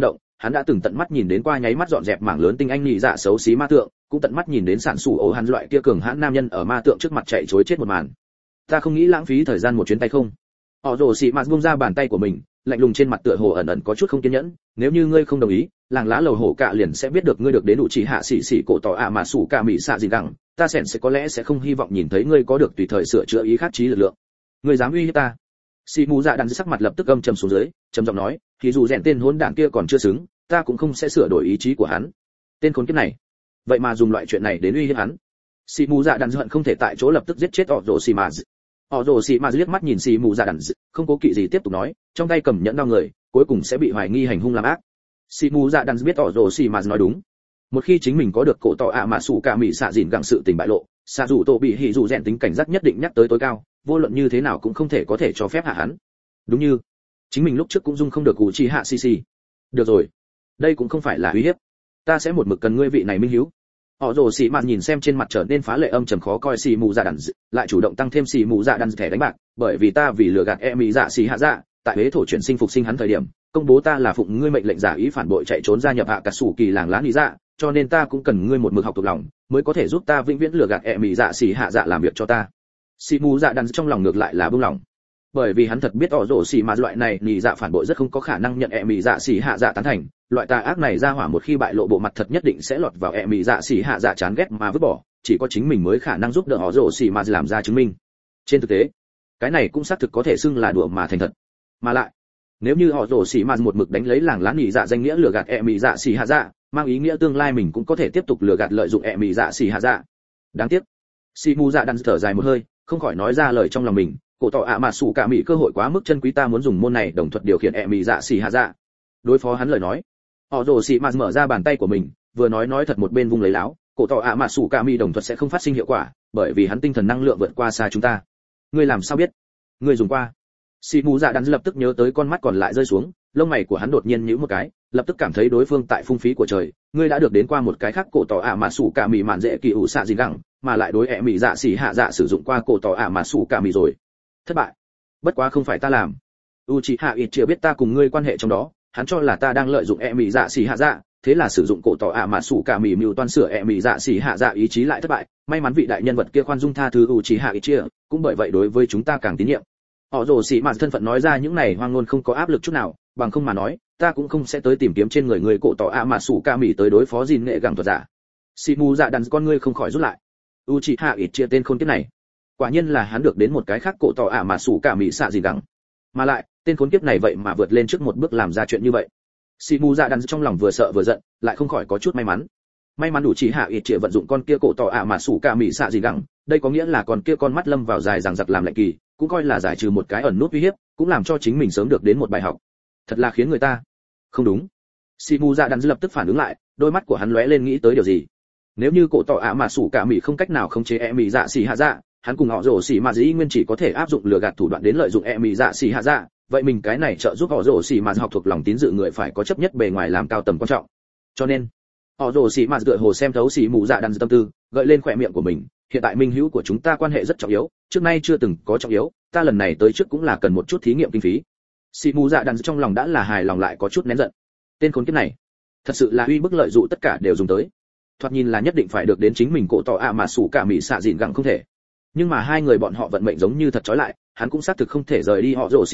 hắn đã từng tận mắt nhìn đến qua nháy mắt dọn dẹp mảng lớn tinh anh nhị dạ xấu xí ma tượng, cũng tận mắt nhìn đến sản sủ ổ hắn loại kia cường hãn nam nhân ở ma tượng trước mặt chạy trối chết một màn. Ta không nghĩ lãng phí thời gian một chuyến tay không. Họ rồ xì mạt buông ra bàn tay của mình, lạnh lùng trên mặt tựa hồ ẩn ẩn có chút không kiên nhẫn. Nếu như ngươi không đồng ý, làng lá lầu hổ cạ liền sẽ biết được ngươi được đến đủ chỉ hạ xỉ xỉ cổ tỏ ạ mà sủ cả mỹ xạ gì gẳng. Ta sẽ có lẽ sẽ không hy vọng nhìn thấy ngươi có được tùy thời sửa chữa ý khát chí lực lượng. Ngươi dám uy hiếp ta? Xì mù dạ đàn sắc mặt lập tức âm trầm xuống dưới, trầm giọng nói, thì dù rèn tên hỗn đản kia còn chưa xứng, ta cũng không sẽ sửa đổi ý chí của hắn. Tên khốn kiếp này, vậy mà dùng loại chuyện này đến uy hiếp hắn. Xì mù dạ đàn hận không thể tại chỗ lập tức giết chết họ rồ xì mà. Họ rồ xì mà liếc mắt nhìn xì mù dạ đàn, không cố kỵ gì tiếp tục nói, trong tay cầm nhẫn đao người, cuối cùng sẽ bị hoài nghi hành hung làm ác. Xì mù dạ đàn biết họ rồ xì mà nói đúng. Một khi chính mình có được cổ tỏ ạ mà sủ cả mỹ xạ dìn gặng sự tình bại lộ, xạ dù tổ bị hỉ dù rèn tính cảnh giác nhất định nhắc tới tối cao, vô luận như thế nào cũng không thể có thể cho phép hạ hắn. Đúng như chính mình lúc trước cũng dung không được cụ chi hạ xì. Được rồi, đây cũng không phải là uy hiếp, ta sẽ một mực cần ngươi vị này minh hiếu. Họ rồ xì mạt nhìn xem trên mặt trở nên phá lệ âm trầm khó coi xì mù dạ đàn, lại chủ động tăng thêm xì mù dạ đàn thẻ đánh bạc, bởi vì ta vì lừa gạt mỹ dạ xì hạ dạ, tại huế thổ chuyển sinh phục sinh hắn thời điểm, công bố ta là phụng ngươi mệnh lệnh giả ý phản bội chạy trốn gia nhập hạ cả sủ kỳ làng lá lý dạ, cho nên ta cũng cần ngươi một mực học thuộc lòng, mới có thể giúp ta vĩnh viễn lừa gạt mỹ dạ xì hạ dạ làm việc cho ta. Xì mù dạ đàn trong lòng ngược lại là buông lòng, bởi vì hắn thật biết họ rồ xì mà loại này nhị dạ phản bội rất không có khả năng nhận mỹ dạ xì hạ dạ tán thành, loại tà ác này ra hỏa một khi bại lộ bộ mặt thật nhất định sẽ lọt vào mỹ dạ xì hạ dạ chán ghét mà vứt bỏ, chỉ có chính mình mới khả năng giúp đỡ họ rồ xì mà làm ra chứng minh. Trên thực tế cái này cũng xác thực có thể xưng là đùa mà thành thật, mà lại nếu như họ rồ xì mà một mực đánh lấy làng lá nhị dạ danh nghĩa lừa gạt mỹ dạ xì hạ dạ, mang ý nghĩa tương lai mình cũng có thể tiếp tục lừa gạt lợi dụng mỹ dạ xì hạ dạ. Đáng tiếc xì mù dạ đan thở dài một hơi, không khỏi nói ra lời trong lòng mình, cổ tỏ ạ mà sủ cả mỹ cơ hội quá mức chân quý, ta muốn dùng môn này đồng thuật điều khiển mỹ dạ xì hạ dạ đối phó hắn lời nói. Họ rồ xì mà mở ra bàn tay của mình, vừa nói thật một bên vung lấy láo, cổ tỏ ạ mà sủ cả mỹ đồng thuật sẽ không phát sinh hiệu quả, bởi vì hắn tinh thần năng lượng vượt qua xa chúng ta. Ngươi làm sao biết? Ngươi dùng qua? Xì mù dạ đan lập tức nhớ tới con mắt còn lại rơi xuống, lông mày của hắn đột nhiên nhíu một cái, lập tức cảm thấy đối phương tại phung phí của trời. Ngươi đã được đến qua một cái khác cổ tỏ ạ mà sủ cả mỹ mạn dễ kỳ ủ xạ gì gẳng, mà lại đối mỹ dạ xì hạ dạ sử dụng qua cổ tỏ ạ mà sủ cả mỹ rồi. Thất bại. Bất quá không phải ta làm. Uchiha Itachi biết ta cùng ngươi quan hệ trong đó, hắn cho là ta đang lợi dụng mỹ dạ xì hạ dạ, thế là sử dụng cổ tỏ ạ mà sủ cả mỹ mưu toan sửa mỹ dạ xì hạ dạ ý chí lại thất bại. May mắn vị đại nhân vật kia khoan dung tha thứ Uchiha Itachi, cũng bởi vậy đối với chúng ta càng tín nhiệm. Họ rồ xì mà thân phận nói ra những này hoang ngôn không có áp lực chút nào, bằng không mà nói ta cũng không sẽ tới tìm kiếm trên người cổ tỏ ạ mà sủ cả mỹ tới đối phó gìn nghệ gẳng thuật giả. Xì mù dạ đàn con ngươi không khỏi rút lại. Uchiha Itachi tên khốn kiếp này, quả nhiên là hắn được đến một cái khác cổ tỏ ạ mà sủ cả mỹ xạ gì gẳng, mà lại tên khốn kiếp này vậy mà vượt lên trước một bước làm ra chuyện như vậy. Xì mù dạ đàn trong lòng vừa sợ vừa giận, lại không khỏi có chút may mắn. May mắn đủ chỉ hạ ít vận dụng con kia cổ tỏ ạ mà sủ cả mỹ xạ gì gẳng, đây có nghĩa là con kia con mắt lâm vào dài rằng giặc làm lệnh kỳ, cũng coi là giải trừ một cái ẩn nút uy hiếp, cũng làm cho chính mình sớm được đến một bài học. Thật là khiến người ta không đúng. Xì mù dạ đàn lập tức phản ứng lại, đôi mắt của hắn lóe lên nghĩ tới điều gì. Nếu như cổ tỏ ạ mà sủ cả mỹ không cách nào khống chế mỹ dạ xì hạ dạ, hắn cùng họ rồ xì mà dĩ nguyên chỉ có thể áp dụng lừa gạt thủ đoạn đến lợi dụng mỹ dạ xì hạ dạ, vậy mình cái này trợ giúp họ rồ xì mà học thuộc lòng tín dự người phải có chấp nhất bề ngoài làm cao tầm quan trọng. Cho nên họ rồ xì mà tựa hồ xem thấu xì mù dạ đàn tâm tư, gợi lên khỏe miệng của mình, hiện tại minh hữu của chúng ta quan hệ rất trọng yếu, trước nay chưa từng có trọng yếu, ta lần này tới trước cũng là cần một chút thí nghiệm kinh phí. Xì mù dạ đàn trong lòng đã là hài lòng lại có chút nén giận. Tên khốn kiếp này thật sự là uy bức lợi dụ tất cả đều dùng tới, thoạt nhìn là nhất định phải được đến chính mình cổ tỏ ạ mà sủ cả mỹ xạ dịn gặng không thể. Nhưng mà hai người bọn họ vận mệnh giống như thật trói lại, hắn cũng xác thực không thể rời đi họ rồ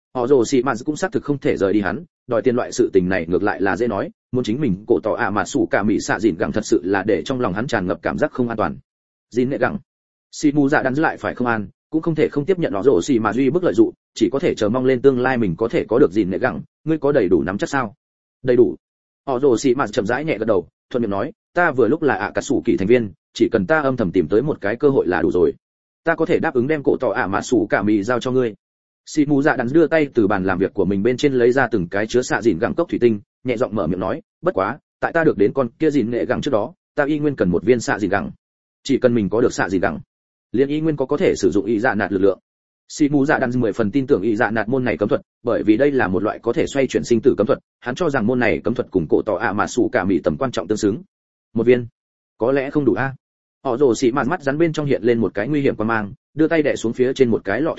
xì mạt cũng xác thực không thể rời đi hắn, đòi tiền loại sự tình này ngược lại là dễ nói, muốn chính mình cổ tỏ ạ mà sủ cả mỹ xạ dịn gặng thật sự là để trong lòng hắn tràn ngập cảm giác không an toàn. Dịn nệ gặng, xì mù dạ đắn lại phải không an, cũng không thể không tiếp nhận họ rồ xì mà duy bức lợi dụ, chỉ có thể chờ mong lên tương lai mình có thể có được dịn nệ gặng. Ngươi có đầy đủ nắm chắc sao? Đầy đủ. Họ rồ xì mạt chậm rãi nhẹ gật đầu, thuận miệng nói, ta vừa lúc là ạ cả sủ kỳ thành viên, chỉ cần ta âm thầm tìm tới một cái cơ hội là đủ rồi. Ta có thể đáp ứng đem cổ tỏ ạ mà sủ cả mì giao cho ngươi. Xì mù dạ đắn đưa tay từ bàn làm việc của mình bên trên lấy ra từng cái chứa xạ dìn gẳng cốc thủy tinh, nhẹ giọng mở miệng nói, bất quá tại ta được đến con kia dìn nghệ gẳng trước đó, ta y nguyên cần một viên xạ dìn gẳng. Chỉ cần mình có được xạ dìn gẳng, liền y nguyên có thể sử dụng y dạ nạt lực lượng. Xì mù dạ đắn 10 phần tin tưởng y dạ nạt môn này cấm thuật, bởi vì đây là một loại có thể xoay chuyển sinh tử cấm thuật, hắn cho rằng môn này cấm thuật cùng cổ tỏ ạ mà sủ cả mì tầm quan trọng tương xứng. Một viên có lẽ không đủ a. Họ rồ xì mạt mắt rắn bên trong hiện lên một cái nguy hiểm quan mang, đưa tay đè xuống phía trên một cái lọ thủy tinh,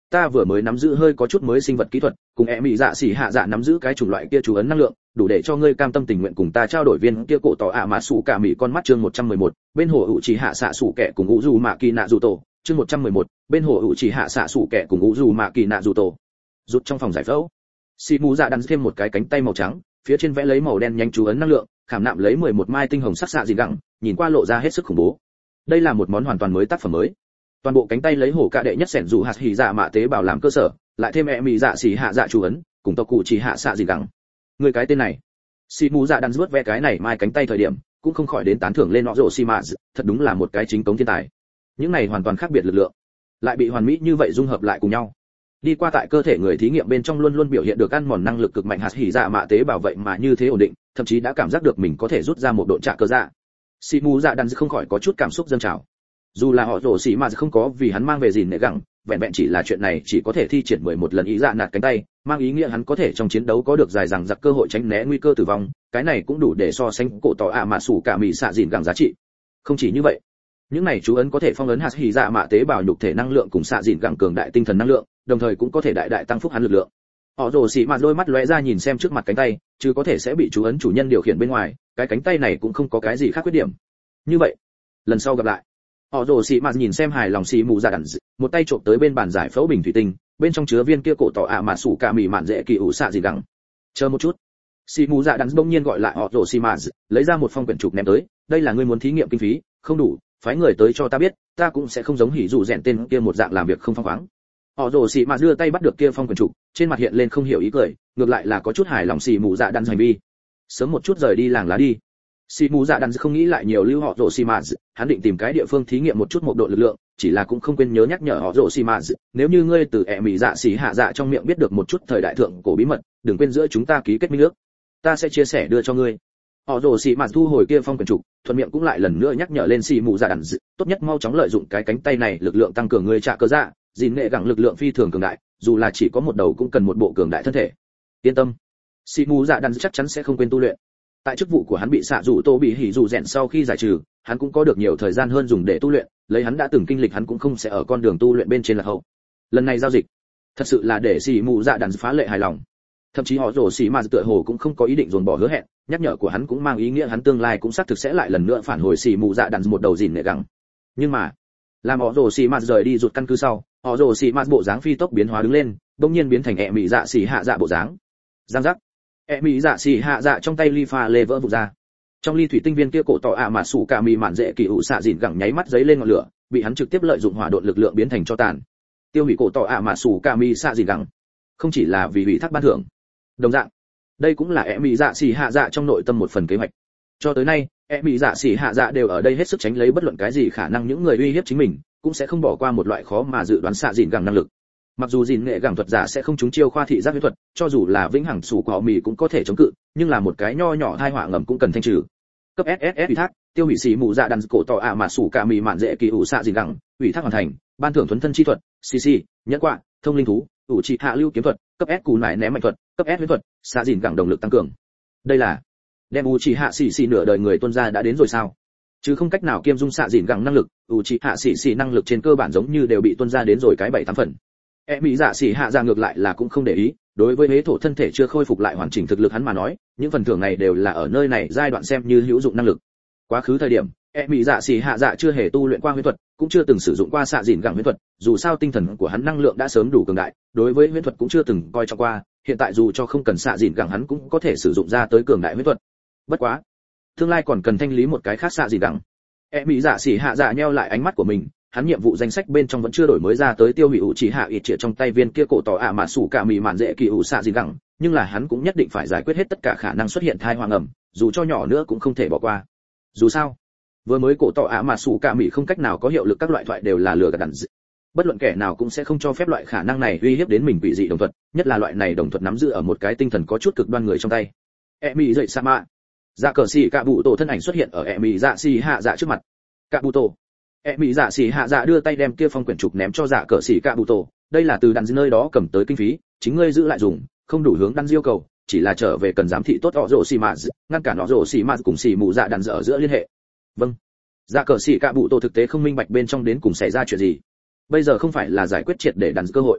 ta vừa mới nắm giữ hơi có chút mới sinh vật kỹ thuật, cùng e mỹ dạ xỉ hạ dạ nắm giữ cái chủng loại kia chú ấn năng lượng, đủ để cho ngươi cam tâm tình nguyện cùng ta trao đổi viên kia cổ tỏ ạ mã sủ cả mỹ con mắt. Chương 111, bên hồ hữu chỉ hạ xạ sủ kẻ cùng ngũ dù mạ kỳ nạ dù tổ. Chương 111, bên hồ hữu chỉ hạ xạ sủ kẻ cùng ngũ dù mạ kỳ nạ dù tổ. Rút trong phòng giải phẫu, xì mù dạ đặt thêm một cái cánh tay màu trắng, phía trên vẽ lấy màu đen nhanh chú ấn năng lượng, khảm nạm lấy 11 mai tinh hồng sắc xạ dị gẳng, nhìn qua lộ ra hết sức khủng bố. Đây là một món hoàn toàn mới tác phẩm mới. Toàn bộ cánh tay lấy hổ cạ đệ nhất sẻn dù hạt hỉ dạ mạ tế bào làm cơ sở, lại thêm e mỹ dạ xỉ hạ dạ chú ấn, cùng tộc cụ chỉ hạ xạ dị gẳng. Người cái tên này, xì mù dạ đặt vớt vẽ cái này mai cánh tay thời điểm, cũng không khỏi đến tán thưởng lên nọ rồ xì mạ, thật đúng là một cái chính cống thiên tài. Những này hoàn toàn khác biệt lực lượng, lại bị hoàn mỹ như vậy dung hợp lại cùng nhau. Đi qua tại cơ thể người thí nghiệm bên trong luôn luôn biểu hiện được ăn mòn năng lực cực mạnh hạt hỉ dạ mạ tế bào vậy mà như thế ổn định, thậm chí đã cảm giác được mình có thể rút ra một độ trạ cơ dạ. Xì mù dạ đan không khỏi có chút cảm xúc dâng trào. Dù là họ rồ xì mà không có vì hắn mang về gìn nệ gẳng, vẹn vẹn chỉ là chuyện này chỉ có thể thi triển 11 lần ý dạ nạt cánh tay, mang ý nghĩa hắn có thể trong chiến đấu có được dài dằng dặc cơ hội tránh né nguy cơ tử vong, cái này cũng đủ để so sánh cổ tỏ ạ mạ sủ cả mì xạ gìn gẳng giá trị. Không chỉ như vậy, những này chú ấn có thể phong ấn hạt hỉ dạ mạ tế bào nhục thể năng lượng cùng xạ gìn gẳng cường đại tinh thần năng lượng, đồng thời cũng có thể đại đại tăng phúc hắn lực lượng. Họ rồ xì mà đôi mắt lóe ra nhìn xem trước mặt cánh tay, chứ có thể sẽ bị chú ấn chủ nhân điều khiển bên ngoài, cái cánh tay này cũng không có cái gì khác khuyết điểm. Như vậy, lần sau gặp lại, họ rồ xì mà nhìn xem hài lòng xì mù ra đặn, một tay trộm tới bên bàn giải phẫu bình thủy tinh, bên trong chứa viên kia cổ tỏ ạ mà sủ cả mì mạn dễ kỳ ủ xạ gì gẳng. Chờ một chút, xì mù dạ đặn bỗng nhiên gọi lại họ rồ xì mà, lấy ra một phong quyển trục ném tới, đây là ngươi muốn thí nghiệm kinh phí, không đủ, phái người tới cho ta biết, ta cũng sẽ không giống hỉ dụ rèn tên kia một dạng làm việc không phăng khoáng. Họ rồ xì mà đưa tay bắt được kia phong quyển trục, trên mặt hiện lên không hiểu ý cười, ngược lại là có chút hài lòng xì mù dạ đặn hành vi. Sớm một chút rời đi làng lá đi. Xì mù dạ đàn không nghĩ lại nhiều lưu họ rồ xì mà, hắn định tìm cái địa phương thí nghiệm một chút một độ lực lượng, chỉ là cũng không quên nhớ nhắc nhở họ rồ xì mà, nếu như ngươi từ ẻ mỹ dạ xì hạ dạ trong miệng biết được một chút thời đại thượng cổ bí mật, đừng quên giữa chúng ta ký kết minh ước, ta sẽ chia sẻ đưa cho ngươi. Họ rồ xì mà thu hồi kia phong quyển trục, thuận miệng cũng lại lần nữa nhắc nhở lên xì mù dạ đàn, tốt nhất mau chóng lợi dụng cái cánh tay này lực lượng tăng cường ngươi trả cơ dạ, gìn nghệ gẳng lực lượng phi thường cường đại, dù là chỉ có một đầu cũng cần một bộ cường đại thân thể. Yên tâm, xì mù dạ đàn chắc chắn sẽ không quên tu luyện. Tại chức vụ của hắn bị xạ rủ tô bị hỉ rủ rèn sau khi giải trừ, hắn cũng có được nhiều thời gian hơn dùng để tu luyện, lấy hắn đã từng kinh lịch hắn cũng không sẽ ở con đường tu luyện bên trên lạc hậu. Lần này giao dịch thật sự là để xì mù dạ đàn phá lệ hài lòng, thậm chí họ rồ xì mà tựa hồ cũng không có ý định dồn bỏ hứa hẹn, nhắc nhở của hắn cũng mang ý nghĩa hắn tương lai cũng xác thực sẽ lại lần nữa phản hồi xì mù dạ đàn một đầu gìn nệ gẳng. Nhưng mà làm họ rồ xì mà rời đi rụt căn cứ sau, họ rồ xì mà bộ dáng phi tốc biến hóa đứng lên, bỗng nhiên biến thành ẹ mỹ dạ xì hạ dạ bộ dáng. Giang giác, ẹ mỹ dạ xì hạ dạ trong tay ly pha lê vỡ vụn ra, trong ly thủy tinh viên kia cổ tỏ ạ mà sủ cả mì mạn dễ kỳ ủ xạ dìn gẳng nháy mắt giấy lên ngọn lửa, bị hắn trực tiếp lợi dụng hỏa độn lực lượng biến thành cho tàn. Tiêu hủy cổ tỏ ạ mà sủ cả mì xạ dìn gẳng, không chỉ là vì hủy thác ban thưởng, đồng dạng đây cũng là ẹ mỹ dạ xì hạ dạ trong nội tâm một phần kế hoạch. Cho tới nay ẹ mỹ dạ xì hạ dạ đều ở đây hết sức tránh lấy bất luận cái gì khả năng những người uy hiếp chính mình, cũng sẽ không bỏ qua một loại khó mà dự đoán xạ dìn gẳng năng lực. Mặc dù gìn nghệ gẳng thuật giả sẽ không trúng chiêu khoa thị giác huyễn thuật, cho dù là vĩnh hằng sủ của mì cũng có thể chống cự, nhưng là một cái nho nhỏ tai họa ngầm cũng cần thanh trừ. Cấp SSS ủy thác, tiêu hủy xì mù dạ đàn cổ tỏ ạ mà sủ cả mì mạn dễ kỳ ủ xạ dìn gẳng, ủy thác hoàn thành, ban thưởng thuần thân chi thuật, CC, nhẫn quạ, thông linh thú, ủ trị hạ lưu kiếm thuật, cấp S cù nải ném mạnh thuật, cấp S huyễn thuật, xạ dìn gẳng động lực tăng cường. Đây là đem ủ trị hạ xì nửa đời người tuân gia đã đến rồi sao? Chứ không cách nào kiêm dung xạ dìn gẳng năng lực, ủ trị hạ xì năng lực trên cơ bản giống như đều bị tuân gia đến rồi cái 7-8 phần. E mỹ dạ xỉ hạ dạ ngược lại là cũng không để ý, đối với hế thổ thân thể chưa khôi phục lại hoàn chỉnh thực lực hắn mà nói, những phần thưởng này đều là ở nơi này giai đoạn xem như hữu dụng năng lực. Quá khứ thời điểm, e mỹ dạ xỉ hạ dạ chưa hề tu luyện qua huyễn thuật, cũng chưa từng sử dụng qua xạ dìn gẳng huyễn thuật, dù sao tinh thần của hắn năng lượng đã sớm đủ cường đại, đối với huyễn thuật cũng chưa từng coi trọng qua, hiện tại dù cho không cần xạ dìn gẳng hắn cũng có thể sử dụng ra tới cường đại huyễn thuật. Bất quá, tương lai còn cần thanh lý một cái khác xạ dìn gẳng. E mỹ dạ xỉ hạ dạ nheo lại ánh mắt của mình, hắn nhiệm vụ danh sách bên trong vẫn chưa đổi mới ra tới tiêu hủy ủ chỉ hạ ít trịa trong tay viên kia cổ tỏ ạ mà sủ cả mì mạn dễ kỳ ủ xạ gì gẳng, nhưng là hắn cũng nhất định phải giải quyết hết tất cả khả năng xuất hiện thai hoàng ẩm, dù cho nhỏ nữa cũng không thể bỏ qua. Dù sao, vừa mới cổ tỏ ạ mà sủ cả mì không cách nào có hiệu lực các loại thoại đều là lừa gạt đàn dị. Bất luận kẻ nào cũng sẽ không cho phép loại khả năng này uy hiếp đến mình bị dị đồng thuật, nhất là loại này đồng thuật nắm giữ ở một cái tinh thần có chút cực đoan người trong tay. Emi dậy sa mạ, dạ cờ xì cạ bụ tổ thân ảnh xuất hiện ở Emi dạ xì hạ dạ trước mặt. Cạ bụ tổ. E mỹ dạ xỉ hạ dạ đưa tay đem kia phong quyển trục ném cho dạ cờ xỉ cạ bụ tổ, đây là từ đàn nơi đó cầm tới kinh phí, chính ngươi giữ lại dùng, không đủ hướng đan yêu cầu, chỉ là trở về cần giám thị tốt họ rồ xì mạt, ngăn cản họ rồ xì mạt cùng xì mù dạ đàn ở giữa liên hệ. Vâng. Dạ cờ xỉ cạ bụ tổ thực tế không minh bạch bên trong đến cùng xảy ra chuyện gì. Bây giờ không phải là giải quyết triệt để đàn cơ hội,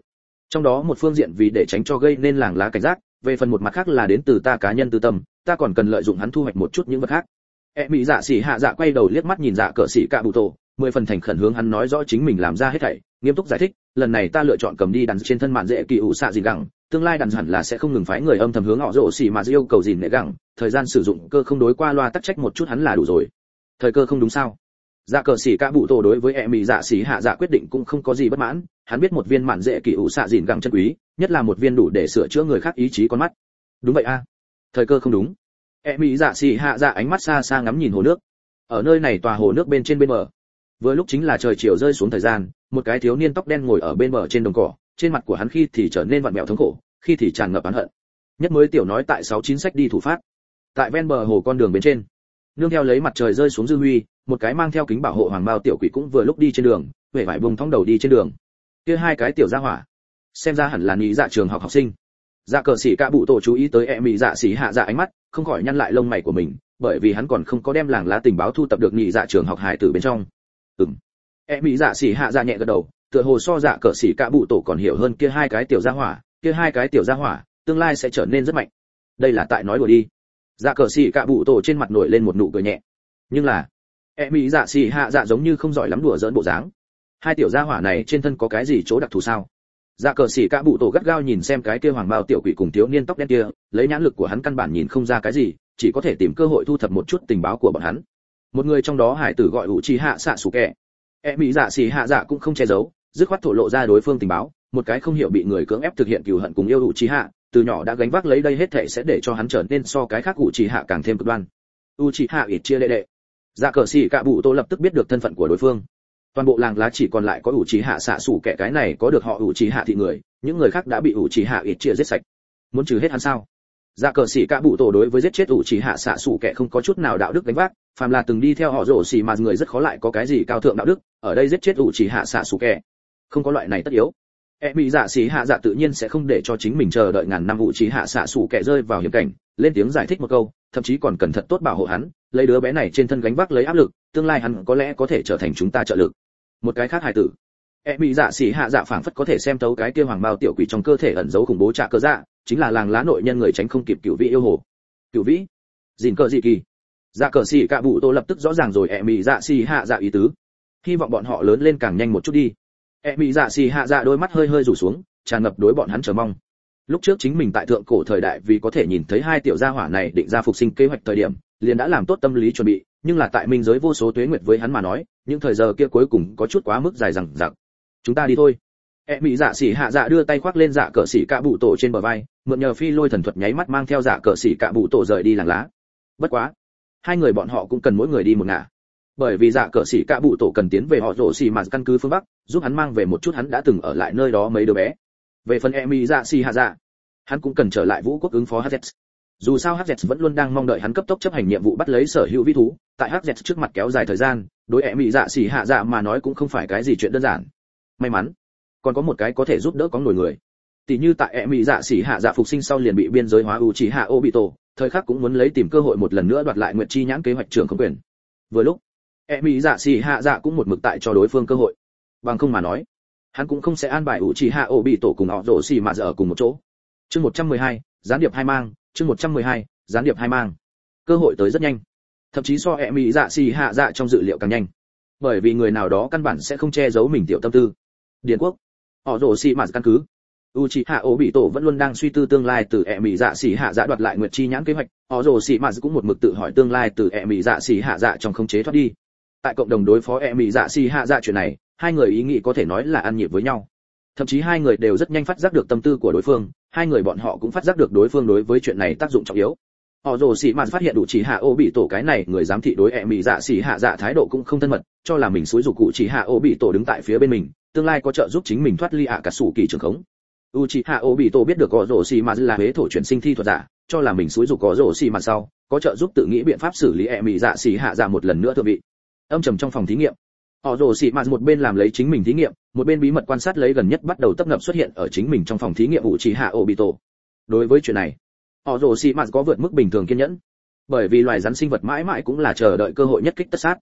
Trong đó một phương diện vì để tránh cho gây nên làng lá cảnh giác, về phần một mặt khác là đến từ ta cá nhân tư tâm, ta còn cần lợi dụng hắn thu hoạch một chút những vật khác. Mỹ dạ xỉ hạ dạ quay đầu liếc mắt nhìn dạ cờ xỉ cạ bụ tổ, 10 phần thành khẩn hướng hắn nói rõ chính mình làm ra hết thảy, nghiêm túc giải thích, lần này ta lựa chọn cầm đi đàn trên thân mạn dễ kỳ ủ xạ gì gẳng, tương lai đàn hẳn là sẽ không ngừng phái người âm thầm hướng họ rồ xỉ mà yêu cầu gì nệ gẳng, thời gian sử dụng cơ không đối qua loa tắc trách một chút hắn là đủ rồi. Thời cơ không đúng sao? Dạ cờ xỉ cạ bụ tổ đối với Mỹ dạ xỉ hạ dạ quyết định cũng không có gì bất mãn, hắn biết một viên mạn dễ kỳ ủ xạ dìn gẳng chân quý, nhất là một viên đủ để sửa chữa người khác ý chí con mắt. Đúng vậy a, thời cơ không đúng. Mỹ dạ xỉ hạ dạ ánh mắt xa xa ngắm nhìn hồ nước. Ở nơi này tòa hồ nước bên trên bên bờ, vừa lúc chính là trời chiều rơi xuống thời gian, một cái thiếu niên tóc đen ngồi ở bên bờ trên đồng cỏ, trên mặt của hắn khi thì trở nên vặn vẹo thống khổ, khi thì tràn ngập oán hận. Nhất mới tiểu nói tại 69 sách đi thủ phát. Tại ven bờ hồ con đường bên trên, nương theo lấy mặt trời rơi xuống dư huy, một cái mang theo kính bảo hộ hoàng bao tiểu quỷ cũng vừa lúc đi trên đường, vẻ vải bùng thong đầu đi trên đường. Kia hai cái tiểu gia hỏa, xem ra hẳn là nhị dạ trường học học sinh. Dạ cờ sĩ cả bụ tổ chú ý tới Mỹ dạ xỉ hạ dạ ánh mắt, không khỏi nhăn lại lông mày của mình, bởi vì hắn còn không có đem làng lá tình báo thu tập được nhị dạ trường học hài tử bên trong. Mỹ dạ xỉ hạ dạ nhẹ gật đầu, tựa hồ so dạ cờ sĩ cả bụ tổ còn hiểu hơn kia hai cái tiểu gia hỏa, tương lai sẽ trở nên rất mạnh. Đây là tại nói đùa đi. Dạ cờ sĩ cả bụ tổ trên mặt nổi lên một nụ cười nhẹ. Nhưng là, Mỹ dạ xỉ hạ dạ giống như không giỏi lắm đùa giỡn bộ dáng. Hai tiểu gia hỏa này trên thân có cái gì chỗ đặc thù sao? Dạ cờ sĩ cả bụ tổ gắt gao nhìn xem cái kia hoàng bao tiểu quỷ cùng thiếu niên tóc đen kia, lấy nhãn lực của hắn căn bản nhìn không ra cái gì, chỉ có thể tìm cơ hội thu thập một chút tình báo của bọn hắn. Một người trong đó hải tử gọi Uchiha Sasuke. Mỹ dạ xỉ hạ dạ cũng không che giấu, dứt khoát thổ lộ ra đối phương tình báo, một cái không hiểu bị người cưỡng ép thực hiện cừu hận cùng yêu Uchiha, từ nhỏ đã gánh vác lấy đây hết thảy sẽ để cho hắn trở nên so cái khác Uchiha càng thêm cực đoan. Uchiha ít chia đệ đệ. Dạ cờ sĩ cả bụ tổ lập tức biết được thân phận của đối phương. Toàn bộ làng lá chỉ còn lại có Uchiha Sasuke cái này có được họ Uchiha thị người, những người khác đã bị Uchiha ít chia giết sạch. Muốn trừ hết hắn sao? Dạ cờ sĩ cả bụ tổ đối với giết chết Uchiha Sasuke không có chút nào đạo đức gánh vác, phàm là từng đi theo họ rồ xì mà người rất khó lại có cái gì cao thượng đạo đức, ở đây giết chết Uchiha Sasuke, không có loại này tất yếu. Mỹ dạ xỉ hạ dạ tự nhiên sẽ không để cho chính mình chờ đợi ngàn năm Uchiha Sasuke rơi vào hiểm cảnh, lên tiếng giải thích một câu, thậm chí còn cẩn thận tốt bảo hộ hắn, lấy đứa bé này trên thân gánh vác lấy áp lực, tương lai hắn có lẽ có thể trở thành chúng ta trợ lực. Một cái khác hài tử, Mỹ dạ xỉ hạ dạ phảng phất có thể xem tấu cái kia hoàng bao tiểu quỷ trong cơ thể ẩn giấu khủng bố trả cơ dạ, chính là làng lá nội nhân người tránh không kịp cửu vĩ yêu hồ. Cửu vĩ? Gìn cờ dị kỳ. Dạ cờ xỉ cả bụ tô lập tức rõ ràng rồi Mỹ dạ xỉ hạ dạ ý tứ. Hy vọng bọn họ lớn lên càng nhanh một chút đi. Mỹ dạ xỉ hạ dạ đôi mắt hơi hơi rủ xuống, tràn ngập đối bọn hắn chờ mong. Lúc trước chính mình tại thượng cổ thời đại vì có thể nhìn thấy hai tiểu gia hỏa này định ra phục sinh kế hoạch thời điểm, liền đã làm tốt tâm lý chuẩn bị, nhưng là tại minh giới vô số tuế nguyệt với hắn mà nói, những thời giờ kia cuối cùng có chút quá mức dài dằng dặc. Chúng ta đi thôi. Mỹ dạ xỉ hạ dạ đưa tay khoác lên dạ cờ xỉ cả bụ tổ trên bờ vai, mượn nhờ phi lôi thần thuật nháy mắt mang theo dạ cờ xỉ cả bụ tổ rời đi làng lá. Bất quá, hai người bọn họ cũng cần mỗi người đi một ngả, bởi vì dạ cờ xỉ cả bụ tổ cần tiến về họ rồ xỉ mà căn cứ phương bắc, giúp hắn mang về một chút hắn đã từng ở lại nơi đó mấy đứa bé. Về phần Mỹ dạ xỉ hạ dạ, hắn cũng cần trở lại vũ quốc ứng phó HZ. Dù sao HZ vẫn luôn đang mong đợi hắn cấp tốc chấp hành nhiệm vụ bắt lấy sở hữu vĩ thú, tại HZ trước mặt kéo dài thời gian, đối Mỹ dạ xỉ hạ dạ mà nói cũng không phải cái gì chuyện đơn giản. May mắn, còn có một cái có thể giúp đỡ có nổi người. Tỷ như tại Mỹ dạ xỉ hạ dạ phục sinh sau liền bị biên giới hóa Uchiha Obito, thời khắc cũng muốn lấy tìm cơ hội một lần nữa đoạt lại Nguyệt Chi nhãn kế hoạch trưởng không quyền. Vừa lúc, Mỹ dạ xỉ hạ dạ cũng một mực tại cho đối phương cơ hội. Bằng không mà nói, hắn cũng không sẽ an bài Uchiha Obito cùng họ rồ xỉ mà ở cùng một chỗ. Chương 112, gián điệp hai mang, chương 112, gián điệp hai mang. Cơ hội tới rất nhanh, thậm chí so Mỹ dạ xỉ hạ dạ trong dự liệu càng nhanh. Bởi vì người nào đó căn bản sẽ không che giấu mình tiểu tâm tư. Điền quốc, họ rồ xỉ mà căn cứ. Uchiha Obito vẫn luôn đang suy tư tương lai từ Mỹ dạ xỉ hạ dạ đoạt lại Nguyệt Chi nhãn kế hoạch, họ rồ xỉ mà cũng một mực tự hỏi tương lai từ Mỹ dạ xỉ hạ dạ trong khống chế thoát đi. Tại cộng đồng đối phó Mỹ dạ xỉ hạ dạ chuyện này, hai người ý nghĩ có thể nói là ăn nhịp với nhau. Thậm chí hai người đều rất nhanh phát giác được tâm tư của đối phương, hai người bọn họ cũng phát giác được đối phương đối với chuyện này tác dụng trọng yếu. Họ rồ xỉ mà phát hiện Uchiha Obito cái này người giám thị đối Mỹ dạ xỉ hạ dạ thái độ cũng không thân mật, cho là mình xúi giục Uchiha Obito đứng tại phía bên mình, tương lai có trợ giúp chính mình thoát ly Akatsuki trường khống. Uchiha Obito biết được có rồ xỉ mà là hế thổ chuyển sinh thi thuật giả, cho là mình xúi giục có rồ xỉ mà sau, có trợ giúp tự nghĩ biện pháp xử lý Mỹ dạ xỉ hạ dạ một lần nữa thượng vị. Âm trầm trong phòng thí nghiệm, họ rồ xỉ mà một bên làm lấy chính mình thí nghiệm, một bên bí mật quan sát lấy gần nhất bắt đầu tấp nập xuất hiện ở chính mình trong phòng thí nghiệm Uchiha Obito. Đối với chuyện này, họ rồ xỉ mà có vượt mức bình thường kiên nhẫn, bởi vì loài rắn sinh vật mãi mãi cũng là chờ đợi cơ hội nhất kích tất sát.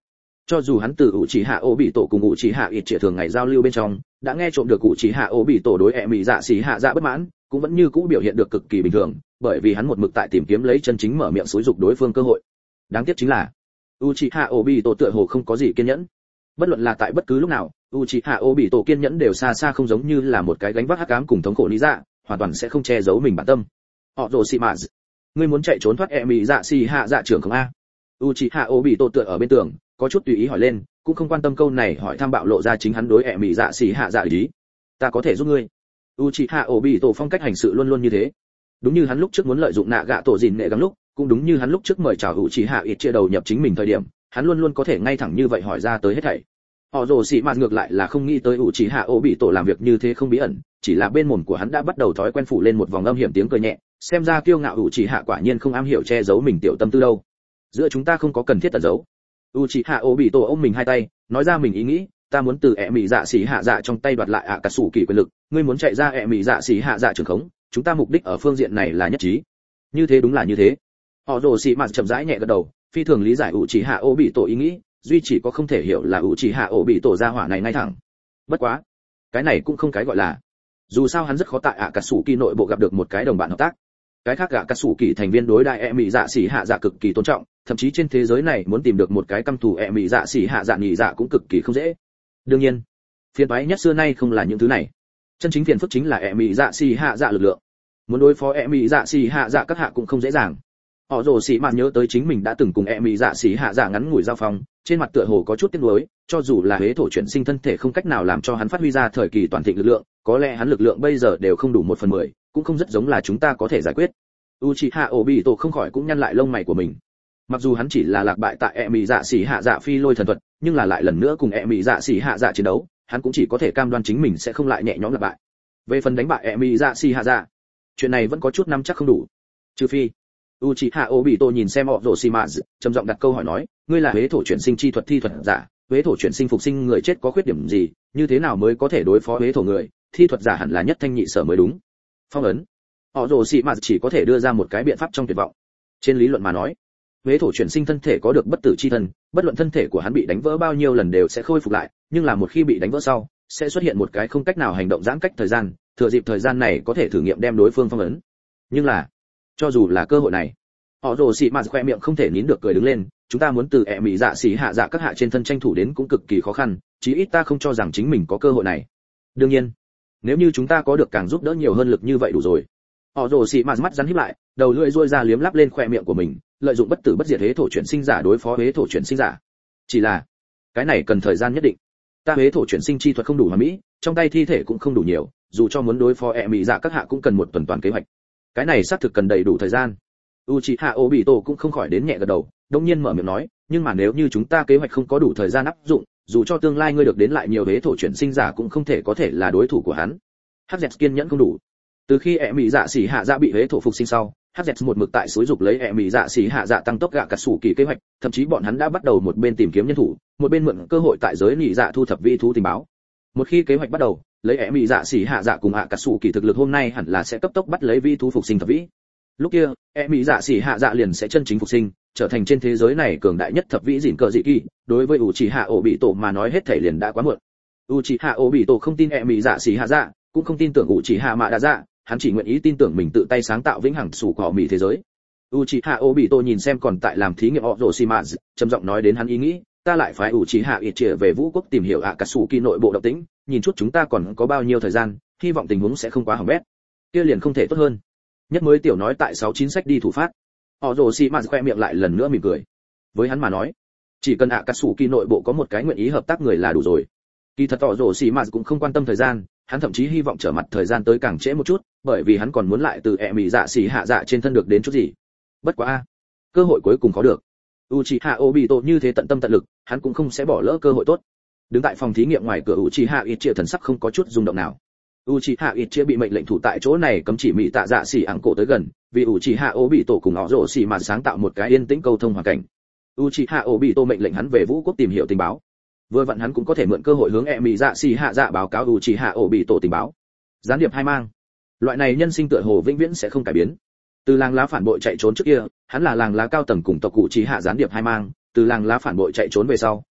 Cho dù hắn từ Uchiha Obito cùng Uchiha Itachi thường ngày giao lưu bên trong, đã nghe trộm được Uchiha Obito đối ẻ mị dạ xỉ hạ dạ bất mãn, cũng vẫn như cũ biểu hiện được cực kỳ bình thường, bởi vì hắn một mực tại tìm kiếm lấy chân chính mở miệng xúi dục đối phương cơ hội. Đáng tiếc chính là Uchiha Obito tựa hồ không có gì kiên nhẫn. Bất luận là tại bất cứ lúc nào, Uchiha Obito kiên nhẫn đều xa xa không giống như là một cái gánh vác hắc ám cùng thống khổ lý dạ, hoàn toàn sẽ không che giấu mình bản tâm. Orochimaru, ngươi muốn chạy trốn thoát ẻ mị dạ xỉ hạ dạ trưởng không a? Uchiha Obito tựa ở bên tường, có chút tùy ý hỏi lên, cũng không quan tâm câu này hỏi thăm bạo lộ ra chính hắn đối ẻ mị dạ xỉ hạ dạ ý. Ta có thể giúp ngươi. Uchiha Obito phong cách hành sự luôn luôn như thế. Đúng như hắn lúc trước muốn lợi dụng nạ gạ tổ gìn nệ gắng lúc, cũng đúng như hắn lúc trước mời chào Uchiha Itachi đầu nhập chính mình thời điểm, hắn luôn luôn có thể ngay thẳng như vậy hỏi ra tới hết thảy. Orochimaru ngược lại là không nghĩ tới Uchiha Obito làm việc như thế không bí ẩn, chỉ là bên mồm của hắn đã bắt đầu thói quen phủ lên một vòng âm hiểm tiếng cười nhẹ, xem ra kiêu ngạo Uchiha quả nhiên không am hiểu che giấu mình tiểu tâm tư đâu. Giữa chúng ta không có cần thiết tẩn giấu. Uchiha Obito ôm mình hai tay, nói ra mình ý nghĩ, ta muốn từ ẻ mị dạ xỉ hạ dạ trong tay đoạt lại Akatsuki quyền lực, ngươi muốn chạy ra ẻ mị dạ xỉ hạ dạ trường khống, chúng ta mục đích ở phương diện này là nhất trí. Như thế đúng là như thế. Orochimaru chậm rãi nhẹ gật đầu, phi thường lý giải Uchiha Obito ý nghĩ, duy chỉ có không thể hiểu là Uchiha Obito ra hỏa này ngay thẳng. Bất quá, cái này cũng không cái gọi là. Dù sao hắn rất khó tại Akatsuki nội bộ gặp được một cái đồng bạn hợp tác. Cái khác Akatsuki thành viên đối đại ẻ mị dạ xỉ hạ dạ cực kỳ tôn trọng, thậm chí trên thế giới này muốn tìm được một cái căm thù ẻ mị dạ xỉ hạ dạ nhị dạ cũng cực kỳ không dễ. Đương nhiên, phiền toái nhất xưa nay không là những thứ này. Chân chính phiền phức chính là ẻ mị dạ xỉ hạ dạ lực lượng. Muốn đối phó ẻ mị dạ xỉ hạ dạ các hạ cũng không dễ dàng. Họ rồ xỉ mạn nhớ tới chính mình đã từng cùng ẻ mị dạ xỉ hạ dạ ngắn ngủi giao phong, trên mặt tựa hồ có chút tiếc nuối, cho dù là hế thổ chuyển sinh thân thể không cách nào làm cho hắn phát huy ra thời kỳ toàn thịnh lực lượng, có lẽ hắn lực lượng bây giờ đều không đủ 1/10, cũng không rất giống là chúng ta có thể giải quyết. Uchiha Obito không khỏi cũng nhăn lại lông mày của mình. Mặc dù hắn chỉ là lạc bại tại ẻ mị dạ xỉ hạ dạ phi lôi thần thuật, nhưng là lại lần nữa cùng ẻ mị dạ xỉ hạ dạ chiến đấu, hắn cũng chỉ có thể cam đoan chính mình sẽ không lại nhẹ nhõm lạc bại. Về phần đánh bại ẻ mị dạ xỉ hạ dạ, chuyện này vẫn có chút nắm chắc không đủ. Trừ phi Uchiha Obito nhìn xem Orochimaru, trầm giọng đặt câu hỏi nói, ngươi là huế thổ chuyển sinh chi thuật thi thuật giả, huế thổ chuyển sinh phục sinh người chết có khuyết điểm gì, như thế nào mới có thể đối phó huế thổ người, thi thuật giả hẳn là nhất thanh nhị sở mới đúng. Phong ấn. Orochimaru chỉ có thể đưa ra một cái biện pháp trong tuyệt vọng. Trên lý luận mà nói, huế thổ chuyển sinh thân thể có được bất tử chi thân, bất luận thân thể của hắn bị đánh vỡ bao nhiêu lần đều sẽ khôi phục lại, nhưng là một khi bị đánh vỡ sau, sẽ xuất hiện một cái không cách nào hành động giãn cách thời gian, thừa dịp thời gian này có thể thử nghiệm đem đối phương phong ấn. Nhưng là, cho dù là cơ hội này, Orochimaru khoe miệng không thể nín được cười đứng lên, chúng ta muốn từ ẻ mị dạ xỉ hạ dạ các hạ trên thân tranh thủ đến cũng cực kỳ khó khăn, chí ít ta không cho rằng chính mình có cơ hội này. Đương nhiên, nếu như chúng ta có được càng giúp đỡ nhiều hơn lực như vậy đủ rồi. Orochimaru mắt rắn híp lại, đầu lưỡi rôi ra liếm láp lên khoe miệng của mình, lợi dụng bất tử bất diệt hế thổ chuyển sinh giả đối phó hế thổ chuyển sinh giả. Chỉ là, cái này cần thời gian nhất định. Ta hế thổ chuyển sinh chi thuật không đủ hoàn mỹ, trong tay thi thể cũng không đủ nhiều, dù cho muốn đối phó ẻ mị dạ các hạ cũng cần một tuần toàn kế hoạch. Cái này xác thực cần đầy đủ thời gian. Uchiha Obito cũng không khỏi đến nhẹ gật đầu, đống nhiên mở miệng nói, nhưng mà nếu như chúng ta kế hoạch không có đủ thời gian áp dụng, dù cho tương lai ngươi được đến lại nhiều hế thổ chuyển sinh giả cũng không thể có thể là đối thủ của hắn. Hắc kiên nhẫn không đủ. Từ khi ẻ mị dạ xỉ hạ dạ bị hế thổ phục sinh sau, Hắc một mực tại xúi dục lấy ẻ mị dạ xỉ hạ dạ tăng tốc gạ cắt sủ kỳ kế hoạch, thậm chí bọn hắn đã bắt đầu một bên tìm kiếm nhân thủ, một bên mượn cơ hội tại giới nhị dạ thu thập vi thú tình báo. Một khi kế hoạch bắt đầu, lấy ẻ mị dạ xỉ hạ dạ cùng hạ cắt sủ kỳ thực lực hôm nay hẳn là sẽ cấp tốc bắt lấy vi thú phục sinh thập vĩ. Lúc kia, ẻ mị dạ xỉ hạ dạ liền sẽ chân chính phục sinh, trở thành trên thế giới này cường đại nhất thập vĩ dịn cờ dị kỳ. Đối với Uchiha Obito mà nói hết thảy liền đã quá muộn. Uchiha Obito không tin ẻ mị dạ xỉ hạ dạ, cũng không tin tưởng Uchiha Mạ Đa Dạ, hắn chỉ nguyện ý tin tưởng mình tự tay sáng tạo vĩnh hằng sủ cỏ mì thế giới. Uchiha Obito nhìn xem còn tại làm thí nghiệm Orochimaru, trầm giọng nói đến hắn ý nghĩ, ta lại phái Uchiha Itachi về Vũ Quốc tìm hiểu Akatsuki nội bộ động tĩnh, nhìn chút chúng ta còn có bao nhiêu thời gian, hy vọng tình huống sẽ không quá hỏng bét. Kia liền không thể tốt hơn. Nhất mới tiểu nói tại 69 sách đi thủ phát. Orochimaru khoe miệng lại lần nữa mỉm cười. Với hắn mà nói, chỉ cần Akatsuki nội bộ có một cái nguyện ý hợp tác người là đủ rồi. Kỳ thật Orochimaru cũng không quan tâm thời gian, hắn thậm chí hy vọng trở mặt thời gian tới càng trễ một chút, bởi vì hắn còn muốn lại từ ẻ mị dạ xỉ hạ dạ trên thân được đến chút gì. Bất quá cơ hội cuối cùng có được. Uchiha Obito như thế tận tâm tận lực, hắn cũng không sẽ bỏ lỡ cơ hội tốt. Đứng tại phòng thí nghiệm ngoài cửa Uchiha Itachi thần sắc không có chút rung động nào. Uchiha Itachi bị mệnh lệnh thủ tại chỗ này cấm chỉ mị tạ dạ xỉ ẳng cổ tới gần, vì Uchiha Obito cùng Orochimaru sáng tạo một cái yên tĩnh câu thông hoàn cảnh. Uchiha Obito mệnh lệnh hắn về Vũ Quốc tìm hiểu tình báo. Vừa vặn hắn cũng có thể mượn cơ hội hướng ẻ mị dạ xỉ hạ dạ báo cáo Uchiha Obito tình báo. Gián điệp hai mang. Loại này nhân sinh tựa hồ vĩnh viễn sẽ không cải biến. Từ làng lá phản bội chạy trốn trước kia, hắn là làng lá cao tầng cùng tộc Uchiha gián điệp hai mang, từ làng lá phản bội chạy trốn về sau,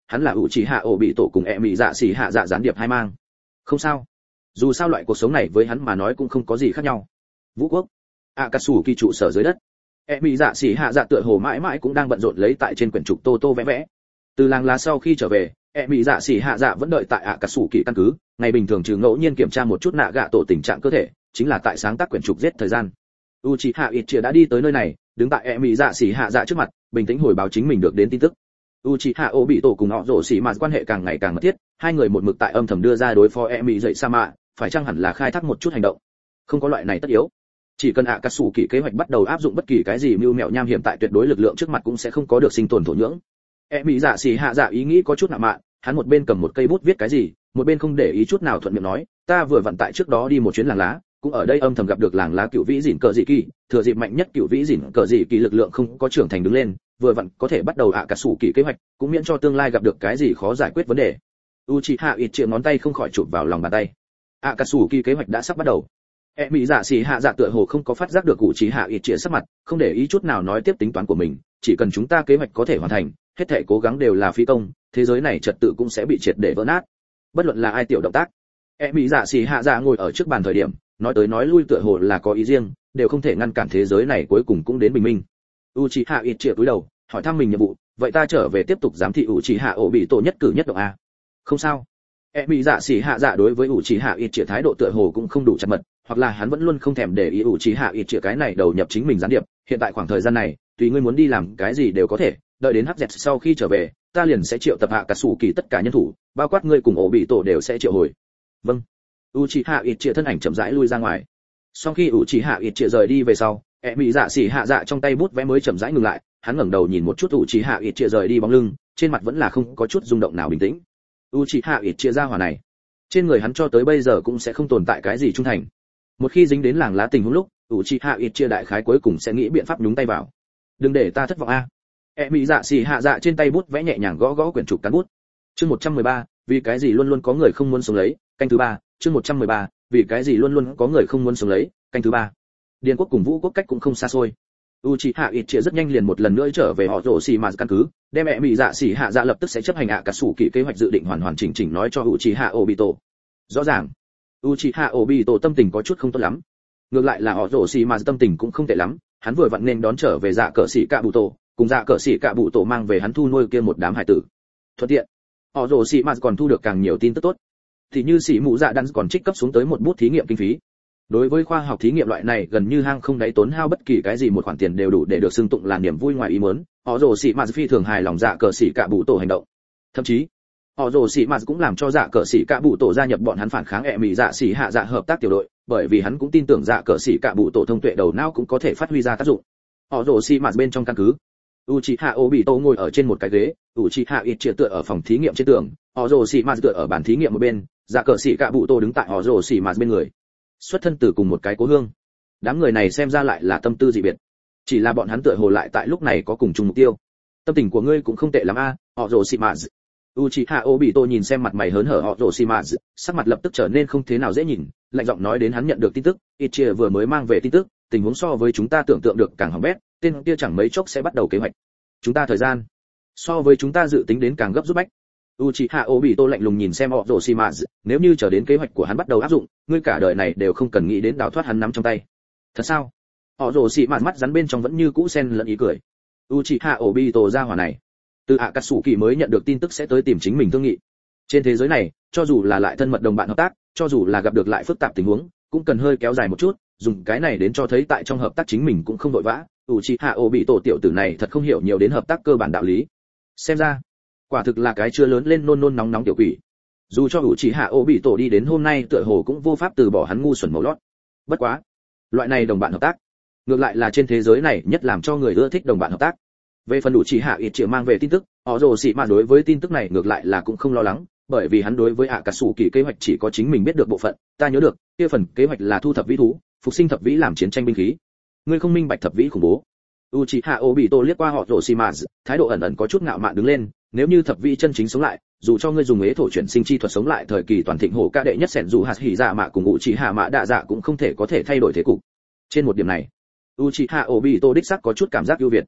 hắn là Uchiha Obito cùng e mỹ dạ xỉ hạ dạ gián điệp hai mang. Không sao, dù sao loại cuộc sống này với hắn mà nói cũng không có gì khác nhau. Vũ quốc, Akatsuki trụ sở dưới đất. E mỹ dạ xỉ hạ dạ tựa hồ mãi mãi cũng đang bận rộn lấy tại trên quyển trục tô tô vẽ vẽ. Từ làng lá sau khi trở về, e mỹ dạ xỉ hạ dạ vẫn đợi tại Akatsuki căn cứ, ngày bình thường trừ ngẫu nhiên kiểm tra một chút nạ gạ tổ tình trạng cơ thể, chính là tại sáng tác quyển trục giết thời gian. Uchiha Itchia đã đi tới nơi này, đứng tại e mỹ dạ xỉ hạ dạ trước mặt, bình tĩnh hồi báo chính mình được đến tin tức. Uchiha Obito cùng họ rồ xỉ mà quan hệ càng ngày càng mật thiết, hai người một mực tại âm thầm đưa ra đối phó e mỹ dậy Sama, phải chăng hẳn là khai thác một chút hành động. Không có loại này tất yếu. Chỉ cần Akatsuki kế hoạch bắt đầu áp dụng bất kỳ cái gì mưu mẹo nham hiểm tại tuyệt đối lực lượng trước mặt cũng sẽ không có được sinh tồn thổ nhưỡng. E mỹ dạ xỉ hạ dạ ý nghĩ có chút ngạo mạn, hắn một bên cầm một cây bút viết cái gì, một bên không để ý chút nào thuận miệng nói, ta vừa vặn tại trước đó đi một chuyến làng lá, cũng ở đây âm thầm gặp được làng lá cựu vĩ dỉn cờ dị kỳ, thừa dịp mạnh nhất cựu vĩ dỉn cờ dị kỳ lực lượng không có trưởng thành đứng lên, vừa vặn có thể bắt đầu Akatsuki kế hoạch, cũng miễn cho tương lai gặp được cái gì khó giải quyết vấn đề. Uchiha Itchia ngón tay không khỏi chụp vào lòng bàn tay. Akatsuki kế hoạch đã sắp bắt đầu. E mỹ dạ xỉ hạ dạ tựa hồ không có phát giác được Uchiha Itchia sắc mặt, không để ý chút nào nói tiếp tính toán của mình, chỉ cần chúng ta kế hoạch có thể hoàn thành, hết thảy cố gắng đều là phí công, thế giới này trật tự cũng sẽ bị triệt để vỡ nát. Bất luận là ai tiểu động tác. E mỹ dạ xỉ hạ dạ ngồi ở trước bàn thời điểm, nói tới nói lui tựa hồ là có ý riêng, đều không thể ngăn cản thế giới này cuối cùng cũng đến bình minh. Uchiha Itchia cúi đầu, hỏi thăm mình nhiệm vụ, vậy ta trở về tiếp tục giám thị Uchiha Obito nhất cử nhất động a. Không sao. E mỹ dạ xỉ hạ dạ đối với Uchiha Itchia thái độ tựa hồ cũng không đủ chặt mật, hoặc là hắn vẫn luôn không thèm để ý Uchiha Itchia cái này đầu nhập chính mình gián điệp, hiện tại khoảng thời gian này, tùy ngươi muốn đi làm cái gì đều có thể, đợi đến HZ sau khi trở về, ta liền sẽ triệu tập Akatsuki tất cả nhân thủ, bao quát ngươi cùng Obito đều sẽ triệu hồi. Vâng. Uchiha Itchia thân ảnh chậm rãi lui ra ngoài. Sau khi Uchiha Itchia rời đi về sau, e mỹ dạ xỉ hạ dạ trong tay bút vẽ mới chậm rãi ngừng lại, hắn ngẩng đầu nhìn một chút Uchiha Itchia rời đi bóng lưng, trên mặt vẫn là không có chút rung động nào bình tĩnh. Uchiha Itchia ra hỏa này, trên người hắn cho tới bây giờ cũng sẽ không tồn tại cái gì trung thành. Một khi dính đến làng lá tình huống lúc, Uchiha Itchia đại khái cuối cùng sẽ nghĩ biện pháp nhúng tay vào. Đừng để ta thất vọng a. E mỹ dạ xỉ hạ dạ trên tay bút vẽ nhẹ nhàng gõ gõ quyển trục cán bút. Chương 113, vì cái gì luôn luôn có người không muốn sống lấy, canh thứ 3, chương 113, vì cái gì luôn luôn có người không muốn sống lấy, canh thứ 3. Điền quốc cùng Vũ quốc cách cũng không xa xôi. Uchiha Itchia rất nhanh liền một lần nữa trở về họ rồ xì mà căn cứ, đem mẹ mỹ dạ xỉ hạ dạ lập tức sẽ chấp hành Akatsuki kế hoạch dự định hoàn hoàn chỉnh chỉnh nói cho Uchiha Obito. Rõ ràng, Uchiha Obito tâm tình có chút không tốt lắm. Ngược lại là họ rồ xì mà tâm tình cũng không tệ lắm, hắn vừa vặn nên đón trở về dạ cờ xỉ cạ bụ tổ, cùng dạ cờ xỉ cạ bụ tổ mang về hắn thu nuôi kia một đám hải tử. Thuận tiện, họ rồ xì mà còn thu được càng nhiều tin tức tốt. Thì như xỉ mụ dạ đan còn trích cấp xuống tới một bút thí nghiệm kinh phí. Đối với khoa học thí nghiệm loại này gần như hang không đáy tốn hao bất kỳ cái gì một khoản tiền đều đủ để được xưng tụng là niềm vui ngoài ý muốn, họ rồ xỉ mà phi thường hài lòng dạ cờ xỉ cạ bụ tổ hành động. Thậm chí, họ rồ xỉ mà cũng làm cho dạ cờ xỉ cạ bụ tổ gia nhập bọn hắn phản kháng e mỹ dạ xỉ hạ dạ hợp tác tiểu đội, bởi vì hắn cũng tin tưởng dạ cờ xỉ cạ bụ tổ thông tuệ đầu não cũng có thể phát huy ra tác dụng. Họ rồ xỉ mà bên trong căn cứ, Uchiha Obito ngồi ở trên một cái ghế, Uchiha Itchia tựa ở phòng thí nghiệm trên tường, họ rồ xỉ mà tựa ở bàn thí nghiệm một bên, dạ cờ xỉ cạ bụ tổ đứng tại họ rồ xỉ mà bên người. Xuất thân từ cùng một cái cố hương, đám người này xem ra lại là tâm tư dị biệt, chỉ là bọn hắn tựa hồ lại tại lúc này có cùng chung mục tiêu. Tâm tình của ngươi cũng không tệ lắm a, họ rồ xỉ mà. Uchiha Obito nhìn xem mặt mày hớn hở họ rồ xỉ mà, sắc mặt lập tức trở nên không thế nào dễ nhìn, lạnh giọng nói đến hắn nhận được tin tức, Itchia vừa mới mang về tin tức, tình huống so với chúng ta tưởng tượng được càng hỏng bét, tên kia chẳng mấy chốc sẽ bắt đầu kế hoạch. Chúng ta thời gian so với chúng ta dự tính đến càng gấp rút bách. Uchiha Obito lạnh lùng nhìn xem họ rồ xỉ mà, nếu như chờ đến kế hoạch của hắn bắt đầu áp dụng, ngươi cả đời này đều không cần nghĩ đến đào thoát hắn nắm trong tay. Thật sao? Họ rồ xỉ mà mắt rắn bên trong vẫn như cũ xen lẫn ý cười. Uchiha Obito ra hỏa này, từ Akatsuki mới nhận được tin tức sẽ tới tìm chính mình thương nghị. Trên thế giới này, cho dù là lại thân mật đồng bạn hợp tác, cho dù là gặp được lại phức tạp tình huống, cũng cần hơi kéo dài một chút, dùng cái này đến cho thấy tại trong hợp tác chính mình cũng không vội vã. Uchiha Obito tiểu tử này thật không hiểu nhiều đến hợp tác cơ bản đạo lý. Xem ra, quả thực là cái chưa lớn lên nôn nôn nóng nóng tiểu quỷ. Dù cho Uchiha Obito đi đến hôm nay tựa hồ cũng vô pháp từ bỏ hắn ngu xuẩn màu lót. Bất quá, loại này đồng bạn hợp tác, ngược lại là trên thế giới này nhất làm cho người ưa thích đồng bạn hợp tác. Về phần Uchiha Itchia mang về tin tức, họ rồ xỉ mà đối với tin tức này ngược lại là cũng không lo lắng, bởi vì hắn đối với Akatsuki kế hoạch chỉ có chính mình biết được bộ phận, ta nhớ được, kia phần kế hoạch là thu thập vĩ thú, phục sinh thập vĩ làm chiến tranh binh khí. Ngươi không minh bạch thập vĩ khủng bố. Uchiha Obito liếc qua họ rồ xỉ mà, thái độ ẩn ẩn có chút ngạo mạn đứng lên, nếu như thập vĩ chân chính sống lại, dù cho ngươi dùng ế thổ chuyển sinh chi thuật sống lại thời kỳ toàn thịnh hổ ca đệ nhất sẻn dù hạt hỉ dạ mạ cùng Uchiha mạ đạ dạ cũng không thể có thể thay đổi thế cục. Trên một điểm này, Uchiha Obito đích xác có chút cảm giác ưu việt.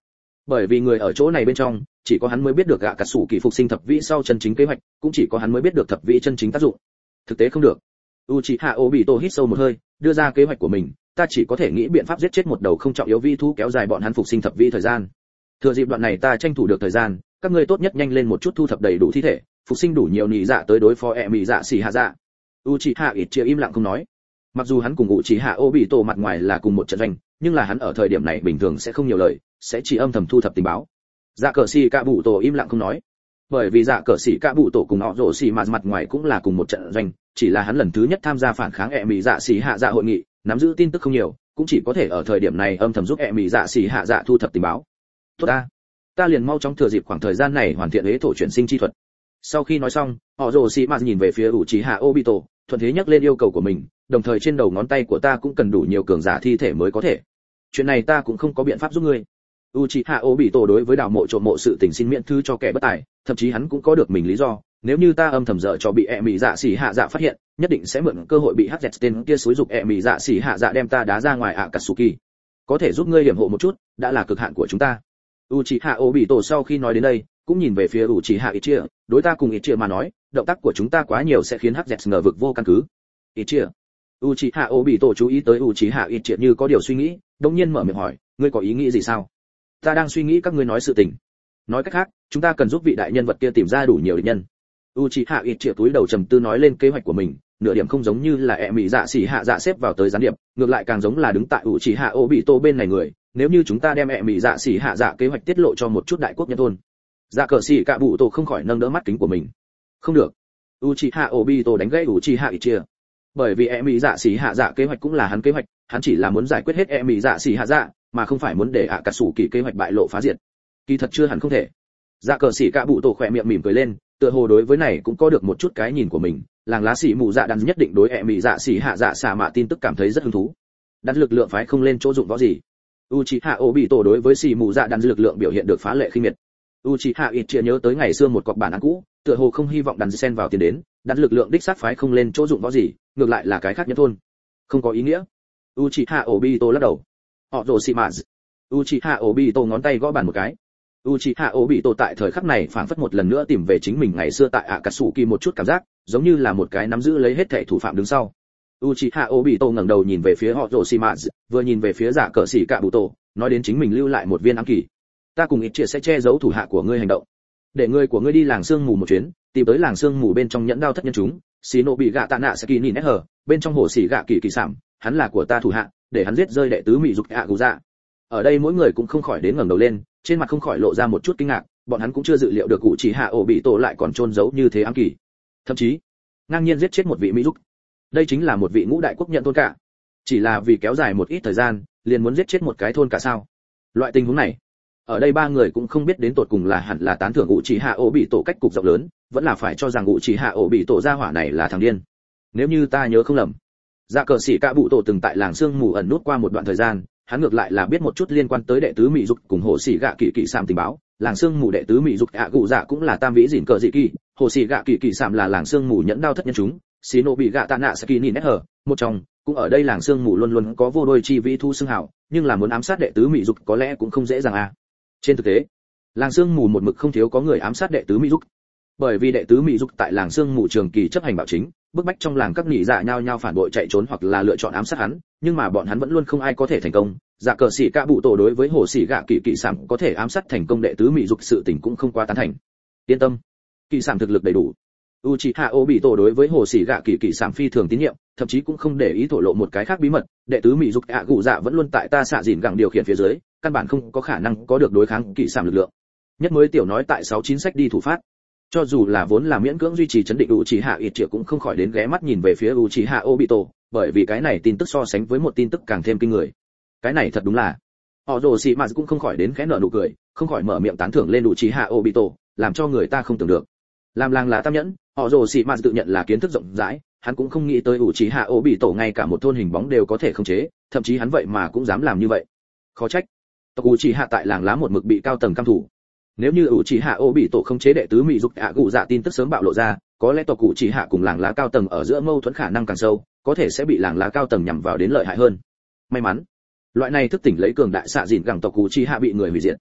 Bởi vì người ở chỗ này bên trong, chỉ có hắn mới biết được gạ cà sủ kỳ phục sinh thập vĩ sau chân chính kế hoạch, cũng chỉ có hắn mới biết được thập vĩ chân chính tác dụng. Thực tế không được. Uchiha Obito hít sâu một hơi, đưa ra kế hoạch của mình, ta chỉ có thể nghĩ biện pháp giết chết một đầu không trọng yếu vi thú kéo dài bọn hắn phục sinh thập vĩ thời gian. Thừa dịp đoạn này ta tranh thủ được thời gian, các ngươi tốt nhất nhanh lên một chút thu thập đầy đủ thi thể, phục sinh đủ nhiều nị dạ tới đối phó mị dạ xỉ hạ dạ. Uchiha Itchia im lặng không nói. Mặc dù hắn cùng Uchiha Obito mặt ngoài là cùng một trận doanh, nhưng là hắn ở thời điểm này bình thường sẽ không nhiều lời, sẽ chỉ âm thầm thu thập tình báo. Dạ cờ xỉ cả bụ tổ im lặng không nói. Bởi vì dạ cờ xỉ cả bụ tổ cùng họ rồ xỉ mặt ngoài cũng là cùng một trận doanh, chỉ là hắn lần thứ nhất tham gia phản kháng mị dạ xỉ hạ dạ hội nghị, nắm giữ tin tức không nhiều, cũng chỉ có thể ở thời điểm này âm thầm giúp mị dạ xỉ hạ dạ thu thập tình báo. Tốt ta liền mau chóng thừa dịp khoảng thời gian này hoàn thiện ế thổ chuyển sinh chi thuật. Sau khi nói xong, họ rồ xỉ mặt nhìn về phía Uchiha Obito, thuận thế nhắc lên yêu cầu của mình, đồng thời trên đầu ngón tay của ta cũng cần đủ nhiều cường giả thi thể mới có thể. Chuyện này ta cũng không có biện pháp giúp ngươi. Uchiha Obito đối với đào mộ trộm mộ sự tình xin miễn thư cho kẻ bất tài, thậm chí hắn cũng có được mình lý do, nếu như ta âm thầm dở cho bị mị dạ xỉ hạ dạ phát hiện, nhất định sẽ mượn cơ hội bị hắc dẹt tên kia xúi dục mị dạ xỉ hạ dạ đem ta đá ra ngoài Akatsuki. Có thể giúp ngươi hiểm hộ một chút, đã là cực hạn của chúng ta. Uchiha Obito sau khi nói đến đây, cũng nhìn về phía Uchiha Itchia, đối ta cùng Itchia mà nói, động tác của chúng ta quá nhiều sẽ khiến hắc dẹt ngờ vực vô căn cứ. Itchia. Uchiha Obito chú ý tới Uchiha Itchia như có điều suy nghĩ, đột nhiên mở miệng hỏi, ngươi có ý nghĩ gì sao? Ta đang suy nghĩ các ngươi nói sự tình. Nói cách khác, chúng ta cần giúp vị đại nhân vật kia tìm ra đủ nhiều địch nhân. Uchiha Itchia túi đầu trầm tư nói lên kế hoạch của mình, nửa điểm không giống như là mị dạ xỉ hạ dạ xếp vào tới gián điệp, ngược lại càng giống là đứng tại Uchiha Obito bên này người, nếu như chúng ta đem mị dạ xỉ hạ dạ kế hoạch tiết lộ cho một chút đại quốc nhân thôn. Dạ cờ xỉ cả bụ tổ không khỏi nâng đỡ mắt kính của mình. Không được. Uchiha Obito đánh gãy Uchiha Itchia. Bởi vì mị dạ xỉ hạ dạ kế hoạch cũng là hắn kế hoạch, hắn chỉ là muốn giải quyết hết mị dạ xỉ hạ dạ, mà không phải muốn để Akatsuki kế hoạch bại lộ phá diệt. Kỳ thật chưa hẳn không thể. Dạ cờ xỉ cả bụ tổ khỏe miệng mỉm cười lên, tựa hồ đối với này cũng có được một chút cái nhìn của mình, làng lá xỉ mù dạ đắn nhất định đối mị dạ xỉ hạ dạ xả mạ tin tức cảm thấy rất hứng thú. Đắn lực lượng phái không lên chỗ dụng võ gì. Uchiha Obito đối với xỉ mù dạ đắn lực lượng biểu hiện được phá lệ khinh miệt. Uchiha Itchia nhớ tới ngày xưa một cọc bản án cũ, tựa hồ không hy vọng đắn xen vào tiền đến, đắn lực lượng đích xác phái không lên chỗ dụng võ gì, ngược lại là cái khác nhất thôn. Không có ý nghĩa. Uchiha Obito lắc đầu. Họ rồ xỉ mạ. Uchiha Obito ngón tay gõ bàn một cái. Uchiha Obito tại thời khắc này phảng phất một lần nữa tìm về chính mình ngày xưa tại Akatsuki một chút cảm giác, giống như là một cái nắm giữ lấy hết thảy thủ phạm đứng sau. Uchiha Obito ngẩng đầu nhìn về phía họ Orochimaru, vừa nhìn về phía Dạ Cờ Sĩ Kabuto, nói đến chính mình lưu lại một viên ám kỳ. Ta cùng Itchia sẽ che giấu thủ hạ của ngươi hành động, để người của ngươi đi làng sương mù một chuyến, tìm tới làng sương mù bên trong nhẫn đao thất nhân chúng, Shinobi gạ tạ nạ Saki nhìn hở, bên trong hồ sĩ gạ kỳ kỳ sảm, hắn là của ta thủ hạ, để hắn giết rơi đệ tứ mị dục Aguza. Ở đây mỗi người cũng không khỏi đến ngẩng đầu lên, trên mặt không khỏi lộ ra một chút kinh ngạc, bọn hắn cũng chưa dự liệu được Uchiha Obito lại còn chôn giấu như thế ám kỳ, thậm chí ngang nhiên giết chết một vị mỹ dục. Đây chính là một vị ngũ đại quốc nhận thôn cả, chỉ là vì kéo dài một ít thời gian, liền muốn giết chết một cái thôn cả sao? Loại tình huống này, ở đây ba người cũng không biết đến tột cùng là hẳn là tán thưởng Uchiha Obito cách cục rộng lớn, vẫn là phải cho rằng Uchiha Obito gia hỏa này là thằng điên. Nếu như ta nhớ không lầm, Dạ Cờ Sĩ Kabuto từng tại làng sương mù ẩn nút qua một đoạn thời gian, hắn ngược lại là biết một chút liên quan tới đệ tứ mỹ dục cùng hồ sĩ gạ kỳ kỳ sảm tình báo. Làng sương mù đệ tứ mỹ dục ạ gụ dạ cũng là tam vĩ dỉn cờ dị kỳ, hồ sĩ gạ kỳ kỳ sảm là làng sương mù nhẫn đao thất nhân chúng, Shinobi gạ tạ nạ Saki nhìn nét hở, một trong cũng ở đây làng sương mù luôn luôn có vô đôi chi vĩ thu xưng hảo, nhưng là muốn ám sát đệ tứ mỹ dục có lẽ cũng không dễ dàng à. Trên thực tế, làng sương mù một mực không thiếu có người ám sát đệ tứ mỹ dục, bởi vì đệ tứ mỹ dục tại làng sương mù trường kỳ chấp hành bảo chính, bức bách trong làng các nhị dạ nhao nhao phản bội chạy trốn hoặc là lựa chọn ám sát hắn, nhưng mà bọn hắn vẫn luôn không ai có thể thành công. Dạ Cờ Sĩ Kabuto đối với hồ sĩ gạ kỳ kỳ sảm có thể ám sát thành công đệ tứ mỹ dục sự tình cũng không quá tán thành. Yên tâm, kỳ sảm thực lực đầy đủ. Uchiha Obito đối với hồ sĩ gạ kỳ kỳ sảm phi thường tín nhiệm, thậm chí cũng không để ý thổ lộ một cái khác bí mật, đệ tứ mỹ dục ạ gụ dạ vẫn luôn tại ta xạ dìn gẳng điều khiển phía dưới, căn bản không có khả năng có được đối kháng kỳ sảm lực lượng. Nhất mới tiểu nói tại 69 sách đi thủ phát. Cho dù là vốn là miễn cưỡng duy trì chấn định Uchiha Itchia cũng không khỏi đến ghé mắt nhìn về phía Uchiha Obito, bởi vì cái này tin tức so sánh với một tin tức càng thêm kinh người. Cái này thật đúng là. Orochimaru cũng không khỏi đến khẽ nở nụ cười, không khỏi mở miệng tán thưởng lên Uchiha Obito, làm cho người ta không tưởng được. Làm làng lá tam nhẫn, Orochimaru tự nhận là kiến thức rộng rãi, hắn cũng không nghĩ tới Uchiha Obito ngay cả một thôn hình bóng đều có thể khống chế, thậm chí hắn vậy mà cũng dám làm như vậy. Khó trách. Tộc Uchiha tại làng lá một mực bị cao tầng căm thủ. Nếu như Uchiha Obito không chế đệ tứ mỹ dục ạ gụ dạ tin tức sớm bạo lộ ra, có lẽ tộc Uchiha cùng làng lá cao tầng ở giữa mâu thuẫn khả năng càng sâu, có thể sẽ bị làng lá cao tầng nhằm vào đến lợi hại hơn. May mắn, loại này thức tỉnh lấy cường đại xạ dịn gẳng tộc Uchiha bị người hủy diệt.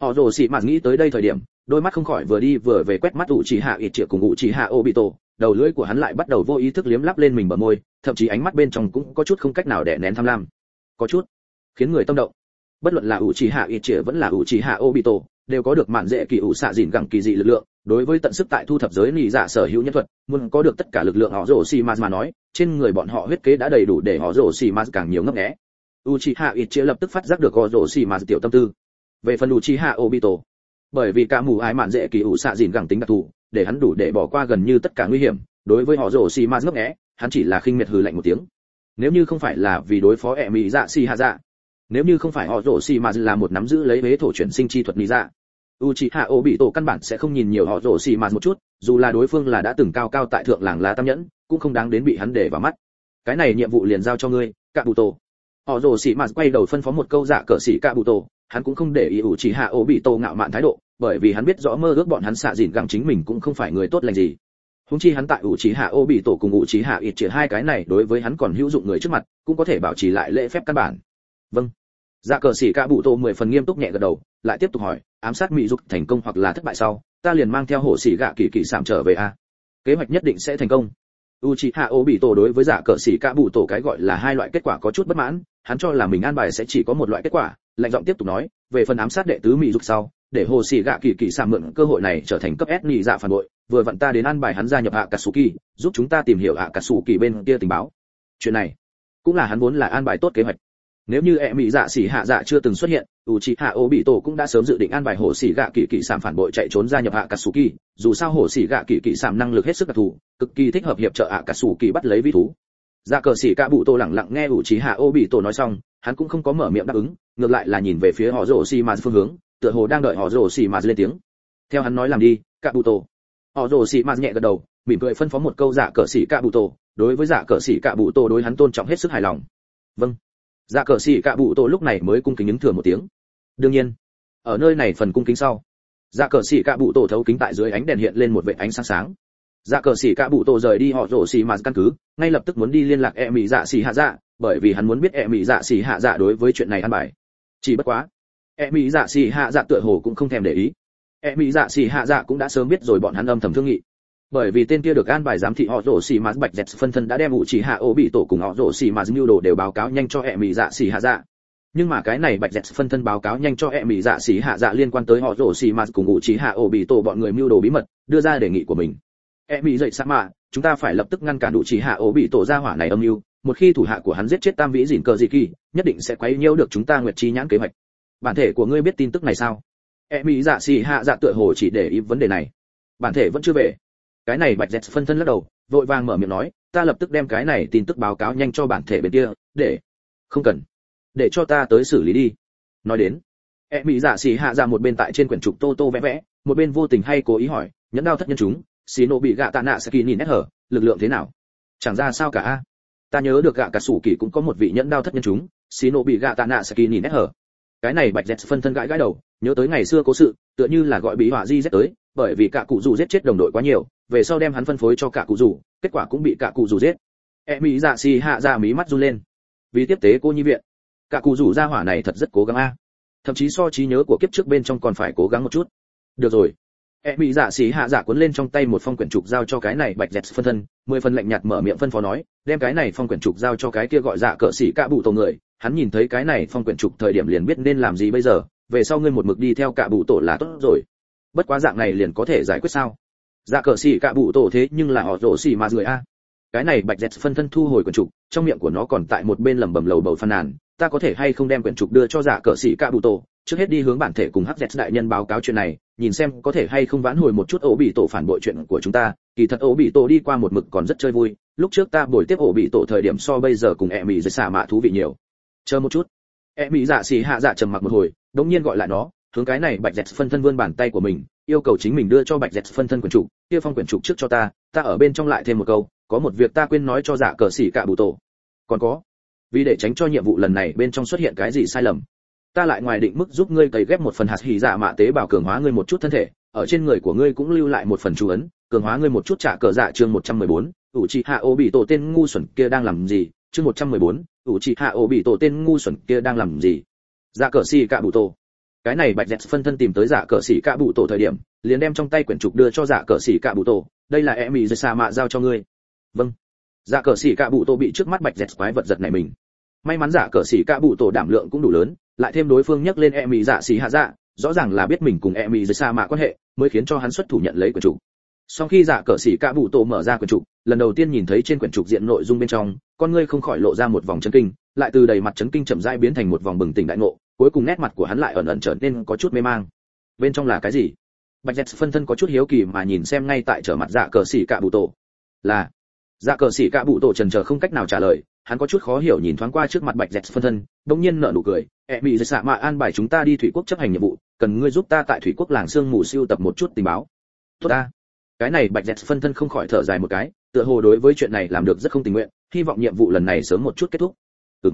Họ rồ xì mà nghĩ tới đây thời điểm, đôi mắt không khỏi vừa đi vừa về quét mắt Uchiha Itachi cùng Uchiha Obito, đầu lưỡi của hắn lại bắt đầu vô ý thức liếm lắp lên mình bờ môi, thậm chí ánh mắt bên trong cũng có chút không cách nào đè nén tham lam, có chút khiến người tâm động. Bất luận là Uchiha Itachi vẫn là Uchiha Obito, đều có được mạn dễ kỳ ủ xạ dìn gẳng kỳ dị lực lượng, đối với tận sức tại thu thập giới nị dạ sở hữu nhân thuật, muốn có được tất cả lực lượng họ rồ xì mà nói, trên người bọn họ huyết kế đã đầy đủ để họ rồ xì mà càng nhiều ngấp nghé. Uchiha Itachi lập tức phát giác được họ rồ xì mà tiểu tâm tư. Về phần Uchiha Obito, bởi vì cả mù ái mạn dễ kỳ ủ xạ dìn gẳng tính đặc thù, để hắn đủ để bỏ qua gần như tất cả nguy hiểm, đối với họ rồ xì mà ngấp nghé, hắn chỉ là khinh miệt hừ lạnh một tiếng. Nếu như không phải là vì đối phó ẻ mỹ dạ xì hạ dạ, nếu như không phải họ rồ xì mà là một nắm giữ lấy huế thổ chuyển sinh chi thuật lý dạ, Uchiha Obito căn bản sẽ không nhìn nhiều họ rồ xì mà một chút, dù là đối phương là đã từng cao cao tại thượng làng lá tam nhẫn, cũng không đáng đến bị hắn để vào mắt. Cái này nhiệm vụ liền giao cho ngươi, Kabuto. Họ rồ xì mà quay đầu phân phó một câu dạ cờ xỉ Kabuto, hắn cũng không để ý Uchiha Obito ngạo mạn thái độ, bởi vì hắn biết rõ mơ ước bọn hắn xạ dìn gẳng chính mình cũng không phải người tốt lành gì. Huống chi hắn tại Uchiha Obito cùng Uchiha Itachi hai cái này đối với hắn còn hữu dụng người trước mặt, cũng có thể bảo trì lại lễ phép căn bản. Vâng. Dạ cờ sĩ Kabuto 10 phần nghiêm túc nhẹ gật đầu, lại tiếp tục hỏi, ám sát mỹ dục thành công hoặc là thất bại sau, ta liền mang theo hổ sĩ gạ kỳ kỳ sạm trở về a. Kế hoạch nhất định sẽ thành công. Uchiha Obito đối với dạ cờ sĩ Kabuto cái gọi là hai loại kết quả có chút bất mãn, hắn cho là mình an bài sẽ chỉ có một loại kết quả, lạnh giọng tiếp tục nói, về phần ám sát đệ tứ mỹ dục sau, để hồ sĩ gạ kỳ kỳ sạm mượn cơ hội này trở thành cấp S nhị dạ phản bội, vừa vặn ta đến an bài hắn gia nhập Akatsuki, giúp chúng ta tìm hiểu Akatsuki bên kia tình báo. Chuyện này cũng là hắn vốn là an bài tốt kế hoạch. Nếu như ẻ mỹ dạ xỉ hạ dạ chưa từng xuất hiện, Uchiha Obito cũng đã sớm dự định an bài hổ sĩ gạ kỳ kỳ sạm phản bội chạy trốn gia nhập Akatsuki, dù sao hổ sĩ gạ kỳ kỳ sạm năng lực hết sức đặc thù, cực kỳ thích hợp hiệp trợ Akatsuki bắt lấy vi thú. Dạ cờ sĩ Kabuto lặng lặng nghe Uchiha Obito nói xong, hắn cũng không có mở miệng đáp ứng, ngược lại là nhìn về phía họ rồ xì mà phương hướng, tựa hồ đang đợi họ rồ xì mà lên tiếng. Theo hắn nói làm đi, Kabuto. Họ rồ xì mà nhẹ gật đầu, mỉm cười phân phó một câu dạ cờ sĩ Kabuto, đối với dạ cờ sĩ Kabuto đối hắn tôn trọng hết sức hài lòng. Vâng. Dạ cờ sĩ Kabuto lúc này mới cung kính ứng thừa một tiếng. Đương nhiên, ở nơi này phần cung kính sau, dạ cờ sĩ Kabuto thấu kính tại dưới ánh đèn hiện lên một vệt ánh sáng sáng. Dạ cờ sĩ Kabuto rời đi họ rồ xì mà căn cứ, ngay lập tức muốn đi liên lạc ẻ mỹ dạ xì hạ dạ, bởi vì hắn muốn biết ẻ mỹ dạ xì hạ dạ đối với chuyện này an bài. Chỉ bất quá, ẻ mỹ dạ xì hạ dạ tựa hồ cũng không thèm để ý. ẻ mỹ dạ xì hạ dạ cũng đã sớm biết rồi bọn hắn âm thầm thương nghị, bởi vì tên kia được an bài giám thị họ rồ xì mà bạch dẹt phân thân đã đem Uchiha Obito cùng họ rồ xì mà mưu đồ đều báo cáo nhanh cho ẻ mỹ dạ xì hạ dạ. Nhưng mà cái này bạch dẹt phân thân báo cáo nhanh cho ẻ mỹ dạ xì hạ dạ liên quan tới họ rồ xì mà cùng Uchiha Obito bọn người mưu đồ bí mật, đưa ra đề nghị của mình. ẻ mỹ dậy sa mà, chúng ta phải lập tức ngăn cản Uchiha Obito ra hỏa này âm mưu, một khi thủ hạ của hắn giết chết tam vĩ dìn cờ dị kỳ, nhất định sẽ quấy nhiễu được chúng ta nguyệt chi nhãn kế hoạch. Bản thể của ngươi biết tin tức này sao? ẻ mỹ dạ xì hạ dạ tựa hồ chỉ để ý vấn đề này. Bản thể vẫn chưa về. Cái này bạch dẹt phân thân lắc đầu, vội vàng mở miệng nói, ta lập tức đem cái này tin tức báo cáo nhanh cho bản thể bên kia, để không cần, để cho ta tới xử lý đi. Nói đến, ẻ mỹ dạ xì hạ dạ một bên tại trên quyển trục tô tô vẽ vẽ, một bên vô tình hay cố ý hỏi, nhẫn đao thất nhân chúng, Shino bị gạ tạ nạ Saki nhìn nét hở, lực lượng thế nào? Chẳng ra sao cả a. Ta nhớ được gạ cả sủ kỳ cũng có một vị nhẫn đao thất nhân chúng, Shino bị gạ tạ nạ Saki nhìn nét hở. Cái này bạch dẹt phân thân gãi gãi đầu, nhớ tới ngày xưa cố sự, tựa như là gọi bí họa di z tới, bởi vì cả cụ dù giết chết đồng đội quá nhiều, về sau đem hắn phân phối cho cả cụ dù, kết quả cũng bị cả cụ dù giết. Mỹ dạ xì hạ ra mí mắt run lên. Vì tiếp tế cô nhi viện, cả cụ dù gia hỏa này thật rất cố gắng a. Thậm chí so trí nhớ của kiếp trước bên trong còn phải cố gắng một chút. Được rồi. Mỹ dạ xì hạ dạ cuốn lên trong tay một phong quyển trục giao cho cái này bạch dẹt phân thân, 10 phần lạnh nhạt mở miệng phân phó nói, đem cái này phong quyển trục giao cho cái kia gọi dạ cỡ sĩ cả bụ tổ người, hắn nhìn thấy cái này phong quyển trục thời điểm liền biết nên làm gì bây giờ, về sau ngươi một mực đi theo cả bụ tổ là tốt rồi. Bất quá dạng này liền có thể giải quyết sao? Dạ cỡ sĩ cả bụ tổ thế nhưng là họ rồ xì mà người a. Cái này bạch dẹt phân thân thu hồi quyển trục, trong miệng của nó còn tại một bên lẩm bẩm lầu bầu phàn nàn, ta có thể hay không đem quyển trục đưa cho dạ cỡ sĩ cả bụ tổ, trước hết đi hướng bản thể cùng hắc dẹt đại nhân báo cáo chuyện này, nhìn xem có thể hay không vãn hồi một chút ổ bị tổ phản bội chuyện của chúng ta. Kỳ thật ổ bị tổ đi qua một mực còn rất chơi vui, lúc trước ta buổi tiếp ổ bị tổ thời điểm so bây giờ cùng ẹ mỹ dưới xả mạ thú vị nhiều. Chờ một chút. Ẹ mỹ dạ xì hạ dạ trầm mặc một hồi, đống nhiên gọi lại nó, hướng cái này bạch dẹt phân thân vươn bàn tay của mình, yêu cầu chính mình đưa cho bạch dẹt phân thân quyển trục, kia phong quyển trục trước cho ta, ta ở bên trong lại thêm một câu, có một việc ta quên nói cho dạ cờ xỉ cả bụ tổ. Còn có, vì để tránh cho nhiệm vụ lần này bên trong xuất hiện cái gì sai lầm, ta lại ngoài định mức giúp ngươi cấy ghép một phần hạt hỉ dạ mạ tế bào cường hóa ngươi một chút thân thể, ở trên người của ngươi cũng lưu lại một phần chú ấn, cường hóa ngươi một chút trả cờ dạ chương 114, Uchiha Obito tên ngu xuẩn kia đang làm gì? Chương 114, Uchiha Obito tên ngu xuẩn kia đang làm gì? Dạ cờ xỉ cả bụ tổ. cái này bạch dẹt phân thân tìm tới dạ cờ sĩ cạ bụ tổ thời điểm liền đem trong tay quyển trục đưa cho dạ cờ sĩ cạ bụ tổ, đây là e mỹ sa mạ giao cho ngươi. Vâng. Dạ cờ sĩ cạ bụ tổ bị trước mắt bạch dẹt quái vật giật này mình. May mắn dạ cờ sĩ cạ bụ tổ đảm lượng cũng đủ lớn, lại thêm đối phương nhắc lên e mỹ dạ sĩ hạ dạ, rõ ràng là biết mình cùng e mỹ sa mạ quan hệ, mới khiến cho hắn xuất thủ nhận lấy quyển trục. Sau khi dạ cờ sĩ cạ bụ tổ mở ra quyển trục, lần đầu tiên nhìn thấy trên quyển trục diện nội dung bên trong, con ngươi không khỏi lộ ra một vòng chấn kinh, lại từ đầy mặt chấn kinh chậm rãi biến thành một vòng bừng tỉnh đại ngộ, cuối cùng nét mặt của hắn lại ẩn ẩn trở nên có chút mê mang. Bên trong là cái gì? Bạch Dẹt phân thân có chút hiếu kỳ mà nhìn xem ngay tại trở mặt dạ cờ sĩ cạ bụ tổ. Là dạ cờ sĩ cạ bụ tổ chần chờ không cách nào trả lời, hắn có chút khó hiểu nhìn thoáng qua trước mặt Bạch Dẹt phân thân, đột nhiên nở nụ cười, "E bị giật xạ mạ an bài chúng ta đi thủy quốc chấp hành nhiệm vụ, cần ngươi giúp ta tại thủy quốc làng sương mù siêu tập một chút tình báo." "Tốt ta." Cái này Bạch Dẹt phân thân không khỏi thở dài một cái, tựa hồ đối với chuyện này làm được rất không tình nguyện, hy vọng nhiệm vụ lần này sớm một chút kết thúc.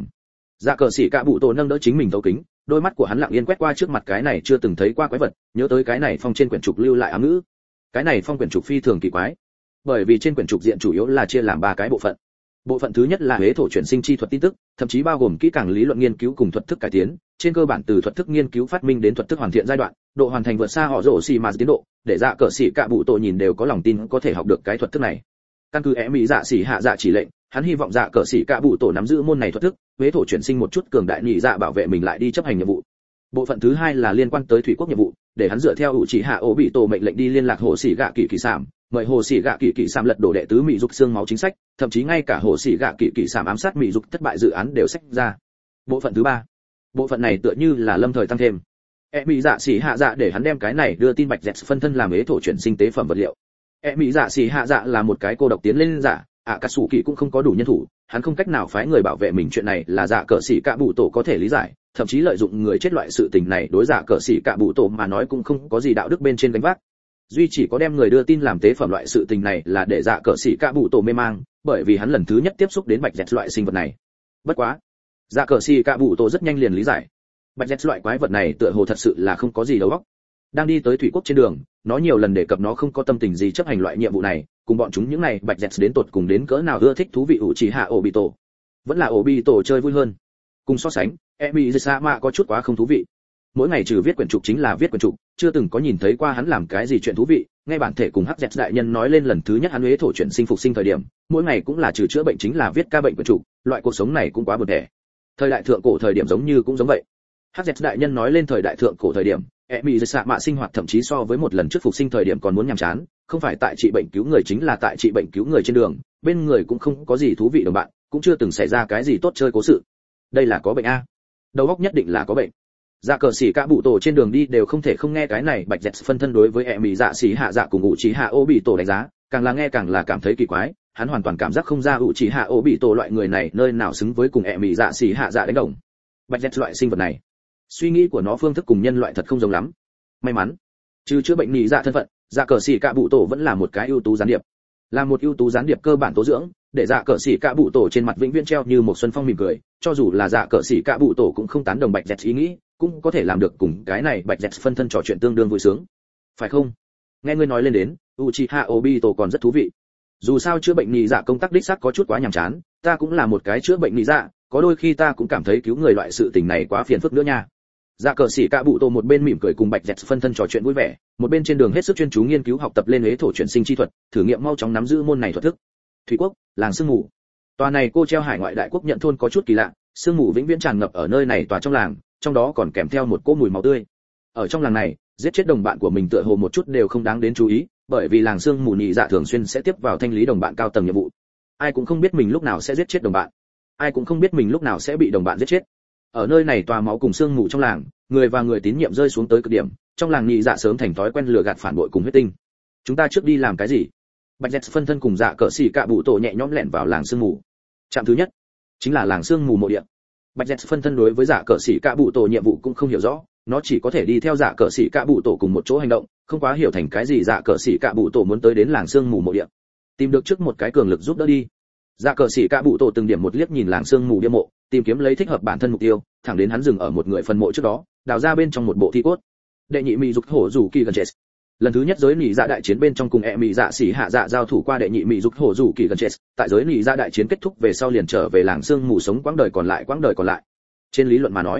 Dạ cờ sĩ cạ bụ tổ nâng đỡ chính mình thấu kính, đôi mắt của hắn lặng yên quét qua trước mặt cái này chưa từng thấy qua quái vật, nhớ tới cái này phong trên quyển trục lưu lại ám ngữ. Cái này phong quyển trục phi thường kỳ quái, bởi vì trên quyển trục diện chủ yếu là chia làm 3 cái bộ phận. Bộ phận thứ nhất là huế thổ chuyển sinh chi thuật tin tức, thậm chí bao gồm kỹ càng lý luận nghiên cứu cùng thuật thức cải tiến, trên cơ bản từ thuật thức nghiên cứu phát minh đến thuật thức hoàn thiện giai đoạn, độ hoàn thành vượt xa họ rổ xì mà tiến độ, để dạ cờ sĩ cạ bụ tổ nhìn đều có lòng tin có thể học được cái thuật thức này. Căn cứ mỹ dạ sĩ hạ dạ chỉ lệnh, hắn hy vọng dạ cờ sĩ cạ bụ tổ nắm giữ môn này thuật thức, huế thổ chuyển sinh một chút cường đại nhị dạ bảo vệ mình lại đi chấp hành nhiệm vụ. Bộ phận thứ hai là liên quan tới thủy quốc nhiệm vụ, để hắn dựa theo ủ chỉ hạ ổ bị tổ mệnh lệnh đi liên lạc hồ sĩ gạ kỳ kỳ sảm, mời hồ sĩ gạ kỳ kỳ sảm lật đổ đệ tứ mỹ dục xương máu chính sách, thậm chí ngay cả hồ sĩ gạ kỳ kỳ sảm ám sát mỹ dục thất bại dự án đều sách ra. Bộ phận thứ ba, bộ phận này tựa như là lâm thời tăng thêm. Mỹ dạ sĩ hạ dạ để hắn đem cái này đưa tin Bạch Dẹt phân thân làm huế thổ chuyển sinh tế phẩm vật liệu. Mỹ dạ sĩ hạ dạ là một cái cô độc tiến lên giả, cả sủ kỳ cũng không có đủ nhân thủ, hắn không cách nào phái người bảo vệ mình, chuyện này là dạ cờ sĩ cạ bụ tổ có thể lý giải, thậm chí lợi dụng người chết loại sự tình này đối dạ cờ sĩ cạ bụ tổ mà nói cũng không có gì đạo đức bên trên gánh vác. Duy chỉ có đem người đưa tin làm tế phẩm loại sự tình này là để dạ cờ sĩ cạ bụ tổ mê mang, bởi vì hắn lần thứ nhất tiếp xúc đến Bạch Dẹt loại sinh vật này. Bất quá, dạ cờ sĩ cạ bụ tổ rất nhanh liền lý giải, Bạch Dẹt loại quái vật này tựa hồ thật sự là không có gì đầu óc. Đang đi tới thủy quốc trên đường, nó nhiều lần đề cập nó không có tâm tình gì chấp hành loại nhiệm vụ này, cùng bọn chúng những này Bạch Dẹt đến tột cùng đến cỡ nào ưa thích thú vị ủ chỉ hạ ổ bị tổ. Vẫn là ổ bị tổ chơi vui hơn. Cùng so sánh, Emizama có chút quá không thú vị. Mỗi ngày trừ viết quyển trục chính là viết quyển trục, chưa từng có nhìn thấy qua hắn làm cái gì chuyện thú vị. Ngay bản thể cùng Hắc Dẹt đại nhân nói lên lần thứ nhất hắn huế thổ chuyển sinh phục sinh thời điểm, mỗi ngày cũng là trừ chữa bệnh chính là viết ca bệnh quyển trục, loại cuộc sống này cũng quá buồn tẻ. Thời đại thượng cổ thời điểm giống như cũng giống vậy. Hắc Dẹt đại nhân nói lên thời đại thượng cổ thời điểm, Emizama sinh hoạt thậm chí so với một lần trước phục sinh thời điểm còn muốn nhàm chán, không phải tại trị bệnh cứu người chính là tại trị bệnh cứu người trên đường, bên người cũng không có gì thú vị đồng bạn, cũng chưa từng xảy ra cái gì tốt chơi cố sự. Đây là có bệnh a, đầu óc nhất định là có bệnh. Dạ cờ sĩ cạ bụ tổ trên đường đi đều không thể không nghe cái này Bạch Dẹt phân thân đối với Emi dạ sĩ hạ dạ cùng ủ trí hạ ô bị tổ đánh giá, càng là nghe càng là cảm thấy kỳ quái, hắn hoàn toàn cảm giác không ra ủ trí hạ ô bị tổ loại người này nơi nào xứng với cùng Emi dạ sĩ hạ dạ đánh đồng. Bạch Dẹt loại sinh vật này, suy nghĩ của nó phương thức cùng nhân loại thật không giống lắm. May mắn, trừ chữa bệnh nhị dạ thân phận, dạ cờ sĩ cạ bụ tổ vẫn là một cái ưu tú gián điệp. Là một ưu tú gián điệp cơ bản tố dưỡng, để dạ cờ sĩ cạ bụ tổ trên mặt vĩnh viễn treo như một xuân phong mỉm cười, cho dù là dạ cờ sĩ cạ bụ tổ cũng không tán đồng Bạch Dẹt ý nghĩ, cũng có thể làm được cùng cái này Bạch Dẹt phân thân trò chuyện tương đương vui sướng. Phải không? Nghe ngươi nói lên đến, Uchiha Obito còn rất thú vị. Dù sao chữa bệnh nhị dạ công tác đích xác có chút quá nhàm chán, ta cũng là một cái chữa bệnh nhị dạ, có đôi khi ta cũng cảm thấy cứu người loại sự tình này quá phiền phức nữa nha. Dạ cờ sĩ cạ bụ tổ một bên mỉm cười cùng Bạch Dẹt phân thân trò chuyện vui vẻ, một bên trên đường hết sức chuyên chú nghiên cứu học tập lên huế thổ chuyển sinh chi thuật, thử nghiệm mau chóng nắm giữ môn này thuật thức. Thủy quốc, làng sương mù. Tòa này cô treo hải ngoại đại quốc nhận thôn có chút kỳ lạ, sương mù vĩnh viễn tràn ngập ở nơi này tòa trong làng, trong đó còn kèm theo một cỗ mùi máu tươi. Ở trong làng này, giết chết đồng bạn của mình tựa hồ một chút đều không đáng đến chú ý, bởi vì làng sương mù nhị dạ thường xuyên sẽ tiếp vào thanh lý đồng bạn cao tầng nhiệm vụ. Ai cũng không biết mình lúc nào sẽ giết chết đồng bạn, ai cũng không biết mình lúc nào sẽ bị đồng bạn giết chết. Ở nơi này tòa máu cùng sương mù trong làng, người và người tín nhiệm rơi xuống tới cực điểm, trong làng nhị dạ sớm thành thói quen lừa gạt phản bội cùng huyết tinh. Chúng ta trước đi làm cái gì? Bạch Dẹt phân thân cùng dạ cờ sĩ cạ bụ tổ nhẹ nhõm lẻn vào làng sương mù. Trạm thứ nhất chính là làng sương mù mộ địa. Bạch Dẹt phân thân đối với dạ cờ sĩ cạ bụ tổ nhiệm vụ cũng không hiểu rõ, nó chỉ có thể đi theo dạ cờ sĩ cạ bụ tổ cùng một chỗ hành động, không quá hiểu thành cái gì dạ cờ sĩ cạ bụ tổ muốn tới đến làng sương mù mộ địa. Tìm được trước một cái cường lực giúp đỡ đi. Dạ cờ sĩ cạ bụ tổ từng điểm một liếc nhìn làng sương mù bia mộ, tìm kiếm lấy thích hợp bản thân mục tiêu, thẳng đến hắn dừng ở một người phần mộ trước đó, đào ra bên trong một bộ thi cốt. Đệ nhị mỹ dục hổ rủ kỳ gần chết. Lần thứ nhất giới nỉ dạ đại chiến bên trong cùng mỹ dạ sĩ hạ dạ giao thủ qua đệ nhị mỹ dục hổ rủ kỳ gần chết, tại giới nỉ dạ đại chiến kết thúc về sau liền trở về làng sương mù sống quãng đời còn lại. Trên lý luận mà nói,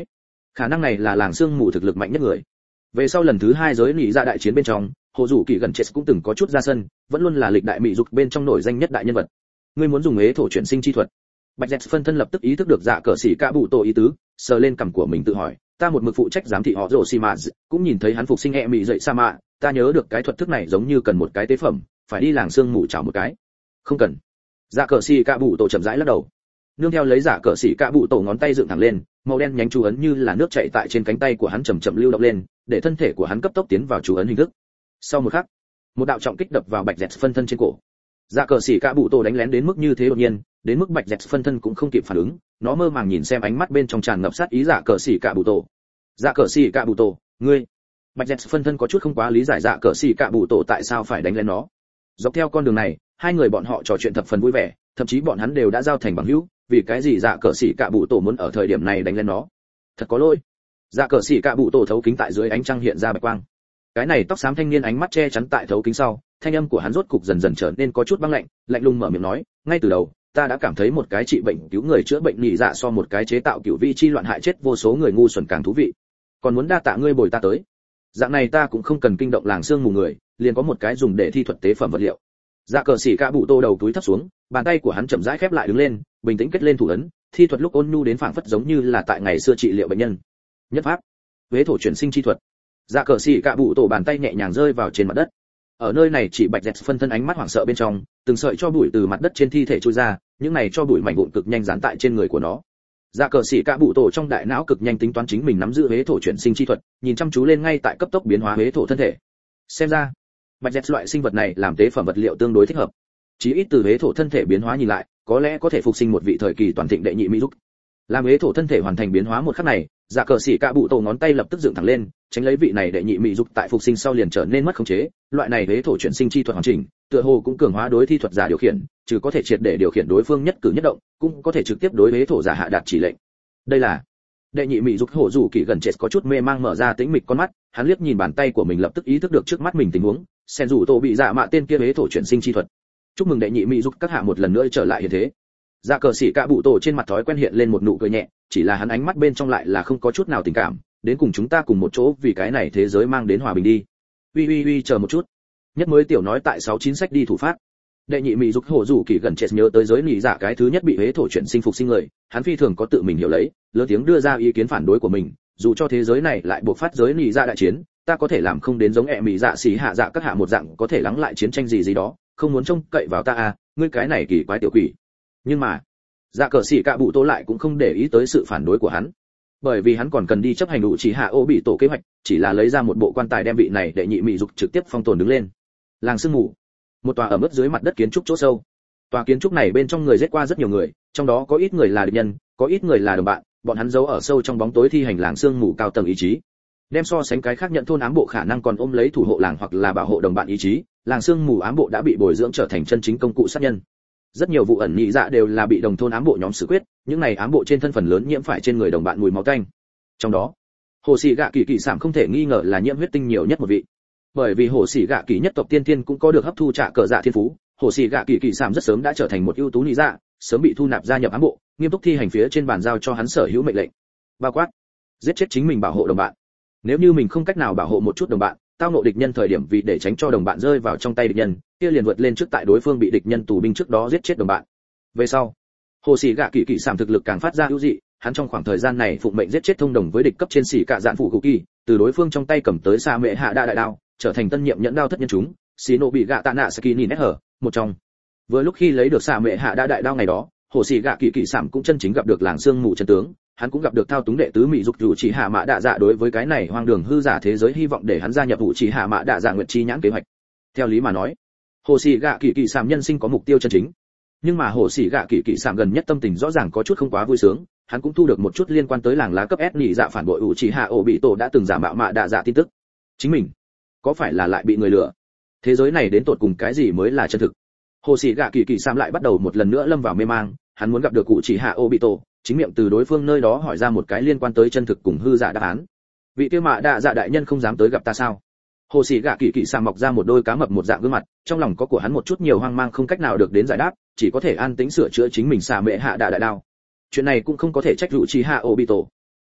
Khả năng này là làng sương mù thực lực mạnh nhất người. Về sau lần thứ 2 giới nỉ dạ đại chiến bên trong, hồ dù kỳ gần chết cũng từng có chút ra sân, vẫn luôn là lịch đại mỹ dục bên trong nổi danh nhất đại nhân vật. Ngươi muốn dùng ế thổ chuyển sinh chi thuật? Bạch Dẹt phân thân lập tức ý thức được dạ cờ sĩ cả bụ tổ ý tứ, sờ lên cằm của mình tự hỏi, ta một mực phụ trách giám thị họ rồ xì mà, cũng nhìn thấy hắn phục sinh e mị dậy sa mạ, ta nhớ được cái thuật thức này giống như cần một cái tế phẩm, phải đi làng sương mù chảo một cái. Không cần. Dạ cờ sĩ cả bụ tổ chậm rãi lắc đầu. Nương theo lấy dạ cờ sĩ cả bụ tổ ngón tay dựng thẳng lên, màu đen nhánh chú ấn như là nước chảy tại trên cánh tay của hắn chậm chậm lưu động lên, để thân thể của hắn cấp tốc tiến vào chú ấn hình thức. Sau một khắc, một đạo trọng kích đập vào Bạch Dẹt phân thân trên cổ. Dạ cờ sĩ cả bụ tổ đánh lén đến mức như thế đột nhiên, đến mức Bạch Dẹt phân thân cũng không kịp phản ứng, nó mơ màng nhìn xem ánh mắt bên trong tràn ngập sát ý dạ cờ sĩ cả bụ tổ. Dạ cờ sĩ cả bụ tổ, ngươi. Bạch Dẹt phân thân có chút không quá lý giải dạ cờ sĩ cả bụ tổ tại sao phải đánh lén nó. Dọc theo con đường này, hai người bọn họ trò chuyện thập phần vui vẻ, thậm chí bọn hắn đều đã giao thành bằng hữu, vì cái gì dạ cờ sĩ cả bụ tổ muốn ở thời điểm này đánh lên nó? Thật có lỗi. Dạ cờ sĩ cả bụ tổ thấu kính tại dưới ánh trăng hiện ra bạch quang. Cái này tóc xám thanh niên ánh mắt che chắn tại thấu kính sau, thanh âm của hắn rốt cục dần dần trở nên có chút băng lạnh, lạnh lùng mở miệng nói, ngay từ đầu, ta đã cảm thấy một cái trị bệnh cứu người chữa bệnh nhị dạ so một cái chế tạo cửu vị chi loạn hại chết vô số người ngu xuẩn càng thú vị. Còn muốn đa tạ ngươi bồi ta tới. Dạng này ta cũng không cần kinh động làng xương mù người, liền có một cái dùng để thi thuật tế phẩm vật liệu. Dạ cờ sĩ cả bụ tô đầu túi thấp xuống, bàn tay của hắn chậm rãi khép lại đứng lên, bình tĩnh kết lên thủ ấn, thi thuật lúc ôn nhu đến phảng phất giống như là tại ngày xưa trị liệu bệnh nhân. Nhất pháp, huế thổ chuyển sinh chi thuật. Dạ cờ sĩ cả bụ tổ bàn tay nhẹ nhàng rơi vào trên mặt đất. Ở nơi này chỉ Bạch Dẹt phân thân ánh mắt hoảng sợ bên trong, từng sợi cho bụi từ mặt đất trên thi thể trôi ra, những này cho bụi mảnh vụn cực nhanh dán tại trên người của nó. Dạ cờ sĩ cả bụ tổ trong đại não cực nhanh tính toán chính mình nắm giữ huế thổ chuyển sinh chi thuật, nhìn chăm chú lên ngay tại cấp tốc biến hóa huế thổ thân thể. Xem ra, Bạch Dẹt loại sinh vật này làm tế phẩm vật liệu tương đối thích hợp. Chí ít từ huế thổ thân thể biến hóa nhìn lại, có lẽ có thể phục sinh một vị thời kỳ toàn thịnh đệ nhị mỹ dục. Làm huế thổ thân thể hoàn thành biến hóa một khắc này, dạ cờ sĩ cả bụ tổ ngón tay lập tức dựng thẳng lên, tránh lấy vị này đệ nhị mỹ dục tại phục sinh sau liền trở nên mất khống chế. Loại này huế thổ chuyển sinh chi thuật hoàn chỉnh, tựa hồ cũng cường hóa đối thi thuật giả điều khiển, trừ có thể triệt để điều khiển đối phương nhất cử nhất động, cũng có thể trực tiếp đối huế thổ giả hạ đạt chỉ lệnh. Đây là đệ nhị mỹ dục hổ dù kỳ gần chết có chút mê mang mở ra tĩnh mịch con mắt, hắn liếc nhìn bàn tay của mình lập tức ý thức được trước mắt mình tình huống, sen dù tổ bị dạ mạ tên kia huế thổ chuyển sinh chi thuật. Chúc mừng đệ nhị mỹ dục các hạ một lần nữa trở lại hiện thế. Dạ cờ sĩ cả bụ tổ trên mặt thói quen hiện lên một nụ cười nhẹ, chỉ là hắn ánh mắt bên trong lại là không có chút nào tình cảm, đến cùng chúng ta cùng một chỗ vì cái này thế giới mang đến hòa bình đi. Uy chờ một chút. Nhất mới tiểu nói tại 69 sách đi thủ phát. Đệ nhị mỹ dục hổ dù kỳ gần chết nhớ tới giới nỉ dạ cái thứ nhất bị huế thổ chuyển sinh phục sinh người, hắn phi thường có tự mình hiểu lấy, lớn tiếng đưa ra ý kiến phản đối của mình, dù cho thế giới này lại buộc phát giới nỉ dạ đại chiến, ta có thể làm không đến giống ẹ mỹ dạ xì hạ dạ các hạ một dạng có thể lắng lại chiến tranh gì đó, không muốn trông cậy vào ta à, ngươi cái này kỳ quái tiểu quỷ. Nhưng mà, dạ cờ sĩ cả bụ tô lại cũng không để ý tới sự phản đối của hắn, bởi vì hắn còn cần đi chấp hành đủ chỉ hạ ô bị tổ kế hoạch, chỉ là lấy ra một bộ quan tài đem vị này đệ nhị mỹ dục trực tiếp phong tồn đứng lên. Làng sương mù, một tòa ở mức dưới mặt đất kiến trúc chỗ sâu. Tòa kiến trúc này bên trong người giết qua rất nhiều người, trong đó có ít người là địch nhân, có ít người là đồng bạn, bọn hắn giấu ở sâu trong bóng tối thi hành làng sương mù cao tầng ý chí. Đem so sánh cái khác nhận thôn ám bộ khả năng còn ôm lấy thủ hộ làng hoặc là bảo hộ đồng bạn ý chí, làng sương mù ám bộ đã bị bồi dưỡng trở thành chân chính công cụ sát nhân. Rất nhiều vụ ẩn nhị dạ đều là bị đồng thôn ám bộ nhóm xử quyết, những này ám bộ trên thân phần lớn nhiễm phải trên người đồng bạn mùi máu tanh. Trong đó, hồ sĩ gạ kỳ kỳ sảm không thể nghi ngờ là nhiễm huyết tinh nhiều nhất một vị, bởi vì hồ sĩ gạ kỳ nhất tộc tiên tiên cũng có được hấp thu trả cờ dạ thiên phú. Hồ sĩ gạ kỳ kỳ sảm rất sớm đã trở thành một ưu tú nhị dạ, sớm bị thu nạp gia nhập ám bộ, nghiêm túc thi hành phía trên bàn giao cho hắn sở hữu mệnh lệnh, bao quát giết chết chính mình bảo hộ đồng bạn. Nếu như mình không cách nào bảo hộ một chút đồng bạn, tao ngộ địch nhân thời điểm vì để tránh cho đồng bạn rơi vào trong tay địch nhân, kia liền vượt lên trước tại đối phương bị địch nhân tù binh trước đó giết chết đồng bạn. Về sau, hồ sĩ gạ kỳ kỳ sảm thực lực càng phát ra ưu dị, hắn trong khoảng thời gian này phụng mệnh giết chết thông đồng với địch cấp trên sĩ cả dạn phụ cụ kỳ, từ đối phương trong tay cầm tới xa mẹ hạ đa đại đao, trở thành tân nhiệm nhẫn đao thất nhân chúng, xí nộ bị gạ tạ nạ saki nhìn nét hở một trong. Vừa lúc khi lấy được xa mẹ hạ đa đại đao ngày đó, hồ sĩ gạ kỳ kỳ sảm cũng chân chính gặp được làng xương mù chân tướng, hắn cũng gặp được thao túng đệ tứ mỹ dục dù chỉ hạ mã đạ dạ đối với cái này hoang đường hư giả thế giới hy vọng để hắn gia nhập vụ chỉ hạ mã đạ dạ nguyện chi nhãn kế hoạch. Theo lý mà nói, hồ sĩ gạ kỳ kỳ sảm nhân sinh có mục tiêu chân chính, nhưng mà hồ sĩ gạ kỳ kỳ sảm gần nhất tâm tình rõ ràng có chút không quá vui sướng, hắn cũng thu được một chút liên quan tới làng lá cấp S nhị dạ phản bội ủ chỉ hạ ổ bị tổ đã từng giả mạo mã đạ dạ tin tức. Chính mình có phải là lại bị người lừa? Thế giới này đến tột cùng cái gì mới là chân thực? Hồ sĩ gạ kỳ kỳ sảm lại bắt đầu một lần nữa lâm vào mê mang, hắn muốn gặp được cụ chỉ hạ ổ bị tổ, chính miệng từ đối phương nơi đó hỏi ra một cái liên quan tới chân thực cùng hư giả đáp án. Vị kia mã đạ dạ đại nhân không dám tới gặp ta sao? Hồ sĩ gạ kỳ kỳ sảm mọc ra một đôi cá mập một dạng gương mặt, trong lòng có của hắn một chút nhiều hoang mang không cách nào được đến giải đáp, chỉ có thể an tĩnh sửa chữa chính mình xả mẹ hạ đạ đại đao. Chuyện này cũng không có thể trách rủ chi hạ obito.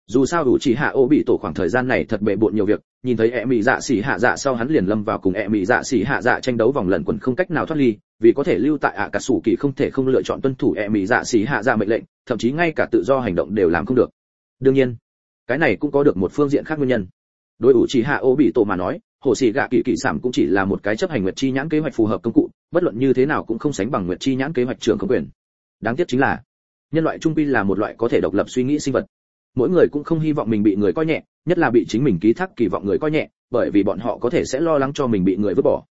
Dù sao đủ chỉ hạ ô bị tổ khoảng thời gian này thật bệ bội nhiều việc, nhìn thấy ẹ mị dạ xỉ hạ dạ sau hắn liền lâm vào cùng ẹ mị dạ xỉ hạ dạ tranh đấu vòng lẩn quẩn không cách nào thoát ly, vì có thể lưu tại ạ cả sủ kỳ không thể không lựa chọn tuân thủ ẹ mị dạ xỉ hạ dạ mệnh lệnh, thậm chí ngay cả tự do hành động đều làm không được. Đương nhiên, cái này cũng có được một phương diện khác nguyên nhân. Đối ủ chỉ hạ ô bị tổ mà nói, hồ sĩ gạ kỳ kỳ sảm cũng chỉ là một cái chấp hành nguyệt chi nhãn kế hoạch phù hợp công cụ, bất luận như thế nào cũng không sánh bằng nguyệt chi nhãn kế hoạch trưởng không quyền. Đáng tiếc chính là nhân loại trung quy là một loại có thể độc lập suy nghĩ sinh vật. Mỗi người cũng không hy vọng mình bị người coi nhẹ, nhất là bị chính mình ký thác kỳ vọng người coi nhẹ, bởi vì bọn họ có thể sẽ lo lắng cho mình bị người vứt bỏ.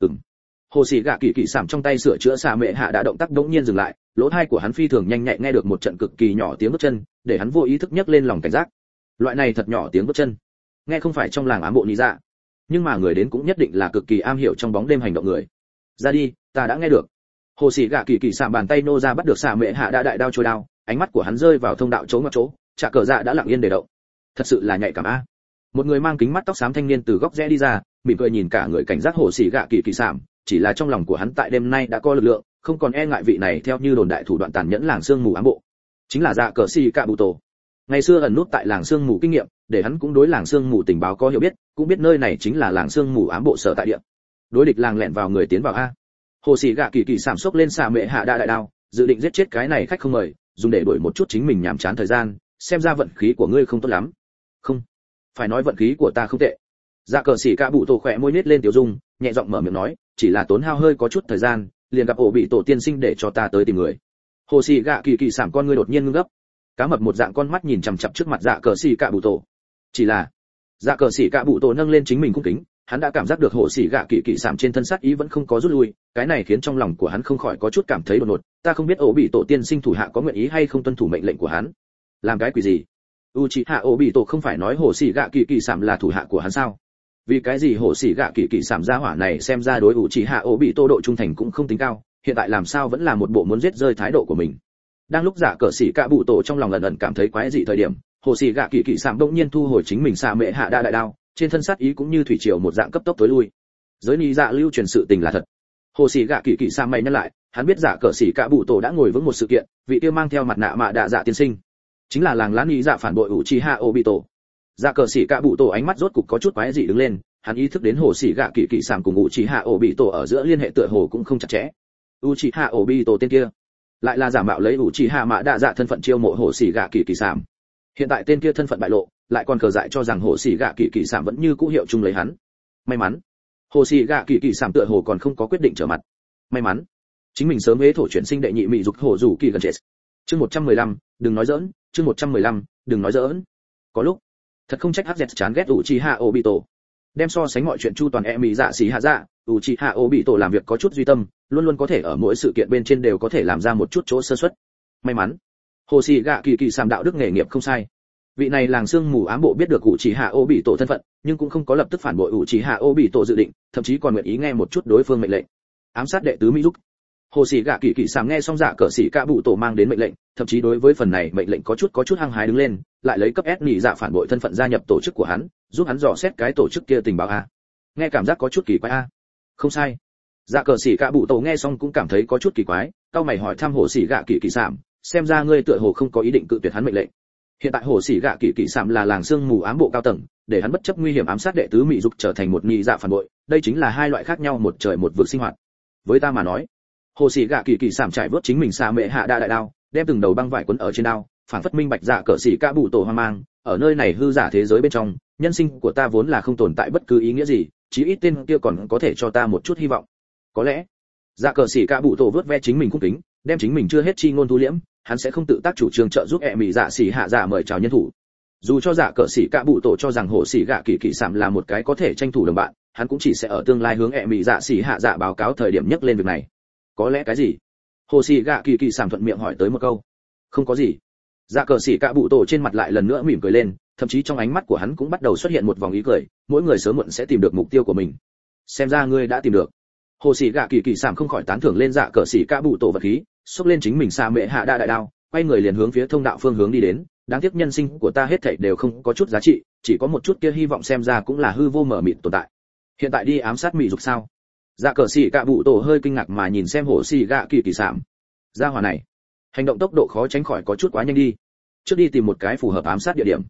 Hồ sĩ gạ kỳ kỳ sảm trong tay sửa chữa xạ mệ hạ đã động tác đống nhiên dừng lại, lỗ tai của hắn phi thường nhanh nhạy nghe được một trận cực kỳ nhỏ tiếng bước chân, để hắn vô ý thức nhấc lên lòng cảnh giác. Loại này thật nhỏ tiếng bước chân, nghe không phải trong làng ám bộ nhị dạ, nhưng mà người đến cũng nhất định là cực kỳ am hiểu trong bóng đêm hành động người. Ra đi, ta đã nghe được. Hồ sĩ gạ kỳ kỳ sạm bàn tay nô ra bắt được xạ mệ hạ đã đại đao trôi đao, ánh mắt của hắn rơi vào thông đạo chỗ ngoặt chỗ, trả cờ dạ đã lặng yên để động. Thật sự là nhạy cảm a. Một người mang kính mắt tóc xám thanh niên từ góc rẽ đi ra, mỉm cười nhìn cả người cảnh giác hồ sĩ gạ kỳ kỳ sạm, chỉ là trong lòng của hắn tại đêm nay đã có lực lượng, không còn e ngại vị này theo như đồn đại thủ đoạn tàn nhẫn làng sương mù ám bộ. Chính là dạ cờ xì cạ bụ tổ. Ngày xưa ẩn nút tại làng sương mù kinh nghiệm, để hắn cũng đối làng sương mù tình báo có hiểu biết, cũng biết nơi này chính là làng sương mù ám bộ sở tại địa. Đối địch làng lẹn vào người tiến vào a. Hồ sĩ gạ kỳ kỳ sảm sốc lên xạ mệ hạ đại đao, dự định giết chết cái này khách không mời, dùng để đuổi một chút chính mình nhàm chán thời gian, xem ra vận khí của ngươi không tốt lắm. Không, phải nói vận khí của ta không tệ. Dạ cờ sĩ cạ bụ tổ khỏe môi nết lên tiểu dung, nhẹ giọng mở miệng nói, chỉ là tốn hao hơi có chút thời gian, liền gặp ổ bị tổ tiên sinh để cho ta tới tìm người. Hồ sĩ gạ kỳ kỳ sảm con ngươi đột nhiên ngưng gấp, cá mập một dạng con mắt nhìn chằm chằm trước mặt dạ cờ sĩ cạ bụ tổ. Chỉ là dạ cờ sĩ cạ bụ tổ nâng lên chính mình cung kính, hắn đã cảm giác được hồ sĩ gạ kỳ kỳ sảm trên thân sát ý vẫn không có rút lui, cái này khiến trong lòng của hắn không khỏi có chút cảm thấy đột ngột. Ta không biết ổ bị tổ tiên sinh thủ hạ có nguyện ý hay không tuân thủ mệnh lệnh của hắn. Làm cái quỷ gì? Uchiha ổ bị tổ không phải nói hồ sĩ gạ kỳ kỳ sảm là thủ hạ của hắn sao? Vì cái gì hồ sĩ gạ kỳ kỳ sảm gia hỏa này xem ra đối Uchiha ổ bị tổ độ trung thành cũng không tính cao, hiện tại làm sao vẫn là một bộ muốn giết rơi thái độ của mình. Đang lúc dạ cờ sĩ cạ bụ tổ trong lòng ẩn ẩn cảm thấy quái dị thời điểm, hồ sĩ gạ kỳ kỳ sảm đột nhiên thu hồi chính mình xạ mệ hạ đại đao, trên thân sát ý cũng như thủy triều một dạng cấp tốc tối lui. Giới ni dạ lưu truyền sự tình là thật. Hồ sĩ gạ kỳ kỳ sảm mày nhắc lại, hắn biết dạ cờ sĩ cạ bụ tổ đã ngồi vững một sự kiện, vị kia mang theo mặt nạ mạ đạ dạ tiên sinh, chính là làng lá ni dạ phản bội Uchiha Obito. Dạ cờ sĩ cạ bụ tổ ánh mắt rốt cục có chút quái dị đứng lên, hắn ý thức đến hồ sĩ gạ kỳ kỳ sảm cùng Uchiha Obito ở giữa liên hệ tựa hồ cũng không chặt chẽ. Uchiha Obito tên kia lại là giả mạo lấy Uchiha mạ đạ dạ thân phận chiêu mộ hồ sĩ gạ kỳ kỳ sảm. Hiện tại tên kia thân phận bại lộ, lại còn cờ dại cho rằng hồ sĩ gạ kỳ kỳ sảm vẫn như cũ hiệu chung lấy hắn. May mắn hồ sĩ gạ kỳ kỳ sảm tựa hồ còn không có quyết định trở mặt. May mắn chính mình sớm hế thổ chuyển sinh đệ nhị mị dục hồ rủ kỳ gần chết. Chương 115, đừng nói giỡn, chương 115, đừng nói giỡn. Có lúc thật không trách HZ chán ghét Uchiha Obito. Đem so sánh mọi chuyện chu toàn mị dạ xỉ hạ dạ, Uchiha Obito làm việc có chút duy tâm, luôn luôn có thể ở mỗi sự kiện bên trên đều có thể làm ra một chút chỗ sơ suất. May mắn hồ sĩ gạ kỳ kỳ sảm đạo đức nghề nghiệp không sai. Vị này làng sương mù ám bộ biết được Uchiha Obito thân phận, nhưng cũng không có lập tức phản bội Uchiha Obito dự định, thậm chí còn nguyện ý nghe một chút đối phương mệnh lệnh. Ám sát đệ tứ Mỹ Dục. Hồ sĩ gạ kỳ kỳ sảm nghe xong dạ cờ sĩ cạ bụ tổ mang đến mệnh lệnh, thậm chí đối với phần này mệnh lệnh có chút hăng hái đứng lên, lại lấy cấp S nhị dạ phản bội thân phận gia nhập tổ chức của hắn, giúp hắn dò xét cái tổ chức kia tình báo a. Nghe cảm giác có chút kỳ quái a. Không sai. Dạ cờ sĩ cạ bụ tổ nghe xong cũng cảm thấy có chút kỳ quái, cau mày hỏi thăm hồ sĩ gạ kỳ kỳ sảm, xem ra ngươi tựa hồ không có ý định cự tuyệt hắn mệnh lệnh. Hiện tại hồ sĩ gạ kỳ kỳ sảm là làng sương mù ám bộ cao tầng, để hắn bất chấp nguy hiểm ám sát đệ tứ Mỹ Dục trở thành một nhị dạ phản bội, đây chính là hai loại khác nhau một trời một vực sinh hoạt. Với ta mà nói, hồ sĩ gạ kỳ kỳ sảm trải vớt chính mình xạ mệ hạ đại đao, đem từng đầu băng vải quấn ở trên đao, phản phất minh bạch dạ cờ sĩ cạ bụ tổ hoang mang, ở nơi này hư giả thế giới bên trong, nhân sinh của ta vốn là không tồn tại bất cứ ý nghĩa gì, chí ít tên kia còn có thể cho ta một chút hy vọng. Có lẽ dạ cờ sĩ cạ bụ tổ vớt ve chính mình cung kính, đem chính mình chưa hết chi ngôn thu liễm, hắn sẽ không tự tác chủ trương trợ giúp mị dạ xỉ hạ dạ mời chào nhân thủ. Dù cho dạ cờ sĩ cạ bụ tổ cho rằng hồ sĩ gạ kỳ kỳ sảm là một cái có thể tranh thủ đồng bạn, hắn cũng chỉ sẽ ở tương lai hướng mị dạ xỉ hạ dạ báo cáo thời điểm nhắc lên việc này. Có lẽ cái gì? Hồ sĩ gạ kỳ kỳ sảm thuận miệng hỏi tới một câu. Không có gì. Dạ cờ sĩ cạ bụ tổ trên mặt lại lần nữa mỉm cười lên, thậm chí trong ánh mắt của hắn cũng bắt đầu xuất hiện một vòng ý cười, mỗi người sớm muộn sẽ tìm được mục tiêu của mình. Xem ra ngươi đã tìm được. Hồ sĩ gạ kỳ kỳ sảm không khỏi tán thưởng lên dạ cờ sĩ cạ bụ tổ vật khí, xốc lên chính mình xạ mệ hạ đại đao, quay người liền hướng phía thông đạo phương hướng đi đến. Đáng tiếc nhân sinh của ta hết thảy đều không có chút giá trị, chỉ có một chút kia hy vọng xem ra cũng là hư vô mờ mịt tồn tại. Hiện tại đi ám sát Mỹ Dục sao? Dạ cờ sĩ cạ bụ tổ hơi kinh ngạc mà nhìn xem hồ sĩ gạ kỳ kỳ sảm. Gia hỏa này hành động tốc độ khó tránh khỏi có chút quá nhanh đi, trước đi tìm một cái phù hợp ám sát địa điểm.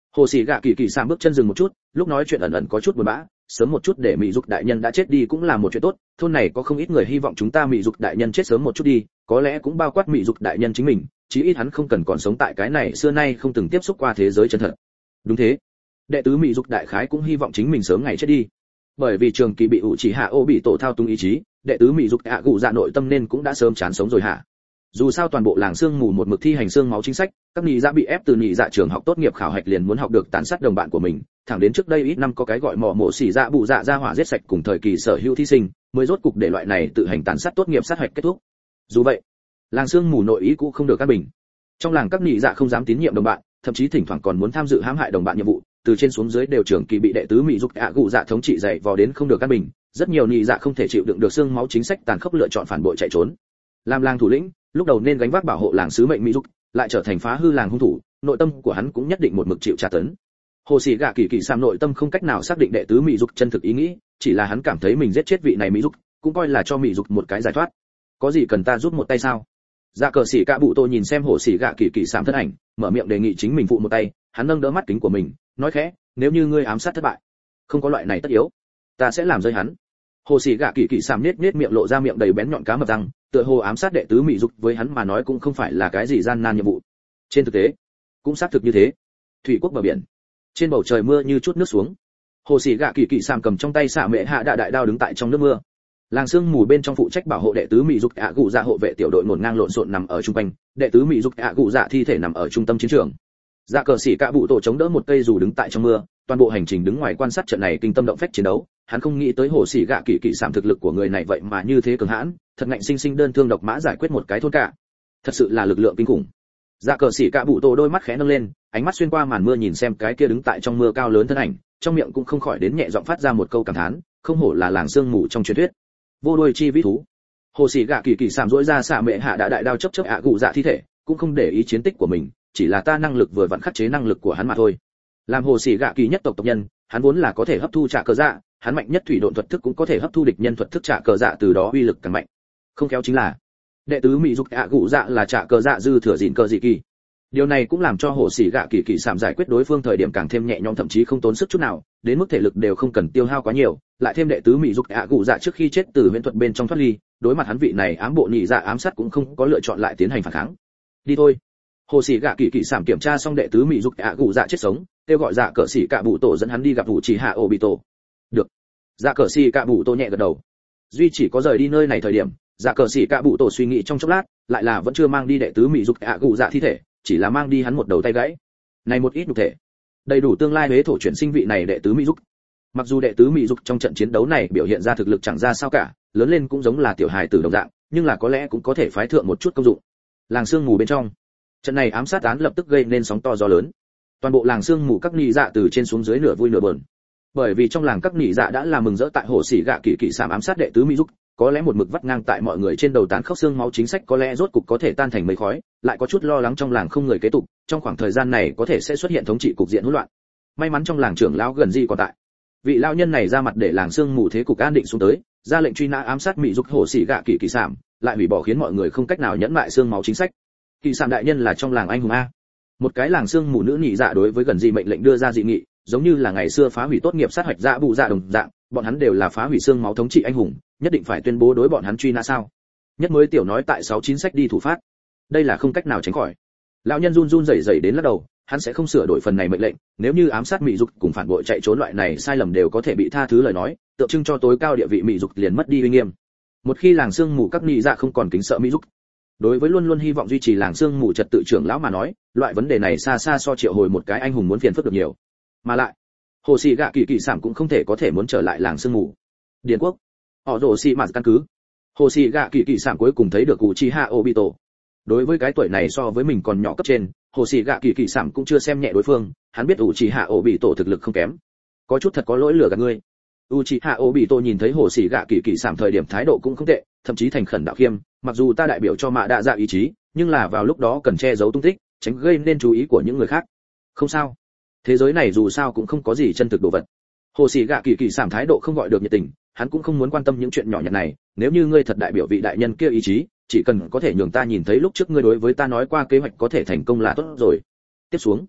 Hồ Sĩ Gạ Kỳ Kỳ Sạm bước chân dừng một chút, lúc nói chuyện ẩn ẩn có chút buồn bã, sớm một chút để Mị Dục đại nhân đã chết đi cũng là một chuyện tốt, thôn này có không ít người hy vọng chúng ta Mị Dục đại nhân chết sớm một chút đi, có lẽ cũng bao quát Mị Dục đại nhân chính mình, chí ít hắn không cần còn sống tại cái này xưa nay không từng tiếp xúc qua thế giới chân thật. Đúng thế, đệ tứ Mị Dục đại khái cũng hy vọng chính mình sớm ngày chết đi. Bởi vì trường kỳ bị ủ chỉ hạ ô bị tổ thao túng ý chí, đệ tứ Mị Dục hạ cụ dạ nội tâm nên cũng đã sớm chán sống rồi hả? Dù sao toàn bộ làng xương mù một mực thi hành xương máu chính sách, các nhị dạ bị ép từ nhị dạ trường học tốt nghiệp khảo hạch liền muốn học được tàn sát đồng bạn của mình, thẳng đến trước đây ít năm có cái gọi mỏ mổ xỉ dạ bụ dạ ra hỏa giết sạch cùng thời kỳ sở hữu thí sinh, mới rốt cục để loại này tự hành tàn sát tốt nghiệp sát hạch kết thúc. Dù vậy, làng xương mù nội ý cũng không được an bình. Trong làng các nhị dạ không dám tín nhiệm đồng bạn, thậm chí thỉnh thoảng còn muốn tham dự hãm hại đồng bạn nhiệm vụ, từ trên xuống dưới đều trưởng kỳ bị đệ tứ Mị Dục ạ cụ dạ thống trị dày vò đến không được an bình, rất nhiều nhị dạ không thể chịu đựng được xương máu chính sách tàn khốc lựa chọn phản bội chạy trốn. Làm làng thủ lĩnh, lúc đầu nên gánh vác bảo hộ làng sứ mệnh Mị Dục, lại trở thành phá hư làng hung thủ, nội tâm của hắn cũng nhất định một mực chịu tra tấn. Hồ Sĩ Gạ Kỳ Kỳ Sạm nội tâm không cách nào xác định đệ tứ Mị Dục chân thực ý nghĩ, chỉ là hắn cảm thấy mình giết chết vị này Mị Dục, cũng coi là cho Mị Dục một cái giải thoát. Có gì cần ta giúp một tay sao? Dạ cờ sĩ Cạ Bụ Tô nhìn xem Hồ Sĩ Gạ Kỳ Kỳ Sạm thân ảnh, mở miệng đề nghị chính mình phụ một tay, hắn nâng đỡ mắt kính của mình, nói khẽ, nếu như ngươi ám sát thất bại, không có loại này tất yếu, ta sẽ làm rơi hắn. Hồ Sĩ Gạ Kỳ Kỳ Sạm nết miệng lộ ra miệng đầy bén nhọn cá mập răng, tựa hồ ám sát đệ tứ Mị Dục với hắn mà nói cũng không phải là cái gì gian nan nhiệm vụ. Trên thực tế, cũng xác thực như thế. Thủy quốc bờ biển, trên bầu trời mưa như chút nước xuống. Hồ Sĩ Gạ Kỳ Kỳ Sạm cầm trong tay xạ mẹ hạ đại đao đứng tại trong nước mưa. Làng sương mù bên trong phụ trách bảo hộ đệ tứ Mị Dục ạ cụ dạ hộ vệ tiểu đội ngổn ngang lộn xộn nằm ở trung quanh, đệ tứ Mị Dục ạ cụ dạ thi thể nằm ở trung tâm chiến trường. Dạ cờ sĩ Cạ Bụ Tô chống đỡ một cây dù đứng tại trong mưa, toàn bộ hành trình đứng ngoài quan sát trận này kinh tâm động phách chiến đấu, hắn không nghĩ tới Hồ Sĩ Gạ Kỳ Kỳ Sạm thực lực của người này vậy mà như thế cường hãn, thật ngạnh sinh sinh đơn thương độc mã giải quyết một cái thôn cả. Thật sự là lực lượng kinh khủng. Dạ cờ sĩ Cạ Bụ Tô đôi mắt khẽ nâng lên, ánh mắt xuyên qua màn mưa nhìn xem cái kia đứng tại trong mưa cao lớn thân ảnh, trong miệng cũng không khỏi đến nhẹ giọng phát ra một câu cảm thán, không hổ là làng sương mù trong truyền thuyết. Vô đuôi chi vĩ thú. Hồ Sĩ Gạ Kỳ Kỳ Sạm rũi ra xạ mẹ hạ đại đao chớp ạ cụ dạ thi thể, cũng không để ý chiến tích của mình, chỉ là ta năng lực vừa vặn khắc chế năng lực của hắn mà thôi. Làm Hồ Sĩ Gạ Kỳ nhất tộc nhân, hắn vốn là có thể hấp thu trả cờ dạ, hắn mạnh nhất thủy độn thuật thức cũng có thể hấp thu địch nhân thuật thức trả cờ dạ, từ đó uy lực càng mạnh. Không khéo chính là đệ tứ Mị Dục ạ cụ dạ là trả cờ dạ dư thừa dịn cờ dị kỳ. Điều này cũng làm cho Hồ Sĩ Gạ Kỳ Kỳ Sạm giải quyết đối phương thời điểm càng thêm nhẹ nhõm, thậm chí không tốn sức chút nào, đến mức thể lực đều không cần tiêu hao quá nhiều, lại thêm đệ tứ Mị Dục ạ cụ dạ trước khi chết từ huyễn thuật bên trong thoát ly, đối mặt hắn vị này ám bộ nhị dạ ám sát cũng không có lựa chọn lại tiến hành phản kháng. Đi thôi. Hồ Sĩ Gạ Kỳ Kỳ Sạm kiểm tra xong đệ tứ Mị Dục ạ cụ dạ chết sống, kêu gọi Dạ cờ sĩ Cạ Bụ Tô dẫn hắn đi gặp Vũ Chỉ Hạ Obito. Được. Dạ cờ sĩ Cạ Bụ Tô nhẹ gật đầu. Duy chỉ có rời đi nơi này thời điểm, Dạ cờ sĩ Cạ Bụ Tô suy nghĩ trong chốc lát, lại là vẫn chưa mang đi đệ tứ Mị Dục ạ cụ dạ thi thể, chỉ là mang đi hắn một đầu tay gãy. Này một ít nhục thể, đầy đủ tương lai huế thổ chuyển sinh vị này đệ tứ Mị Dục. Mặc dù đệ tứ Mị Dục trong trận chiến đấu này biểu hiện ra thực lực chẳng ra sao cả, lớn lên cũng giống là tiểu hài tử đồng dạng, nhưng là có lẽ cũng có thể phái thượng một chút công dụng. Làng sương mù bên trong, trận này ám sát án lập tức gây nên sóng to gió lớn. Toàn bộ làng sương mù các nhị dạ từ trên xuống dưới nửa vui nửa buồn, bởi vì trong làng các nhị dạ đã là mừng rỡ tại Hồ Sĩ Gạ Kỳ Kỳ Sạm ám sát đệ tứ Mị Dục, có lẽ một mực vắt ngang tại mọi người trên đầu tán khốc xương máu chính sách có lẽ rốt cục có thể tan thành mây khói, lại có chút lo lắng trong làng không người kế tục, trong khoảng thời gian này có thể sẽ xuất hiện thống trị cục diện hỗn loạn. May mắn trong làng trưởng lão gần gì còn tại, vị lão nhân này ra mặt để làng sương mù thế cục an định xuống tới, ra lệnh truy nã ám sát Mị Dục Hồ Sĩ Gạ Kỳ Kỳ Sạm, lại hủy bỏ khiến mọi người không cách nào nhẫn lại xương máu chính sách. Kỳ Sạm đại nhân là trong làng anh hùng a. Một cái làng sương mù nữ nhị dạ đối với gần gì mệnh lệnh đưa ra dị nghị, giống như là ngày xưa phá hủy tốt nghiệp sát hạch dạ bụ dạ đồng dạng, bọn hắn đều là phá hủy xương máu thống trị anh hùng, nhất định phải tuyên bố đối bọn hắn truy nã sao? Nhất mới tiểu nói tại 69 sách đi thủ phát. Đây là không cách nào tránh khỏi. Lão nhân run rẩy đến lắc đầu, hắn sẽ không sửa đổi phần này mệnh lệnh, nếu như ám sát Mị Dục cùng phản bội chạy trốn loại này sai lầm đều có thể bị tha thứ lời nói, tượng trưng cho tối cao địa vị Mị Dục liền mất đi uy nghiêm. Một khi làng sương mù các nhị dạ không còn kính sợ Mị Dục, đối với luôn luôn hy vọng duy trì làng sương mù trật tự trưởng lão mà nói, loại vấn đề này xa xa so triệu hồi một cái anh hùng muốn phiền phức được nhiều. Mà lại, Hồ Sĩ Gạ Kỳ Kỳ Sạm cũng không thể có thể muốn trở lại làng sương mù. Điền quốc, họ rồ xì mạt căn cứ. Hồ Sĩ Gạ Kỳ Kỳ Sạm cuối cùng thấy được Uchiha Obito. Đối với cái tuổi này so với mình còn nhỏ cấp trên, Hồ Sĩ Gạ Kỳ Kỳ Sạm cũng chưa xem nhẹ đối phương, hắn biết Uchiha Obito thực lực không kém. Có chút thật có lỗi lừa gạt ngươi. Uchiha Obito nhìn thấy Hồ Sĩ Gạ Kỳ Kỳ Sạm thời điểm thái độ cũng không tệ, thậm chí thành khẩn đạo khiêm, mặc dù ta đại biểu cho Mạ Đa Dạ ý chí, nhưng là vào lúc đó cần che giấu tung tích, tránh gây nên chú ý của những người khác. Không sao, thế giới này dù sao cũng không có gì chân thực đồ vật. Hồ Sĩ Gạ Kỳ Kỳ Sạm thái độ không gọi được nhiệt tình, hắn cũng không muốn quan tâm những chuyện nhỏ nhặt này, nếu như ngươi thật đại biểu vị đại nhân kia ý chí, chỉ cần có thể nhường ta nhìn thấy lúc trước ngươi đối với ta nói qua kế hoạch có thể thành công là tốt rồi. Tiếp xuống,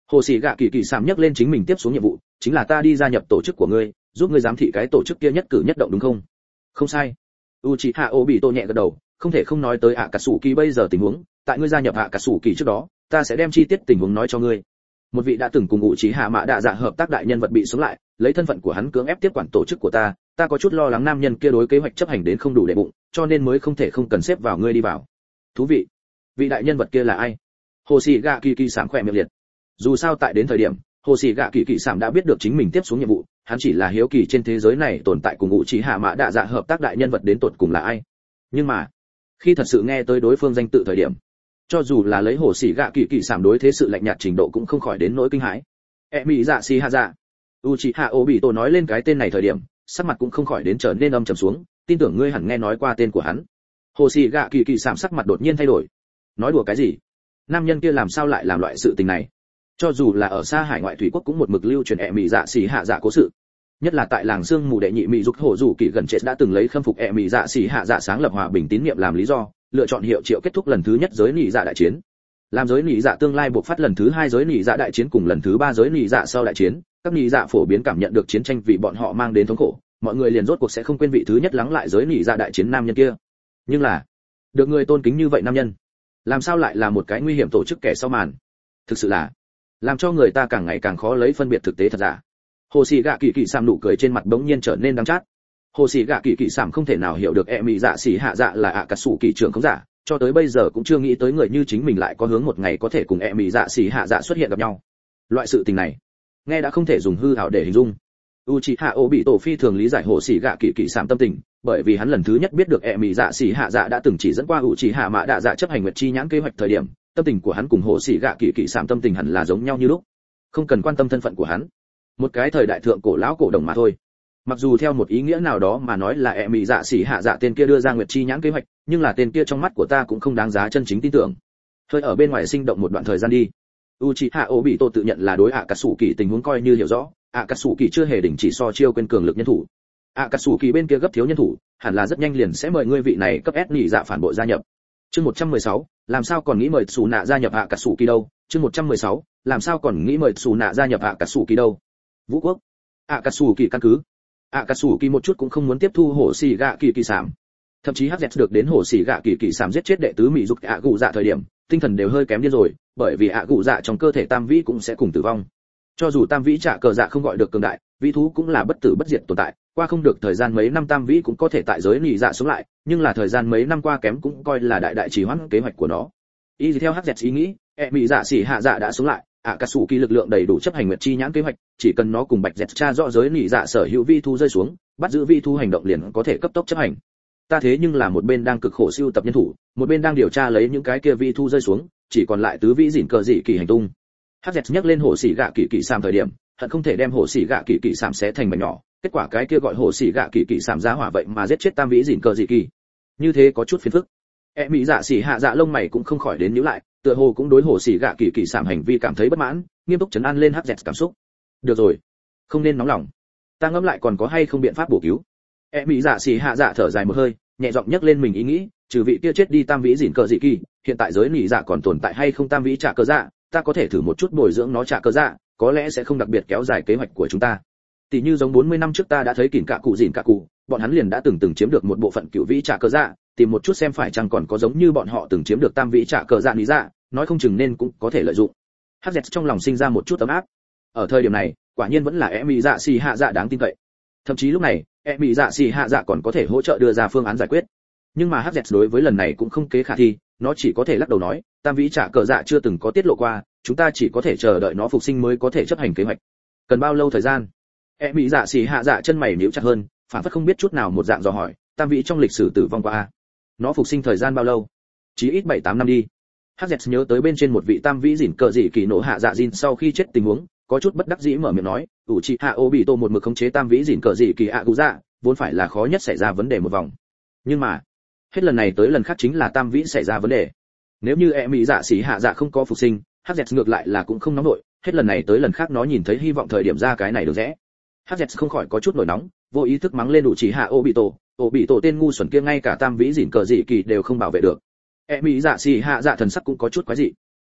Hồ Sĩ Gạ Kỳ Kỳ Sảm nhắc lên chính mình tiếp xuống nhiệm vụ, chính là ta đi gia nhập tổ chức của ngươi, giúp ngươi giám thị cái tổ chức kia nhất cử nhất động đúng không? Không sai. Uchiha Obito nhẹ gật đầu, không thể không nói tới Akatsuki bây giờ tình huống, tại ngươi gia nhập Akatsuki trước đó, ta sẽ đem chi tiết tình huống nói cho ngươi. Một vị đã từng cùng Uchiha Mã Đạ Dạ hợp tác đại nhân vật bị sống lại, lấy thân phận của hắn cưỡng ép tiếp quản tổ chức của ta có chút lo lắng nam nhân kia đối kế hoạch chấp hành đến không đủ để bụng, cho nên mới không thể không cần xếp vào ngươi đi vào. Thú vị. Vị đại nhân vật kia là ai? Hồ Sĩ Gạ Kỳ Kỳ Sảm khỏe miệng liệt. Dù sao tại đến thời điểm, Hồ Sĩ Gạ Kỳ Kỳ Sảm đã biết được chính mình tiếp xuống nhiệm vụ, hắn chỉ là hiếu kỳ trên thế giới này tồn tại cùng Uchiha Mã Đạ Dạ hợp tác đại nhân vật đến tột cùng là ai. Nhưng mà, khi thật sự nghe tới đối phương danh tự thời điểm, cho dù là lấy Hồ Sĩ Gạ Kỳ Kỳ Sảm đối thế sự lạnh nhạt trình độ cũng không khỏi đến nỗi kinh hãi. Emi Dạ Si Hạ Dạ. Uchiha Obito nói lên cái tên này thời điểm, sắc mặt cũng không khỏi đến trở nên âm trầm xuống, tin tưởng ngươi hẳn nghe nói qua tên của hắn. Hồ Sĩ Gạ Kỳ Kỳ Sảm sắc mặt đột nhiên thay đổi. Nói đùa cái gì? Nam nhân kia làm sao lại làm loại sự tình này? Cho dù là ở xa hải ngoại thủy quốc cũng một mực lưu truyền Emi Dạ Si Hạ Dạ cố sự. Nhất là tại làng xương mù đệ nhị mỹ dục hổ rủ kỳ gần chết đã từng lấy khâm phục Emi Dạ Si Hạ Dạ sáng lập hòa bình tín niệm làm lý do, lựa chọn hiệu triệu kết thúc lần thứ nhất giới nị dạ đại chiến. Làm giới nị dạ tương lai buộc phát lần thứ hai giới nị dạ đại chiến cùng lần thứ ba giới nị dạ sau đại chiến, các nị dạ phổ biến cảm nhận được chiến tranh vì bọn họ mang đến thống khổ, mọi người liền rốt cuộc sẽ không quên vị thứ nhất lắng lại giới nị dạ đại chiến nam nhân kia. Nhưng là, được người tôn kính như vậy nam nhân, làm sao lại là một cái nguy hiểm tổ chức kẻ sau màn? Thực sự là làm cho người ta càng ngày càng khó lấy phân biệt thực tế thật giả. Hồ Sĩ Gạ Kỳ Kỳ Sảm nụ cười trên mặt bỗng nhiên trở nên đắng chát. Hồ Sĩ Gạ Kỳ Kỳ Sảm không thể nào hiểu được Emi Dạ Si Hạ Dạ là Akatsuki trưởng không giả, cho tới bây giờ cũng chưa nghĩ tới người như chính mình lại có hướng một ngày có thể cùng Emi Dạ Si Hạ Dạ xuất hiện gặp nhau. Loại sự tình này, nghe đã không thể dùng hư ảo để hình dung. Uchiha Obito phi thường lý giải Hồ Sĩ Gạ Kỳ Kỳ Sảm tâm tình, bởi vì hắn lần thứ nhất biết được Emi Dạ Si Hạ Dạ đã từng chỉ dẫn qua Uchiha Mã Đạ Dạ chấp hành Nguyệt Chi nhãn kế hoạch thời điểm, tâm tình của hắn cùng Hồ Sĩ Gạ Kỳ Kỳ Sảm tâm tình hẳn là giống nhau như lúc. Không cần quan tâm thân phận của hắn, một cái thời đại thượng cổ lão cổ đồng mà thôi. Mặc dù theo một ý nghĩa nào đó mà nói là Emi Dạ Si Hạ Dạ tên kia đưa ra Nguyệt Chi nhãn kế hoạch, nhưng là tên kia trong mắt của ta cũng không đáng giá chân chính tin tưởng. Hơi ở bên ngoài sinh động một đoạn thời gian đi. Uchiha Obito tự nhận là đối Akatsuki tình huống coi như hiểu rõ, Akatsuki chưa hề đình chỉ so chiêu quên cường lực nhân thủ. Akatsuki bên kia gấp thiếu nhân thủ, hẳn là rất nhanh liền sẽ mời ngươi vị này cấp S nhị dạ phản bội gia nhập. Chương 116, làm sao còn nghĩ mời Tsuna gia nhập Akatsuki đâu? Chương 116, làm sao còn nghĩ mời Tsuna gia nhập Akatsuki đâu? Vũ quốc. Akatsuki căn cứ. Akatsuki một chút cũng không muốn tiếp thu Hồ Sĩ Gạ Kỳ Kỳ Sảm. Thậm chí HZ được đến Hồ Sĩ Gạ Kỳ Kỳ Sảm giết chết đệ tứ mỹ dục Gụ Dạ thời điểm, tinh thần đều hơi kém điên rồi, bởi vì Gụ Dạ trong cơ thể tam vĩ cũng sẽ cùng tử vong. Cho dù tam vĩ trả cờ dạ không gọi được cường đại, vĩ thú cũng là bất tử bất diệt tồn tại, qua không được thời gian mấy năm tam vĩ cũng có thể tại giới nị dạ sống lại, nhưng là thời gian mấy năm qua kém cũng coi là đại trì hoãn kế hoạch của nó. Y theo HZ ý nghĩ, Emi Dạ Si Hạ Dạ đã sống lại, Akatsuki lực lượng đầy đủ chấp hành Nguyệt Chi nhãn kế hoạch, chỉ cần nó cùng Bạch Dẹt tra rõ giới nị dạ sở hữu vi thu rơi xuống, bắt giữ vi thu hành động liền có thể cấp tốc chấp hành. Ta thế nhưng là một bên đang cực khổ sưu tập nhân thủ, một bên đang điều tra lấy những cái kia vi thu rơi xuống, chỉ còn lại tứ vĩ dỉn cờ dị kỳ hành tung. HZ nhắc lên Hồ Sĩ Gạ Kỳ Kỳ Sảm thời điểm, hận không thể đem Hồ Sĩ Gạ Kỳ Kỳ Sảm xé thành mảnh nhỏ, kết quả cái kia gọi Hồ Sĩ Gạ Kỳ Kỳ Sảm giá hỏa vậy mà giết chết tam vĩ dỉn cờ dị kỳ. Như thế có chút phiền phức. Emi Dạ Si Hạ Dạ lông mày cũng không khỏi đến nhíu lại, tựa hồ cũng đối Hồ Sĩ Gạ Kỳ Kỳ Sảm hành vi cảm thấy bất mãn, nghiêm túc trấn an lên HZ cảm xúc. Được rồi, không nên nóng lòng, ta ngẫm lại còn có hay không biện pháp bổ cứu. Emi Dạ Si Hạ Dạ thở dài một hơi, nhẹ giọng nhắc lên mình ý nghĩ, trừ vị kia chết đi tam vĩ dỉn cờ dị kỳ, hiện tại giới nị dạ còn tồn tại hay không tam vĩ trả cờ dạ, ta có thể thử một chút bồi dưỡng nó trả cờ dạ, có lẽ sẽ không đặc biệt kéo dài kế hoạch của chúng ta. Tỷ như giống 40 năm trước ta đã thấy kỉn cả cụ dỉn cả cụ, bọn hắn liền đã từng chiếm được một bộ phận cựu vĩ trả cờ dạ, tìm một chút xem phải chăng còn có giống như bọn họ từng chiếm được tam vĩ trả cờ dạ lý dạ, nói không chừng nên cũng có thể lợi dụng. HZ trong lòng sinh ra một chút ấm áp. Ở thời điểm này, quả nhiên vẫn là Emi Dạ Si Hạ Dạ đáng tin cậy. Thậm chí lúc này, Emi Dạ Si Hạ Dạ còn có thể hỗ trợ đưa ra phương án giải quyết. Nhưng mà HZ đối với lần này cũng không kế khả thi, nó chỉ có thể lắc đầu nói, tam vĩ trả cờ dạ chưa từng có tiết lộ qua, chúng ta chỉ có thể chờ đợi nó phục sinh mới có thể chấp hành kế hoạch. Cần bao lâu thời gian? Emi Dạ Si Hạ Dạ chân mày nhíu chặt hơn, phản phất không biết chút nào một dạng dò hỏi, tam vĩ trong lịch sử tử vong qua a, nó phục sinh thời gian bao lâu? Chí ít 7-8 năm đi. HZ nhớ tới bên trên một vị tam vĩ dỉn cờ dị kỳ nổ hạ dạ Jin sau khi chết tình huống, có chút bất đắc dĩ mở miệng nói, Uchiha Obito một mực khống chế tam vĩ dỉn cờ dị kỳ Gụ Dạ, vốn phải là khó nhất xảy ra vấn đề một vòng. Nhưng mà, hết lần này tới lần khác chính là tam vĩ xảy ra vấn đề. Nếu như Emi Dạ Si Hạ Dạ không có phục sinh, HZ ngược lại là cũng không nóng nổi, hết lần này tới lần khác nó nhìn thấy hy vọng thời điểm ra cái này được rẽ. HZ không khỏi có chút nổi nóng, vô ý thức mắng lên Uchiha Obito tên ngu xuẩn kia ngay cả tam vĩ dỉn cờ dị kỳ đều không bảo vệ được. Emi Dạ Si Hạ Dạ thần sắc cũng có chút quái dị.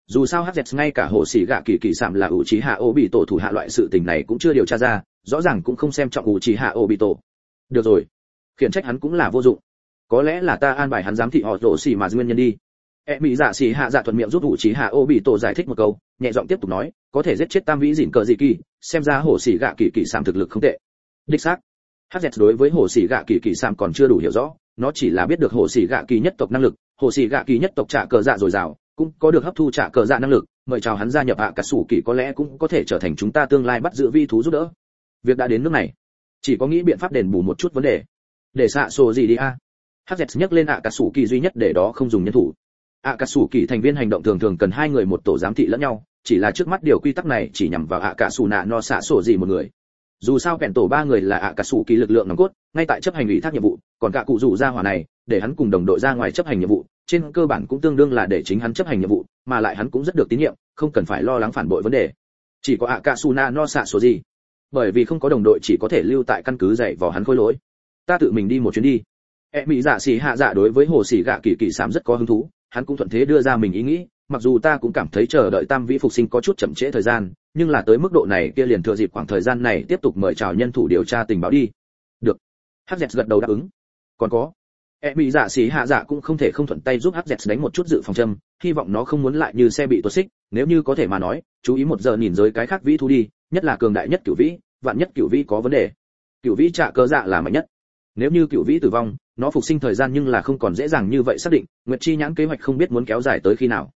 Dù sao hz ngay cả hồ sĩ gạ kỳ kỳ sạm là ủ trí hạ ô bị tổ thủ hạ loại sự tình này cũng chưa điều tra ra, rõ ràng cũng không xem trọng ủ trí hạ ô bị tổ. Được rồi, khiển trách hắn cũng là vô dụng, có lẽ là ta an bài hắn giám thị họ rổ xì mà nguyên nhân đi. Mỹ dạ xì hạ dạ thuận miệng giúp ủ trí hạ ô bị tổ giải thích một câu, nhẹ giọng tiếp tục nói, có thể giết chết tam vĩ dỉn cờ dị kỳ, xem ra hồ sĩ gạ kỳ kỳ sạm thực lực không tệ. Đích xác, hz đối với hồ sĩ gạ kỳ kỳ sạm còn chưa đủ hiểu rõ, nó chỉ là biết được hồ sĩ gạ kỳ nhất tộc năng lực, hồ sĩ gạ kỳ nhất tộc trả cờ dạ dồi dào, cũng có được hấp thu trả cờ dạ năng lực, mời chào hắn gia nhập ạ cả sủ kỳ có lẽ cũng có thể trở thành chúng ta tương lai bắt giữ vi thú giúp đỡ. Việc đã đến nước này, chỉ có nghĩ biện pháp đền bù một chút vấn đề. Để xạ sổ gì đi a? Hz nhắc lên ạ cả sủ kỳ duy nhất để đó không dùng nhân thủ. ạ cả sủ kỳ thành viên hành động thường thường cần 2 người một tổ giám thị lẫn nhau, chỉ là trước mắt điều quy tắc này chỉ nhằm vào ạ cả sủ nạ no xạ sổ gì một người. Dù sao vẹn tổ 3 người là ạ cả sủ kỳ lực lượng nòng cốt, ngay tại chấp hành ủy thác nhiệm vụ, còn cả cụ rủ ra hỏa này, để hắn cùng đồng đội ra ngoài chấp hành nhiệm vụ, trên cơ bản cũng tương đương là để chính hắn chấp hành nhiệm vụ, mà lại hắn cũng rất được tín nhiệm, không cần phải lo lắng phản bội vấn đề. Chỉ có Akasuna no xạ số gì, bởi vì không có đồng đội chỉ có thể lưu tại căn cứ dạy vò hắn khôi lỗi. Ta tự mình đi một chuyến đi. Mỹ dạ xì hạ dạ đối với hồ xì gạ kỳ kỳ sám rất có hứng thú, hắn cũng thuận thế đưa ra mình ý nghĩ, mặc dù ta cũng cảm thấy chờ đợi tam vĩ phục sinh có chút chậm trễ thời gian, nhưng là tới mức độ này kia liền thừa dịp khoảng thời gian này tiếp tục mời chào nhân thủ điều tra tình báo đi. Được. Hz gật đầu đáp ứng. Còn có, Mỹ dạ xì hạ dạ cũng không thể không thuận tay giúp hz đánh một chút dự phòng châm, hy vọng nó không muốn lại như xe bị tuột xích, nếu như có thể mà nói, chú ý 1 giờ nhìn giới cái khác vĩ thú đi, nhất là cường đại nhất cửu vĩ, vạn nhất cửu vĩ có vấn đề. Cửu vĩ trả cơ dạ là mạnh nhất. Nếu như cửu vĩ tử vong, nó phục sinh thời gian nhưng là không còn dễ dàng như vậy xác định, Nguyệt Chi nhãn kế hoạch không biết muốn kéo dài tới khi nào.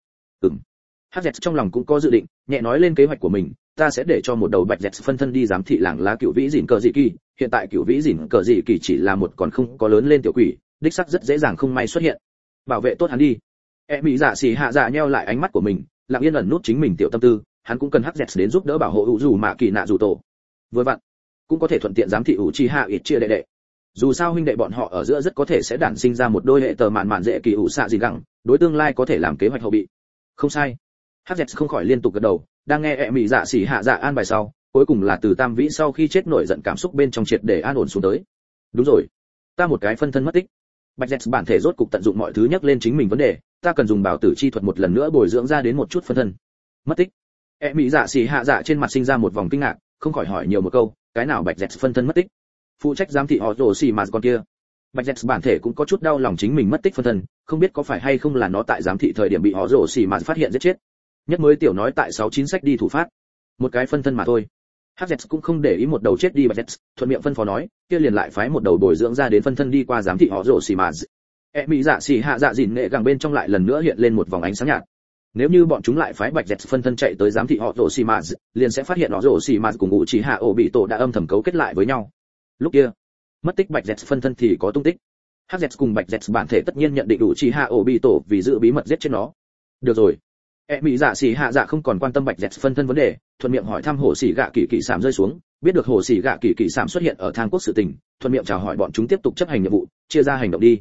Hz trong lòng cũng có dự định, nhẹ nói lên kế hoạch của mình, ta sẽ để cho một đầu bạch dẹt phân thân đi giám thị làng lá cửu vĩ dỉn cờ dị kỳ, hiện tại cửu vĩ dỉn cờ dị kỳ chỉ là một còn không có lớn lên tiểu quỷ, đích xác rất dễ dàng không may xuất hiện. Bảo vệ tốt hắn đi. Mỹ dạ xì hạ dạ nheo lại ánh mắt của mình, lặng yên ẩn nút chính mình tiểu tâm tư, hắn cũng cần hz đến giúp đỡ bảo hộ ủ dù mạ kỳ nạ dù tổ. Vừa vặn, cũng có thể thuận tiện giám thị ủ chi hạ ít chia đệ đệ. Dù sao huynh đệ bọn họ ở giữa rất có thể sẽ đản sinh ra một đôi hệ tờ mạn mạn dễ kỳ ủ xạ gì gặng, đối tương lai có thể làm kế hoạch hậu bị. Không sai. Hz không khỏi liên tục gật đầu, đang nghe Mỹ dạ xì hạ dạ an bài sau, cuối cùng là từ tam vĩ sau khi chết nổi giận cảm xúc bên trong triệt để an ổn xuống tới. Đúng rồi, ta một cái phân thân mất tích. Bạch Dẹt bản thể rốt cục tận dụng mọi thứ nhắc lên chính mình vấn đề, ta cần dùng bảo tử chi thuật một lần nữa bồi dưỡng ra đến một chút phân thân. Mất tích. Mỹ dạ xì hạ dạ trên mặt sinh ra một vòng kinh ngạc, không khỏi hỏi nhiều một câu, cái nào Bạch Dẹt phân thân mất tích? Phụ trách giám thị họ rồ xì mà con kia. Bạch Dẹt bản thể cũng có chút đau lòng chính mình mất tích phân thân, không biết có phải hay không là nó tại giám thị thời điểm bị họ rồ xì mà phát hiện giết chết. Nhất mới tiểu nói tại 69 sách đi thủ phát. Một cái phân thân mà thôi. Hz cũng không để ý một đầu chết đi Bạch Dẹt, thuận miệng phân phó nói, kia liền lại phái một đầu bồi dưỡng ra đến phân thân đi qua giám thị họ rồ xì mà. Mỹ dạ xì hạ dạ dìn nghệ gẳng bên trong lại lần nữa hiện lên một vòng ánh sáng nhạt. Nếu như bọn chúng lại phái Bạch Dẹt phân thân chạy tới giám thị họ rồ xì mà, liền sẽ phát hiện họ rồ xì mà cùng ngụ chỉ hạ ổ bị tổ đã âm thầm cấu kết lại với nhau. Lúc kia, mất tích Bạch Dẹt phân thân thì có tung tích. Hz cùng Bạch Dẹt bản thể tất nhiên nhận định đủ chỉ hạ ổ bị tổ vì giữ bí mật giết chết nó. Được rồi. Mỹ dạ xì hạ dạ không còn quan tâm Bạch Dẹt phân thân vấn đề, thuận miệng hỏi thăm hồ sĩ gạ kỳ kỳ sảm rơi xuống, biết được hồ sĩ gạ kỳ kỳ sảm xuất hiện ở thang quốc sự tình, thuận miệng chào hỏi bọn chúng tiếp tục chấp hành nhiệm vụ, chia ra hành động đi.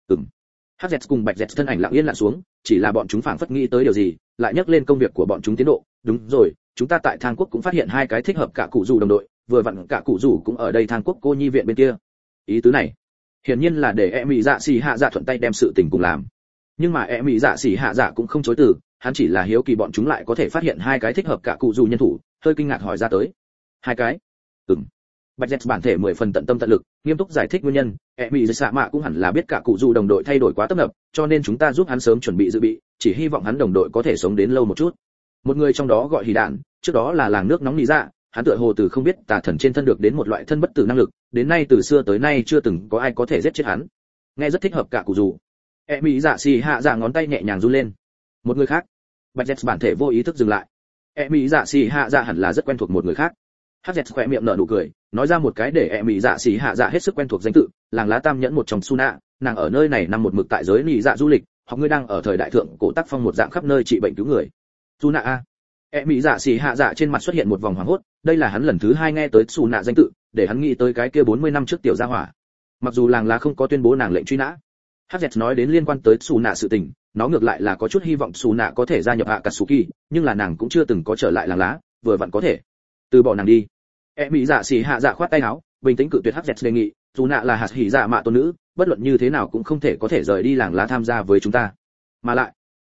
Hz cùng Bạch Dẹt thân ảnh lặng yên lặn xuống, chỉ là bọn chúng phảng phất nghĩ tới điều gì, lại nhắc lên công việc của bọn chúng tiến độ. Đúng rồi, chúng ta tại thang quốc cũng phát hiện 2 cái thích hợp cả cụ rủ đồng đội, vừa vặn cả cụ rủ cũng ở đây thang quốc cô nhi viện bên kia. Ý tứ này, hiển nhiên là để Mỹ dạ xì hạ dạ thuận tay đem sự tình cùng làm. Nhưng mà Mỹ dạ xì hạ dạ cũng không chối từ, hắn chỉ là hiếu kỳ bọn chúng lại có thể phát hiện 2 cái thích hợp cả cụ rủ nhân thủ, hơi kinh ngạc hỏi ra tới. 2 cái? Bạch Dẹt bản thể 10 phần tận tâm tận lực, nghiêm túc giải thích nguyên nhân, Mỹ dạ mạ cũng hẳn là biết cả cụ rủ đồng đội thay đổi quá tấp nập, cho nên chúng ta giúp hắn sớm chuẩn bị dự bị, chỉ hy vọng hắn đồng đội có thể sống đến lâu một chút. Một người trong đó gọi Hỉ Đạn, trước đó là làng nước nóng nỉ dạ, hắn tựa hồ từ không biết tà thần trên thân được đến một loại thân bất tử năng lực, đến nay từ xưa tới nay chưa từng có ai có thể giết chết hắn. Nghe rất thích hợp cả cụ rủ. Mỹ dạ xì hạ dạ ngón tay nhẹ nhàng run lên. Một người khác. Bạch Dẹt bản thể vô ý thức dừng lại. Mỹ dạ xì hạ dạ hẳn là rất quen thuộc một người khác. Hz khẽ miệng nở nụ cười, nói ra một cái để Mỹ dạ xì hạ dạ hết sức quen thuộc danh tự, làng lá tam nhẫn một trong Suna, nàng ở nơi này năm một mực tại giới nỉ dạ du lịch, hoặc ngươi đang ở thời đại thượng cổ tác phong một dạng khắp nơi trị bệnh cứu người. Suna a. Mỹ dạ xì hạ dạ trên mặt xuất hiện một vòng hoảng hốt, đây là hắn lần thứ 2 nghe tới Suna danh tự, để hắn nghĩ tới cái kia 40 năm trước tiểu gia hỏa. Mặc dù làng lá không có tuyên bố nàng lệnh truy nã. Hz nói đến liên quan tới Suna sự tình, nó ngược lại là có chút hy vọng Suna có thể gia nhập Akatsuki, nhưng là nàng cũng chưa từng có trở lại làng lá, vừa vặn có thể từ bỏ nàng đi. Mỹ dạ xì hạ dạ khoát tay áo, bình tĩnh cự tuyệt Hz đề nghị, Suna là hạt hỉ dạ mạ tôn nữ, bất luận như thế nào cũng không thể có thể rời đi làng lá tham gia với chúng ta. Mà lại,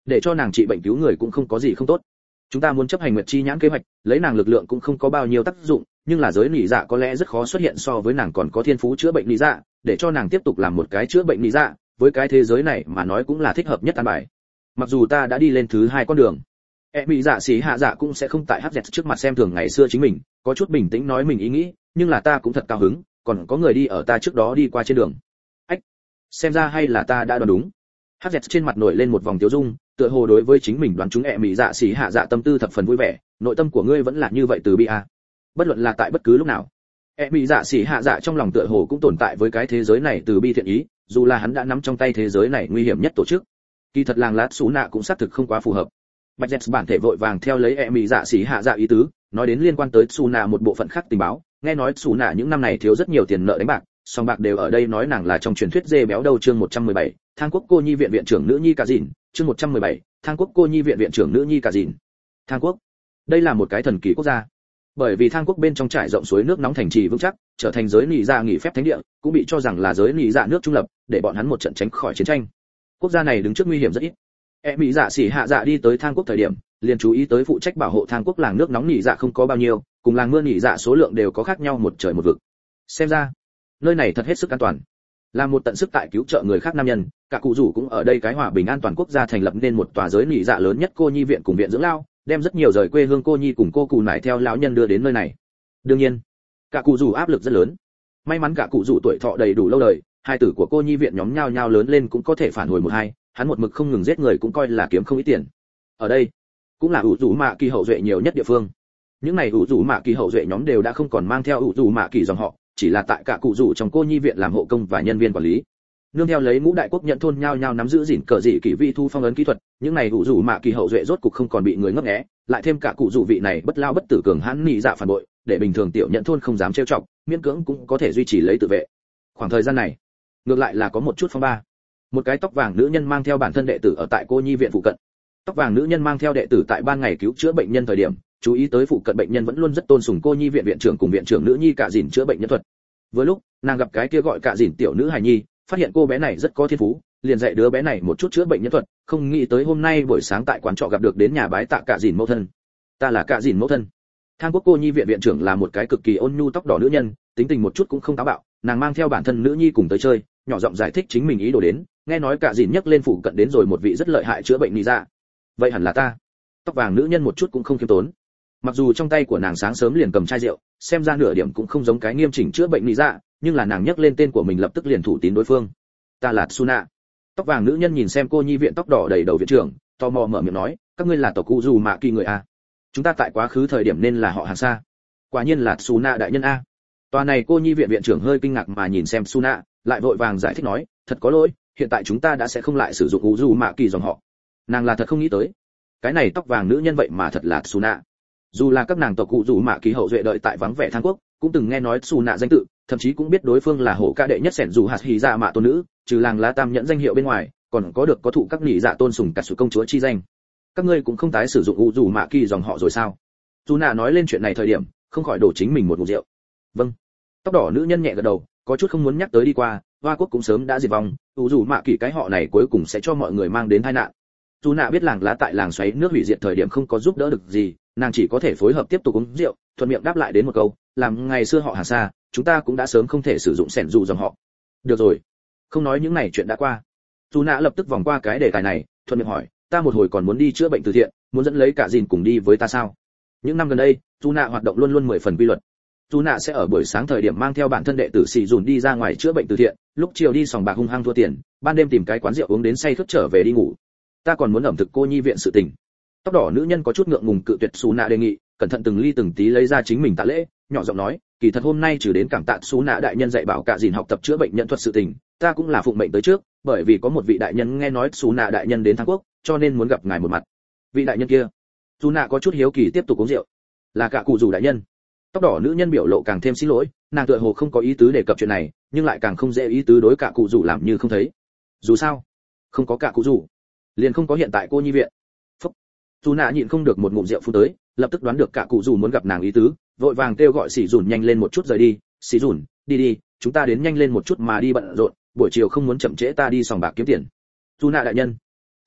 để cho nàng trị bệnh cứu người cũng không có gì không tốt. Chúng ta muốn chấp hành Nguyệt Chi Nhãn kế hoạch, lấy nàng lực lượng cũng không có bao nhiêu tác dụng, nhưng là giới nị dạ có lẽ rất khó xuất hiện so với nàng còn có thiên phú chữa bệnh nị dạ, để cho nàng tiếp tục làm một cái chữa bệnh nị dạ, với cái thế giới này mà nói cũng là thích hợp nhất an bài. Mặc dù ta đã đi lên thứ 2 con đường, mỹ dạ xỉ hạ dạ cũng sẽ không tại hắc dẹt trước mặt xem thường ngày xưa chính mình, có chút bình tĩnh nói mình ý nghĩ, nhưng là ta cũng thật cao hứng, còn có người đi ở ta trước đó đi qua trên đường. Ách, xem ra hay là ta đã đoán đúng. Hắc dẹt trên mặt nổi lên một vòng tiêu dung, tựa hồ đối với chính mình đoán chúng mỹ dạ xỉ hạ dạ tâm tư thập phần vui vẻ, nội tâm của ngươi vẫn là như vậy từ bi a. Bất luận là tại bất cứ lúc nào, mỹ dạ xỉ hạ dạ trong lòng tựa hồ cũng tồn tại với cái thế giới này từ bi thiện ý, dù là hắn đã nắm trong tay thế giới này nguy hiểm nhất tổ chức. Kỳ thật làng lát xú nạ cũng xác thực không quá phù hợp. Bạch Dẹt bản thể vội vàng theo lấy mỹ dạ xỉ hạ dạ ý tứ, nói đến liên quan tới xú nạ một bộ phận khác tình báo, nghe nói xú nạ những năm này thiếu rất nhiều tiền nợ đánh bạc, song bạc đều ở đây nói nàng là trong truyền thuyết dê béo đầu. Chương 117, Thang Quốc cô nhi viện viện trưởng nữ nhi cả dìn. Chương 117, Thang Quốc cô nhi viện viện trưởng nữ nhi cả dìn. Thang Quốc, đây là một cái thần kỳ quốc gia. Bởi vì Thang Quốc bên trong trải rộng suối nước nóng thành trì vững chắc, trở thành giới nị dạ nghỉ phép thánh địa, cũng bị cho rằng là giới nị dạ nước trung lập, để bọn hắn một trận tránh khỏi chiến tranh. Quốc gia này đứng trước nguy hiểm rất ít. Mỹ dạ xỉ hạ dạ đi tới Thang Quốc thời điểm, liền chú ý tới phụ trách bảo hộ Thang Quốc làng nước nóng nị dạ không có bao nhiêu, cùng làng mưa nị dạ số lượng đều có khác nhau một trời một vực. Xem ra, nơi này thật hết sức an toàn. Là một tận sức tại cứu trợ người khác nam nhân, cả cụ rủ cũng ở đây cái hòa bình an toàn quốc gia thành lập nên một tòa giới nị dạ lớn nhất cô nhi viện cùng viện dưỡng lao, đem rất nhiều rời quê hương cô nhi cùng cô cụ nải theo lão nhân đưa đến nơi này. Đương nhiên, cả cụ rủ áp lực rất lớn. May mắn cả cụ rủ tuổi thọ đầy đủ lâu đời, hai tử của cô nhi viện nhóm nhau nhau lớn lên cũng có thể phản hồi một hai, hắn một mực không ngừng giết người cũng coi là kiếm không ít tiền. Ở đây, cũng là ủ rủ mạ kỳ hậu duệ nhiều nhất địa phương. Những này ủ rủ mạ kỳ hậu duệ nhóm đều đã không còn mang theo ủ rủ mạ kỳ dòng họ, chỉ là tại cả cụ rủ trong cô nhi viện làm hộ công và nhân viên quản lý. Nương theo lấy ngũ đại quốc nhận thôn nhau nhau nắm giữ gìn cờ dị kỳ vị thu phong ấn kỹ thuật, những này ủ rủ mạ kỳ hậu duệ rốt cục không còn bị người ngấp nghé, lại thêm cả cụ rủ vị này bất lao bất tử cường hãn nị dạ phản bội, để bình thường tiểu nhận thôn không dám trêu chọc, miễn cưỡng cũng có thể duy trì lấy tự vệ. Khoảng thời gian này, ngược lại là có một chút phong ba. Một cái tóc vàng nữ nhân mang theo bản thân đệ tử ở tại cô nhi viện phụ cận. Tóc vàng nữ nhân mang theo đệ tử tại ban ngày cứu chữa bệnh nhân thời điểm, chú ý tới phụ cận bệnh nhân vẫn luôn rất tôn sùng cô nhi viện viện trưởng cùng viện trưởng nữ nhi cả dìn chữa bệnh nhân thuật. Vừa lúc, nàng gặp cái kia gọi cả dìn tiểu nữ hài nhi, phát hiện cô bé này rất có thiên phú, liền dạy đứa bé này một chút chữa bệnh nhân thuật, không nghĩ tới hôm nay buổi sáng tại quán trọ gặp được đến nhà bái tạ cả dìn mẫu thân. Ta là cả dìn mẫu thân. Thang Quốc cô nhi viện viện trưởng là một cái cực kỳ ôn nhu tóc đỏ nữ nhân, tính tình một chút cũng không táo bạo, nàng mang theo bản thân nữ nhi cùng tới chơi, nhỏ giọng giải thích chính mình ý đồ đến, nghe nói cả dìn nhắc lên phụ cận đến rồi một vị rất lợi hại chữa bệnh nị dạ. Vậy hẳn là ta. Tóc vàng nữ nhân một chút cũng không khiêm tốn. Mặc dù trong tay của nàng sáng sớm liền cầm chai rượu, xem ra nửa điểm cũng không giống cái nghiêm chỉnh chữa bệnh nị dạ, nhưng là nàng nhắc lên tên của mình lập tức liền thủ tín đối phương. Ta là Suna. Tóc vàng nữ nhân nhìn xem cô nhi viện tóc đỏ đầy đầu viện trưởng, tò mò mở miệng nói, các ngươi là tộc cụ dù mạ kỳ người a? Chúng ta tại quá khứ thời điểm nên là họ hàng xa. Quả nhiên là Suna đại nhân a. Tòa này cô nhi viện viện trưởng hơi kinh ngạc mà nhìn xem Suna, lại vội vàng giải thích nói, thật có lỗi, hiện tại chúng ta đã sẽ không lại sử dụng cụ dù mạ kỳ dòng họ. Nàng là thật không nghĩ tới, cái này tóc vàng nữ nhân vậy mà thật là Suna. Dù là các nàng tộc cụ dù mạ kỳ hậu duệ đợi tại vắng vẻ Thang Quốc, cũng từng nghe nói Suna danh tự, thậm chí cũng biết đối phương là hổ ca đệ nhất sẻn dù hạt hỉ dạ mạ tôn nữ, trừ làng lá tam nhẫn danh hiệu bên ngoài, còn có được có thụ các nị dạ tôn sùng cả sự công chúa chi danh. Các ngươi cũng không tái sử dụng cụ dù mạ kỳ dòng họ rồi sao? Suna nói lên chuyện này thời điểm, không khỏi đổ chính mình một ngụm rượu. Vâng. Tóc đỏ nữ nhân nhẹ gật đầu, có chút không muốn nhắc tới đi qua, Hoa Quốc cũng sớm đã diệt vong, cụ dù mạ kỳ cái họ này cuối cùng sẽ cho mọi người mang đến tai nạn. Suna biết làng lá tại làng xoáy nước hủy diệt thời điểm không có giúp đỡ được gì, nàng chỉ có thể phối hợp tiếp tục uống rượu, thuận miệng đáp lại đến một câu, làm ngày xưa họ hàng xa, chúng ta cũng đã sớm không thể sử dụng sẻn dù dòng họ. Được rồi, không nói những này chuyện đã qua. Suna lập tức vòng qua cái đề tài này, thuận miệng hỏi, ta một hồi còn muốn đi chữa bệnh từ thiện, muốn dẫn lấy cả dìn cùng đi với ta sao? Những năm gần đây, Suna hoạt động luôn luôn 10 phần quy luật. Suna sẽ ở buổi sáng thời điểm mang theo bản thân đệ tử xì dùn đi ra ngoài chữa bệnh từ thiện, lúc chiều đi sòng bạc hung hăng thua tiền, ban đêm tìm cái quán rượu uống đến say khướt trở về đi ngủ. Ta còn muốn ẩm thực cô nhi viện sự tình. Tóc đỏ nữ nhân có chút ngượng ngùng cự tuyệt Suna đề nghị, cẩn thận từng ly từng tí lấy ra chính mình tạ lễ, nhỏ giọng nói, kỳ thật hôm nay trừ đến cảm tạ Suna đại nhân dạy bảo cả dìn học tập chữa bệnh nhận thuật sự tình, ta cũng là phụng mệnh tới trước, bởi vì có một vị đại nhân nghe nói Suna đại nhân đến Thang Quốc, cho nên muốn gặp ngài một mặt. Vị đại nhân kia? Suna có chút hiếu kỳ tiếp tục uống rượu. Là cả cụ rủ đại nhân. Tóc đỏ nữ nhân biểu lộ càng thêm xin lỗi, nàng tựa hồ không có ý tứ đề cập chuyện này, nhưng lại càng không dễ ý tứ đối cả cụ rủ làm như không thấy. Dù sao, không có cả cụ rủ, liền không có hiện tại cô nhi viện. Phúc. Suna nhịn không được một ngụm rượu phun tới, lập tức đoán được cả cụ rủ muốn gặp nàng ý tứ, vội vàng kêu gọi Sĩ Dùn nhanh lên một chút rời đi. Sĩ Dùn, đi đi, chúng ta đến nhanh lên một chút mà đi bận rộn, buổi chiều không muốn chậm trễ ta đi sòng bạc kiếm tiền. Suna đại nhân.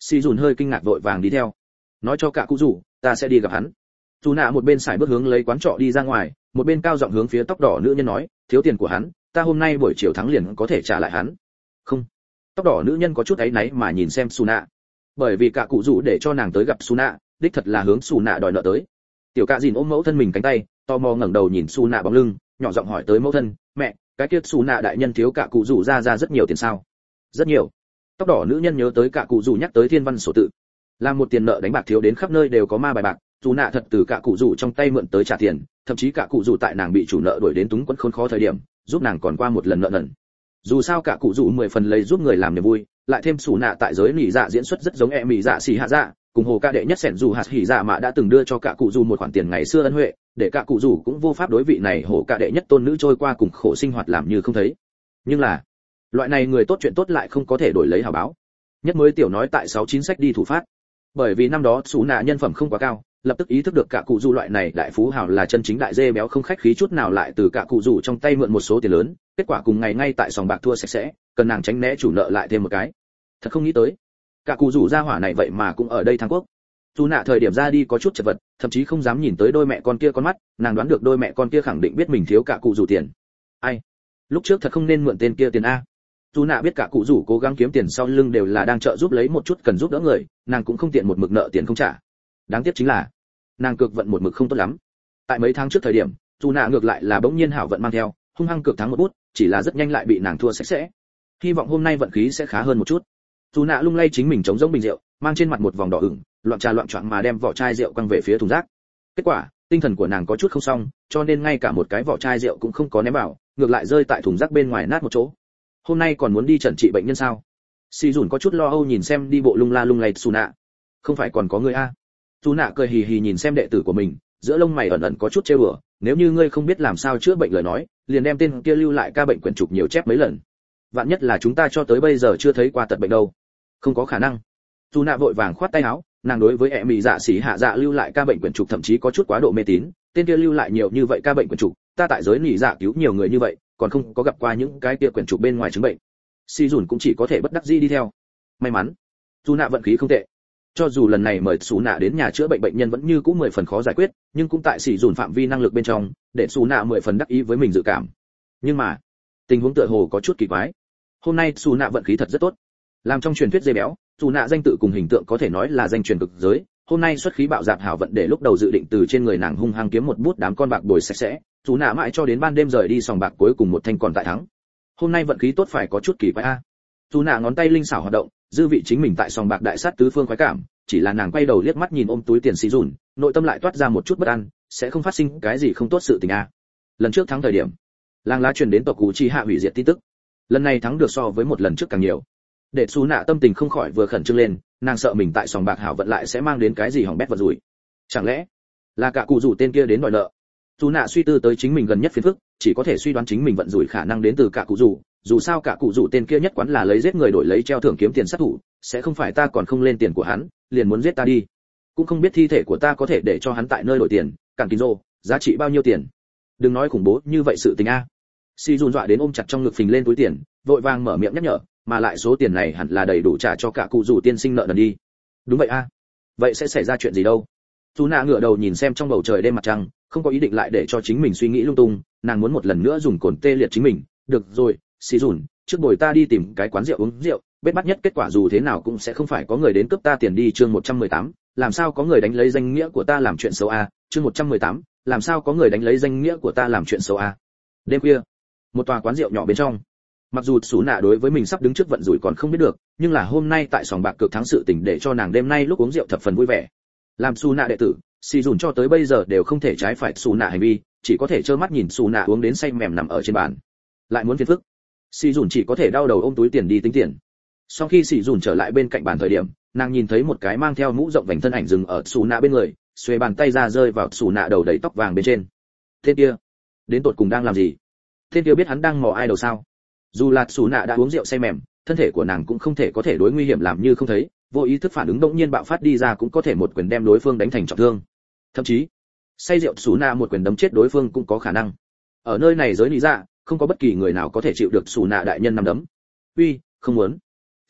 Si dùn hơi kinh ngạc vội vàng đi theo, nói cho cả cụ rủ ta sẽ đi gặp hắn. Dù nạ một bên xài bước hướng lấy quán trọ đi ra ngoài, một bên cao giọng hướng phía tóc đỏ nữ nhân nói, thiếu tiền của hắn, ta hôm nay buổi chiều thắng liền có thể trả lại hắn. Không. Tóc đỏ nữ nhân có chút áy náy mà nhìn xem Su nạ, bởi vì cả cụ rủ để cho nàng tới gặp Su nạ, đích thật là hướng Su nạ đòi nợ tới. Tiểu Cạ Dìn ôm mẫu thân mình cánh tay, tò mò ngẩng đầu nhìn Su nạ bóng lưng, nhỏ giọng hỏi tới mẫu thân, mẹ, cái kia Su nạ đại nhân thiếu cả cụ rủ ra rất nhiều tiền sao? Rất nhiều. Tóc đỏ nữ nhân nhớ tới cả cụ rủ nhắc tới thiên văn sổ tự, là một tiền nợ đánh bạc thiếu đến khắp nơi đều có ma bài bạc, dù nạ thật từ cả cụ rủ trong tay mượn tới trả tiền, thậm chí cả cụ rủ tại nàng bị chủ nợ đuổi đến túng quẫn khốn khó thời điểm, giúp nàng còn qua một lần nợ nần. Dù sao cả cụ rủ 10 phần lấy giúp người làm niềm vui, lại thêm sủ nạ tại giới nỉ dạ diễn xuất rất giống mỉ dạ xì hạ dạ, cùng hồ ca đệ nhất sẻn dù hạt hỉ dạ mà đã từng đưa cho cả cụ rủ một khoản tiền ngày xưa ân huệ, để cả cụ rủ cũng vô pháp đối vị này hồ ca đệ nhất tôn nữ trôi qua cùng khổ sinh hoạt làm như không thấy. Nhưng là loại này người tốt chuyện tốt lại không có thể đổi lấy hào báo. Nhất mới tiểu nói tại 69 sách đi thủ phát, bởi vì năm đó sủ nạ nhân phẩm không quá cao, lập tức ý thức được cả cụ rủ loại này đại phú hào là chân chính đại dê béo không khách khí chút nào, lại từ cả cụ rủ trong tay mượn một số tiền lớn, kết quả cùng ngày ngay tại sòng bạc thua sạch sẽ, cần nàng tránh né chủ nợ lại thêm một cái. Thật không nghĩ tới, cả cụ rủ ra hỏa này vậy mà cũng ở đây thắng quốc. Dù nạ thời điểm ra đi có chút chật vật, thậm chí không dám nhìn tới đôi mẹ con kia con mắt, nàng đoán được đôi mẹ con kia khẳng định biết mình thiếu cả cụ rủ tiền. Ai, lúc trước thật không nên mượn tên kia tiền a. Dù nạ biết cả cụ rủ cố gắng kiếm tiền sau lưng đều là đang trợ giúp lấy một chút cần giúp đỡ người, nàng cũng không tiện một mực nợ tiền không trả. Đáng tiếc chính là nàng cược vận một mực không tốt lắm. Tại mấy tháng trước thời điểm, dù nạ ngược lại là bỗng nhiên hảo vận mang theo, hung hăng cược thắng một bút, chỉ là rất nhanh lại bị nàng thua sạch sẽ. Hy vọng hôm nay vận khí sẽ khá hơn một chút. Dù nạ lung lay chính mình chống giống bình rượu, mang trên mặt một vòng đỏ ửng, loạn trà loạn choạng mà đem vỏ chai rượu quăng về phía thùng rác. Kết quả, tinh thần của nàng có chút không xong, cho nên ngay cả một cái vỏ chai rượu cũng không có ném vào, ngược lại rơi tại thùng rác bên ngoài nát một chỗ. Hôm nay còn muốn đi chẩn trị bệnh nhân sao? Si dùn có chút lo âu nhìn xem đi bộ lung la lung lay Su nạ. Không phải còn có người a? Su nạ cười hì hì nhìn xem đệ tử của mình, giữa lông mày ẩn ẩn có chút trêu đùa, nếu như ngươi không biết làm sao chữa bệnh lời nói, liền đem tên kia lưu lại ca bệnh quyển trục nhiều chép mấy lần. Vạn nhất là chúng ta cho tới bây giờ chưa thấy qua tật bệnh đâu. Không có khả năng. Su nạ vội vàng khoát tay áo, nàng đối với mị dạ xỉ hạ dạ lưu lại ca bệnh quyển trục thậm chí có chút quá độ mê tín, tên kia lưu lại nhiều như vậy ca bệnh quyển trục, ta tại giới nỉ dạ cứu nhiều người như vậy, còn không có gặp qua những cái kia quyển trục bên ngoài chứng bệnh. Si dùn cũng chỉ có thể bất đắc dĩ đi theo. May mắn, Su nạ vận khí không tệ. Cho dù lần này mời Su nạ đến nhà chữa bệnh bệnh nhân vẫn như cũ 10 phần khó giải quyết, nhưng cũng tại Si dùn phạm vi năng lực bên trong, để Su nạ 10 phần đắc ý với mình dự cảm. Nhưng mà, tình huống tựa hồ có chút kỳ quái. Hôm nay Su nạ vận khí thật rất tốt. Làm trong truyền thuyết dê béo, Su nạ danh tự cùng hình tượng có thể nói là danh truyền cực giới, hôm nay xuất khí bạo dạn hảo vận để lúc đầu dự định từ trên người nàng hung hăng kiếm một bút đám con bạc bồi sạch sẽ, Su nạ mãi cho đến ban đêm rời đi sòng bạc cuối cùng một thanh còn tại thắng. Hôm nay vận khí tốt phải có chút kỳ quái a. Su nạ ngón tay linh xảo hoạt động, dư vị chính mình tại sòng bạc đại sát tứ phương khoái cảm, chỉ là nàng quay đầu liếc mắt nhìn ôm túi tiền Si dùn, nội tâm lại toát ra một chút bất an, sẽ không phát sinh cái gì không tốt sự tình a. Lần trước thắng thời điểm, làng lá truyền đến tộc cụ chi hạ hủy diệt tin tức. Lần này thắng được so với một lần trước càng nhiều. Để Su nạ tâm tình không khỏi vừa khẩn trương lên, nàng sợ mình tại sòng bạc hảo vận lại sẽ mang đến cái gì hỏng bét vật rủi. Chẳng lẽ là cả cụ rủ tên kia đến đòi nợ? Su nạ suy tư tới chính mình gần nhất phiền phức, chỉ có thể suy đoán chính mình vận rủi khả năng đến từ cả cụ rủ, dù sao cả cụ rủ tên kia nhất quán là lấy giết người đổi lấy treo thưởng kiếm tiền sát thủ, sẽ không phải ta còn không lên tiền của hắn, liền muốn giết ta đi. Cũng không biết thi thể của ta có thể để cho hắn tại nơi đổi tiền, càng kinh rô, giá trị bao nhiêu tiền? Đừng nói khủng bố như vậy sự tình a. Si dùn dọa đến ôm chặt trong ngực phình lên túi tiền, vội vàng mở miệng nhắc nhở, mà lại số tiền này hẳn là đầy đủ trả cho cả cụ rủ tiên sinh nợ nần đi. Đúng vậy a. Vậy sẽ xảy ra chuyện gì đâu? Su nạ ngửa đầu nhìn xem trong bầu trời đêm mặt trăng, không có ý định lại để cho chính mình suy nghĩ lung tung, nàng muốn một lần nữa dùng cồn tê liệt chính mình. Được rồi, Si dùn, trước buổi ta đi tìm cái quán rượu uống rượu, bết bắt nhất kết quả dù thế nào cũng sẽ không phải có người đến cướp ta tiền đi. Chương 118, làm sao có người đánh lấy danh nghĩa của ta làm chuyện xấu a? Chương 118, làm sao có người đánh lấy danh nghĩa của ta làm chuyện xấu a? Đêm khuya, một tòa quán rượu nhỏ bên trong, mặc dù Sú nạ đối với mình sắp đứng trước vận rủi còn không biết được, nhưng là hôm nay tại sòng bạc cược thắng sự tình để cho nàng đêm nay lúc uống rượu thập phần vui vẻ. Làm Sú nạ đệ tử, Si dùn cho tới bây giờ đều không thể trái phải Sú nạ hành vi, chỉ có thể trơ mắt nhìn Sú nạ uống đến say mềm nằm ở trên bàn. Lại muốn phiền phức, Si dùn chỉ có thể đau đầu ôm túi tiền đi tính tiền. Sau khi Si dùn trở lại bên cạnh bàn thời điểm, nàng nhìn thấy một cái mang theo mũ rộng vành thân ảnh dừng ở Sú nạ bên người, xuề bàn tay ra rơi vào Sú nạ đầu đầy tóc vàng bên trên. Tên kia, đến tột cùng đang làm gì? Tên kia biết hắn đang mò ai đầu sao? Dù là Sú nạ đã uống rượu say mềm, thân thể của nàng cũng không thể có thể đối nguy hiểm làm như không thấy, vô ý thức phản ứng đột nhiên bạo phát đi ra cũng có thể một quyền đem đối phương đánh thành trọng thương. Thậm chí, say rượu Sú nạ một quyền đấm chết đối phương cũng có khả năng. Ở nơi này giới lý dạ, không có bất kỳ người nào có thể chịu được Sú nạ đại nhân nắm đấm. Uy, không muốn.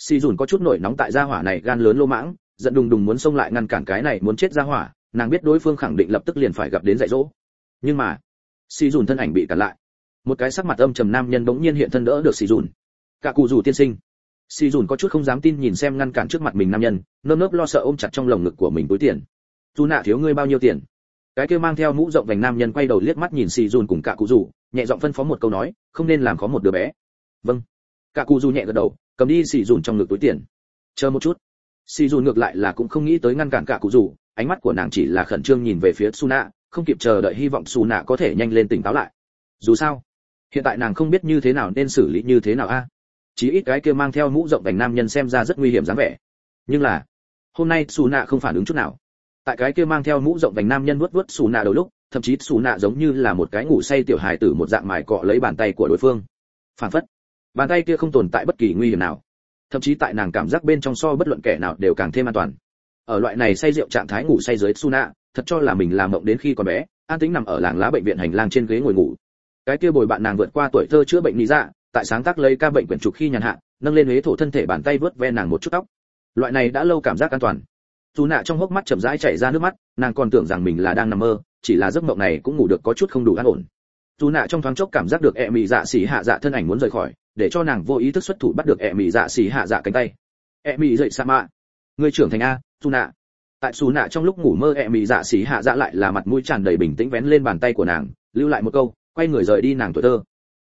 Xì dùn có chút nổi nóng tại gia hỏa này gan lớn lô mãng, giận đùng đùng muốn xông lại ngăn cản cái này muốn chết gia hỏa, nàng biết đối phương khẳng định lập tức liền phải gặp đến dạy dỗ. Nhưng mà, xì dùn thân ảnh bị cản lại. Một cái sắc mặt âm trầm nam nhân bỗng nhiên hiện thân đỡ được xì dùn. Cả cụ rủ tiên sinh. Xì dùn có chút không dám tin nhìn xem ngăn cản trước mặt mình nam nhân, nơm nớp lo sợ ôm chặt trong lồng ngực của mình túi tiền. Dù nạ thiếu ngươi bao nhiêu tiền? Cái kia mang theo mũ rộng vành nam nhân quay đầu liếc mắt nhìn xì dùn cùng cả cụ rủ, nhẹ giọng phân phó một câu nói, không nên làm khó một đứa bé. Vâng. Cả cụ rủ nhẹ gật đầu, cầm đi xì dùn trong ngực túi tiền. Chờ một chút. Xì dùn ngược lại là cũng không nghĩ tới ngăn cản cả cụ rủ, ánh mắt của nàng chỉ là khẩn trương nhìn về phía Suna, không kịp chờ đợi hy vọng Suna có thể nhanh lên tỉnh táo lại. Dù sao, hiện tại nàng không biết như thế nào nên xử lý như thế nào a. Chí ít cái kia mang theo mũ rộng vành nam nhân xem ra rất nguy hiểm dáng vẻ. Nhưng là, hôm nay Suna không phản ứng chút nào. Tại cái kia mang theo mũ rộng vành nam nhân vuốt vuốt Suna đầu lúc, thậm chí Suna giống như là một cái ngủ say tiểu hài tử một dạng mài cọ lấy bàn tay của đối phương. Phản phất, bàn tay kia không tồn tại bất kỳ nguy hiểm nào. Thậm chí tại nàng cảm giác bên trong so bất luận kẻ nào đều càng thêm an toàn. Ở loại này say rượu trạng thái ngủ say dưới Suna, thật cho là mình làm mộng đến khi còn bé, an tĩnh nằm ở làng lá bệnh viện hành lang trên ghế ngồi ngủ. Cái kia bồi bạn nàng vượt qua tuổi thơ chữa bệnh lý dạ, tại sáng tác lấy ca bệnh quyển trục khi nhàn hạ, nâng lên huế thổ thân thể bàn tay vớt ve nàng một chút tóc. Loại này đã lâu cảm giác an toàn. Suna trong hốc mắt chậm rãi chảy ra nước mắt, nàng còn tưởng rằng mình là đang nằm mơ, chỉ là giấc mộng này cũng ngủ được có chút không đủ an ổn. Suna trong thoáng chốc cảm giác được mị dạ xỉ hạ dạ thân ảnh muốn rời khỏi, để cho nàng vô ý thức xuất thủ bắt được mị dạ xỉ hạ dạ cánh tay. Mị dậy Sama, ngươi trưởng thành a, Suna. Tại Suna trong lúc ngủ mơ mị dạ xỉ hạ dạ lại là mặt mũi tràn đầy bình tĩnh vén lên bàn tay của nàng, lưu lại một câu, quay người rời đi nàng tuổi thơ.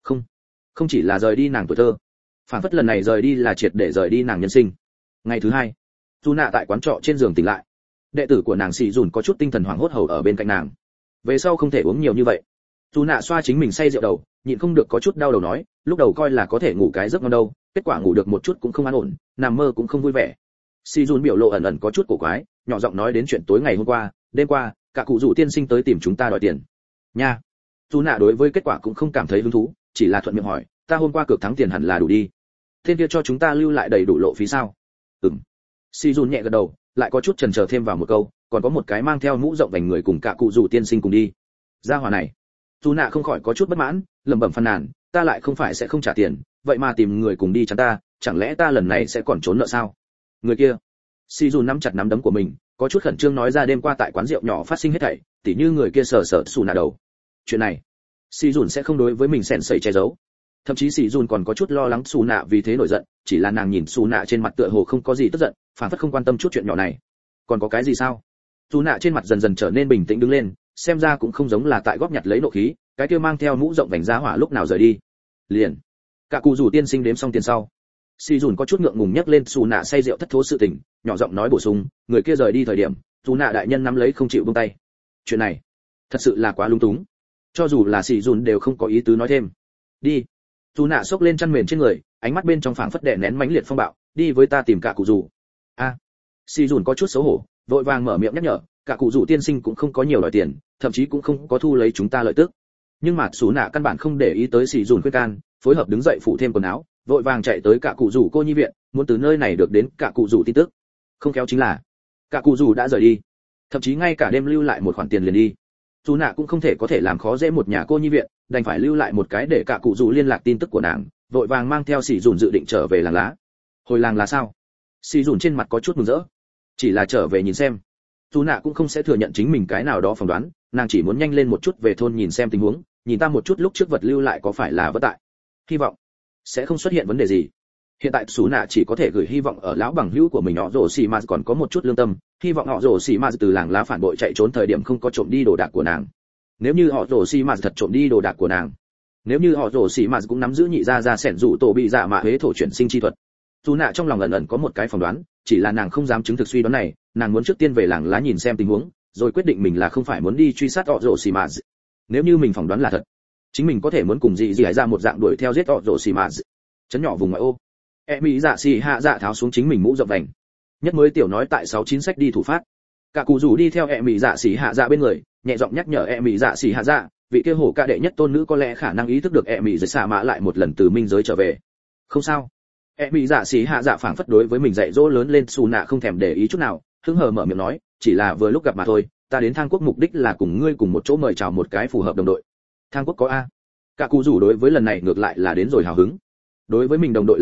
Không chỉ là rời đi nàng tuổi thơ, phản phất lần này rời đi là triệt để rời đi nàng nhân sinh. Ngày thứ hai, Suna tại quán trọ trên giường tỉnh lại. Đệ tử của nàng Sĩ Dùn có chút tinh thần hoảng hốt hầu ở bên cạnh nàng. Về sau không thể uống nhiều như vậy. Suna xoa chính mình say rượu đầu, nhịn không được có chút đau đầu nói, lúc đầu coi là có thể ngủ cái giấc ngon đâu, kết quả ngủ được một chút cũng không an ổn, nằm mơ cũng không vui vẻ. Sĩ Dùn biểu lộ ẩn ẩn có chút cổ quái, nhỏ giọng nói đến chuyện tối ngày hôm qua, đêm qua, cả cụ rủ tiên sinh tới tìm chúng ta đòi tiền. Nha. Suna đối với kết quả cũng không cảm thấy hứng thú, chỉ là thuận miệng hỏi, ta hôm qua cược thắng tiền hẳn là đủ đi. Tên kia cho chúng ta lưu lại đầy đủ lộ phí sao? Sĩ Dùn nhẹ gật đầu, lại có chút chần chờ thêm vào một câu, còn có một cái mang theo mũ rộng vành người cùng cả cụ rủ tiên sinh cùng đi. Gia hỏa này, Suna không khỏi có chút bất mãn, lẩm bẩm phàn nàn, ta lại không phải sẽ không trả tiền, vậy mà tìm người cùng đi chắn ta, chẳng lẽ ta lần này sẽ còn trốn nợ sao? Người kia, Sĩ Dùn nắm chặt nắm đấm của mình, có chút khẩn trương nói ra đêm qua tại quán rượu nhỏ phát sinh hết thảy, tỉ như người kia sờ Suna đầu. Chuyện này, Sĩ Dùn sẽ không đối với mình sèn sẩy che giấu. Thậm chí Sĩ Dùn còn có chút lo lắng Suna vì thế nổi giận, chỉ là nàng nhìn Suna trên mặt tựa hồ không có gì tức giận, phản phất không quan tâm chút chuyện nhỏ này. Còn có cái gì sao? Suna trên mặt dần dần trở nên bình tĩnh đứng lên, xem ra cũng không giống là tại góp nhặt lấy nộ khí, cái kia mang theo mũ rộng vành giá hỏa lúc nào rời đi. Liền, cả cụ rủ tiên sinh đếm xong tiền sau, Sĩ Dùn có chút ngượng ngùng nhắc lên Suna say rượu thất thố sự tình, nhỏ giọng nói bổ sung, người kia rời đi thời điểm, Suna đại nhân nắm lấy không chịu buông tay. Chuyện này, thật sự là quá lung túng. Cho dù là Sĩ Dùn đều không có ý tứ nói thêm. Đi. Suna xốc lên chăn mền trên người, ánh mắt bên trong phảng phất đè nén mãnh liệt phong bạo, đi với ta tìm cả cụ rủ. A. Sĩ Dùn có chút xấu hổ, vội vàng mở miệng nhắc nhở, cả cụ rủ tiên sinh cũng không có nhiều đòi tiền, thậm chí cũng không có thu lấy chúng ta lợi tức. Nhưng mà Suna căn bản không để ý tới Sĩ Dùn khuyên can, phối hợp đứng dậy phủ thêm quần áo, vội vàng chạy tới cả cụ rủ cô nhi viện, muốn từ nơi này được đến cả cụ rủ tin tức. Không khéo chính là, cả cụ rủ đã rời đi, thậm chí ngay cả đêm lưu lại một khoản tiền liền đi. Suna cũng không thể có thể làm khó dễ một nhà cô nhi viện, đành phải lưu lại một cái để cả cụ rủ liên lạc tin tức của nàng, vội vàng mang theo Sĩ Dùn dự định trở về làng lá. Hồi làng là sao? Sĩ Dùn trên mặt có chút mừng rỡ, chỉ là trở về nhìn xem. Suna cũng không sẽ thừa nhận chính mình cái nào đó phỏng đoán, nàng chỉ muốn nhanh lên một chút về thôn nhìn xem tình huống, nhìn ta một chút lúc trước vật lưu lại có phải là vất tại. Hy vọng sẽ không xuất hiện vấn đề gì. Hiện tại Suna chỉ có thể gửi hy vọng ở lão bằng hữu của mình họ Rồ Xì Mà còn có một chút lương tâm, hy vọng họ Rồ Xì Mà từ làng lá phản bội chạy trốn thời điểm không có trộm đi đồ đạc của nàng. Nếu như họ Rồ Xì Mà thật trộm đi đồ đạc của nàng, nếu như họ Rồ Xì Mà cũng nắm giữ nhị ra sẻn rủ tổ bị dạ mạ huế thổ chuyển sinh chi thuật. Suna trong lòng ẩn ẩn có một cái phỏng đoán, chỉ là nàng không dám chứng thực suy đoán này, nàng muốn trước tiên về làng lá nhìn xem tình huống, rồi quyết định mình là không phải muốn đi truy sát họ Rồ Xì Mà. Nếu như mình phỏng đoán là thật, chính mình có thể muốn cùng gì ra một dạng đuổi theo giết họ Rồ Xì Mà. Chấn nhỏ vùng ngoại ô, mỹ dạ xì hạ dạ tháo xuống chính mình mũ rộng vành, nhất mới tiểu nói tại 69 sách đi thủ phát. Cả cụ rủ đi theo mỹ dạ xì hạ dạ bên người, nhẹ giọng nhắc nhở mỹ dạ xì hạ dạ, vị kia hổ ca đệ nhất tôn nữ có lẽ khả năng ý thức được mỹ dạ xà mã lại một lần từ minh giới trở về. Không sao. Mỹ dạ xì hạ dạ phảng phất đối với mình dạy dỗ lớn lên Suna không thèm để ý chút nào, hứng hờ mở miệng nói, chỉ là vừa lúc gặp mà thôi, ta đến Thang Quốc mục đích là cùng ngươi cùng một chỗ mời chào một cái phù hợp đồng đội. Thang Quốc có a? Cả cụ rủ đối với lần này ngược lại là đến rồi hào hứng. Đối với mình đồng đội là ai,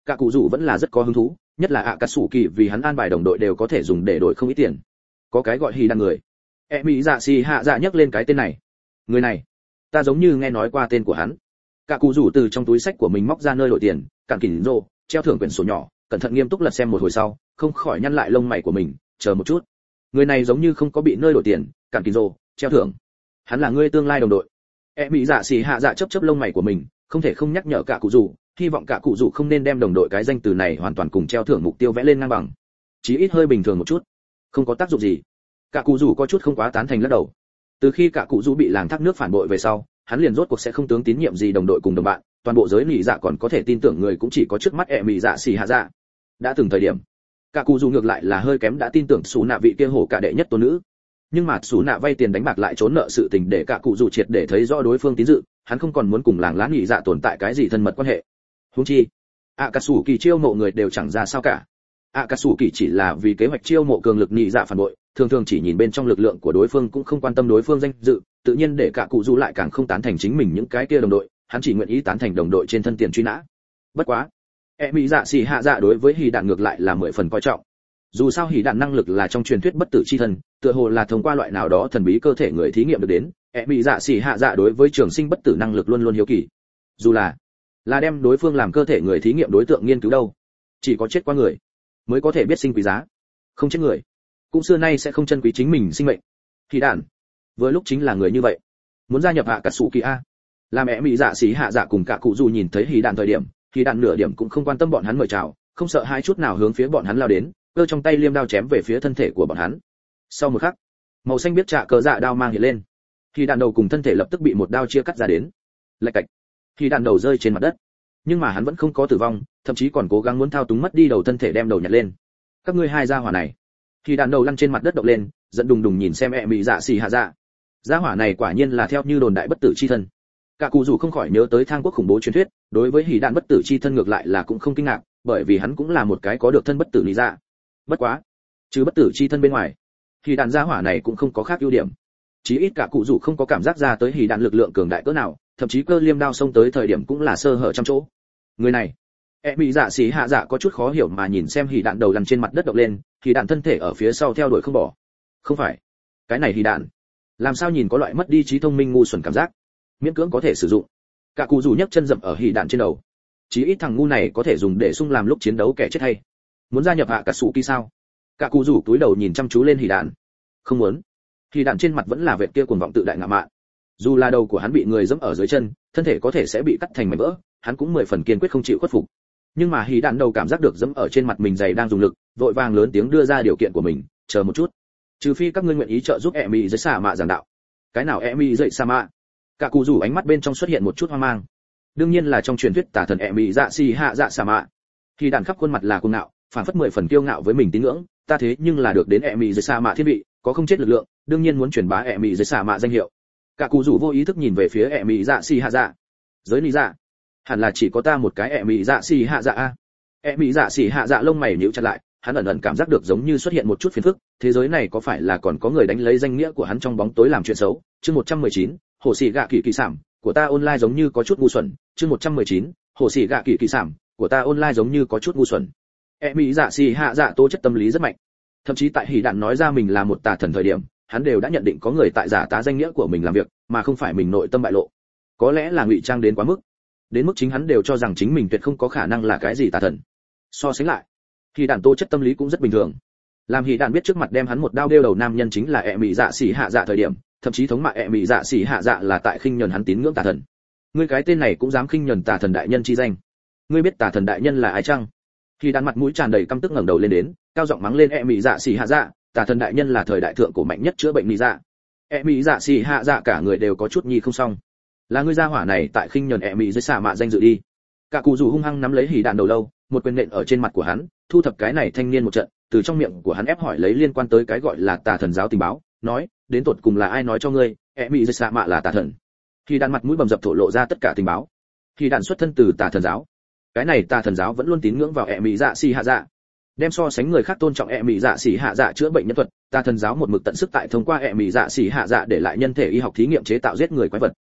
cả cụ rủ vẫn là rất có hứng thú, nhất là ạ cà sủ kỳ vì hắn an bài đồng đội đều có thể dùng để đổi không ít tiền. Có cái gọi hỉ đạn người. Mỹ dạ xì hạ dạ nhắc lên cái tên này. Người này, ta giống như nghe nói qua tên của hắn. Cả cụ rủ từ trong túi sách của mình móc ra nơi đổi tiền, cản kỉnh rô, treo thưởng quyển sổ nhỏ, cẩn thận nghiêm túc lật xem một hồi sau, không khỏi nhăn lại lông mày của mình, chờ một chút. Người này giống như không có bị nơi đổi tiền, cản kỉnh rô, treo thưởng. Hắn là ngươi tương lai đồng đội. Mỹ dạ xì hạ dạ chớp chớp lông mày của mình, không thể không nhắc nhở cả cụ rủ, hy vọng cả cụ rủ không nên đem đồng đội cái danh từ này hoàn toàn cùng treo thưởng mục tiêu vẽ lên ngang bằng, chí ít hơi bình thường một chút, không có tác dụng gì. Cả cụ rủ có chút không quá tán thành lắc đầu. Từ khi cả cụ rủ bị làng thác nước phản bội về sau, hắn liền rốt cuộc sẽ không tướng tín nhiệm gì đồng đội cùng đồng bạn, toàn bộ giới nị dạ còn có thể tin tưởng người cũng chỉ có trước mắt Mỹ dạ xì hạ dạ. Đã từng thời điểm, cả cụ rủ ngược lại là hơi kém đã tin tưởng Sú Nạ vị kia hổ cả đệ nhất tôn nữ. Nhưng mà Sú Nạ vay tiền đánh bạc lại trốn nợ sự tình để cả cụ rủ triệt để thấy rõ đối phương tín dự, hắn không còn muốn cùng làng lá nị dạ tồn tại cái gì thân mật quan hệ. Huống chi, Akatsuki chiêu mộ người đều chẳng ra sao cả. Akatsuki chỉ là vì kế hoạch chiêu mộ cường lực nị dạ phản bội, thường thường chỉ nhìn bên trong lực lượng của đối phương cũng không quan tâm đối phương danh dự, tự nhiên để cả cụ rủ lại càng không tán thành chính mình những cái kia đồng đội, hắn chỉ nguyện ý tán thành đồng đội trên thân tiền truy nã. Bất quá, Mỹ dạ xì hạ dạ đối với hỉ đạn ngược lại là 10 phần coi trọng. Dù sao hỉ đạn năng lực là trong truyền thuyết bất tử chi thân, tựa hồ là thông qua loại nào đó thần bí cơ thể người thí nghiệm được đến, Mỹ dạ xì hạ dạ đối với trường sinh bất tử năng lực luôn luôn hiếu kỳ. Dù là đem đối phương làm cơ thể người thí nghiệm đối tượng nghiên cứu đâu, chỉ có chết qua người mới có thể biết sinh quý giá, không chết người cũng xưa nay sẽ không trân quý chính mình sinh mệnh. Hỉ đạn vừa lúc chính là người như vậy, muốn gia nhập hạ cả sủ kỳ a. Làm Mỹ dạ xì hạ dạ cùng cả cụ dù nhìn thấy hỉ đạn thời điểm, hỉ đạn nửa điểm cũng không quan tâm bọn hắn mời chào, không sợ hai chút nào hướng phía bọn hắn lao đến, cơ trong tay liêm đao chém về phía thân thể của bọn hắn. Sau một khắc, màu xanh biết trạ cờ dạ đao mang hiện lên, hỉ đạn đầu cùng thân thể lập tức bị một đao chia cắt ra đến. Lạch cạch, hỉ đạn đầu rơi trên mặt đất, nhưng mà hắn vẫn không có tử vong, thậm chí còn cố gắng muốn thao túng mất đi đầu thân thể đem đầu nhặt lên. Các ngươi hai gia hỏa này. Hỉ đạn đầu lăn trên mặt đất động lên, giận đùng đùng nhìn xem Mỹ dạ xì hạ dạ. Gia hỏa này quả nhiên là theo như đồn đại bất tử chi thân. Cả cụ rủ không khỏi nhớ tới thang quốc khủng bố truyền thuyết, đối với hỉ đạn bất tử chi thân ngược lại là cũng không kinh ngạc, bởi vì hắn cũng là một cái có được thân bất tử lý dạ. Bất quá, trừ bất tử chi thân bên ngoài, hỉ đạn gia hỏa này cũng không có khác ưu điểm. Chí ít cả cụ rủ không có cảm giác ra tới hỉ đạn lực lượng cường đại cỡ nào, thậm chí cơ liêm đao xông tới thời điểm cũng là sơ hở trăm chỗ. Người này, Mỹ dạ xì hạ dạ có chút khó hiểu mà nhìn xem hỉ đạn đầu lăn trên mặt đất động lên, hỉ đạn thân thể ở phía sau theo đuổi không bỏ. Không phải, cái này hỉ đạn, làm sao nhìn có loại mất đi trí thông minh ngu xuẩn cảm giác, miễn cưỡng có thể sử dụng. Cả cụ rủ nhấc chân dậm ở hỉ đạn trên đầu. Chí ít thằng ngu này có thể dùng để xung làm lúc chiến đấu kẻ chết hay. Muốn gia nhập hạ cả sủ kỳ sao? Cả cụ rủ túi đầu nhìn chăm chú lên hỉ đạn. Không muốn. Hỉ đạn trên mặt vẫn là vệt kia cuồng vọng tự đại ngạo mạn. Dù là đầu của hắn bị người giẫm ở dưới chân, thân thể có thể sẽ bị cắt thành mảnh vỡ, hắn cũng 10 phần kiên quyết không chịu khuất phục. Nhưng mà hỉ đạn đầu cảm giác được giẫm ở trên mặt mình giày đang dùng lực, vội vàng lớn tiếng đưa ra điều kiện của mình, chờ một chút. Trừ phi các ngươi nguyện ý trợ giúp Mỹ dậy xả mạ giảng đạo. Cái nào Mỹ dậy xả mạ? Cả cụ rủ ánh mắt bên trong xuất hiện một chút hoang mang. Đương nhiên là trong truyền thuyết tà thần Mỹ dạ xì hạ dạ xả mạ. Hỉ đạn khắp khuôn mặt là cuồng ngạo, phản phất 10 phần kiêu ngạo với mình tín ngưỡng, ta thế nhưng là được đến Mỹ dậy xả mạ thiên vị, có không chết lực lượng, đương nhiên muốn truyền bá Mỹ dậy xả mạ danh hiệu. Cả cụ rủ vô ý thức nhìn về phía Mỹ dạ xì hạ dạ. Giới lý dạ, hẳn là chỉ có ta một cái Mỹ dạ xì hạ dạ a. Mỹ dạ xì hạ dạ lông mày nhíu chặt lại, hắn ẩn ẩn cảm giác được giống như xuất hiện một chút phiền phức, thế giới này có phải là còn có người đánh lấy danh nghĩa của hắn trong bóng tối làm chuyện xấu. Chương 119, hồ sĩ gạ kỳ kỳ sảm, của ta online giống như có chút ngu xuẩn. Chương 119, hồ sĩ gạ kỳ kỳ sảm, của ta online giống như có chút ngu xuẩn. Mỹ dạ xì hạ dạ tố chất tâm lý rất mạnh, thậm chí tại hỉ đạn nói ra mình là một tà thần thời điểm, hắn đều đã nhận định có người tại giả tá danh nghĩa của mình làm việc, mà không phải mình nội tâm bại lộ. Có lẽ là ngụy trang đến quá mức, đến mức chính hắn đều cho rằng chính mình tuyệt không có khả năng là cái gì tà thần. So sánh lại, hỉ đạn tố chất tâm lý cũng rất bình thường. Làm hỉ đạn biết trước mặt đem hắn một đao đeo đầu nam nhân chính là Mỹ dạ xỉ hạ dạ thời điểm, thậm chí thống mạ Mỹ dạ xỉ hạ dạ là tại khinh nhẫn hắn tín ngưỡng tà thần. Ngươi cái tên này cũng dám khinh nhẫn tà thần đại nhân chi danh? Ngươi biết tà thần đại nhân là ai chăng? Hỉ đạn mặt mũi tràn đầy căm tức ngẩng đầu lên đến, cao giọng mắng lên Mỹ dạ xỉ hạ dạ, tà thần đại nhân là thời đại thượng cổ mạnh nhất chữa bệnh lý dạ. Mỹ dạ xỉ hạ dạ cả người đều có chút nhi không xong. Là ngươi gia hỏa này tại khinh nhẫn Mỹ dưới xả mạ danh dự đi. Cả cụ rủ hung hăng nắm lấy hỉ đạn đầu lâu, một quyền nện ở trên mặt của hắn, thu thập cái này thanh niên một trận, từ trong miệng của hắn ép hỏi lấy liên quan tới cái gọi là tà thần giáo tình báo, nói, đến tột cùng là ai nói cho ngươi, Mỹ dưới xả mạ là tà thần? Hỉ đạn mặt mũi bầm dập thổ lộ ra tất cả tình báo. Hỉ đạn xuất thân từ tà thần giáo, cái này tà thần giáo vẫn luôn tín ngưỡng vào Mỹ dạ xỉ hạ dạ, đem so sánh người khác tôn trọng Mỹ dạ xỉ hạ dạ chữa bệnh nhân thuật, tà thần giáo một mực tận sức tại thông qua Mỹ dạ xỉ hạ dạ để lại nhân thể y học thí nghiệm chế tạo giết người quái vật.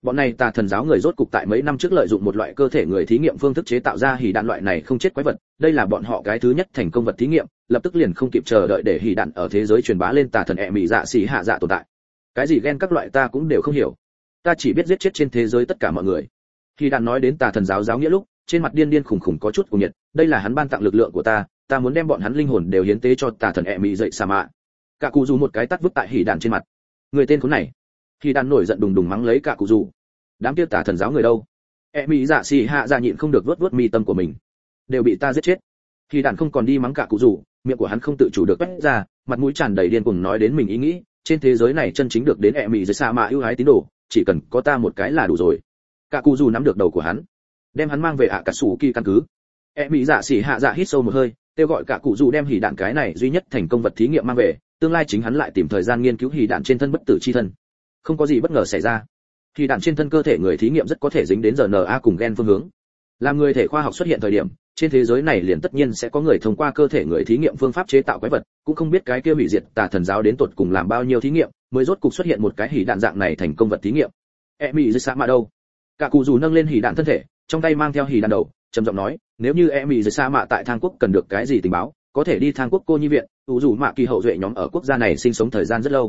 Bọn này tà thần giáo người rốt cục tại mấy năm trước lợi dụng một loại cơ thể người thí nghiệm phương thức chế tạo ra hỉ đạn loại này không chết quái vật, đây là bọn họ cái thứ nhất thành công vật thí nghiệm, lập tức liền không kịp chờ đợi để hỉ đạn ở thế giới truyền bá lên tà thần mị dạ xỉ hạ dạ tồn tại. Cái gì ghen các loại ta cũng đều không hiểu, ta chỉ biết giết chết trên thế giới tất cả mọi người. Hỉ đạn nói đến tà thần giáo giáo nghĩa lúc, trên mặt điên điên khủng khủng có chút cuồng nhiệt, đây là hắn ban tặng lực lượng của ta muốn đem bọn hắn linh hồn đều hiến tế cho tà thần mị dậy sa mạ. Cả cụ dù một cái tát vứt tại hỉ đạn trên mặt. Người tên khốn này. Hỉ đạn nổi giận đùng đùng mắng lấy cả cụ dù. Đám kia tà thần giáo người đâu? Mị dạ xỉ hạ dạ nhịn không được vuốt vuốt mi tâm của mình. Đều bị ta giết chết. Hỉ đạn không còn đi mắng cả cụ dù, miệng của hắn không tự chủ được toét ra, mặt mũi tràn đầy điên cuồng nói đến mình ý nghĩ, trên thế giới này chân chính được đến mị dậy sa mạ ưu ái tín đồ, chỉ cần có ta một cái là đủ rồi. Cả cụ dù nắm được đầu của hắn, đem hắn mang về ạ cà sủ kỳ căn cứ. Mị dạ xỉ hạ dạ hít sâu một hơi, kêu gọi cả cụ dù đem hỉ đạn cái này duy nhất thành công vật thí nghiệm mang về, tương lai chính hắn lại tìm thời gian nghiên cứu hỉ đạn trên thân bất tử chi thân. Không có gì bất ngờ xảy ra. Hỉ đạn trên thân cơ thể người thí nghiệm rất có thể dính đến RNA cùng gen phương hướng. Làm người thể khoa học xuất hiện thời điểm, trên thế giới này liền tất nhiên sẽ có người thông qua cơ thể người thí nghiệm phương pháp chế tạo quái vật, cũng không biết cái kia hủy diệt tà thần giáo đến tột cùng làm bao nhiêu thí nghiệm, mới rốt cục xuất hiện một cái hỉ đạn dạng này thành công vật thí nghiệm. Mị dư sa mạ đâu? Cả cụ dù nâng lên hỉ đạn thân thể, trong tay mang theo hỉ đạn đầu, trầm giọng nói, nếu như Mị dư sa mạ tại Thang quốc cần được cái gì tình báo, có thể đi Thang quốc cô nhi viện, dù mạ kỳ hậu duệ nhóm ở quốc gia này sinh sống thời gian rất lâu.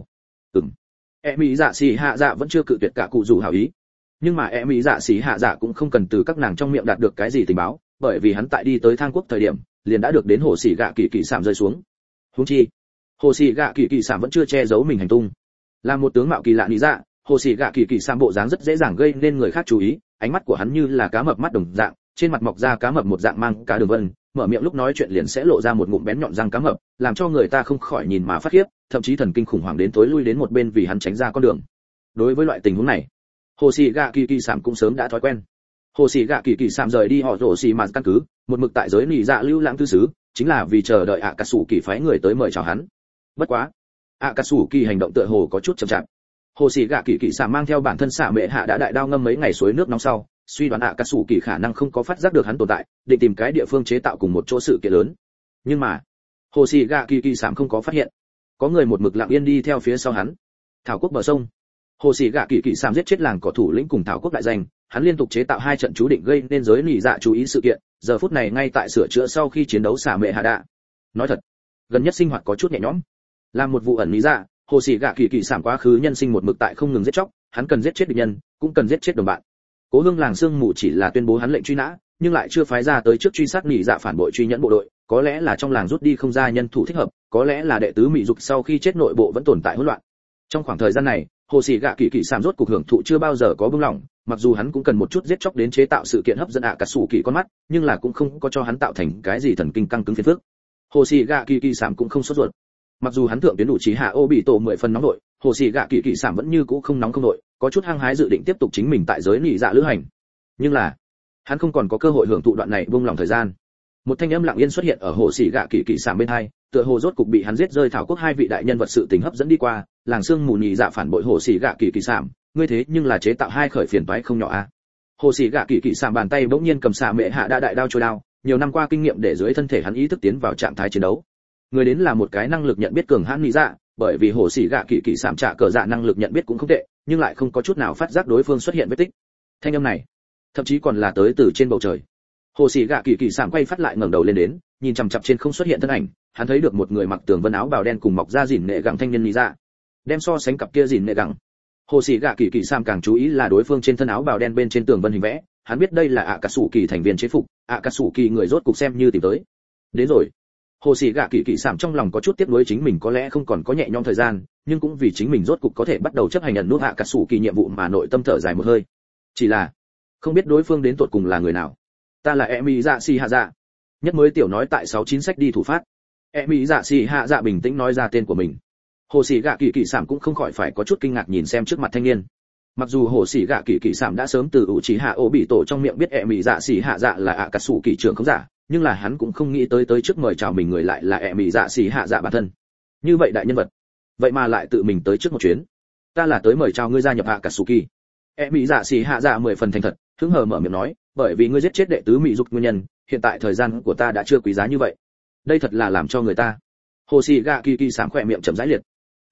Mị dạ xỉ hạ dạ vẫn chưa cự tuyệt cả cụ dù hảo ý, nhưng mà Mị dạ xỉ hạ dạ cũng không cần từ các nàng trong miệng đạt được cái gì tình báo, bởi vì hắn tại đi tới Thang quốc thời điểm, liền đã được đến hồ xỉ gạ kỳ kỳ sảm rơi xuống. Huống chi, hồ xỉ gạ kỳ kỳ sảm vẫn chưa che giấu mình hành tung. Là một tướng mạo kỳ lạ lý dạ, hồ xỉ gạ kỳ kỳ sảm bộ dáng rất dễ dàng gây nên người khác chú ý, ánh mắt của hắn như là cá mập mắt đồng dạng, trên mặt mọc ra cá mập một dạng mang cá đường vân, mở miệng lúc nói chuyện liền sẽ lộ ra một ngụm bén nhọn răng cá mập, làm cho người ta không khỏi nhìn mà phát khiếp, thậm chí thần kinh khủng hoảng đến tối lui đến một bên vì hắn tránh ra con đường. Đối với loại tình huống này, hồ sĩ gạ kỳ kỳ sảm cũng sớm đã thói quen. Hồ sĩ gạ kỳ kỳ sảm rời đi họ rổ xì mạt căn cứ, một mực tại giới nỉ dạ lưu lãng tư xứ, chính là vì chờ đợi ạ cà sủ kỳ phái người tới mời chào hắn. Bất quá, ạ cà sủ kỳ hành động tựa hồ có chút chậm chạp. Hồ sĩ gạ kỳ kỳ sảm mang theo bản thân xạ mẹ hạ đã đại đao ngâm mấy ngày suối nước nóng sau, suy đoán ạ cà sủ kỳ khả năng không có phát giác được hắn tồn tại, định tìm cái địa phương chế tạo cùng một chỗ sự kiện lớn. Nhưng mà, hồ sĩ gạ kỳ kỳ sảm không có phát hiện, có người một mực lặng yên đi theo phía sau hắn. Thảo quốc bờ sông, hồ sĩ gạ kỳ kỳ sảm giết chết làng cỏ thủ lĩnh cùng thảo quốc đại danh, hắn liên tục chế tạo 2 trận chú định gây nên giới nỉ dạ chú ý sự kiện, giờ phút này ngay tại sửa chữa sau khi chiến đấu xả mẹ hạ đạ. Nói thật, gần nhất sinh hoạt có chút nhẹ nhõm. Làm một vụ ẩn nỉ dạ, hồ sĩ gạ kỳ kỳ sảm quá khứ nhân sinh một mực tại không ngừng giết chóc, hắn cần giết chết địch nhân, cũng cần giết chết đồng bạn. Cố Hương làng sương mù chỉ là tuyên bố hắn lệnh truy nã, nhưng lại chưa phái ra tới trước truy sát nỉ dạ phản bội truy nhẫn bộ đội, có lẽ là trong làng rút đi không ra nhân thủ thích hợp, có lẽ là đệ tứ mỹ dục sau khi chết nội bộ vẫn tồn tại hỗn loạn. Trong khoảng thời gian này, hồ sĩ gạ kỳ kỳ sảm rốt cục hưởng thụ chưa bao giờ có buông lỏng, mặc dù hắn cũng cần một chút giết chóc đến chế tạo sự kiện hấp dẫn ạ cà sủ kỳ con mắt, nhưng là cũng không có cho hắn tạo thành cái gì thần kinh căng cứng phiền phức. Hồ sĩ gạ kỳ kỳ sảm cũng không sốt ruột. Mặc dù hắn thượng tuyến đủ trí hạ ô bị tổ 10 phần nóng nội, hồ sĩ gạ kỳ kỳ sảm vẫn như cũ không nóng không nội, có chút hăng hái dự định tiếp tục chính mình tại giới nỉ dạ lữ hành. Nhưng là, hắn không còn có cơ hội hưởng thụ đoạn này buông lỏng thời gian. Một thanh âm lặng yên xuất hiện ở hồ sĩ gạ kỳ kỳ sảm bên hai, tựa hồ rốt cục bị hắn giết rơi thảo quốc 2 vị đại nhân vật sự tình hấp dẫn đi qua, làng xương mù nhị dạ phản bội hồ sĩ gạ kỳ kỳ sảm, ngươi thế nhưng là chế tạo 2 khởi phiền toái không nhỏ a. Hồ sĩ gạ kỳ kỳ sảm bàn tay bỗng nhiên cầm xạ mẹ hạ đã đại đao chôi đao, nhiều năm qua kinh nghiệm để dưới thân thể hắn ý thức tiến vào trạng thái chiến đấu. Người đến là một cái năng lực nhận biết cường hãn nhị dạ, bởi vì hồ sĩ gạ kỳ kỳ sảm trả cờ dạ năng lực nhận biết cũng không tệ, nhưng lại không có chút nào phát giác đối phương xuất hiện vết tích. Thanh âm này, thậm chí còn là tới từ trên bầu trời. Hồ sĩ gạ kỳ kỳ sảm quay phát lại ngẩng đầu lên đến, nhìn chằm chằm trên không xuất hiện thân ảnh, hắn thấy được một người mặc tường vân áo bào đen cùng mọc ra rỉn nệ gẳng thanh niên lý dạ. Đem so sánh cặp kia rỉn nệ gẳng, hồ sĩ gạ kỳ kỳ sảm càng chú ý là đối phương trên thân áo bào đen bên trên tường vân hình vẽ, hắn biết đây là ạ cà sủ kỳ thành viên chế phục, ạ cà sủ kỳ người rốt cục xem như tìm tới. Đến rồi. Hồ sĩ gạ kỳ kỳ sảm trong lòng có chút tiếc nuối chính mình có lẽ không còn có nhẹ nhõm thời gian, nhưng cũng vì chính mình rốt cục có thể bắt đầu chấp hành nhận nút ạ cà sủ kỳ nhiệm vụ mà nội tâm thở dài một hơi. Chỉ là không biết đối phương đến tột cùng là người nào. Ta là Mị dạ xỉ hạ dạ. Nhất mới tiểu nói tại 69 sách đi thủ phát. Mị dạ xỉ hạ dạ bình tĩnh nói ra tên của mình. Hồ sĩ gạ kỳ kỳ sảm cũng không khỏi phải có chút kinh ngạc nhìn xem trước mặt thanh niên. Mặc dù hồ sĩ gạ kỳ kỳ sảm đã sớm từ ủ trí hạ ô bị tổ trong miệng biết Mị dạ xỉ hạ dạ là ạ cà sủ kỳ trưởng không giả, nhưng là hắn cũng không nghĩ tới trước mời chào mình người lại là Mị dạ xỉ hạ dạ bản thân. Như vậy đại nhân vật, vậy mà lại tự mình tới trước một chuyến. Ta là tới mời chào ngươi gia nhập ạ cà sủ kỳ. Mị dạ xỉ hạ dạ 10 phần thành thật, hứng hờ mở miệng nói, bởi vì ngươi giết chết đệ tứ mỹ dục nguyên nhân, hiện tại thời gian của ta đã chưa quý giá như vậy. Đây thật là làm cho người ta. Hồ sĩ gạ kỳ kỳ sảng khỏe miệng chậm rãi liệt.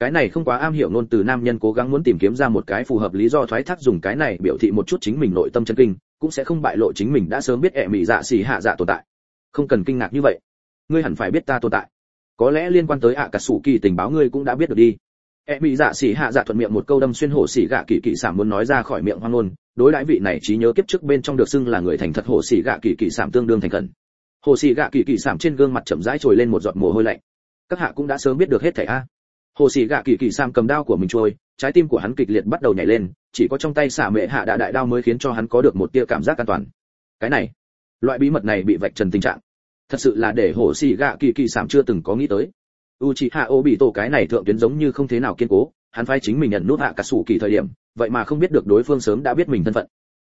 Cái này không quá am hiểu ngôn từ nam nhân cố gắng muốn tìm kiếm ra một cái phù hợp lý do thoái thác, dùng cái này biểu thị một chút chính mình nội tâm chân kinh, cũng sẽ không bại lộ chính mình đã sớm biết ẻ mị dạ xỉ hạ dạ tồn tại. Không cần kinh ngạc như vậy, ngươi hẳn phải biết ta tồn tại. Có lẽ liên quan tới ạ cà sủ kỳ tình báo ngươi cũng đã biết được đi. ẻ mị dạ xỉ hạ dạ thuận miệng một câu đâm xuyên hổ xỉ gạ kỳ kỳ sảm muốn nói ra khỏi miệng hoang ngôn, đối đãi vị này trí nhớ kiếp trước bên trong được xưng là người thành thật hổ xỉ gạ kỳ kỳ sảm tương đương thành khẩn. Hổ xỉ gạ kỳ kỳ sảm trên gương mặt chậm rãi trồi lên một giọt mồ hôi lạnh. Các hạ cũng đã sớm biết được hết thảy a. Hồ sĩ gạ kỳ kỳ sam cầm đao của mình trôi, trái tim của hắn kịch liệt bắt đầu nhảy lên, chỉ có trong tay xả mẹ hạ đại đao mới khiến cho hắn có được một tia cảm giác an toàn. Cái này, loại bí mật này bị vạch trần tình trạng, thật sự là để hồ sĩ gạ kỳ kỳ sam chưa từng có nghĩ tới. Uchiha Obito cái này thượng tuyến giống như không thế nào kiên cố, hắn phái chính mình nhận nút hạ cả sủ kỳ thời điểm, vậy mà không biết được đối phương sớm đã biết mình thân phận.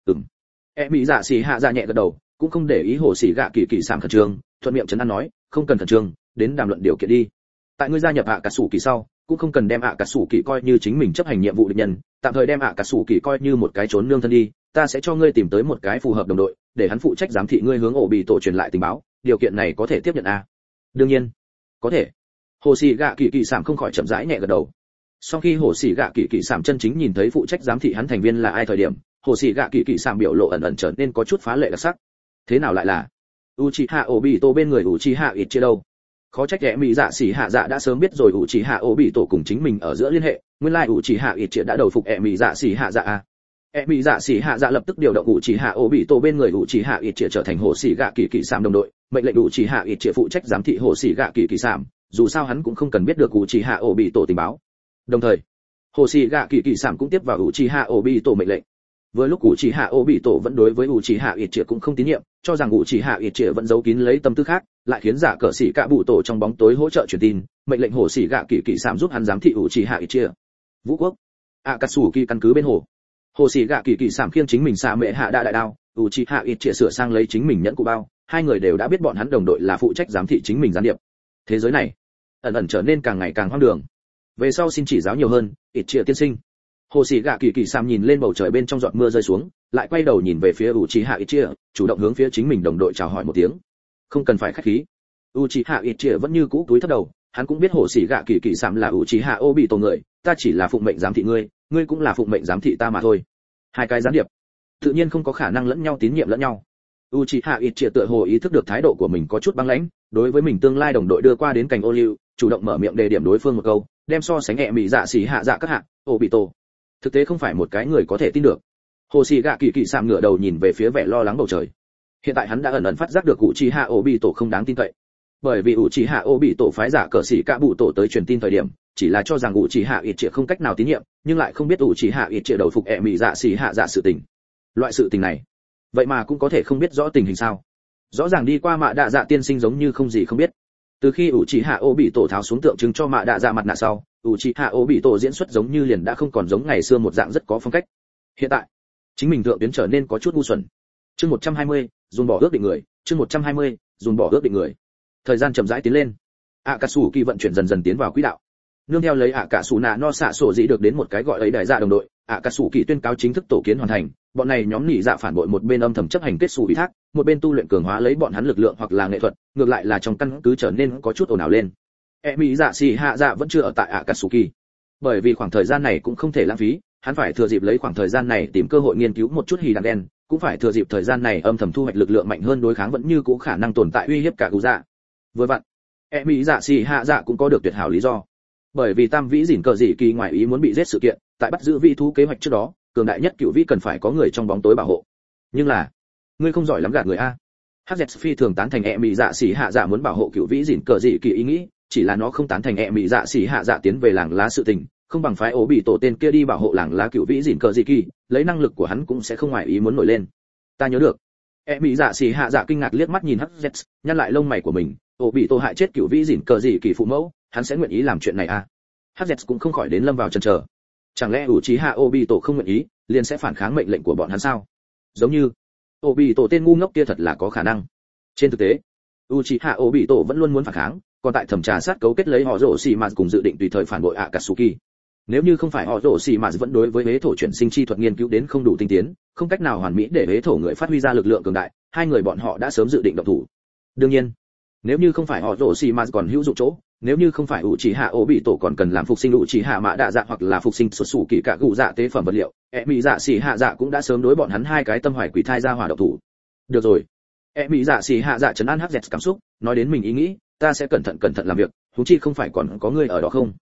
Mỹ dạ xì hạ dạ nhẹ gật đầu, cũng không để ý hồ sĩ gạ kỳ kỳ sam khẩn trương, thuận miệng trấn an nói, không cần khẩn trương, đến đàm luận điều kiện đi. Tại ngươi gia nhập hạ cả sủ kỳ sau, cũng không cần đem hạ cả sủ kỳ coi như chính mình chấp hành nhiệm vụ địch nhân, tạm thời đem hạ cả sủ kỳ coi như một cái trốn nương thân đi, ta sẽ cho ngươi tìm tới một cái phù hợp đồng đội, để hắn phụ trách giám thị ngươi hướng ổ bị tổ truyền lại tình báo, điều kiện này có thể tiếp nhận a? Đương nhiên, có thể. Hồ sĩ gạ kỳ kỳ sảm không khỏi chậm rãi nhẹ gật đầu. Sau khi hồ sĩ gạ kỳ kỳ sảm chân chính nhìn thấy phụ trách giám thị hắn thành viên là ai thời điểm, hồ sĩ gạ kỳ kỳ sảm biểu lộ ẩn ẩn trở nên có chút phá lệ đặc sắc. Thế nào lại là Uchiha Obito bên người Uchiha Itchia đâu? Khó trách kẻ mỹ dạ xỉ hạ dạ đã sớm biết rồi Uchiha Obito cùng chính mình ở giữa liên hệ, nguyên lai Uchiha Itchia đã đầu phục kẻ mỹ dạ xỉ hạ dạ a. Kẻ mỹ dạ xỉ hạ dạ lập tức điều động Uchiha Obito bên người Uchiha Itchia trở thành hồ sĩ gạ kỳ kỳ sảm đồng đội, mệnh lệnh Uchiha Itchia phụ trách giám thị hồ sĩ gạ kỳ kỳ sảm, dù sao hắn cũng không cần biết được Uchiha Obito tình báo. Đồng thời, hồ sĩ gạ kỳ kỳ sảm cũng tiếp vào Uchiha Obito mệnh lệnh. Với lúc Uchiha Obito vẫn đối với Uchiha Itchia cũng không tín nhiệm, cho rằng Uchiha Itchia vẫn giấu kín lấy tâm tư khác, lại khiến giả cờ sĩ cả bụ tổ trong bóng tối hỗ trợ truyền tin, mệnh lệnh hồ sĩ gạ kỳ kỳ sảm giúp hắn giám thị Uchiha Itchia. Vũ quốc, Akatsuki căn cứ bên hồ. Hồ sĩ gạ kỳ kỳ sảm khiêng chính mình xạ mẹ hạ đại đao, Uchiha Itchia sửa sang lấy chính mình nhẫn cụ bao, hai người đều đã biết bọn hắn đồng đội là phụ trách giám thị chính mình gián điệp. Thế giới này ẩn ẩn trở nên càng ngày càng hoang đường. Về sau xin chỉ giáo nhiều hơn, Itchia tiên sinh. Hồ sĩ gạ kỳ kỳ sam nhìn lên bầu trời bên trong giọt mưa rơi xuống, lại quay đầu nhìn về phía Uchiha Itchia, chủ động hướng phía chính mình đồng đội chào hỏi một tiếng. Không cần phải khách khí. Uchiha Itchia vẫn như cũ cúi thấp đầu, hắn cũng biết hồ sĩ gạ kỳ kỳ sam là Uchiha Obito người, ta chỉ là phụng mệnh giám thị ngươi, ngươi cũng là phụng mệnh giám thị ta mà thôi. Hai cái gián điệp, tự nhiên không có khả năng lẫn nhau tín nhiệm lẫn nhau. Uchiha Itchia tựa hồ ý thức được thái độ của mình có chút băng lãnh, đối với mình tương lai đồng đội đưa qua đến cành ô liu, chủ động mở miệng đề điểm đối phương một câu, đem so sánh nhẹ mỹ dạ xỉ hạ dạ các hạ, Obito. Thực tế không phải một cái người có thể tin được. Hồ sĩ gạ kỳ kỳ sạm ngửa đầu nhìn về phía vẻ lo lắng bầu trời. Hiện tại hắn đã ẩn ẩn phát giác được Uchiha Obito không đáng tin cậy. Bởi vì Uchiha Obito phái giả cờ sĩ cả bụ tổ tới truyền tin thời điểm, chỉ là cho rằng Uchiha Itchia không cách nào tín nhiệm, nhưng lại không biết Uchiha Itchia đầu phục ẻ mỹ dạ xỉ hạ dạ sự tình. Loại sự tình này, vậy mà cũng có thể không biết rõ tình hình sao? Rõ ràng đi qua mạ đạ dạ tiên sinh giống như không gì không biết. Từ khi Uchiha Obito tháo xuống tượng trưng cho mạ đạ dạ mặt nạ sau, Uchiha Obito diễn xuất giống như liền đã không còn giống ngày xưa một dạng rất có phong cách. Hiện tại, chính mình thượng tuyến trở nên có chút ngu xuẩn. Chương 120, dồn bỏ ước định người, chương 120, dồn bỏ ước định người. Thời gian chậm rãi tiến lên. Akatsuki vận chuyển dần dần tiến vào quỹ đạo. Nương theo lấy Akasuna no xạ sổ dĩ được đến một cái gọi ấy đại dạ đồng đội, Akatsuki tuyên cáo chính thức tổ kiến hoàn thành, bọn này nhóm nhị dạ phản bội một bên âm thầm chấp hành kết sủ ủy thác, một bên tu luyện cường hóa lấy bọn hắn lực lượng hoặc là nghệ thuật, ngược lại là trong căn cứ trở nên có chút ồn ào lên. Mỹ dạ xì hạ dạ vẫn chưa ở tại Akatsuki, bởi vì khoảng thời gian này cũng không thể lãng phí, hắn phải thừa dịp lấy khoảng thời gian này tìm cơ hội nghiên cứu một chút hỉ đạn đen, cũng phải thừa dịp thời gian này âm thầm thu hoạch lực lượng mạnh hơn đối kháng vẫn như cũ khả năng tồn tại uy hiếp cả cụ dạ. Vừa vặn, Mỹ dạ xì hạ dạ cũng có được tuyệt hảo lý do, bởi vì tam vĩ dỉn cờ dị kỳ ngoài ý muốn bị giết sự kiện, tại bắt giữ vị thú kế hoạch trước đó, cường đại nhất cựu vĩ cần phải có người trong bóng tối bảo hộ. Nhưng là, ngươi không giỏi lắm gạt người a. Hz phi thường tán thành Mỹ dạ xỉ hạ dạ muốn bảo hộ cựu vĩ dỉn cờ dị kỳ ý nghĩ, chỉ là nó không tán thành Mỹ dạ xỉ hạ dạ tiến về làng lá sự tình, không bằng phái ố bị tổ tên kia đi bảo hộ làng lá cựu vĩ dỉn cờ dị kỳ, lấy năng lực của hắn cũng sẽ không ngoài ý muốn nổi lên. Ta nhớ được. Mỹ dạ xỉ hạ dạ kinh ngạc liếc mắt nhìn Hz, nhăn lại lông mày của mình, ố bị tổ hại chết cựu vĩ dỉn cờ dị kỳ phụ mẫu, hắn sẽ nguyện ý làm chuyện này a? Hz cũng không khỏi đến lâm vào chần chờ. Chẳng lẽ Uchiha Obito không nguyện ý, liền sẽ phản kháng mệnh lệnh của bọn hắn sao? Giống như Obito tên ngu ngốc kia thật là có khả năng. Trên thực tế, Uchiha Obito vẫn luôn muốn phản kháng, còn tại thẩm tra sát cấu kết lấy họ rồ xì mà cùng dự định tùy thời phản bội Akatsuki. Nếu như không phải họ rồ xì mà vẫn đối với hế thổ chuyển sinh chi thuật nghiên cứu đến không đủ tinh tiến, không cách nào hoàn mỹ để hế thổ người phát huy ra lực lượng cường đại, hai người bọn họ đã sớm dự định động thủ. Đương nhiên, Nếu như không phải họ rổ xì mà còn hữu dụng chỗ, nếu như không phải ủ chỉ hạ ổ bị tổ còn cần làm phục sinh ủ chỉ hạ mã đạ dạ hoặc là phục sinh sụt sủ kỳ cả gù dạ tế phẩm vật liệu, mỹ dạ xì hạ dạ cũng đã sớm đối bọn hắn hai cái tâm hoài quỷ thai ra hỏa độc thủ. Được rồi, mỹ dạ xì hạ dạ trấn an hắc dẹt cảm xúc, nói đến mình ý nghĩ, ta sẽ cẩn thận làm việc, huống chi không phải còn có người ở đó không?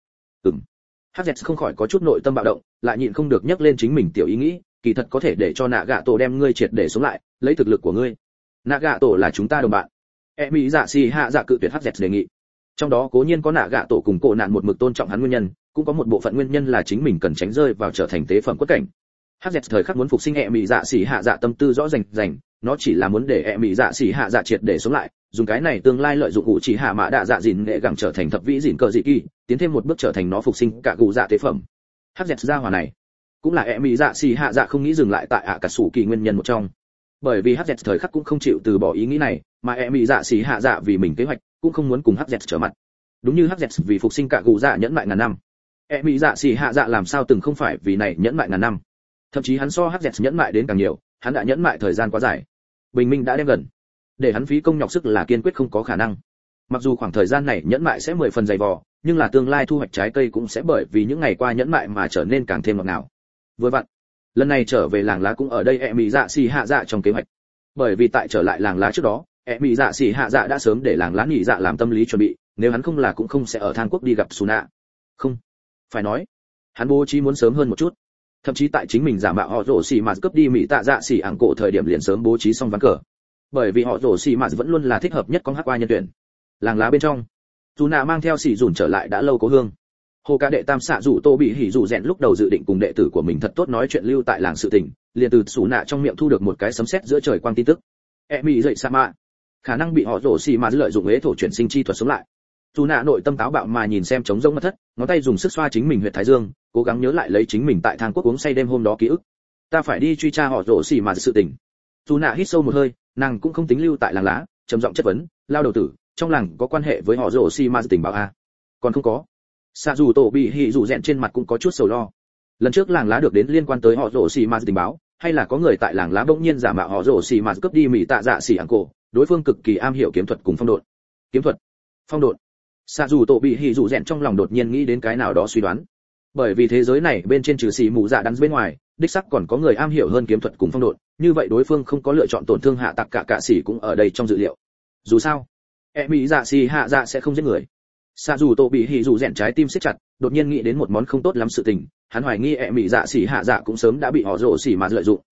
Hắc dẹt không khỏi có chút nội tâm bạo động, lại nhịn không được nhắc lên chính mình tiểu ý nghĩ, kỳ thật có thể để cho nạ gạ tổ đem ngươi triệt để sống lại, lấy thực lực của ngươi. Nạ gạ tổ là chúng ta đồng bạn. mỹ dạ xì hạ dạ cự tuyệt hắc dẹt đề nghị. Trong đó cố nhiên có nạ gạ tổ cùng cổ nạn một mực tôn trọng hắn nguyên nhân, cũng có một bộ phận nguyên nhân là chính mình cần tránh rơi vào trở thành tế phẩm quất cảnh. Hắc dẹt thời khắc muốn phục sinh mỹ dạ xì hạ dạ tâm tư rõ rành, nó chỉ là muốn để mỹ dạ xì hạ dạ triệt để sống lại, dùng cái này tương lai lợi dụng ủ chỉ hạ mã đạ dạ dìn nghệ gẳng trở thành thập vĩ dìn cờ dị kỳ, tiến thêm một bước trở thành nó phục sinh cả gù dạ tế phẩm. Hắc dẹt gia hỏa này cũng là mỹ dạ xì hạ dạ không nghĩ dừng lại tại cả sủ kỳ nguyên nhân một trong, bởi vì Hắc dẹt thời khắc cũng không chịu từ bỏ ý nghĩ này, mà mỹ dạ xì hạ dạ vì mình kế hoạch cũng không muốn cùng Hắc dẹt trở mặt. Đúng như Hắc dẹt vì phục sinh cả gù dạ nhẫn mại ngàn năm, mỹ dạ xì hạ dạ làm sao từng không phải vì này nhẫn mại ngàn năm, thậm chí hắn so Hắc dẹt nhẫn mại đến càng nhiều, hắn đã nhẫn mại thời gian quá dài, bình minh đã đem gần, để hắn phí công nhọc sức là kiên quyết không có khả năng. Mặc dù khoảng thời gian này nhẫn mại sẽ 10 phần dày vò, nhưng là tương lai thu hoạch trái cây cũng sẽ bởi vì những ngày qua nhẫn mại mà trở nên càng thêm ngọt ngào. Vừa vặn, lần này trở về làng lá cũng ở đây mỹ dạ xì hạ dạ trong kế hoạch. Bởi vì tại trở lại làng lá trước đó, mỹ dạ xì hạ dạ đã sớm để làng lá nghỉ dạ làm tâm lý chuẩn bị, nếu hắn không là cũng không sẽ ở Thang Quốc đi gặp Suna. Không, phải nói, hắn bố trí muốn sớm hơn một chút. Thậm chí tại chính mình giả mạo họ rổ xì mà cướp đi mỹ tạ dạ xì ảng cổ thời điểm liền sớm bố trí xong ván cờ, bởi vì họ rổ xì mà vẫn luôn là thích hợp nhất con hắc qua nhân tuyển. Làng lá bên trong, Suna mang theo xì dùn trở lại đã lâu cố hương. Hồ ca đệ tam xạ rủ tô bị hỉ rủ rèn lúc đầu dự định cùng đệ tử của mình thật tốt nói chuyện lưu tại làng sự tình, liền từ Suna trong miệng thu được một cái sấm sét giữa trời quang tin tức. Mỹ dậy sa mạ khả năng bị họ rổ xì mà lợi dụng ế thổ chuyển sinh chi thuật sống lại. Suna nội tâm táo bạo mà nhìn xem trống rỗng mật thất, ngón tay dùng sức xoa chính mình huyệt thái dương, cố gắng nhớ lại lấy chính mình tại Thang Quốc uống say đêm hôm đó ký ức. Ta phải đi truy tra họ rổ xì mà sự tình. Suna hít sâu một hơi, nàng cũng không tính lưu tại làng lá, trầm giọng chất vấn, lao đầu tử, trong làng có quan hệ với họ rổ xì mà tình báo à? Còn không có. Sa dù tổ bị hỉ dù rèn trên mặt cũng có chút sầu lo. Lần trước làng lá được đến liên quan tới họ rổ xì mà tình báo, hay là có người tại làng lá bỗng nhiên giả mạo họ rổ xì mà cướp đi mỹ tạ dạ xì ảng cổ, đối phương cực kỳ am hiểu kiếm thuật cùng phong độn. Kiếm thuật, phong độn. Sa dù tổ bị hỉ dù rèn trong lòng đột nhiên nghĩ đến cái nào đó suy đoán. Bởi vì thế giới này bên trên trừ xì mù dạ đắn bên ngoài, đích xác còn có người am hiểu hơn kiếm thuật cùng phong độn, như vậy đối phương không có lựa chọn tổn thương hạ tặc cả xì cũng ở đây trong dự liệu. Dù sao, mỹ dạ xì hạ dạ sẽ không giết người. Sa dù tổ bị hỉ dù rèn trái tim siết chặt, đột nhiên nghĩ đến một món không tốt lắm sự tình, hắn hoài nghi mỹ dạ xì hạ dạ cũng sớm đã bị họ rổ xì mà lợi dụng.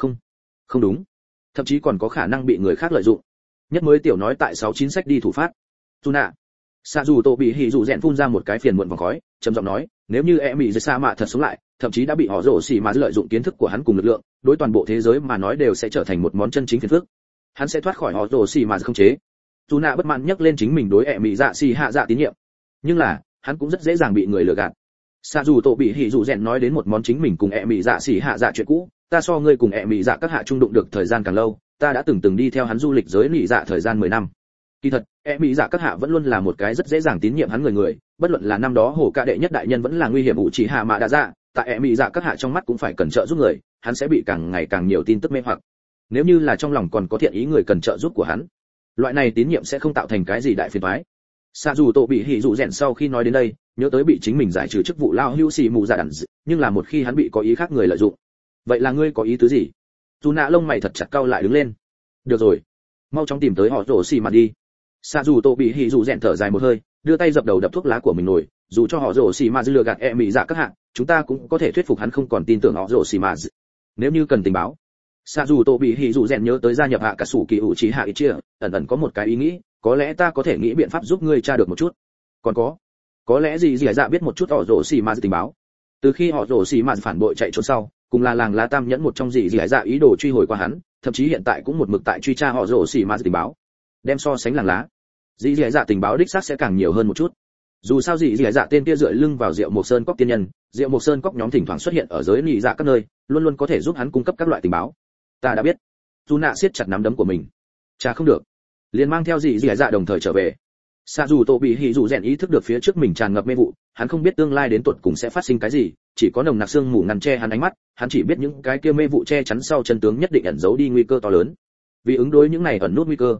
Không đúng, thậm chí còn có khả năng bị người khác lợi dụng. Nhất mới tiểu nói tại 69 sách đi thủ phát. Suna. Sa dù tổ bị hỉ dù rèn phun ra một cái phiền muộn vòng khói, trầm giọng nói, nếu như mỹ dạ sa mạ thật sống lại, thậm chí đã bị họ rổ xì mà lợi dụng kiến thức của hắn cùng lực lượng, đối toàn bộ thế giới mà nói đều sẽ trở thành một món chân chính phiền phức. Hắn sẽ thoát khỏi họ rổ xì mà không chế. Suna bất mãn nhắc lên chính mình đối mỹ dạ xì hạ dạ tín nhiệm, nhưng là hắn cũng rất dễ dàng bị người lừa gạt. Sa dù tổ bị hỉ dù rèn nói đến một món chính mình cùng mỹ dạ xì hạ dạ chuyện cũ, ta so ngươi cùng mỹ dạ các hạ trung đụng được thời gian càng lâu, ta đã từng đi theo hắn du lịch giới mỹ dạ thời gian 10 năm. Kỳ thật, mỹ dạ các hạ vẫn luôn là một cái rất dễ dàng tín nhiệm hắn người, bất luận là năm đó hồ ca đệ nhất đại nhân vẫn là nguy hiểm ủ chỉ hạ mạ đa dạ, tại mỹ dạ các hạ trong mắt cũng phải cần trợ giúp người, hắn sẽ bị càng ngày càng nhiều tin tức mê hoặc. Nếu như là trong lòng còn có thiện ý người cần trợ giúp của hắn, loại này tín nhiệm sẽ không tạo thành cái gì đại phiền toái. Sa dù tổ bị hỉ dù rèn sau khi nói đến đây, nhớ tới bị chính mình giải trừ chức vụ lao hưu xì mù dạ đẳng, nhưng là một khi hắn bị có ý khác người lợi dụng, vậy là ngươi có ý tứ gì? Dù nạ lông mày thật chặt cau lại đứng lên. Được rồi, mau chóng tìm tới họ rổ xì mà đi. Sa dù tổ bị hỉ dù rèn thở dài một hơi, đưa tay dập đầu đập thuốc lá của mình nổi, dù cho họ rổ xì mà lừa gạt mỹ dạ các hạ, chúng ta cũng có thể thuyết phục hắn không còn tin tưởng họ rổ xì mà. Nếu như cần tình báo, Sa dù tổ bị hỉ dù rèn nhớ tới gia nhập hạ cả sủ kỳ ủ trí hạ ít chia, ẩn có một cái ý nghĩ, có lẽ ta có thể nghĩ biện pháp giúp ngươi tra được một chút. Còn có lẽ gì dạ biết một chút họ rổ xì mà tình báo. Từ khi họ rổ xì mà phản bội chạy trốn sau, cùng là làng lá tam nhẫn một trong gì dạ ý đồ truy hồi qua hắn, thậm chí hiện tại cũng một mực tại truy tra họ rổ xì mà tình báo. Đem so sánh làng lá, gì dạ tình báo đích xác sẽ càng nhiều hơn một chút. Dù sao gì dạ tên kia dựa lưng vào Diệu Mộc Sơn Cốc tiên nhân, Diệu Mộc Sơn Cốc nhóm thỉnh thoảng xuất hiện ở giới nhị dạ các nơi, luôn luôn có thể giúp hắn cung cấp các loại tình báo. Ta đã biết. Nạ siết chặt nắm đấm của mình. Chả không được, liền mang theo gì dạ đồng thời trở về. Sa dù tổ bị hỉ dù rèn ý thức được phía trước mình tràn ngập mê vụ, hắn không biết tương lai đến tuột cùng sẽ phát sinh cái gì, chỉ có nồng nặc sương mù ngăn che hắn ánh mắt, hắn chỉ biết những cái kia mê vụ che chắn sau chân tướng nhất định ẩn giấu đi nguy cơ to lớn. Vì ứng đối những này ẩn nút nguy cơ,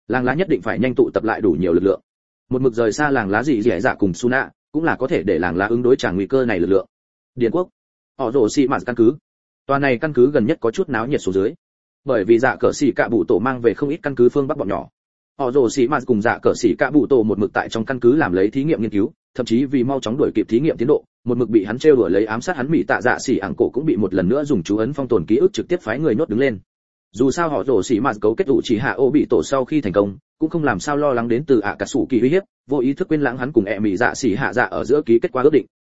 Làng lá nhất định phải nhanh tụ tập lại đủ nhiều lực lượng. Một mực rời xa làng lá gì dẻ dạ cùng Suna, cũng là có thể để làng lá ứng đối tràng nguy cơ này lực lượng. Điền quốc, họ rồ xì mạt căn cứ. Tòa này căn cứ gần nhất có chút náo nhiệt xuống dưới. Bởi vì dạ cờ xì cạ bụ tổ mang về không ít căn cứ phương bắc bọn nhỏ. Họ rồ xì mạt cùng dạ cờ xì cạ bụ tổ một mực tại trong căn cứ làm lấy thí nghiệm nghiên cứu, thậm chí vì mau chóng đuổi kịp thí nghiệm tiến độ, một mực bị hắn trêu đuổi lấy ám sát hắn mỹ tạ dạ xì ảng cổ cũng bị một lần nữa dùng chú ấn phong tồn ký ức trực tiếp phái người nhốt đứng lên. Dù sao họ rồ xì mạt cấu kết ủ chỉ hạ ô bị tổ sau khi thành công, cũng không làm sao lo lắng đến từ ạ cả sủ kỳ uy hiếp, vô ý thức quên lãng hắn cùng ẹ mỹ dạ xì hạ dạ ở giữa ký kết quả ước định.